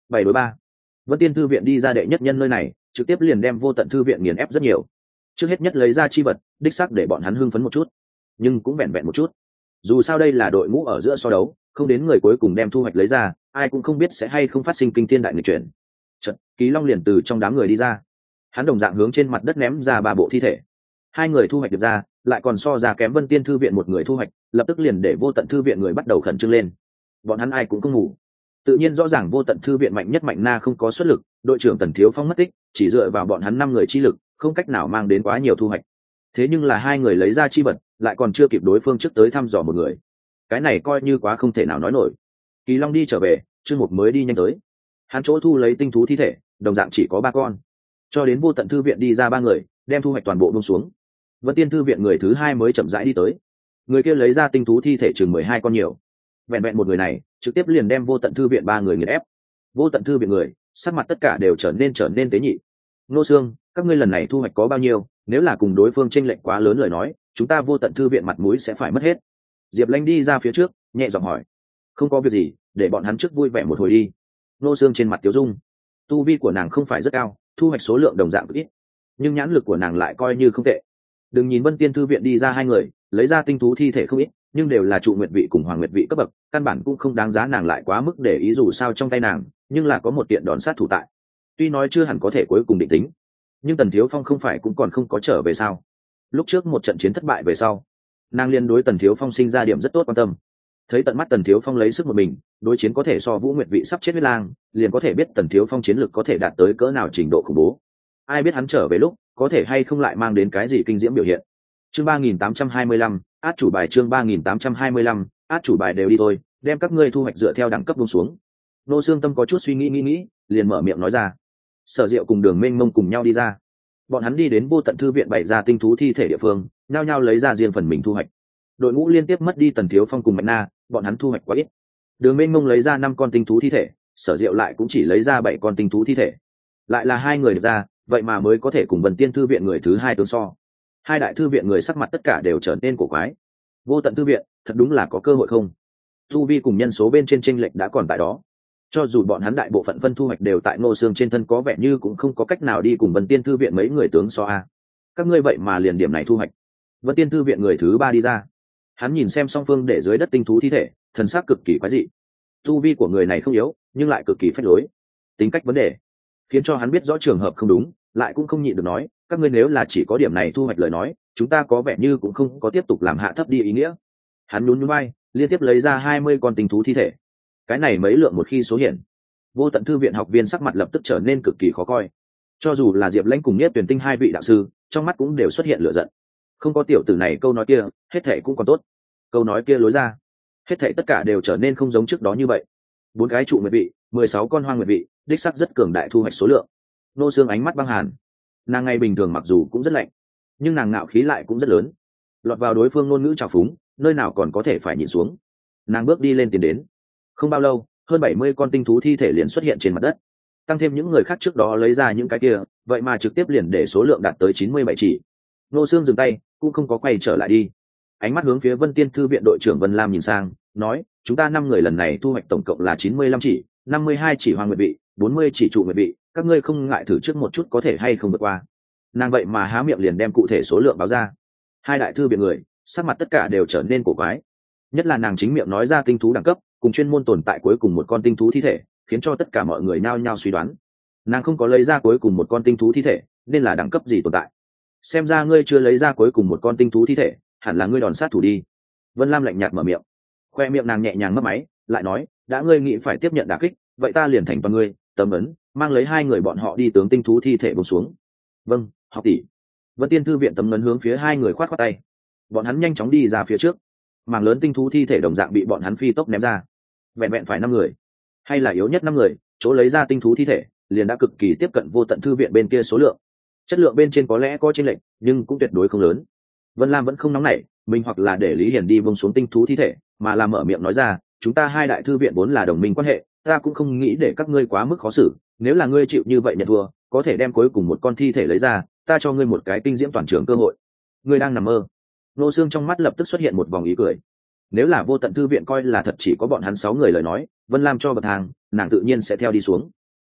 7-3. Vân Tiên thư viện đi ra đệ nhất nhân nơi này, trực tiếp liền đem Vô Tận thư viện nghiền ép rất nhiều. Trước hết nhất lấy ra chi vật, đích xác để bọn hắn hưng phấn một chút, nhưng cũng vẹn vẹn một chút. Dù sao đây là đội ngũ ở giữa so đấu, không đến người cuối cùng đem thu hoạch lấy ra, ai cũng không biết sẽ hay không phát sinh kinh thiên đại nghịch chuyển. Chợt, Ký Long liền từ trong đám người đi ra. Hắn đồng dạng hướng trên mặt đất ném ra 3 bộ thi thể. Hai người thu hoạch được ra, lại còn so ra kém Vân Tiên thư viện một người thu hoạch, lập tức liền để Vô Tận thư viện người bắt đầu khẩn trương lên. Bọn hắn ai cũng không ngủ. Tự nhiên rõ ràng Vô Tận thư viện mạnh nhất Mạnh Na không có xuất lực, đội trưởng Tần Thiếu Phong mất tích, chỉ dựa vào bọn hắn 5 người chi lực, không cách nào mang đến quá nhiều thu hoạch. Thế nhưng là hai người lấy ra chi vật, lại còn chưa kịp đối phương trước tới thăm dò một người. Cái này coi như quá không thể nào nói nổi. Kỳ Long đi trở về, Trương Mục mới đi nhanh tới. Hắn chỗ thu lấy tinh thú thi thể, đồng dạng chỉ có 3 con. Cho đến Vô Tận thư viện đi ra 3 người, đem thu hoạch toàn bộ buông xuống. Vân Tiên thư viện người thứ 2 mới chậm rãi đi tới. Người kia lấy ra tinh thú thi thể chừng 12 con nhiều. Vẹn vẹn một người này, trực tiếp liền đem Vô Tận thư viện 3 người nghiền ép. Vô Tận thư viện người, sắc mặt tất cả đều trở nên tế nhị. Nô Xương, các ngươi lần này thu hoạch có bao nhiêu? Nếu là cùng đối phương chênh lệch quá lớn lời nói, chúng ta Vô Tận thư viện mặt mũi sẽ phải mất hết. Diệp Lanh đi ra phía trước, nhẹ giọng hỏi. Không có việc gì, để bọn hắn trước vui vẻ một hồi đi. Nô Xương trên mặt tiếu dung. Tu vi của nàng không phải rất cao, thu hoạch số lượng đồng dạng ít, nhưng nhãn lực của nàng lại coi như không tệ. Đừng nhìn Vân Tiên thư viện đi ra 2 người, lấy ra tinh thú thi thể không ít, nhưng đều là trụ nguyệt vị cùng hoàng nguyệt vị cấp bậc, căn bản cũng không đáng giá nàng lại quá mức để ý, dù sao trong tay nàng nhưng là có một kiện đòn sát thủ tại. Tuy nói chưa hẳn có thể cuối cùng định tính, nhưng Tần Thiếu Phong không phải cũng còn không có trở về sao? Lúc trước một trận chiến thất bại về sau, nàng liên đối Tần Thiếu Phong sinh ra điểm rất tốt quan tâm. Thấy tận mắt Tần Thiếu Phong lấy sức một mình đối chiến có thể so Vũ Nguyệt vị sắp chết huyết lang, liền có thể biết Tần Thiếu Phong chiến lực có thể đạt tới cỡ nào trình độ khủng bố. Ai biết hắn trở về lúc có thể hay không lại mang đến cái gì kinh diễm biểu hiện. Chương 3825, át chủ bài. Chương 3825, át chủ bài đều đi thôi, đem các ngươi thu hoạch dựa theo đẳng cấp buông xuống. Nô Xương Tâm có chút suy nghĩ, liền mở miệng nói ra. Sở Diệu cùng Đường Mênh Mông cùng nhau đi ra. Bọn hắn đi đến Vô Tận thư viện bày ra tinh thú thi thể địa phương, nhao nhao lấy ra riêng phần mình thu hoạch. Đội ngũ liên tiếp mất đi Tần Thiếu Phong cùng Mạnh Na, bọn hắn thu hoạch quá ít. Đường Mênh Mông lấy ra 5 con tinh thú thi thể, Sở Diệu lại cũng chỉ lấy ra 7 con tinh thú thi thể. Lại là 2 người được ra, vậy mà mới có thể cùng Vân Tiên thư viện người thứ 2 tương so. Hai đại thư viện người sắc mặt tất cả đều trở nên cổ quái. Vô Tận thư viện, thật đúng là có cơ hội không? Tu vi cùng nhân số bên trên chênh lệch đã còn tại đó. Cho dù bọn hắn đại bộ phận phân thu hoạch đều tại Ngô Xương trên thân, có vẻ như cũng không có cách nào đi cùng Vân Tiên thư viện mấy người tướng so a. Các ngươi vậy mà liền điểm này thu hoạch. Vân Tiên thư viện người thứ 3 đi ra. Hắn nhìn xem song phương để dưới đất tinh thú thi thể, thần sắc cực kỳ quái dị. Tu vi của người này không yếu, nhưng lại cực kỳ phách lối. Tính cách vấn đề khiến cho hắn biết rõ trường hợp không đúng, lại cũng không nhịn được nói, các ngươi nếu là chỉ có điểm này thu hoạch lời nói, chúng ta có vẻ như cũng không có tiếp tục làm hạ thấp đi ý nghĩa. Hắn nhún nhún vai, liên tiếp lấy ra 20 con tinh thú thi thể. Cái này mấy lượng một khi số hiển. Vô Tận thư viện học viên sắc mặt lập tức trở nên cực kỳ khó coi. Cho dù là Diệp Lãnh cùng Nhất Tuyển Tinh 2 vị đạo sư, trong mắt cũng đều xuất hiện lửa giận. Không có tiểu tử này câu nói kia, hết thảy cũng còn tốt. Câu nói kia lối ra, hết thảy tất cả đều trở nên không giống trước đó như vậy. 4 cái trụ nguyệt vị, 16 con hoang nguyệt vị, đích sắc rất cường đại thu hoạch số lượng. Nô Xương ánh mắt băng hàn. Nàng ngày bình thường mặc dù cũng rất lạnh, nhưng nàng ngạo khí lại cũng rất lớn. Lọt vào đối phương ngôn ngữ trào phúng, nơi nào còn có thể phải nhịn xuống. Nàng bước đi lên tiến đến. Không bao lâu, hơn 70 con tinh thú thi thể liền xuất hiện trên mặt đất. Tăng thêm những người khác trước đó lấy ra những cái kia, vậy mà trực tiếp liền để số lượng đạt tới 97 chỉ. Nô Xương dừng tay, cũng không có quay trở lại đi. Ánh mắt hướng phía Vân Tiên thư viện đội trưởng Vân Lam nhìn sang, nói, chúng ta 5 người lần này thu hoạch tổng cộng là 95 chỉ, 52 chỉ hoang nguyệt vị, 40 chỉ trụ nguyệt vị, các ngươi không ngại thử trước một chút có thể hay không vượt qua. Nàng vậy mà há miệng liền đem cụ thể số lượng báo ra. Hai đại thư viện người, sắc mặt tất cả đều trở nên cổ quái. Nhất là nàng chính miệng nói ra tinh thú đẳng cấp, cùng chuyên môn tồn tại cuối cùng một con tinh thú thi thể, khiến cho tất cả mọi người nhao nhao suy đoán. Nàng không có lấy ra cuối cùng một con tinh thú thi thể, nên là đẳng cấp gì tồn tại. Xem ra ngươi chưa lấy ra cuối cùng một con tinh thú thi thể, hẳn là ngươi đòn sát thủ đi. Vân Lam lạnh nhạt mở miệng. Khoe miệng nàng nhẹ nhàng mấp máy, lại nói, đã ngươi nghĩ phải tiếp nhận đả kích, vậy ta liền thành toàn ngươi, tấm ấn, mang lấy 2 người bọn họ đi tướng tinh thú thi thể buông xuống. Vâng, học tỷ. Vân Tiên thư viện tấm ấn hướng phía 2 người khoát khoát tay. Bọn hắn nhanh chóng đi ra phía trước. Mảng lớn tinh thú thi thể đồng dạng bị bọn hắn phi tốc ném ra. Vẹn vẹn phải 5 người, hay là yếu nhất 5 người, chỗ lấy ra tinh thú thi thể, liền đã cực kỳ tiếp cận Vô Tận thư viện bên kia số lượng. Chất lượng bên trên có lẽ có chênh lệch, nhưng cũng tuyệt đối không lớn. Vân Lam vẫn không nóng nảy, mình hoặc là để Lý Hiển đi buông xuống tinh thú thi thể, mà là mở miệng nói ra, chúng ta 2 đại thư viện vốn là đồng minh quan hệ, ta cũng không nghĩ để các ngươi quá mức khó xử, nếu là ngươi chịu như vậy nhận thua, có thể đem cuối cùng một con thi thể lấy ra, ta cho ngươi một cái kinh diễm toàn trường cơ hội. Ngươi đang nằm mơ. Nô Xương trong mắt lập tức xuất hiện một vòng ý cười. Nếu là Vô Tận thư viện coi là thật chỉ có bọn hắn 6 người lời nói, Vân Lam cho bậc thang, nàng tự nhiên sẽ theo đi xuống.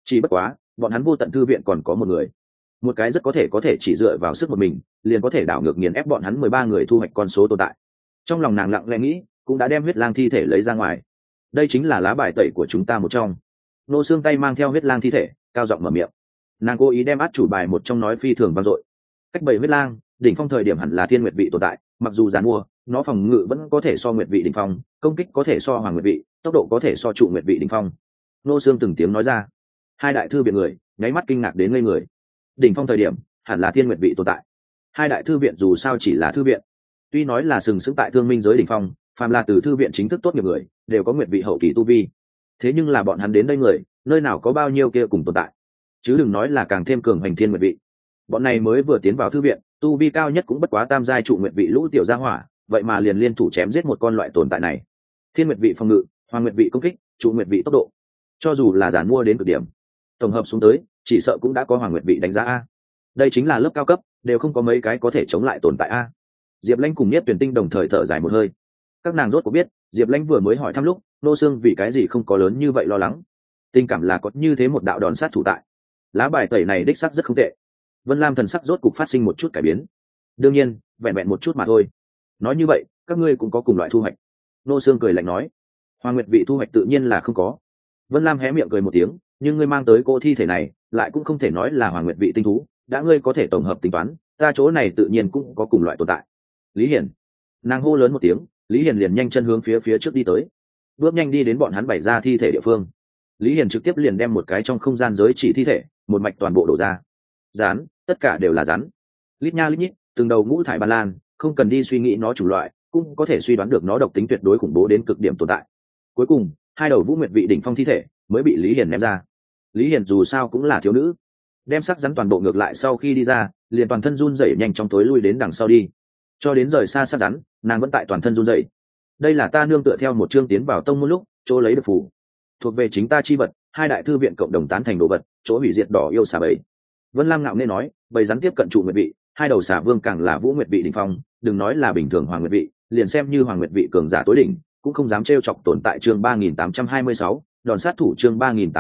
chỉ bất quá bọn hắn vô tận thư viện còn có một người, một cái rất có thể chỉ dựa vào sức một mình liền có thể đảo ngược nghiền ép bọn hắn 13 người thu hoạch con số tồn tại. Trong lòng nàng lặng lẽ nghĩ, cũng đã đem huyết lang thi thể lấy ra ngoài. Đây chính là lá bài tẩy của chúng ta một trong. Nô xương tay mang theo huyết lang thi thể, cao giọng mở miệng. Nàng cố ý đem át chủ bài một trong nói phi thường vang dội. Cách bầy huyết lang đỉnh phong thời điểm hẳn là thiên nguyệt vị tồn tại, mặc dù giàn mua nó phòng ngự vẫn có thể so nguyệt vị đỉnh phong, công kích có thể so hoàng nguyệt vị, tốc độ có thể so trụ nguyệt vị đỉnh phong. Nô xương từng tiếng nói ra. Hai đại thư viện người nháy mắt kinh ngạc đến ngây người. Đỉnh phong thời điểm hẳn là thiên nguyệt vị tồn tại. Hai đại thư viện dù sao chỉ là thư viện, tuy nói là sừng sững tại thương minh giới đỉnh phong, phàm là từ thư viện chính thức tốt nghiệp người đều có nguyệt vị hậu kỳ tu vi. Thế nhưng là bọn hắn đến đây người, nơi nào có bao nhiêu kia cùng tồn tại, chứ đừng nói là càng thêm cường hành thiên nguyệt vị. Bọn này mới vừa tiến vào thư viện, tu vi cao nhất cũng bất quá tam giai trụ nguyệt vị lũ tiểu gia hỏa, vậy mà liền liên thủ chém giết một con loại tồn tại này. Thiên nguyệt vị phòng ngự, hoàng nguyệt vị công kích, trụ nguyệt vị tốc độ, cho dù là giản mua đến cực điểm, tổng hợp xuống tới chỉ sợ cũng đã có hoàng nguyệt vị đánh giá a. Đây chính là lớp cao cấp, đều không có mấy cái có thể chống lại tồn tại a. Diệp Lãnh cùng Niết Tuyển Tinh đồng thời thở dài một hơi. Các nàng rốt cuộc biết, Diệp Lãnh vừa mới hỏi thăm lúc, Nô Xương vì cái gì không có lớn như vậy lo lắng. Tình cảm là có như thế một đạo đòn sát thủ tại. Lá bài tẩy này đích xác rất không tệ. Vân Lam thần sắc rốt cục phát sinh một chút cải biến. Đương nhiên, vẹn vẹn một chút mà thôi. Nói như vậy, các ngươi cũng có cùng loại thu hoạch. Nô Xương cười lạnh nói. Hoàng Nguyệt vị thu hoạch tự nhiên là không có. Vân Lam hé miệng cười một tiếng, nhưng ngươi mang tới cô thi thể này, lại cũng không thể nói là Hoàng Nguyệt vị tinh thú, đã ngươi có thể tổng hợp tính toán, ta chỗ này tự nhiên cũng có cùng loại tồn tại. Lý Hiển. Nàng hô lớn một tiếng, Lý Hiển liền nhanh chân hướng phía trước đi tới, bước nhanh đi đến bọn hắn bày ra thi thể địa phương. Lý Hiển trực tiếp liền đem một cái trong không gian giới chỉ thi thể một mạch toàn bộ đổ ra. Rắn, tất cả đều là rắn, lít nha lít nhít, từng đầu ngũ thải ban lan, không cần đi suy nghĩ nó chủng loại, cũng có thể suy đoán được nó độc tính tuyệt đối khủng bố đến cực điểm tồn tại. Cuối cùng, hai đầu vũ nguyệt vị đỉnh phong thi thể mới bị Lý Hiển ném ra. Lý Hiển dù sao cũng là thiếu nữ, đem sắc rắn toàn bộ ngược lại sau khi đi ra, liền toàn thân run rẩy nhanh chóng tối lui đến đằng sau đi, cho đến rời xa sắc rắn, nàng vẫn tại toàn thân run rẩy. Đây là ta nương tựa theo một chương tiến vào tông môn lúc chỗ lấy được phù, thuộc về chính ta chi vật, hai đại thư viện cộng đồng tán thành đồ vật, chỗ hủy diệt đỏ yêu xà bầy. Vân Lam ngạo nghễ nói, bầy rắn tiếp cận trụ nguyệt vị, hai đầu xà vương càng là vũ nguyệt vị đỉnh phong, đừng nói là bình thường hoàng nguyệt vị, liền xem như hoàng nguyệt vị cường giả tối đỉnh, cũng không dám trêu chọc tồn tại. Chương 3826, đòn sát thủ. Chương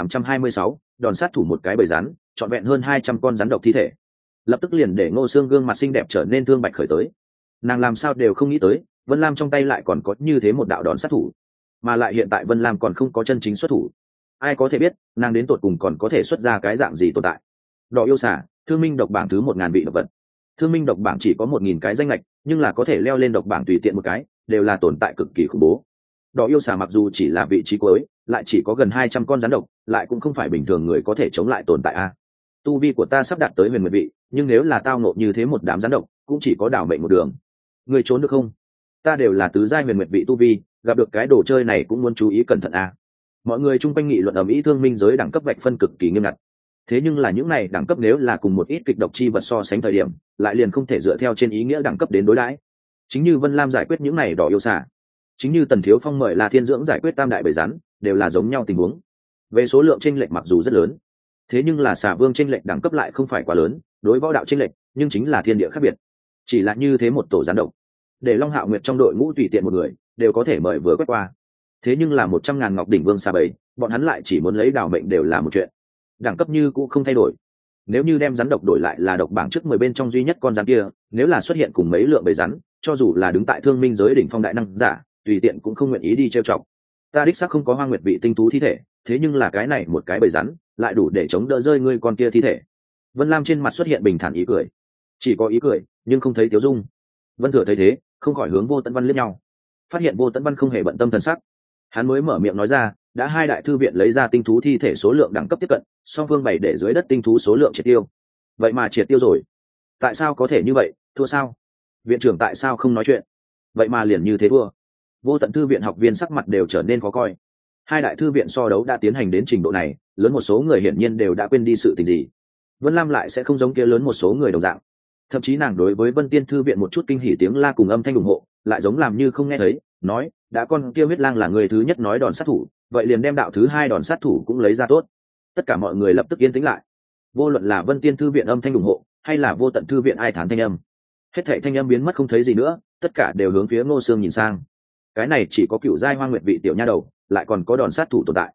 3826, đòn sát thủ. Một cái bầy rắn, trọn vẹn hơn 200 con rắn độc thi thể, lập tức liền để Ngô Xương gương mặt xinh đẹp trở nên thương bạch khởi tới. Nàng làm sao đều không nghĩ tới, Vân Lam trong tay lại còn có như thế một đạo đòn sát thủ, mà lại hiện tại Vân Lam còn không có chân chính xuất thủ. Ai có thể biết, nàng đến tột cùng còn có thể xuất ra cái dạng gì tồn tại. Đỏ yêu xà, thương minh độc bảng thứ 1000 vị độc vật. Thương minh độc bảng chỉ có 1000 cái danh lệch, nhưng là có thể leo lên độc bảng tùy tiện một cái, đều là tồn tại cực kỳ khủng bố. Đỏ yêu xà mặc dù chỉ là vị trí cuối, lại chỉ có gần 200 con rắn độc, lại cũng không phải bình thường người có thể chống lại tồn tại a. Tu vi của ta sắp đạt tới huyền nguyệt vị, nhưng nếu là tao nộ như thế một đám rắn độc, cũng chỉ có đảo mệnh một đường. Người trốn được không? Ta đều là tứ giai huyền nguyệt vị tu vi, gặp được cái đồ chơi này cũng muốn chú ý cẩn thận a. Mọi người chung quanh nghị luận ầm ĩ, thương minh giới đẳng cấp vạch phân cực kỳ nghiêm ngặt. Thế nhưng là những này đẳng cấp nếu là cùng một ít kịch độc chi vật so sánh thời điểm, lại liền không thể dựa theo trên ý nghĩa đẳng cấp đến đối đãi. Chính như Vân Lam giải quyết những này đỏ yêu xà, chính như Tần Thiếu Phong mời La Thiên Dưỡng giải quyết tam đại bầy rắn, đều là giống nhau tình huống. Về số lượng chênh lệch mặc dù rất lớn, thế nhưng là xà vương chênh lệch đẳng cấp lại không phải quá lớn, đối võ đạo chênh lệch, nhưng chính là thiên địa khác biệt. Chỉ là như thế một tổ rắn độc, để Long Hạo Nguyệt trong đội ngũ tùy tiện một người đều có thể mời vừa quét qua. Thế nhưng là 100.000 ngọc đỉnh vương xà bầy, bọn hắn lại chỉ muốn lấy đào mệnh đều là một chuyện. Đẳng cấp như cũng không thay đổi. Nếu như đem rắn độc đổi lại là độc bảng trước 10 bên trong duy nhất con rắn kia, nếu là xuất hiện cùng mấy lượng bầy rắn, cho dù là đứng tại thương minh giới đỉnh phong đại năng giả, tùy tiện cũng không nguyện ý đi trêu chọc. Ta đích xác không có Hoa Nguyệt vị tinh tú thi thể, thế nhưng là cái này một cái bầy rắn lại đủ để chống đỡ rơi ngươi con kia thi thể. Vân Lam trên mặt xuất hiện bình thản ý cười, chỉ có ý cười nhưng không thấy tiếu dung. Vân Thừa thấy thế, không khỏi hướng Vô Tận Văn liếc nhau, phát hiện Vô Tận Văn không hề bận tâm thần sắc, hắn mới mở miệng nói ra, đã hai đại thư viện lấy ra tinh thú thi thể số lượng đẳng cấp tiếp cận, song phương bày để dưới đất tinh thú số lượng triệt tiêu. Vậy mà triệt tiêu rồi? Tại sao có thể như vậy? Thua sao? Viện trưởng tại sao không nói chuyện? Vậy mà liền như thế thua? Vô Tận thư viện học viên sắc mặt đều trở nên khó coi. Hai đại thư viện so đấu đã tiến hành đến trình độ này, lớn một số người hiển nhiên đều đã quên đi sự tình gì. Vân Lam lại sẽ không giống kia lớn một số người đồng dạng. Thậm chí nàng đối với Vân Tiên thư viện một chút kinh hỉ tiếng la cùng âm thanh ủng hộ, lại giống làm như không nghe thấy, nói, đã con kia huyết lang là người thứ nhất nói đòn sát thủ, vậy liền đem đạo thứ hai đòn sát thủ cũng lấy ra tốt. Tất cả mọi người lập tức yên tĩnh lại. Vô luận là Vân Tiên thư viện âm thanh ủng hộ, hay là Vô Tận thư viện ai thán thanh âm, hết thảy thanh âm biến mất không thấy gì nữa, tất cả đều hướng phía Ngô Sương nhìn sang. Cái này chỉ có cựu giai Hoa Nguyệt vị tiểu nha đầu, lại còn có đòn sát thủ tồn tại.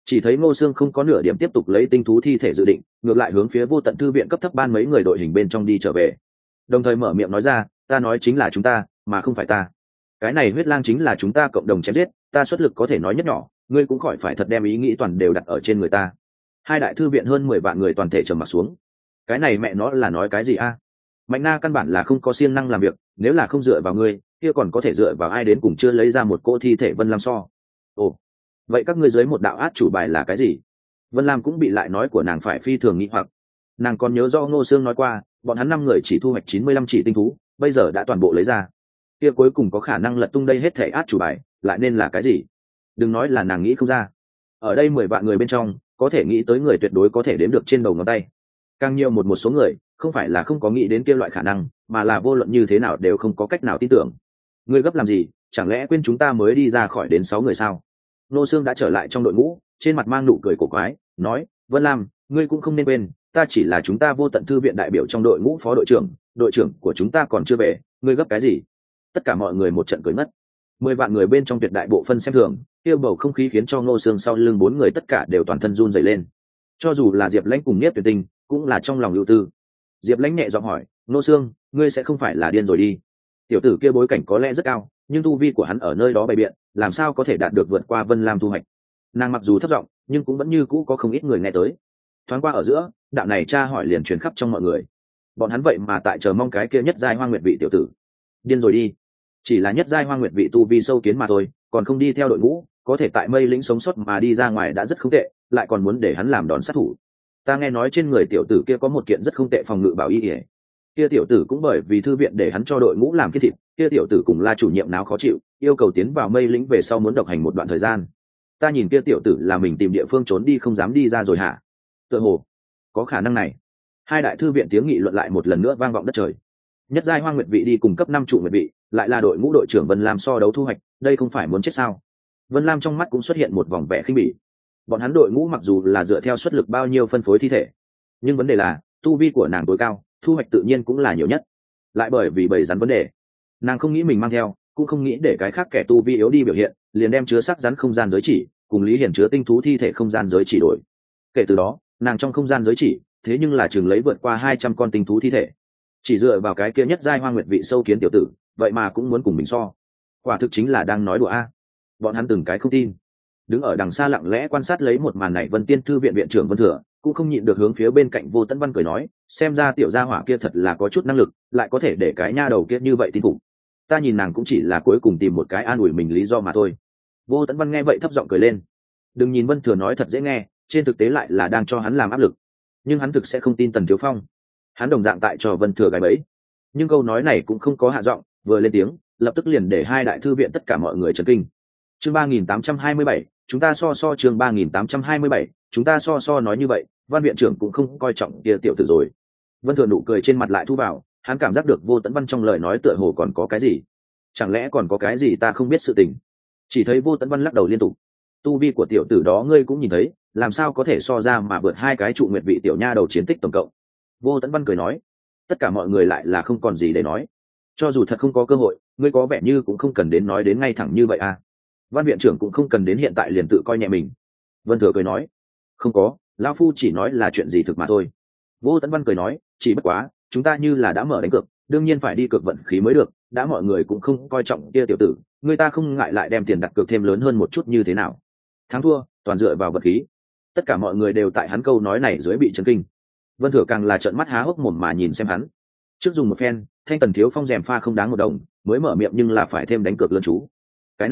Chỉ thấy Ngô Sương không có nửa điểm tiếp tục lấy tinh thú thi thể dự định, ngược lại hướng phía Vô Tận Thư viện cấp thấp ban mấy người đội hình bên trong đi trở về, đồng thời mở miệng nói ra, ta nói chính là chúng ta mà không phải ta, cái này huyết lang chính là chúng ta cộng đồng chém giết, ta xuất lực có thể nói nhất nhỏ, ngươi cũng khỏi phải thật đem ý nghĩ toàn đều đặt ở trên người ta. Hai đại thư viện hơn 10 vạn người toàn thể trầm mặc xuống. Cái này mẹ nó là nói cái gì a? Mạnh Na căn bản là không có siêng năng làm việc, nếu là không dựa vào ngươi kia còn có thể dựa vào ai đến cùng chưa lấy ra một cỗ thi thể Vân Lam so. Ồ, vậy các ngươi dưới một đạo át chủ bài là cái gì? Vân Lam cũng bị lại nói của nàng phải phi thường nghi hoặc. Nàng còn nhớ do Ngô Sương nói qua, bọn hắn 5 người chỉ thu hoạch 95 chỉ tinh thú, bây giờ đã toàn bộ lấy ra. Kia cuối cùng có khả năng lật tung đây hết thể át chủ bài, lại nên là cái gì? Đừng nói là nàng nghĩ không ra. Ở đây 10 vạn người bên trong, có thể nghĩ tới người tuyệt đối có thể đếm được trên đầu ngón tay. Càng nhiều một số người, không phải là không có nghĩ đến kia loại khả năng, mà là vô luận như thế nào đều không có cách nào tin tưởng. Ngươi gấp làm gì, chẳng lẽ quên chúng ta mới đi ra khỏi đến 6 người sao? Nô Sương đã trở lại trong đội ngũ, trên mặt mang nụ cười cổ quái, nói, Vân Lam, ngươi cũng không nên quên, ta chỉ là chúng ta Vô Tận Thư viện đại biểu trong đội ngũ phó đội trưởng của chúng ta còn chưa về, ngươi gấp cái gì? Tất cả mọi người một trận cười ngất. 10 vạn người bên trong tuyệt đại bộ phân xem thường, kia bầu không khí khiến cho Ngô Sương sau lưng 4 người tất cả đều toàn thân run rẩy lên. Cho dù là Diệp Lãnh cùng Niếp Tuyệt Tình, cũng là trong lòng ưu tư. Diệp Lãnh nhẹ giọng hỏi, Ngô Sương, ngươi sẽ không phải là điên rồi đi? Tiểu tử kia bối cảnh có lẽ rất cao, nhưng tu vi của hắn ở nơi đó bày biện, làm sao có thể đạt được vượt qua Vân Lam thu hoạch? Nàng mặc dù thấp giọng, nhưng cũng vẫn như cũ có không ít người nghe tới. Thoáng qua ở giữa, đạo này tra hỏi liền truyền khắp trong mọi người. Bọn hắn vậy mà tại chờ mong cái kia nhất giai Hoang Nguyệt vị tiểu tử. Điên rồi đi, chỉ là nhất giai Hoang Nguyệt vị tu vi sâu kiến mà thôi, còn không đi theo đội ngũ, có thể tại Mây Lĩnh sống sót mà đi ra ngoài đã rất không tệ, lại còn muốn để hắn làm đòn sát thủ. Ta nghe nói trên người tiểu tử kia có một kiện rất không tệ phòng ngự bảo y ỉa, kia tiểu tử cũng bởi vì thư viện để hắn cho đội ngũ làm cái thịt, kia tiểu tử cùng La chủ nhiệm náo khó chịu, yêu cầu tiến vào Mây Lĩnh về sau muốn độc hành một đoạn thời gian. Ta nhìn kia tiểu tử là mình tìm địa phương trốn đi không dám đi ra rồi hả? Tựa hồ có khả năng này. Hai đại thư viện tiếng nghị luận lại một lần nữa vang vọng đất trời. Nhất giai Hoang Nguyệt vị đi cùng cấp 5 trụ Nguyệt vị, lại là đội ngũ đội trưởng Vân Lam so đấu thu hoạch, đây không phải muốn chết sao? Vân Lam trong mắt cũng xuất hiện một vòng vẻ khinh bỉ. Bọn hắn đội ngũ mặc dù là dựa theo suất lực bao nhiêu phân phối thi thể, nhưng vấn đề là tu vi của nàng tối cao, thu hoạch tự nhiên cũng là nhiều nhất. Lại bởi vì bầy rắn vấn đề, nàng không nghĩ mình mang theo, cũng không nghĩ để cái khác kẻ tu vi yếu đi biểu hiện, liền đem chứa sắc rắn không gian giới chỉ cùng Lý Hiển chứa tinh thú thi thể không gian giới chỉ đổi. Kể từ đó, nàng trong không gian giới chỉ, thế nhưng là chừng lấy vượt qua 200 con tinh thú thi thể. Chỉ dựa vào cái kia nhất giai Hoang Nguyệt vị sâu kiến tiểu tử, vậy mà cũng muốn cùng mình so. Quả thực chính là đang nói đùa a. Bọn hắn từng cái không tin. Đứng ở đằng xa lặng lẽ quan sát lấy một màn này, Vân Tiên thư viện viện trưởng Vân Thừa cũng không nhịn được hướng phía bên cạnh Vô Tấn Văn cười nói, xem ra tiểu gia hỏa kia thật là có chút năng lực, lại có thể để cái nha đầu kia như vậy tin phục. Ta nhìn nàng cũng chỉ là cuối cùng tìm một cái an ủi mình lý do mà thôi. Vô Tấn Văn nghe vậy thấp giọng cười lên. Đừng nhìn Vân Thừa nói thật dễ nghe, trên thực tế lại là đang cho hắn làm áp lực. Nhưng hắn thực sẽ không tin Tần Thiếu Phong. Hắn đồng dạng tại cho Vân Thừa gài bẫy. Nhưng câu nói này cũng không có hạ giọng, vừa lên tiếng, lập tức liền để hai đại thư viện tất cả mọi người chấn kinh. Chương 3827, chúng ta so chương 3827, chúng ta so nói như vậy, Văn viện trưởng cũng không coi trọng kia tiểu tử rồi. Vân Thừa nụ cười trên mặt lại thu vào, hắn cảm giác được Vô Tấn Văn trong lời nói tựa hồ còn có cái gì. Chẳng lẽ còn có cái gì ta không biết sự tình? Chỉ thấy Vô Tấn Văn lắc đầu liên tục. Tu vi của tiểu tử đó ngươi cũng nhìn thấy, làm sao có thể so ra mà vượt hai cái trụ nguyệt vị tiểu nha đầu chiến tích tổng cộng. Vô Tấn Văn cười nói, tất cả mọi người lại là không còn gì để nói. Cho dù thật không có cơ hội, ngươi có vẻ như cũng không cần đến nói đến ngay thẳng như vậy à. Văn viện trưởng cũng không cần đến hiện tại liền tự coi nhẹ mình. Vân Thừa cười nói, không có, lão phu chỉ nói là chuyện gì thực mà thôi. Vô Tấn Văn cười nói, chỉ bất quá chúng ta như là đã mở đánh cược, đương nhiên phải đi cược vận khí mới được, đã mọi người cũng không coi trọng kia tiểu tử, người ta không ngại lại đem tiền đặt cược thêm lớn hơn một chút như thế nào. Thắng thua toàn dựa vào vận khí. Tất cả mọi người đều tại hắn câu nói này dưới bị chấn kinh. Vân Thừa càng là trợn mắt há hốc mồm mà nhìn xem hắn. Trước dùng một phen, thanh Tần Thiếu Phong rèm pha không đáng một đồng, mới mở miệng nhưng là phải thêm đánh cược lớn chú. Cái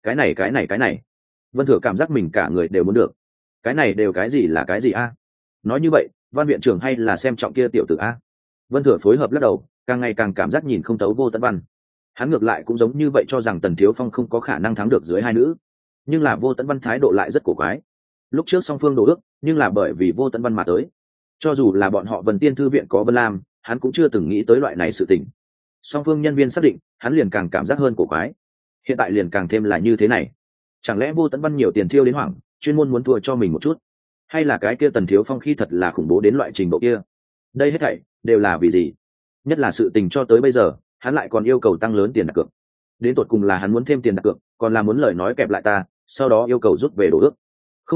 này. Vân Thừa cảm giác mình cả người đều muốn được. Cái này đều cái gì là cái gì a? Nói như vậy, Văn viện trưởng hay là xem trọng kia tiểu tử a? Vân Thừa phối hợp lắc đầu, càng ngày càng cảm giác nhìn không thấu Vô Tấn Văn. Hắn ngược lại cũng giống như vậy cho rằng Tần Thiếu Phong không có khả năng thắng được dưới hai nữ, nhưng là Vô Tấn Văn thái độ lại rất cổ quái. Lúc trước song phương đổ ước, nhưng là bởi vì Vô Tấn Văn mà tới. Cho dù là bọn họ Vân Tiên thư viện có Vân Lam, hắn cũng chưa từng nghĩ tới loại này sự tình. Song phương nhân viên xác định, hắn liền càng cảm giác hơn cổ quái. Hiện tại liền càng thêm là như thế này. Chẳng lẽ Vô Tấn Văn nhiều tiền thiêu đến hoảng, chuyên môn muốn thua cho mình một chút, hay là cái kia Tần Thiếu Phong khi thật là khủng bố đến loại trình độ kia? Đây hết thảy đều là vì gì? Nhất là sự tình cho tới bây giờ, hắn lại còn yêu cầu tăng lớn tiền đặt cược. Đến tột cùng là hắn muốn thêm tiền đặt cược, còn là muốn lời nói kẹp lại ta, sau đó yêu cầu rút về đổ ước. Không được,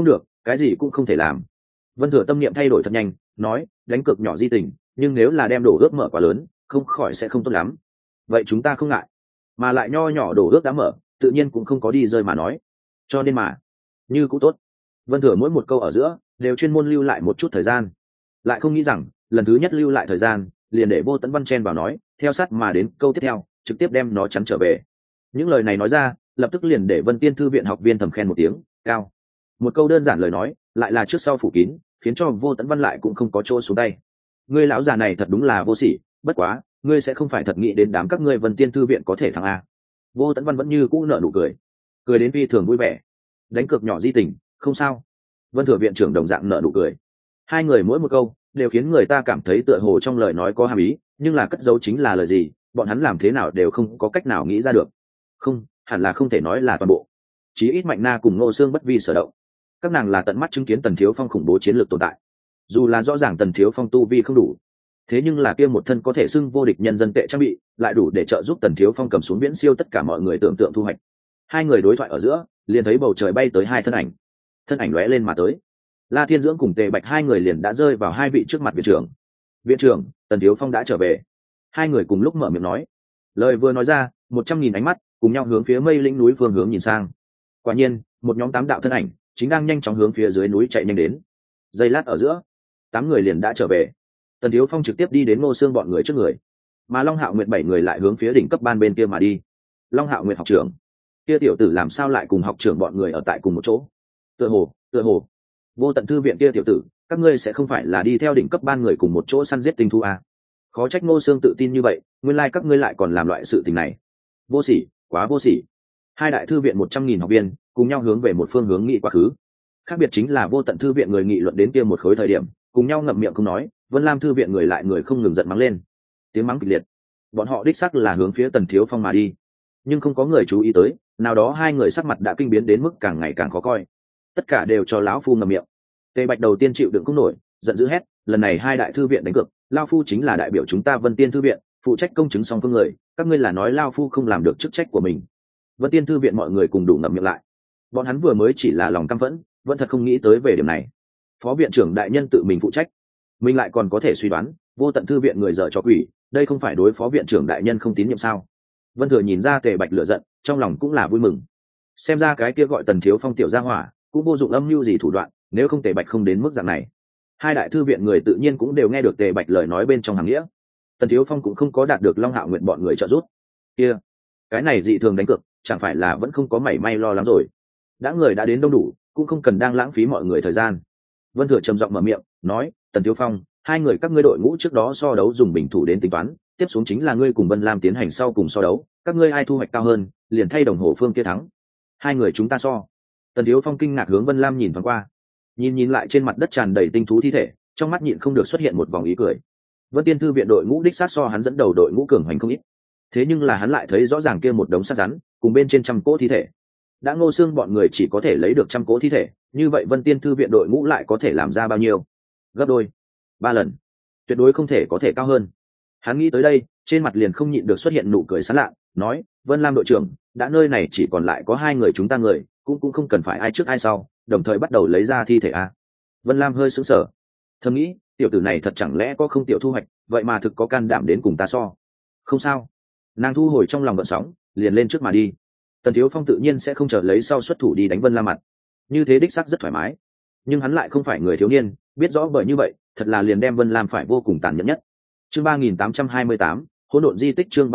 cái gì cũng không thể làm. Vân Thừa tâm niệm thay đổi thật nhanh, nói, đánh cược nhỏ di tình, nhưng nếu là đem đổ ước mở quá lớn, không khỏi sẽ không tốt lắm. Vậy chúng ta không ngại, mà lại nho nhỏ đổ ước đã mở, tự nhiên cũng không có đi rơi mà nói, cho nên mà như cũng tốt. Vân Thừa mỗi một câu ở giữa đều chuyên môn lưu lại một chút thời gian, lại không nghĩ rằng lần thứ nhất lưu lại thời gian liền để Vô Tấn Văn chen vào nói, theo sát mà đến câu tiếp theo trực tiếp đem nó chắn trở về. Những lời này nói ra lập tức liền để Vân Tiên Thư viện học viên thầm khen một tiếng cao. Một câu đơn giản lời nói lại là trước sau phủ kín, khiến cho Vô Tấn Văn lại cũng không có chỗ xuống tay. Ngươi lão già này thật đúng là vô sỉ, bất quá ngươi sẽ không phải thật nghĩ đến đám các ngươi Vân Tiên Thư viện có thể thắng a? Vô Tấn Văn vẫn như cũ nở nụ cười, cười đến phi thường vui vẻ. Đánh cược nhỏ di tình, không sao. Vân Thừa viện trưởng đồng dạng nở nụ cười. Hai người mỗi một câu đều khiến người ta cảm thấy tựa hồ trong lời nói có hàm ý, nhưng là cất giấu chính là lời gì, bọn hắn làm thế nào đều không có cách nào nghĩ ra được. Không, hẳn là không thể nói là toàn bộ. Chí ít Mạnh Na cùng Ngô Xương bất vi sở động. Các nàng là tận mắt chứng kiến Tần Thiếu Phong khủng bố chiến lược tồn tại. Dù là rõ ràng Tần Thiếu Phong tu vi không đủ, thế nhưng là kia một thân có thể xưng vô địch nhân dân tệ trang bị, lại đủ để trợ giúp Tần Thiếu Phong cầm xuống viễn siêu tất cả mọi người tưởng tượng thu hoạch. Hai người đối thoại ở giữa, liền thấy bầu trời bay tới hai thân ảnh lóe lên mà tới. La Thiên Dưỡng cùng Tề Bạch hai người liền đã rơi vào hai vị trước mặt viện trưởng. Viện trưởng, Tần Thiếu Phong đã trở về. Hai người cùng lúc mở miệng nói. Lời vừa nói ra, 100.000 ánh mắt cùng nhau hướng phía Mây Lĩnh núi phương hướng nhìn sang. Quả nhiên, một nhóm 8 đạo thân ảnh chính đang nhanh chóng hướng phía dưới núi chạy nhanh đến. Giây lát ở giữa, 8 người liền đã trở về. Tần Thiếu Phong trực tiếp đi đến Ngô Xương bọn người trước người, mà Long Hạo Nguyệt 7 người lại hướng phía đỉnh cấp ban bên kia mà đi. Long Hạo Nguyệt học trưởng, kia tiểu tử làm sao lại cùng học trưởng bọn người ở tại cùng một chỗ? Tựa hồ, Vô Tận Thư viện kia tiểu tử, các ngươi sẽ không phải là đi theo đỉnh cấp ban người cùng một chỗ săn giết tinh thú à? Khó trách Ngô Xương tự tin như vậy, nguyên lai các ngươi lại còn làm loại sự tình này. Vô sỉ, quá vô sỉ. Hai đại thư viện 100.000 học viên cùng nhau hướng về một phương hướng nghị quá khứ. Khác biệt chính là Vô Tận Thư viện người nghị luận đến kia một khối thời điểm, cùng nhau ngậm miệng không nói, Vân Lam Thư viện người lại người không ngừng giận mắng lên. Tiếng mắng kịch liệt. Bọn họ đích xác là hướng phía Tần Thiếu Phong mà đi, nhưng không có người chú ý tới, nào đó hai người sắc mặt đã kinh biến đến mức càng ngày càng khó coi. Tất cả đều cho lão phu ngậm miệng. Tề Bạch đầu tiên chịu đựng không nổi, giận dữ hét, lần này hai đại thư viện đánh cược, lão phu chính là đại biểu chúng ta Vân Tiên Thư viện, phụ trách công chứng song phương người, các ngươi là nói lão phu không làm được chức trách của mình. Vân Tiên Thư viện mọi người cùng đủ ngậm miệng lại. Bọn hắn vừa mới chỉ là lòng căm phẫn, vẫn thật không nghĩ tới về điểm này. Phó viện trưởng đại nhân tự mình phụ trách, mình lại còn có thể suy đoán, Vô Tận Thư viện người dở trò quỷ, đây không phải đối phó viện trưởng đại nhân không tín nhiệm sao? Vân Thừa nhìn ra Tề Bạch lửa giận, trong lòng cũng là vui mừng. Xem ra cái kia gọi Tần Thiếu Phong tiểu gia hỏa, cũng vô dụng âm mưu gì thủ đoạn, nếu không Tề Bạch không đến mức dạng này. Hai đại thư viện người tự nhiên cũng đều nghe được Tề Bạch lời nói bên trong hàng nghĩa. Tần Thiếu Phong cũng không có đạt được Long Hạo Nguyện bọn người trợ giúp. Kia, cái này dị thường đánh cược, chẳng phải là vẫn không có mảy may lo lắng rồi. Đã người đã đến đông đủ, cũng không cần đang lãng phí mọi người thời gian. Vân Thừa trầm giọng mở miệng, nói, Tần Thiếu Phong, hai người các ngươi đội ngũ trước đó so đấu dùng bình thủ đến tính toán, tiếp xuống chính là ngươi cùng Vân Lam tiến hành sau cùng so đấu, các ngươi ai thu hoạch cao hơn, liền thay đồng hồ phương kia thắng. Hai người chúng ta so. Tần Thiếu Phong kinh ngạc hướng Vân Lam nhìn thoáng qua, nhìn lại trên mặt đất tràn đầy tinh thú thi thể, trong mắt nhịn không được xuất hiện một vòng ý cười. Vân Tiên Thư viện đội ngũ đích sát so hắn dẫn đầu đội ngũ cường hoành không ít, thế nhưng là hắn lại thấy rõ ràng kia một đống xác rắn cùng bên trên trăm cỗ thi thể. Đã Ngô Xương bọn người chỉ có thể lấy được trăm cỗ thi thể, như vậy Vân Tiên Thư viện đội ngũ lại có thể làm ra bao nhiêu? Gấp đôi, 3 lần, tuyệt đối không thể có thể cao hơn. Hắn nghĩ tới đây, trên mặt liền không nhịn được xuất hiện nụ cười sán lạ, nói, Vân Lam đội trưởng, đã nơi này chỉ còn lại có hai người chúng ta người, cũng không cần phải ai trước ai sau, đồng thời bắt đầu lấy ra thi thể a. Vân Lam hơi sững sờ, thầm nghĩ, tiểu tử này thật chẳng lẽ có không tiểu thu hoạch, vậy mà thực có can đảm đến cùng ta so. Không sao. Nàng thu hồi trong lòng gợn sóng, liền lên trước mà đi. Tần Thiếu Phong tự nhiên sẽ không chờ lấy sau xuất thủ đi đánh Vân Lam mặt, như thế đích xác rất thoải mái. Nhưng hắn lại không phải người thiếu niên, biết rõ bởi như vậy, thật là liền đem Vân Lam phải vô cùng tàn nhẫn nhất. Chương 3828, hỗn độn di tích. Chương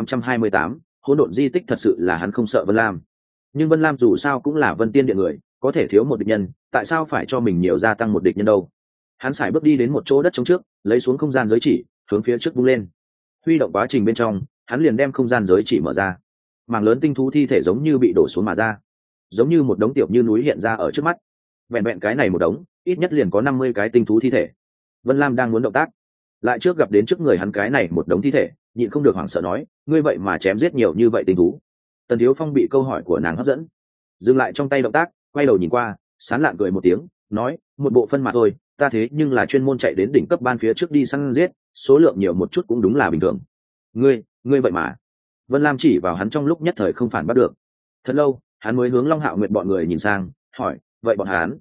3828, hỗn độn di tích. Thật sự là hắn không sợ Vân Lam, nhưng Vân Lam dù sao cũng là Vân Tiên điện người, có thể thiếu một địch nhân, tại sao phải cho mình nhiều gia tăng một địch nhân đâu? Hắn sải bước đi đến một chỗ đất trống trước, lấy xuống không gian giới chỉ, hướng phía trước vung lên. Huy động quá trình bên trong, hắn liền đem không gian giới chỉ mở ra. Mảng lớn tinh thú thi thể giống như bị đổ xuống mà ra, giống như một đống tiểu như núi hiện ra ở trước mắt. Vẹn vẹn cái này một đống, ít nhất liền có 50 cái tinh thú thi thể. Vân Lam đang muốn động tác, lại trước gặp đến trước người hắn cái này một đống thi thể, nhịn không được hoảng sợ nói, ngươi vậy mà chém giết nhiều như vậy tinh thú? Tần Thiếu Phong bị câu hỏi của nàng hấp dẫn, dừng lại trong tay động tác, quay đầu nhìn qua, sán lạn cười một tiếng, nói, một bộ phân mà thôi, ta thế nhưng là chuyên môn chạy đến đỉnh cấp ban phía trước đi săn giết, số lượng nhiều một chút cũng đúng là bình thường. Ngươi vậy mà? Vân Lam chỉ vào hắn trong lúc nhất thời không phản bắt được. Thật lâu, hắn mới hướng Long Hạo Nguyệt bọn người nhìn sang, hỏi, vậy bọn hắn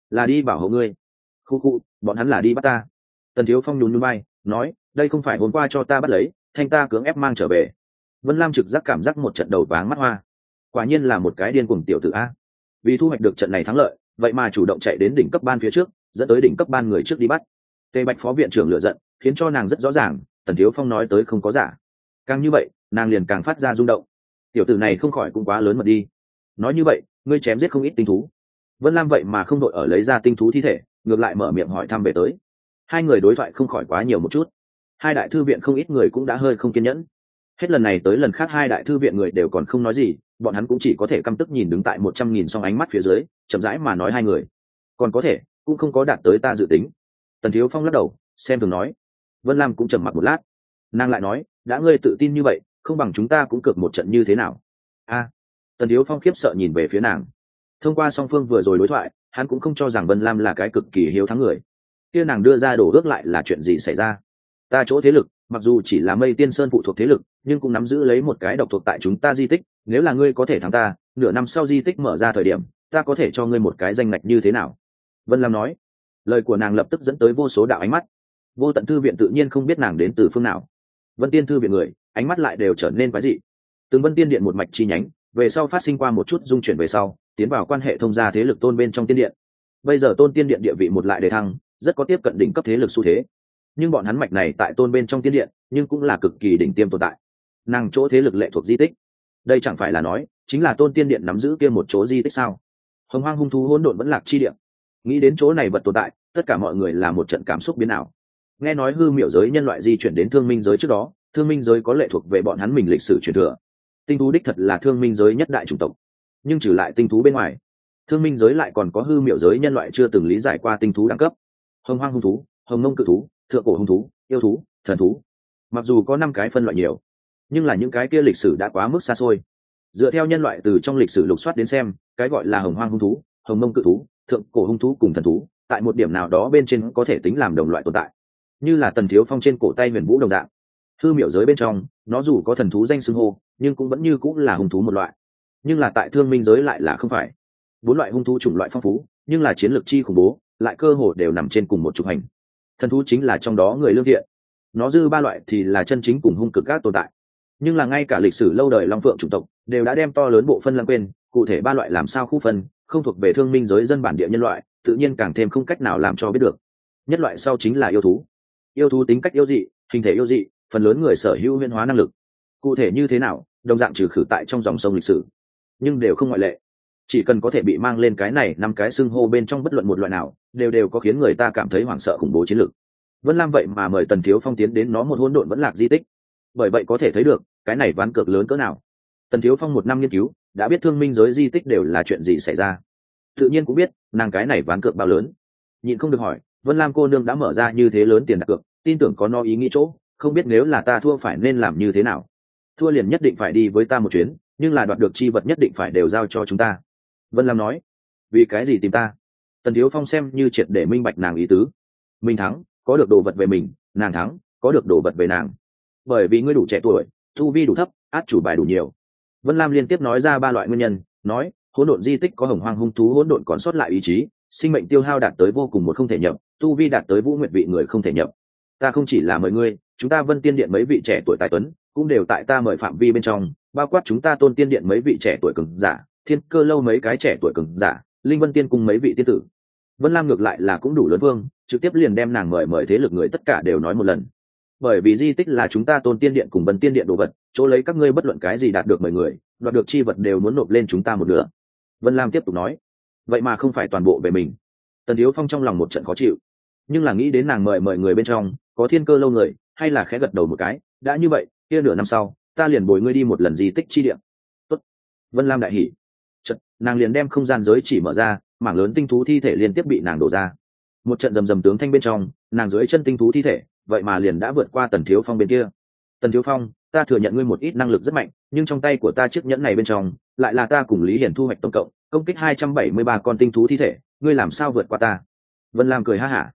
là đi bảo hộ ngươi. Khu khu, bọn hắn là đi bắt ta. Tần Thiếu Phong nhún nhún vai nói, đây không phải hôm qua cho ta bắt lấy, thanh ta cưỡng ép mang trở về. Vân Lam trực giác cảm giác một trận đầu váng mắt hoa, quả nhiên là một cái điên cuồng tiểu tử a. Vì thu hoạch được trận này thắng lợi, vậy mà chủ động chạy đến đỉnh cấp ban phía trước, dẫn tới đỉnh cấp ban người trước đi bắt. Tề Bạch phó viện trưởng lựa giận, khiến cho nàng rất rõ ràng, Tần Thiếu Phong nói tới không có giả. Càng như vậy, nàng liền càng phát ra rung động. Tiểu tử này không khỏi cũng quá lớn mật đi. Nói như vậy, ngươi chém giết không ít tinh thú. Vân Lam vậy mà không đội ở lấy ra tinh thú thi thể, ngược lại mở miệng hỏi thăm về tới. Hai người đối thoại không khỏi quá nhiều một chút. Hai đại thư viện không ít người cũng đã hơi không kiên nhẫn. Hết lần này tới lần khác hai đại thư viện người đều còn không nói gì, bọn hắn cũng chỉ có thể căm tức nhìn đứng tại 100.000 song ánh mắt phía dưới, chậm rãi mà nói hai người. Còn có thể, cũng không có đạt tới ta dự tính. Tần Thiếu Phong lắc đầu, xem thường nói. Vân Lam cũng trầm mặc một lát, nàng lại nói, đã ngươi tự tin như vậy, không bằng chúng ta cũng cược một trận như thế nào? A. Tần Thiếu Phong khiếp sợ nhìn về phía nàng. Thông qua song phương vừa rồi đối thoại, hắn cũng không cho rằng Vân Lam là cái cực kỳ hiếu thắng người. Kia nàng đưa ra đổ ước lại là chuyện gì xảy ra? Ta chỗ thế lực, mặc dù chỉ là Mây Tiên Sơn phụ thuộc thế lực, nhưng cũng nắm giữ lấy một cái độc thuộc tại chúng ta di tích. Nếu là ngươi có thể thắng ta, nửa năm sau di tích mở ra thời điểm, ta có thể cho ngươi một cái danh ngạch như thế nào? Vân Lam nói. Lời của nàng lập tức dẫn tới vô số đạo ánh mắt. Vô Tận thư viện tự nhiên không biết nàng đến từ phương nào. Vân Tiên thư viện người, ánh mắt lại đều trở nên quái dị. Từng Vân Tiên điện một mạch chi nhánh, về sau phát sinh qua một chút dung chuyển về sau, tiến vào quan hệ thông gia thế lực tôn bên trong tiên điện. Bây giờ tôn tiên điện địa vị một lại đề thăng, rất có tiếp cận đỉnh cấp thế lực xu thế. Nhưng bọn hắn mạch này tại tôn bên trong tiên điện, nhưng cũng là cực kỳ đỉnh tiêm tồn tại. Nàng chỗ thế lực lệ thuộc di tích. Đây chẳng phải là nói, chính là tôn tiên điện nắm giữ kia một chỗ di tích sao? Hồng Hoang hung thú hỗn độn vẫn lạc chi điện. Nghĩ đến chỗ này vật tồn tại, tất cả mọi người là một trận cảm xúc biến ảo. Nghe nói hư miểu giới nhân loại di chuyển đến thương minh giới trước đó, thương minh giới có lệ thuộc về bọn hắn mình lịch sử truyền thừa. Tinh thú đích thật là thương minh giới nhất đại chủng tộc, nhưng trừ lại tinh thú bên ngoài, thương minh giới lại còn có hư miểu giới nhân loại chưa từng lý giải qua tinh thú đẳng cấp. Hồng Hoang hung thú, hồng mông cự thú, thượng cổ hung thú, yêu thú, thần thú. Mặc dù có 5 cái phân loại nhiều, nhưng là những cái kia lịch sử đã quá mức xa xôi. Dựa theo nhân loại từ trong lịch sử lục soát đến xem, cái gọi là hồng hoang hung thú, hồng mông cự thú, thượng cổ hung thú cùng thần thú, tại một điểm nào đó bên trên có thể tính làm đồng loại tồn tại, như là Tần Thiếu Phong trên cổ tay huyền vũ đồng dạng. Hư miểu giới bên trong, nó dù có thần thú danh xưng hô, nhưng cũng vẫn như cũng là hung thú một loại. Nhưng là tại thương minh giới lại là không phải. 4 loại hung thú chủng loại phong phú, nhưng là chiến lược chi khủng bố, lại cơ hồ đều nằm trên cùng một trục hành. Thần thú chính là trong đó người lương thiện, nó dư 3 loại thì là chân chính cùng hung cực các tồn tại. Nhưng là ngay cả lịch sử lâu đời long phượng chủng tộc đều đã đem to lớn bộ phân lãng quên, cụ thể 3 loại làm sao khu phân, không thuộc về thương minh giới dân bản địa nhân loại, tự nhiên càng thêm không cách nào làm cho biết được. Nhất loại sau chính là yêu thú. Yêu thú tính cách yêu dị, hình thể yêu dị, phần lớn người sở hữu huyễn hóa năng lực. Cụ thể như thế nào, đồng dạng trừ khử tại trong dòng sông lịch sử, nhưng đều không ngoại lệ. Chỉ cần có thể bị mang lên cái này 5 cái xưng hô bên trong bất luận một loại nào, đều có khiến người ta cảm thấy hoảng sợ khủng bố chiến lược. Vân Lam vậy mà mời Tần Thiếu Phong tiến đến nó một hỗn độn vẫn lạc di tích. Bởi vậy có thể thấy được, cái này ván cược lớn cỡ nào. Tần Thiếu Phong 1 năm nghiên cứu, đã biết thương minh giới di tích đều là chuyện gì xảy ra. Tự nhiên cũng biết, nàng cái này ván cược bao lớn. Nhịn không được hỏi, Vân Lam cô nương đã mở ra như thế lớn tiền đặt cược, tin tưởng có nó ý nghĩ chỗ, không biết nếu là ta thua phải nên làm như thế nào. Thua liền nhất định phải đi với ta một chuyến, nhưng là đoạt được chi vật nhất định phải đều giao cho chúng ta. Vân Lam nói. Vì cái gì tìm ta? Tần Thiếu Phong xem như triệt để minh bạch nàng ý tứ. Mình thắng, có được đồ vật về mình, nàng thắng, có được đồ vật về nàng. Bởi vì ngươi đủ trẻ tuổi, tu vi đủ thấp, át chủ bài đủ nhiều. Vân Lam liên tiếp nói ra 3 loại nguyên nhân, nói hỗn độn di tích có hồng hoang hung thú hỗn độn còn sót lại ý chí, sinh mệnh tiêu hao đạt tới vô cùng một không thể nhập, tu vi đạt tới vũ nguyệt vị người không thể nhập. Ta không chỉ là mời ngươi, chúng ta Vân Tiên điện mấy vị trẻ tuổi tài tuấn cũng đều tại ta mời phạm vi bên trong, bao quát chúng ta Tôn Tiên điện mấy vị trẻ tuổi cường giả, Thiên Cơ lâu mấy cái trẻ tuổi cường giả, Linh Vân Tiên cùng mấy vị tiên tử. Vân Lam ngược lại là cũng đủ lớn vương, trực tiếp liền đem nàng mời thế lực người tất cả đều nói một lần. Bởi vì di tích là chúng ta Tôn Tiên điện cùng Vân Tiên điện đồ vật, chỗ lấy các ngươi bất luận cái gì đạt được 10 người, đoạt được chi vật đều muốn nộp lên chúng ta một nửa. Vân Lam tiếp tục nói, vậy mà không phải toàn bộ về mình. Tần Thiếu Phong trong lòng một trận khó chịu, nhưng là nghĩ đến nàng mời người bên trong có Thiên Cơ lâu người, hay là khẽ gật đầu một cái. Đã như vậy, kia nửa năm sau ta liền bồi ngươi đi một lần di tích chi địa. Tốt. Vân Lam đại hỉ. Chợt nàng liền đem không gian giới chỉ mở ra, mảng lớn tinh thú thi thể liên tiếp bị nàng đổ ra. Một trận rầm rầm tướng thanh bên trong, nàng dưới chân tinh thú thi thể vậy mà liền đã vượt qua Tần Thiếu Phong bên kia. Tần Thiếu Phong, ta thừa nhận ngươi một ít năng lực rất mạnh, nhưng trong tay của ta chiếc nhẫn này bên trong lại là ta cùng Lý Hiển thu hoạch tổng cộng công kích 273 con tinh thú thi thể, ngươi làm sao vượt qua ta? Vân Lam cười ha hả.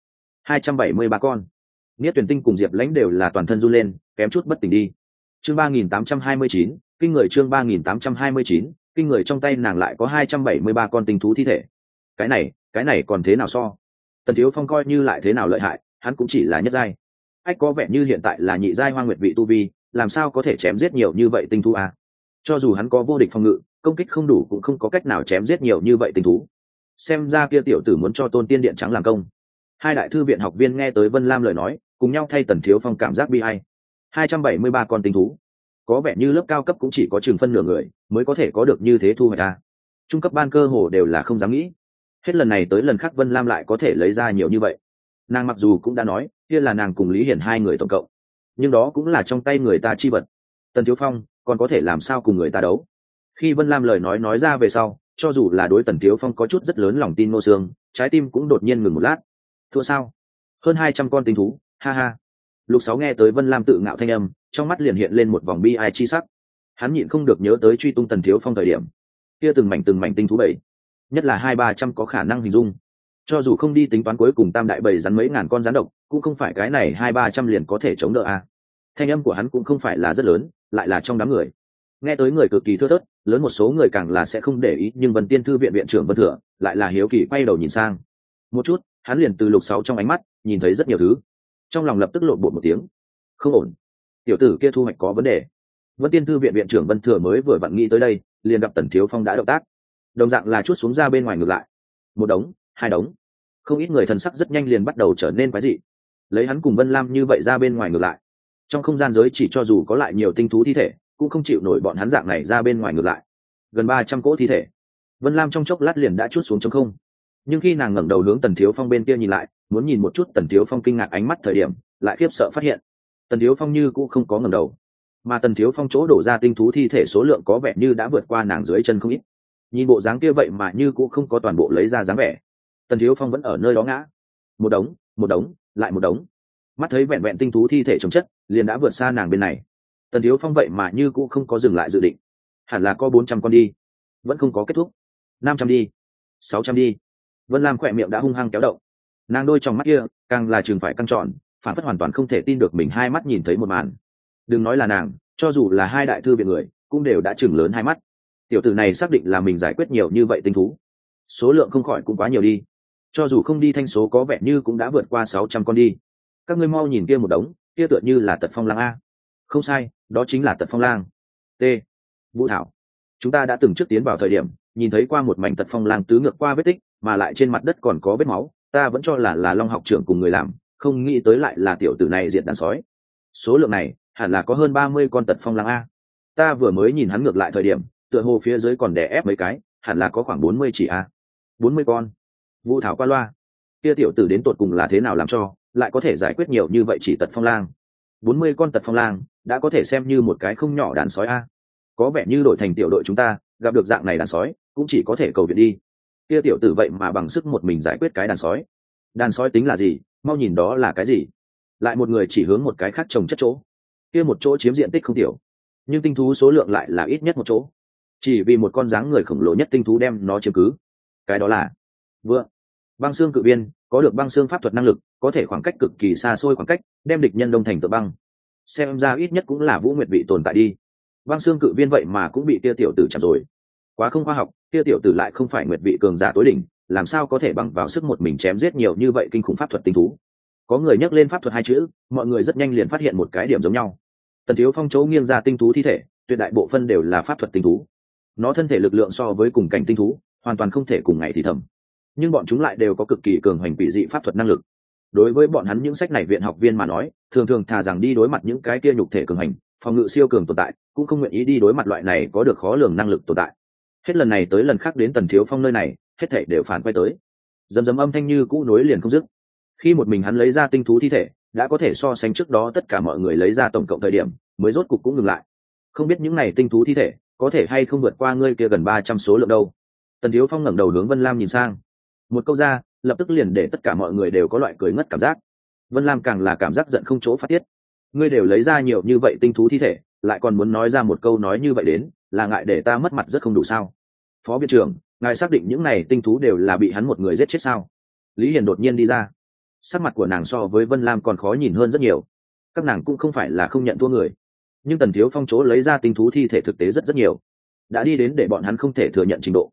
273 con. Niết Tuyển Tinh cùng Diệp Lãnh đều là toàn thân run lên, kém chút bất tỉnh đi. Chương 3829, kinh người chương 3829, kinh người trong tay nàng lại có 273 con tinh thú thi thể. Cái này cái này còn thế nào so? Tần Thiếu Phong coi như lại thế nào lợi hại, hắn cũng chỉ là nhất giai. Ách có vẻ như hiện tại là nhị giai Hoang Nguyệt vị tu vi, làm sao có thể chém giết nhiều như vậy tinh thú à? Cho dù hắn có vô địch phòng ngự, công kích không đủ cũng không có cách nào chém giết nhiều như vậy tinh thú. Xem ra kia tiểu tử muốn cho Tôn Tiên Điện Trắng làm công. Hai đại thư viện học viên nghe tới Vân Lam lời nói, cùng nhau thay Tần Thiếu Phong cảm giác bi ai. 273 con tinh thú, có vẻ như lớp cao cấp cũng chỉ có chừng phân nửa người mới có thể có được như thế thu hoạch à? Trung cấp ban cơ hồ đều là không dám nghĩ. Hết lần này tới lần khác Vân Lam lại có thể lấy ra nhiều như vậy. Nàng mặc dù cũng đã nói kia là nàng cùng Lý Hiển hai người tổng cộng, nhưng đó cũng là trong tay người ta chi vật. Tần Thiếu Phong còn có thể làm sao cùng người ta đấu? Khi Vân Lam lời nói ra về sau, cho dù là đối Tần Thiếu Phong có chút rất lớn lòng tin Ngô Sương, trái tim cũng đột nhiên ngừng một lát. Thua sao? Hơn 200 con tinh thú, ha ha. Lục Sáu nghe tới Vân Lam tự ngạo thanh âm, trong mắt liền hiện lên một vòng bi ai chi sắc. Hắn nhịn không được nhớ tới truy tung Tần Thiếu Phong thời điểm, kia từng mảnh tinh thú bảy, nhất là 200-300 có khả năng hình dung. Cho dù không đi tính toán cuối cùng tam đại bầy rắn mấy ngàn con rắn độc, cũng không phải cái này 200-300 liền có thể chống đỡ a. Thanh âm của hắn cũng không phải là rất lớn, lại là trong đám người. Nghe tới người cực kỳ thưa thớt, lớn một số người càng là sẽ không để ý, nhưng Vân Tiên thư viện viện trưởng Vân Thừa lại là hiếu kỳ quay đầu nhìn sang. Một chút, hắn liền từ Lục Sáu trong ánh mắt nhìn thấy rất nhiều thứ, trong lòng lập tức lộn bột một tiếng. Không ổn, tiểu tử kia thu hoạch có vấn đề. Vân Tiên thư viện viện trưởng Vân Thừa mới vừa vặn nghĩ tới đây, liền gặp Tần Thiếu Phong đã động tác, đồng dạng là chuốt xuống ra bên ngoài ngược lại. Một đống, hai đống, không ít người thần sắc rất nhanh liền bắt đầu trở nên quái dị. Lấy hắn cùng Vân Lam như vậy ra bên ngoài ngược lại, trong không gian giới chỉ cho dù có lại nhiều tinh thú thi thể cũng không chịu nổi bọn hắn dạng này ra bên ngoài ngược lại. Gần 300 cỗ thi thể, Vân Lam trong chốc lát liền đã chuốt xuống trống không. Nhưng khi nàng ngẩng đầu hướng Tần Thiếu Phong bên kia nhìn lại, muốn nhìn một chút Tần Thiếu Phong kinh ngạc ánh mắt thời điểm, lại khiếp sợ phát hiện Tần Thiếu Phong như cũng không có ngẩng đầu, mà Tần Thiếu Phong chỗ đổ ra tinh thú thi thể số lượng có vẻ như đã vượt qua nàng dưới chân không ít. Nhìn bộ dáng kia vậy mà như cũng không có toàn bộ lấy ra dáng vẻ. Tần Thiếu Phong vẫn ở nơi đó ngã, một đống, lại một đống. Mắt thấy vẹn vẹn tinh thú thi thể chồng chất, liền đã vượt xa nàng bên này. Tần Thiếu Phong vậy mà như cũng không có dừng lại dự định. Hẳn là có 400 con đi, vẫn không có kết thúc. 500 đi, 600 đi. Vân Lam khỏe miệng đã hung hăng kéo động. Nàng đôi trong mắt kia càng là chừng phải căng tròn, phản phất hoàn toàn không thể tin được mình hai mắt nhìn thấy một màn. Đừng nói là nàng, cho dù là hai đại thư viện người cũng đều đã chừng lớn hai mắt. Tiểu tử này xác định là mình giải quyết nhiều như vậy tinh thú, số lượng không khỏi cũng quá nhiều đi. Cho dù không đi thanh số có vẻ như cũng đã vượt qua 600 con đi. Các ngươi mau nhìn kia một đống, kia tựa như là tật phong lang a. Không sai, đó chính là tật phong lang. T. Vũ Thảo, chúng ta đã từng trước tiến vào thời điểm nhìn thấy qua một mảnh tật phong lang tứ ngược qua vết tích, mà lại trên mặt đất còn có vết máu, ta vẫn cho là Long học trưởng cùng người làm, không nghĩ tới lại là tiểu tử này diệt đàn sói. Số lượng này hẳn là có hơn 30 con tật phong lang a. Ta vừa mới nhìn hắn ngược lại thời điểm, tựa hồ phía dưới còn đè ép mấy cái, hẳn là có khoảng 40 chỉ a. 40 con. Vũ Thảo qua loa. Kia tiểu tử đến tột cùng là thế nào làm cho lại có thể giải quyết nhiều như vậy chỉ tật phong lang? 40 con tật phong lang đã có thể xem như một cái không nhỏ đàn sói a. Có vẻ như đội thành tiểu đội chúng ta gặp được dạng này đàn sói cũng chỉ có thể cầu viện đi. Kia tiểu tử vậy mà bằng sức một mình giải quyết cái đàn sói. Đàn sói tính là gì, mau nhìn đó là cái gì. Lại một người chỉ hướng một cái khác trồng chất chỗ. Kia một chỗ chiếm diện tích không tiểu, nhưng tinh thú số lượng lại là ít nhất một chỗ, chỉ vì một con dáng người khổng lồ nhất tinh thú đem nó chiếm cứ. Cái đó là vượng băng xương cự viên, có được băng xương pháp thuật năng lực, có thể khoảng cách cực kỳ xa xôi khoảng cách đem địch nhân đông thành tượng băng. Xem ra ít nhất cũng là Vũ Nguyệt vị tồn tại đi. Băng xương cự viên vậy mà cũng bị kia tiểu tử chạm rồi, quá không khoa học. Kia tiểu tử lại không phải Nguyệt vị cường giả tối đỉnh, làm sao có thể bằng vào sức một mình chém giết nhiều như vậy kinh khủng pháp thuật tinh thú. Có người nhắc lên pháp thuật hai chữ, mọi người rất nhanh liền phát hiện một cái điểm giống nhau. Tần Thiếu Phong chỗ nghiêng ra tinh thú thi thể, tuyệt đại bộ phân đều là pháp thuật tinh thú. Nó thân thể lực lượng so với cùng cảnh tinh thú hoàn toàn không thể cùng ngày thì thầm, nhưng bọn chúng lại đều có cực kỳ cường hành quỷ dị pháp thuật năng lực. Đối với bọn hắn những sách này viện học viên mà nói, thường thường thà rằng đi đối mặt những cái kia nhục thể cường hành, phòng ngự siêu cường tồn tại, cũng không nguyện ý đi đối mặt loại này có được khó lường năng lực tồn tại. Hết lần này tới lần khác đến Tần Thiếu Phong nơi này, hết thảy đều phản quay tới. Dầm dầm âm thanh như cũ nối liền không dứt. Khi một mình hắn lấy ra tinh thú thi thể, đã có thể so sánh trước đó tất cả mọi người lấy ra tổng cộng thời điểm, mới rốt cục cũng ngừng lại. Không biết những này tinh thú thi thể có thể hay không vượt qua ngươi kia gần 300 số lượng đâu. Tần Thiếu Phong ngẩng đầu hướng Vân Lam nhìn sang, một câu ra lập tức liền để tất cả mọi người đều có loại cười ngất cảm giác. Vân Lam càng là cảm giác giận không chỗ phát tiết. Ngươi đều lấy ra nhiều như vậy tinh thú thi thể, lại còn muốn nói ra một câu nói như vậy đến, là ngại để ta mất mặt rất không đủ sao? Phó viện trưởng, ngài xác định những này tinh thú đều là bị hắn một người giết chết sao? Lý Hiền đột nhiên đi ra, sắc mặt của nàng so với Vân Lam còn khó nhìn hơn rất nhiều. Các nàng cũng không phải là không nhận thua người, nhưng Tần Thiếu Phong chỗ lấy ra tinh thú thi thể thực tế rất nhiều, đã đi đến để bọn hắn không thể thừa nhận trình độ.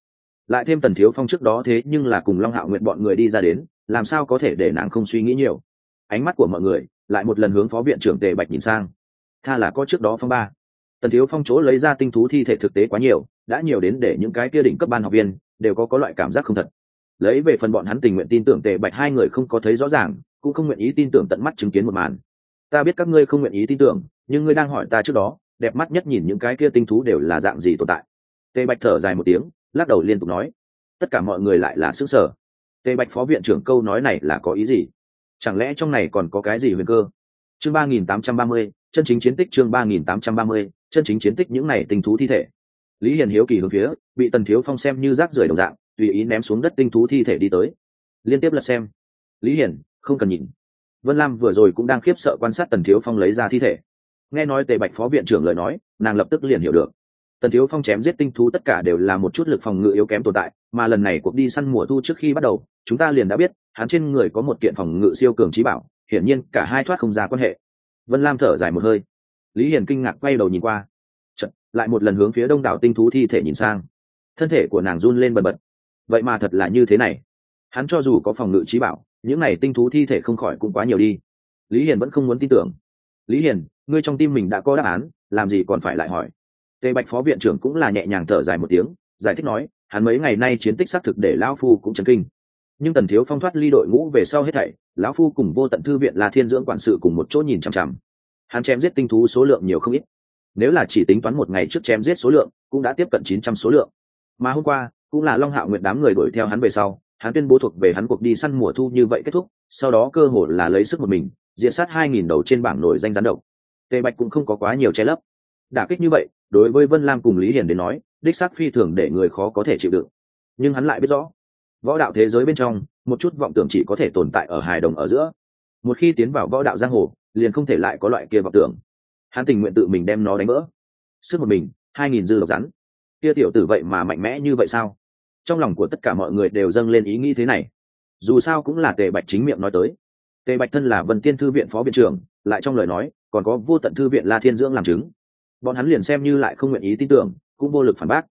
lại thêm Tần Thiếu Phong trước đó thế nhưng là cùng Long Hạo Nguyệt bọn người đi ra đến, làm sao có thể để nàng không suy nghĩ nhiều. Ánh mắt của mọi người lại một lần hướng phó viện trưởng Tề Bạch nhìn sang. Tha là có trước đó phong ba, Tần Thiếu Phong chỗ lấy ra tinh thú thi thể thực tế quá nhiều, đã nhiều đến để những cái kia đỉnh cấp ban học viên đều có loại cảm giác không thật. Lấy về phần bọn hắn tình nguyện tin tưởng Tề Bạch hai người không có thấy rõ ràng, cũng không nguyện ý tin tưởng tận mắt chứng kiến một màn. Ta biết các ngươi không nguyện ý tin tưởng, nhưng ngươi đang hỏi ta trước đó, đẹp mắt nhất nhìn những cái kia tinh thú đều là dạng gì tồn tại. Tề Bạch thở dài một tiếng, lắc đầu liên tục nói. Tất cả mọi người lại là sững sờ. Tề Bạch phó viện trưởng câu nói này là có ý gì? Chẳng lẽ trong này còn có cái gì huyền cơ? Chương 3830, chân chính chiến tích. Chương 3830, chân chính chiến tích. Những này tinh thú thi thể. Lý Hiền hiếu kỳ hướng phía bị Tần Thiếu Phong xem như rác rưởi đồng dạng, tùy ý ném xuống đất tinh thú thi thể đi tới. Liên tiếp lật xem. Lý Hiền, không cần nhìn. Vân Lam vừa rồi cũng đang khiếp sợ quan sát Tần Thiếu Phong lấy ra thi thể. Nghe nói Tề Bạch phó viện trưởng lời nói, nàng lập tức liền hiểu được. Tần Thiếu Phong chém giết tinh thú tất cả đều là một chút lực phòng ngự yếu kém tồn tại, mà lần này cuộc đi săn mùa thu trước khi bắt đầu, chúng ta liền đã biết, hắn trên người có một kiện phòng ngự siêu cường trí bảo, hiển nhiên cả hai thoát không ra quan hệ. Vân Lam thở dài một hơi. Lý Hiền kinh ngạc quay đầu nhìn qua. Chợt, lại một lần hướng phía đông đảo tinh thú thi thể nhìn sang. Thân thể của nàng run lên bần bật. Vậy mà thật là như thế này. Hắn cho dù có phòng ngự trí bảo, những này tinh thú thi thể không khỏi cũng quá nhiều đi. Lý Hiền vẫn không muốn tin tưởng. Lý Hiền, ngươi trong tim mình đã có đáp án, làm gì còn phải lại hỏi? Tề Bạch phó viện trưởng cũng là nhẹ nhàng thở dài một tiếng, giải thích nói, hắn mấy ngày nay chiến tích xác thực để lão phu cũng chấn kinh. Nhưng Tần Thiếu Phong thoát ly đội ngũ về sau hết thảy, lão phu cùng Vô Tận Thư viện là Thiên Dưỡng quản sự cùng một chỗ nhìn chằm chằm. Hắn chém giết tinh thú số lượng nhiều không ít. Nếu là chỉ tính toán một ngày trước chém giết số lượng, cũng đã tiếp cận 900 số lượng. Mà hôm qua, cũng là Long Hạo Nguyệt đám người đuổi theo hắn về sau, hắn tuyên bố thuộc về hắn cuộc đi săn mùa thu như vậy kết thúc, sau đó cơ hội là lấy sức một mình, diệt sát 2000 đầu trên bảng nổi danh rắn độc. Tề Bạch cũng không có quá nhiều che lấp. Đả kích như vậy, đối với Vân Lam cùng Lý Hiền đến nói, đích xác phi thường để người khó có thể chịu đựng. Nhưng hắn lại biết rõ, võ đạo thế giới bên trong, một chút vọng tưởng chỉ có thể tồn tại ở hài đồng ở giữa. Một khi tiến vào võ đạo giang hồ, liền không thể lại có loại kia vọng tưởng. Hắn tình nguyện tự mình đem nó đánh vỡ. Sức một mình, 2000 dư độc rắn. Kia tiểu tử vậy mà mạnh mẽ như vậy sao? Trong lòng của tất cả mọi người đều dâng lên ý nghĩ thế này. Dù sao cũng là Tề Bạch chính miệng nói tới. Tề Bạch thân là Vân Tiên thư viện phó viện trưởng, lại trong lời nói còn có Vô Tận Thư viện La Thiên Dưỡng làm chứng. Bọn hắn liền xem như lại không nguyện ý tin tưởng, cũng vô lực phản bác.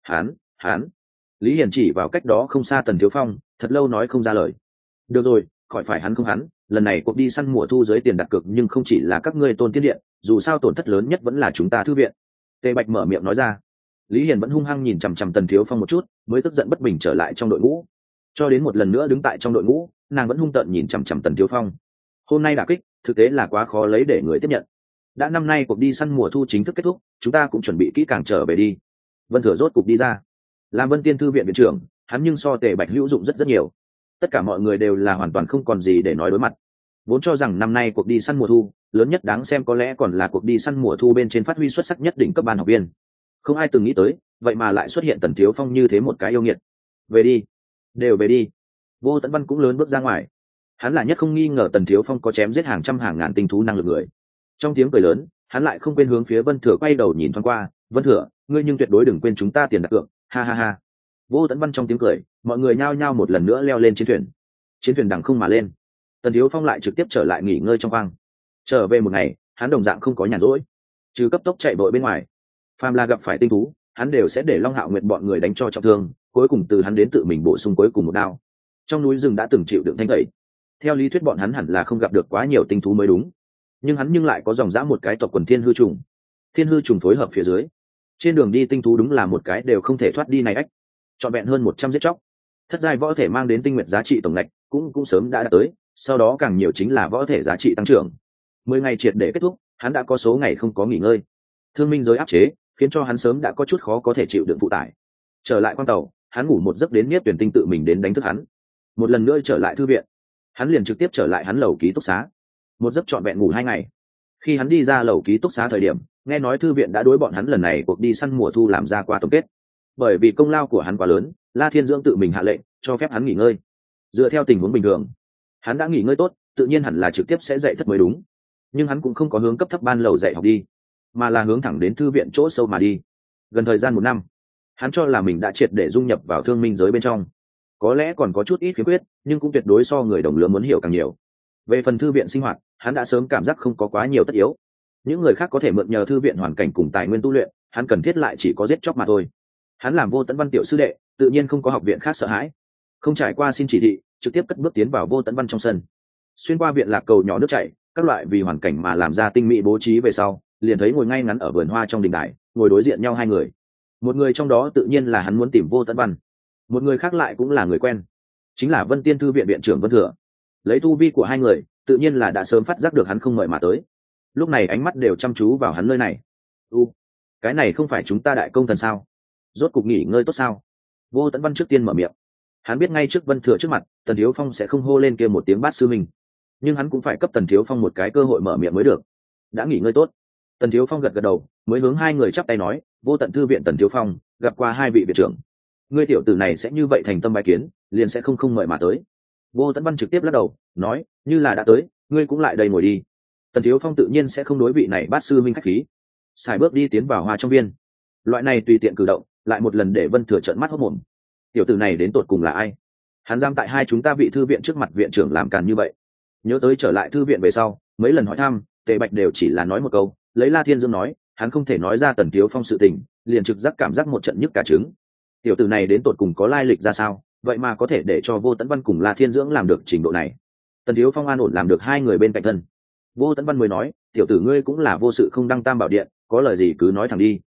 Hắn. Lý Hiền chỉ vào cách đó không xa Tần Thiếu Phong, thật lâu nói không ra lời. Được rồi, khỏi phải hắn không hắn, lần này cuộc đi săn mùa thu dưới tiền đặt cược nhưng không chỉ là các ngươi Tôn Tiên điện, dù sao tổn thất lớn nhất vẫn là chúng ta thư viện. Tề Bạch mở miệng nói ra. Lý Hiền vẫn hung hăng nhìn chằm chằm Tần Thiếu Phong một chút, mới tức giận bất bình trở lại trong đội ngũ. Cho đến một lần nữa đứng tại trong đội ngũ, nàng vẫn hung tợn nhìn chằm chằm Tần Thiếu Phong. Hôm nay đả kích, thực tế là quá khó lấy để người tiếp nhận. Đã năm nay cuộc đi săn mùa thu chính thức kết thúc, chúng ta cũng chuẩn bị kỹ càng trở về đi. Vân Thừa rốt cục đi ra, làm Vân Tiên thư viện viện trưởng, hắn nhưng so Tề Bạch hữu dụng rất nhiều. Tất cả mọi người đều là hoàn toàn không còn gì để nói đối mặt. Vốn cho rằng năm nay cuộc đi săn mùa thu lớn nhất đáng xem có lẽ còn là cuộc đi săn mùa thu bên trên phát huy xuất sắc nhất đỉnh cấp ban học viên. Không ai từng nghĩ tới, vậy mà lại xuất hiện Tần Thiếu Phong như thế một cái yêu nghiệt. Về đi, đều về đi. Vô Tận Văn cũng lớn bước ra ngoài. Hắn là nhất không nghi ngờ Tần Thiếu Phong có chém giết hàng trăm hàng ngàn tinh thú năng lực người. Trong tiếng cười lớn, hắn lại không quên hướng phía Vân Thừa quay đầu nhìn thoáng qua. Vân Thừa, ngươi nhưng tuyệt đối đừng quên chúng ta tiền đặt cược, ha ha ha. Vô Tận Văn trong tiếng cười, mọi người nhao nhao một lần nữa leo lên chiến thuyền. Chiến thuyền đằng không mà lên. Tần Thiếu Phong lại trực tiếp trở lại nghỉ ngơi trong khoang. Trở về một ngày, hắn đồng dạng không có nhàn rỗi, trừ cấp tốc chạy vội bên ngoài. Phàm là gặp phải tinh thú, hắn đều sẽ để Long Hạo Nguyệt bọn người đánh cho trọng thương, cuối cùng từ hắn đến tự mình bổ sung cuối cùng một đao. Trong núi rừng đã từng chịu đựng thanh tẩy. Theo lý thuyết bọn hắn hẳn là không gặp được quá nhiều tinh thú mới đúng, nhưng hắn nhưng lại có dòng dã một cái tộc quần thiên hư trùng. Thiên hư trùng phối hợp phía dưới, trên đường đi tinh thú đúng là một cái đều không thể thoát đi này ách. Trọn vẹn hơn 100 giết chóc. Thất giai võ thể mang đến tinh nguyện giá trị tổng ngạch cũng sớm đã đạt tới, sau đó càng nhiều chính là võ thể giá trị tăng trưởng. 10 ngày triệt để kết thúc, hắn đã có số ngày không có nghỉ ngơi. Thương minh giới áp chế, khiến cho hắn sớm đã có chút khó có thể chịu đựng phụ tải. Trở lại quan tàu, hắn ngủ một giấc đến Niết Tuyển Tinh tự mình đến đánh thức hắn. Một lần nữa trở lại thư viện, hắn liền trực tiếp trở lại hắn lầu ký túc xá. Một giấc trọn vẹn ngủ 2 ngày. Khi hắn đi ra lầu ký túc xá thời điểm, nghe nói thư viện đã đối bọn hắn lần này cuộc đi săn mùa thu làm ra qua tổng kết. Bởi vì công lao của hắn quá lớn, La Thiên Dưỡng tự mình hạ lệnh cho phép hắn nghỉ ngơi. Dựa theo tình huống bình thường, hắn đã nghỉ ngơi tốt, tự nhiên hẳn là trực tiếp sẽ dạy thất mới đúng. Nhưng hắn cũng không có hướng cấp thấp ban lầu dạy học đi, mà là hướng thẳng đến thư viện chỗ sâu mà đi. Gần thời gian 1 năm, hắn cho là mình đã triệt để dung nhập vào thương minh giới bên trong. Có lẽ còn có chút ít khiếm khuyết, nhưng cũng tuyệt đối so người đồng lứa muốn hiểu càng nhiều. Về phần thư viện sinh hoạt, hắn đã sớm cảm giác không có quá nhiều tất yếu. Những người khác có thể mượn nhờ thư viện hoàn cảnh cùng tài nguyên tu luyện, hắn cần thiết lại chỉ có giết chóc mà thôi. Hắn làm Vô Tấn Văn tiểu sư đệ, tự nhiên không có học viện khác sợ hãi, không trải qua xin chỉ thị, trực tiếp cất bước tiến vào Vô Tấn Văn trong sân. Xuyên qua viện lạc cầu nhỏ nước chảy, các loại vì hoàn cảnh mà làm ra tinh mỹ bố trí về sau, liền thấy ngồi ngay ngắn ở vườn hoa trong đình đài, ngồi đối diện nhau hai người. Một người trong đó tự nhiên là hắn muốn tìm Vô Tấn Văn, một người khác lại cũng là người quen, chính là Vân Tiên thư viện viện trưởng Vân Thừa. Lấy tu vi của hai người, tự nhiên là đã sớm phát giác được hắn không mời mà tới, lúc này ánh mắt đều chăm chú vào hắn nơi này. Cái này không phải chúng ta đại công thần sao? Rốt cục nghỉ ngơi tốt sao? Vô Tấn Văn trước tiên mở miệng. Hắn biết ngay trước Vân Thừa trước mặt, Tần Thiếu Phong sẽ không hô lên kia một tiếng bát sư mình, nhưng hắn cũng phải cấp Tần Thiếu Phong một cái cơ hội mở miệng mới được. Đã nghỉ ngơi tốt. Tần Thiếu Phong gật gật đầu, mới hướng hai người chắp tay nói, Vô Tận thư viện Tần Thiếu Phong, gặp qua hai vị viện trưởng. Ngươi tiểu tử này sẽ như vậy thành tâm bái kiến, liền sẽ không mời mà tới. Vô Tấn Văn trực tiếp lắc đầu, nói, như là đã tới, ngươi cũng lại đây ngồi đi. Tần Thiếu Phong tự nhiên sẽ không đối vị này bát sư minh khách khí, xài bước đi tiến vào hoa trong viên. Loại này tùy tiện cử động, lại một lần để Vân Thừa trợn mắt hốt mồm. Tiểu tử này đến tột cùng là ai? Hắn dám tại hai chúng ta vị thư viện trước mặt viện trưởng làm càn như vậy. Nhớ tới trở lại thư viện về sau, mấy lần hỏi thăm, Tề Bạch đều chỉ là nói một câu, lấy La Thiên Dương nói, hắn không thể nói ra Tần Thiếu Phong sự tình, liền trực giác cảm giác một trận nhức cả trứng. Tiểu tử này đến tột cùng có lai lịch ra sao, vậy mà có thể để cho Vô Tấn Văn cùng La Thiên Dương làm được trình độ này. Tần Thiếu Phong an ổn làm được hai người bên cạnh thân. Vô Tấn Văn mới nói, tiểu tử ngươi cũng là vô sự không đăng tam bảo điện, có lời gì cứ nói thẳng đi.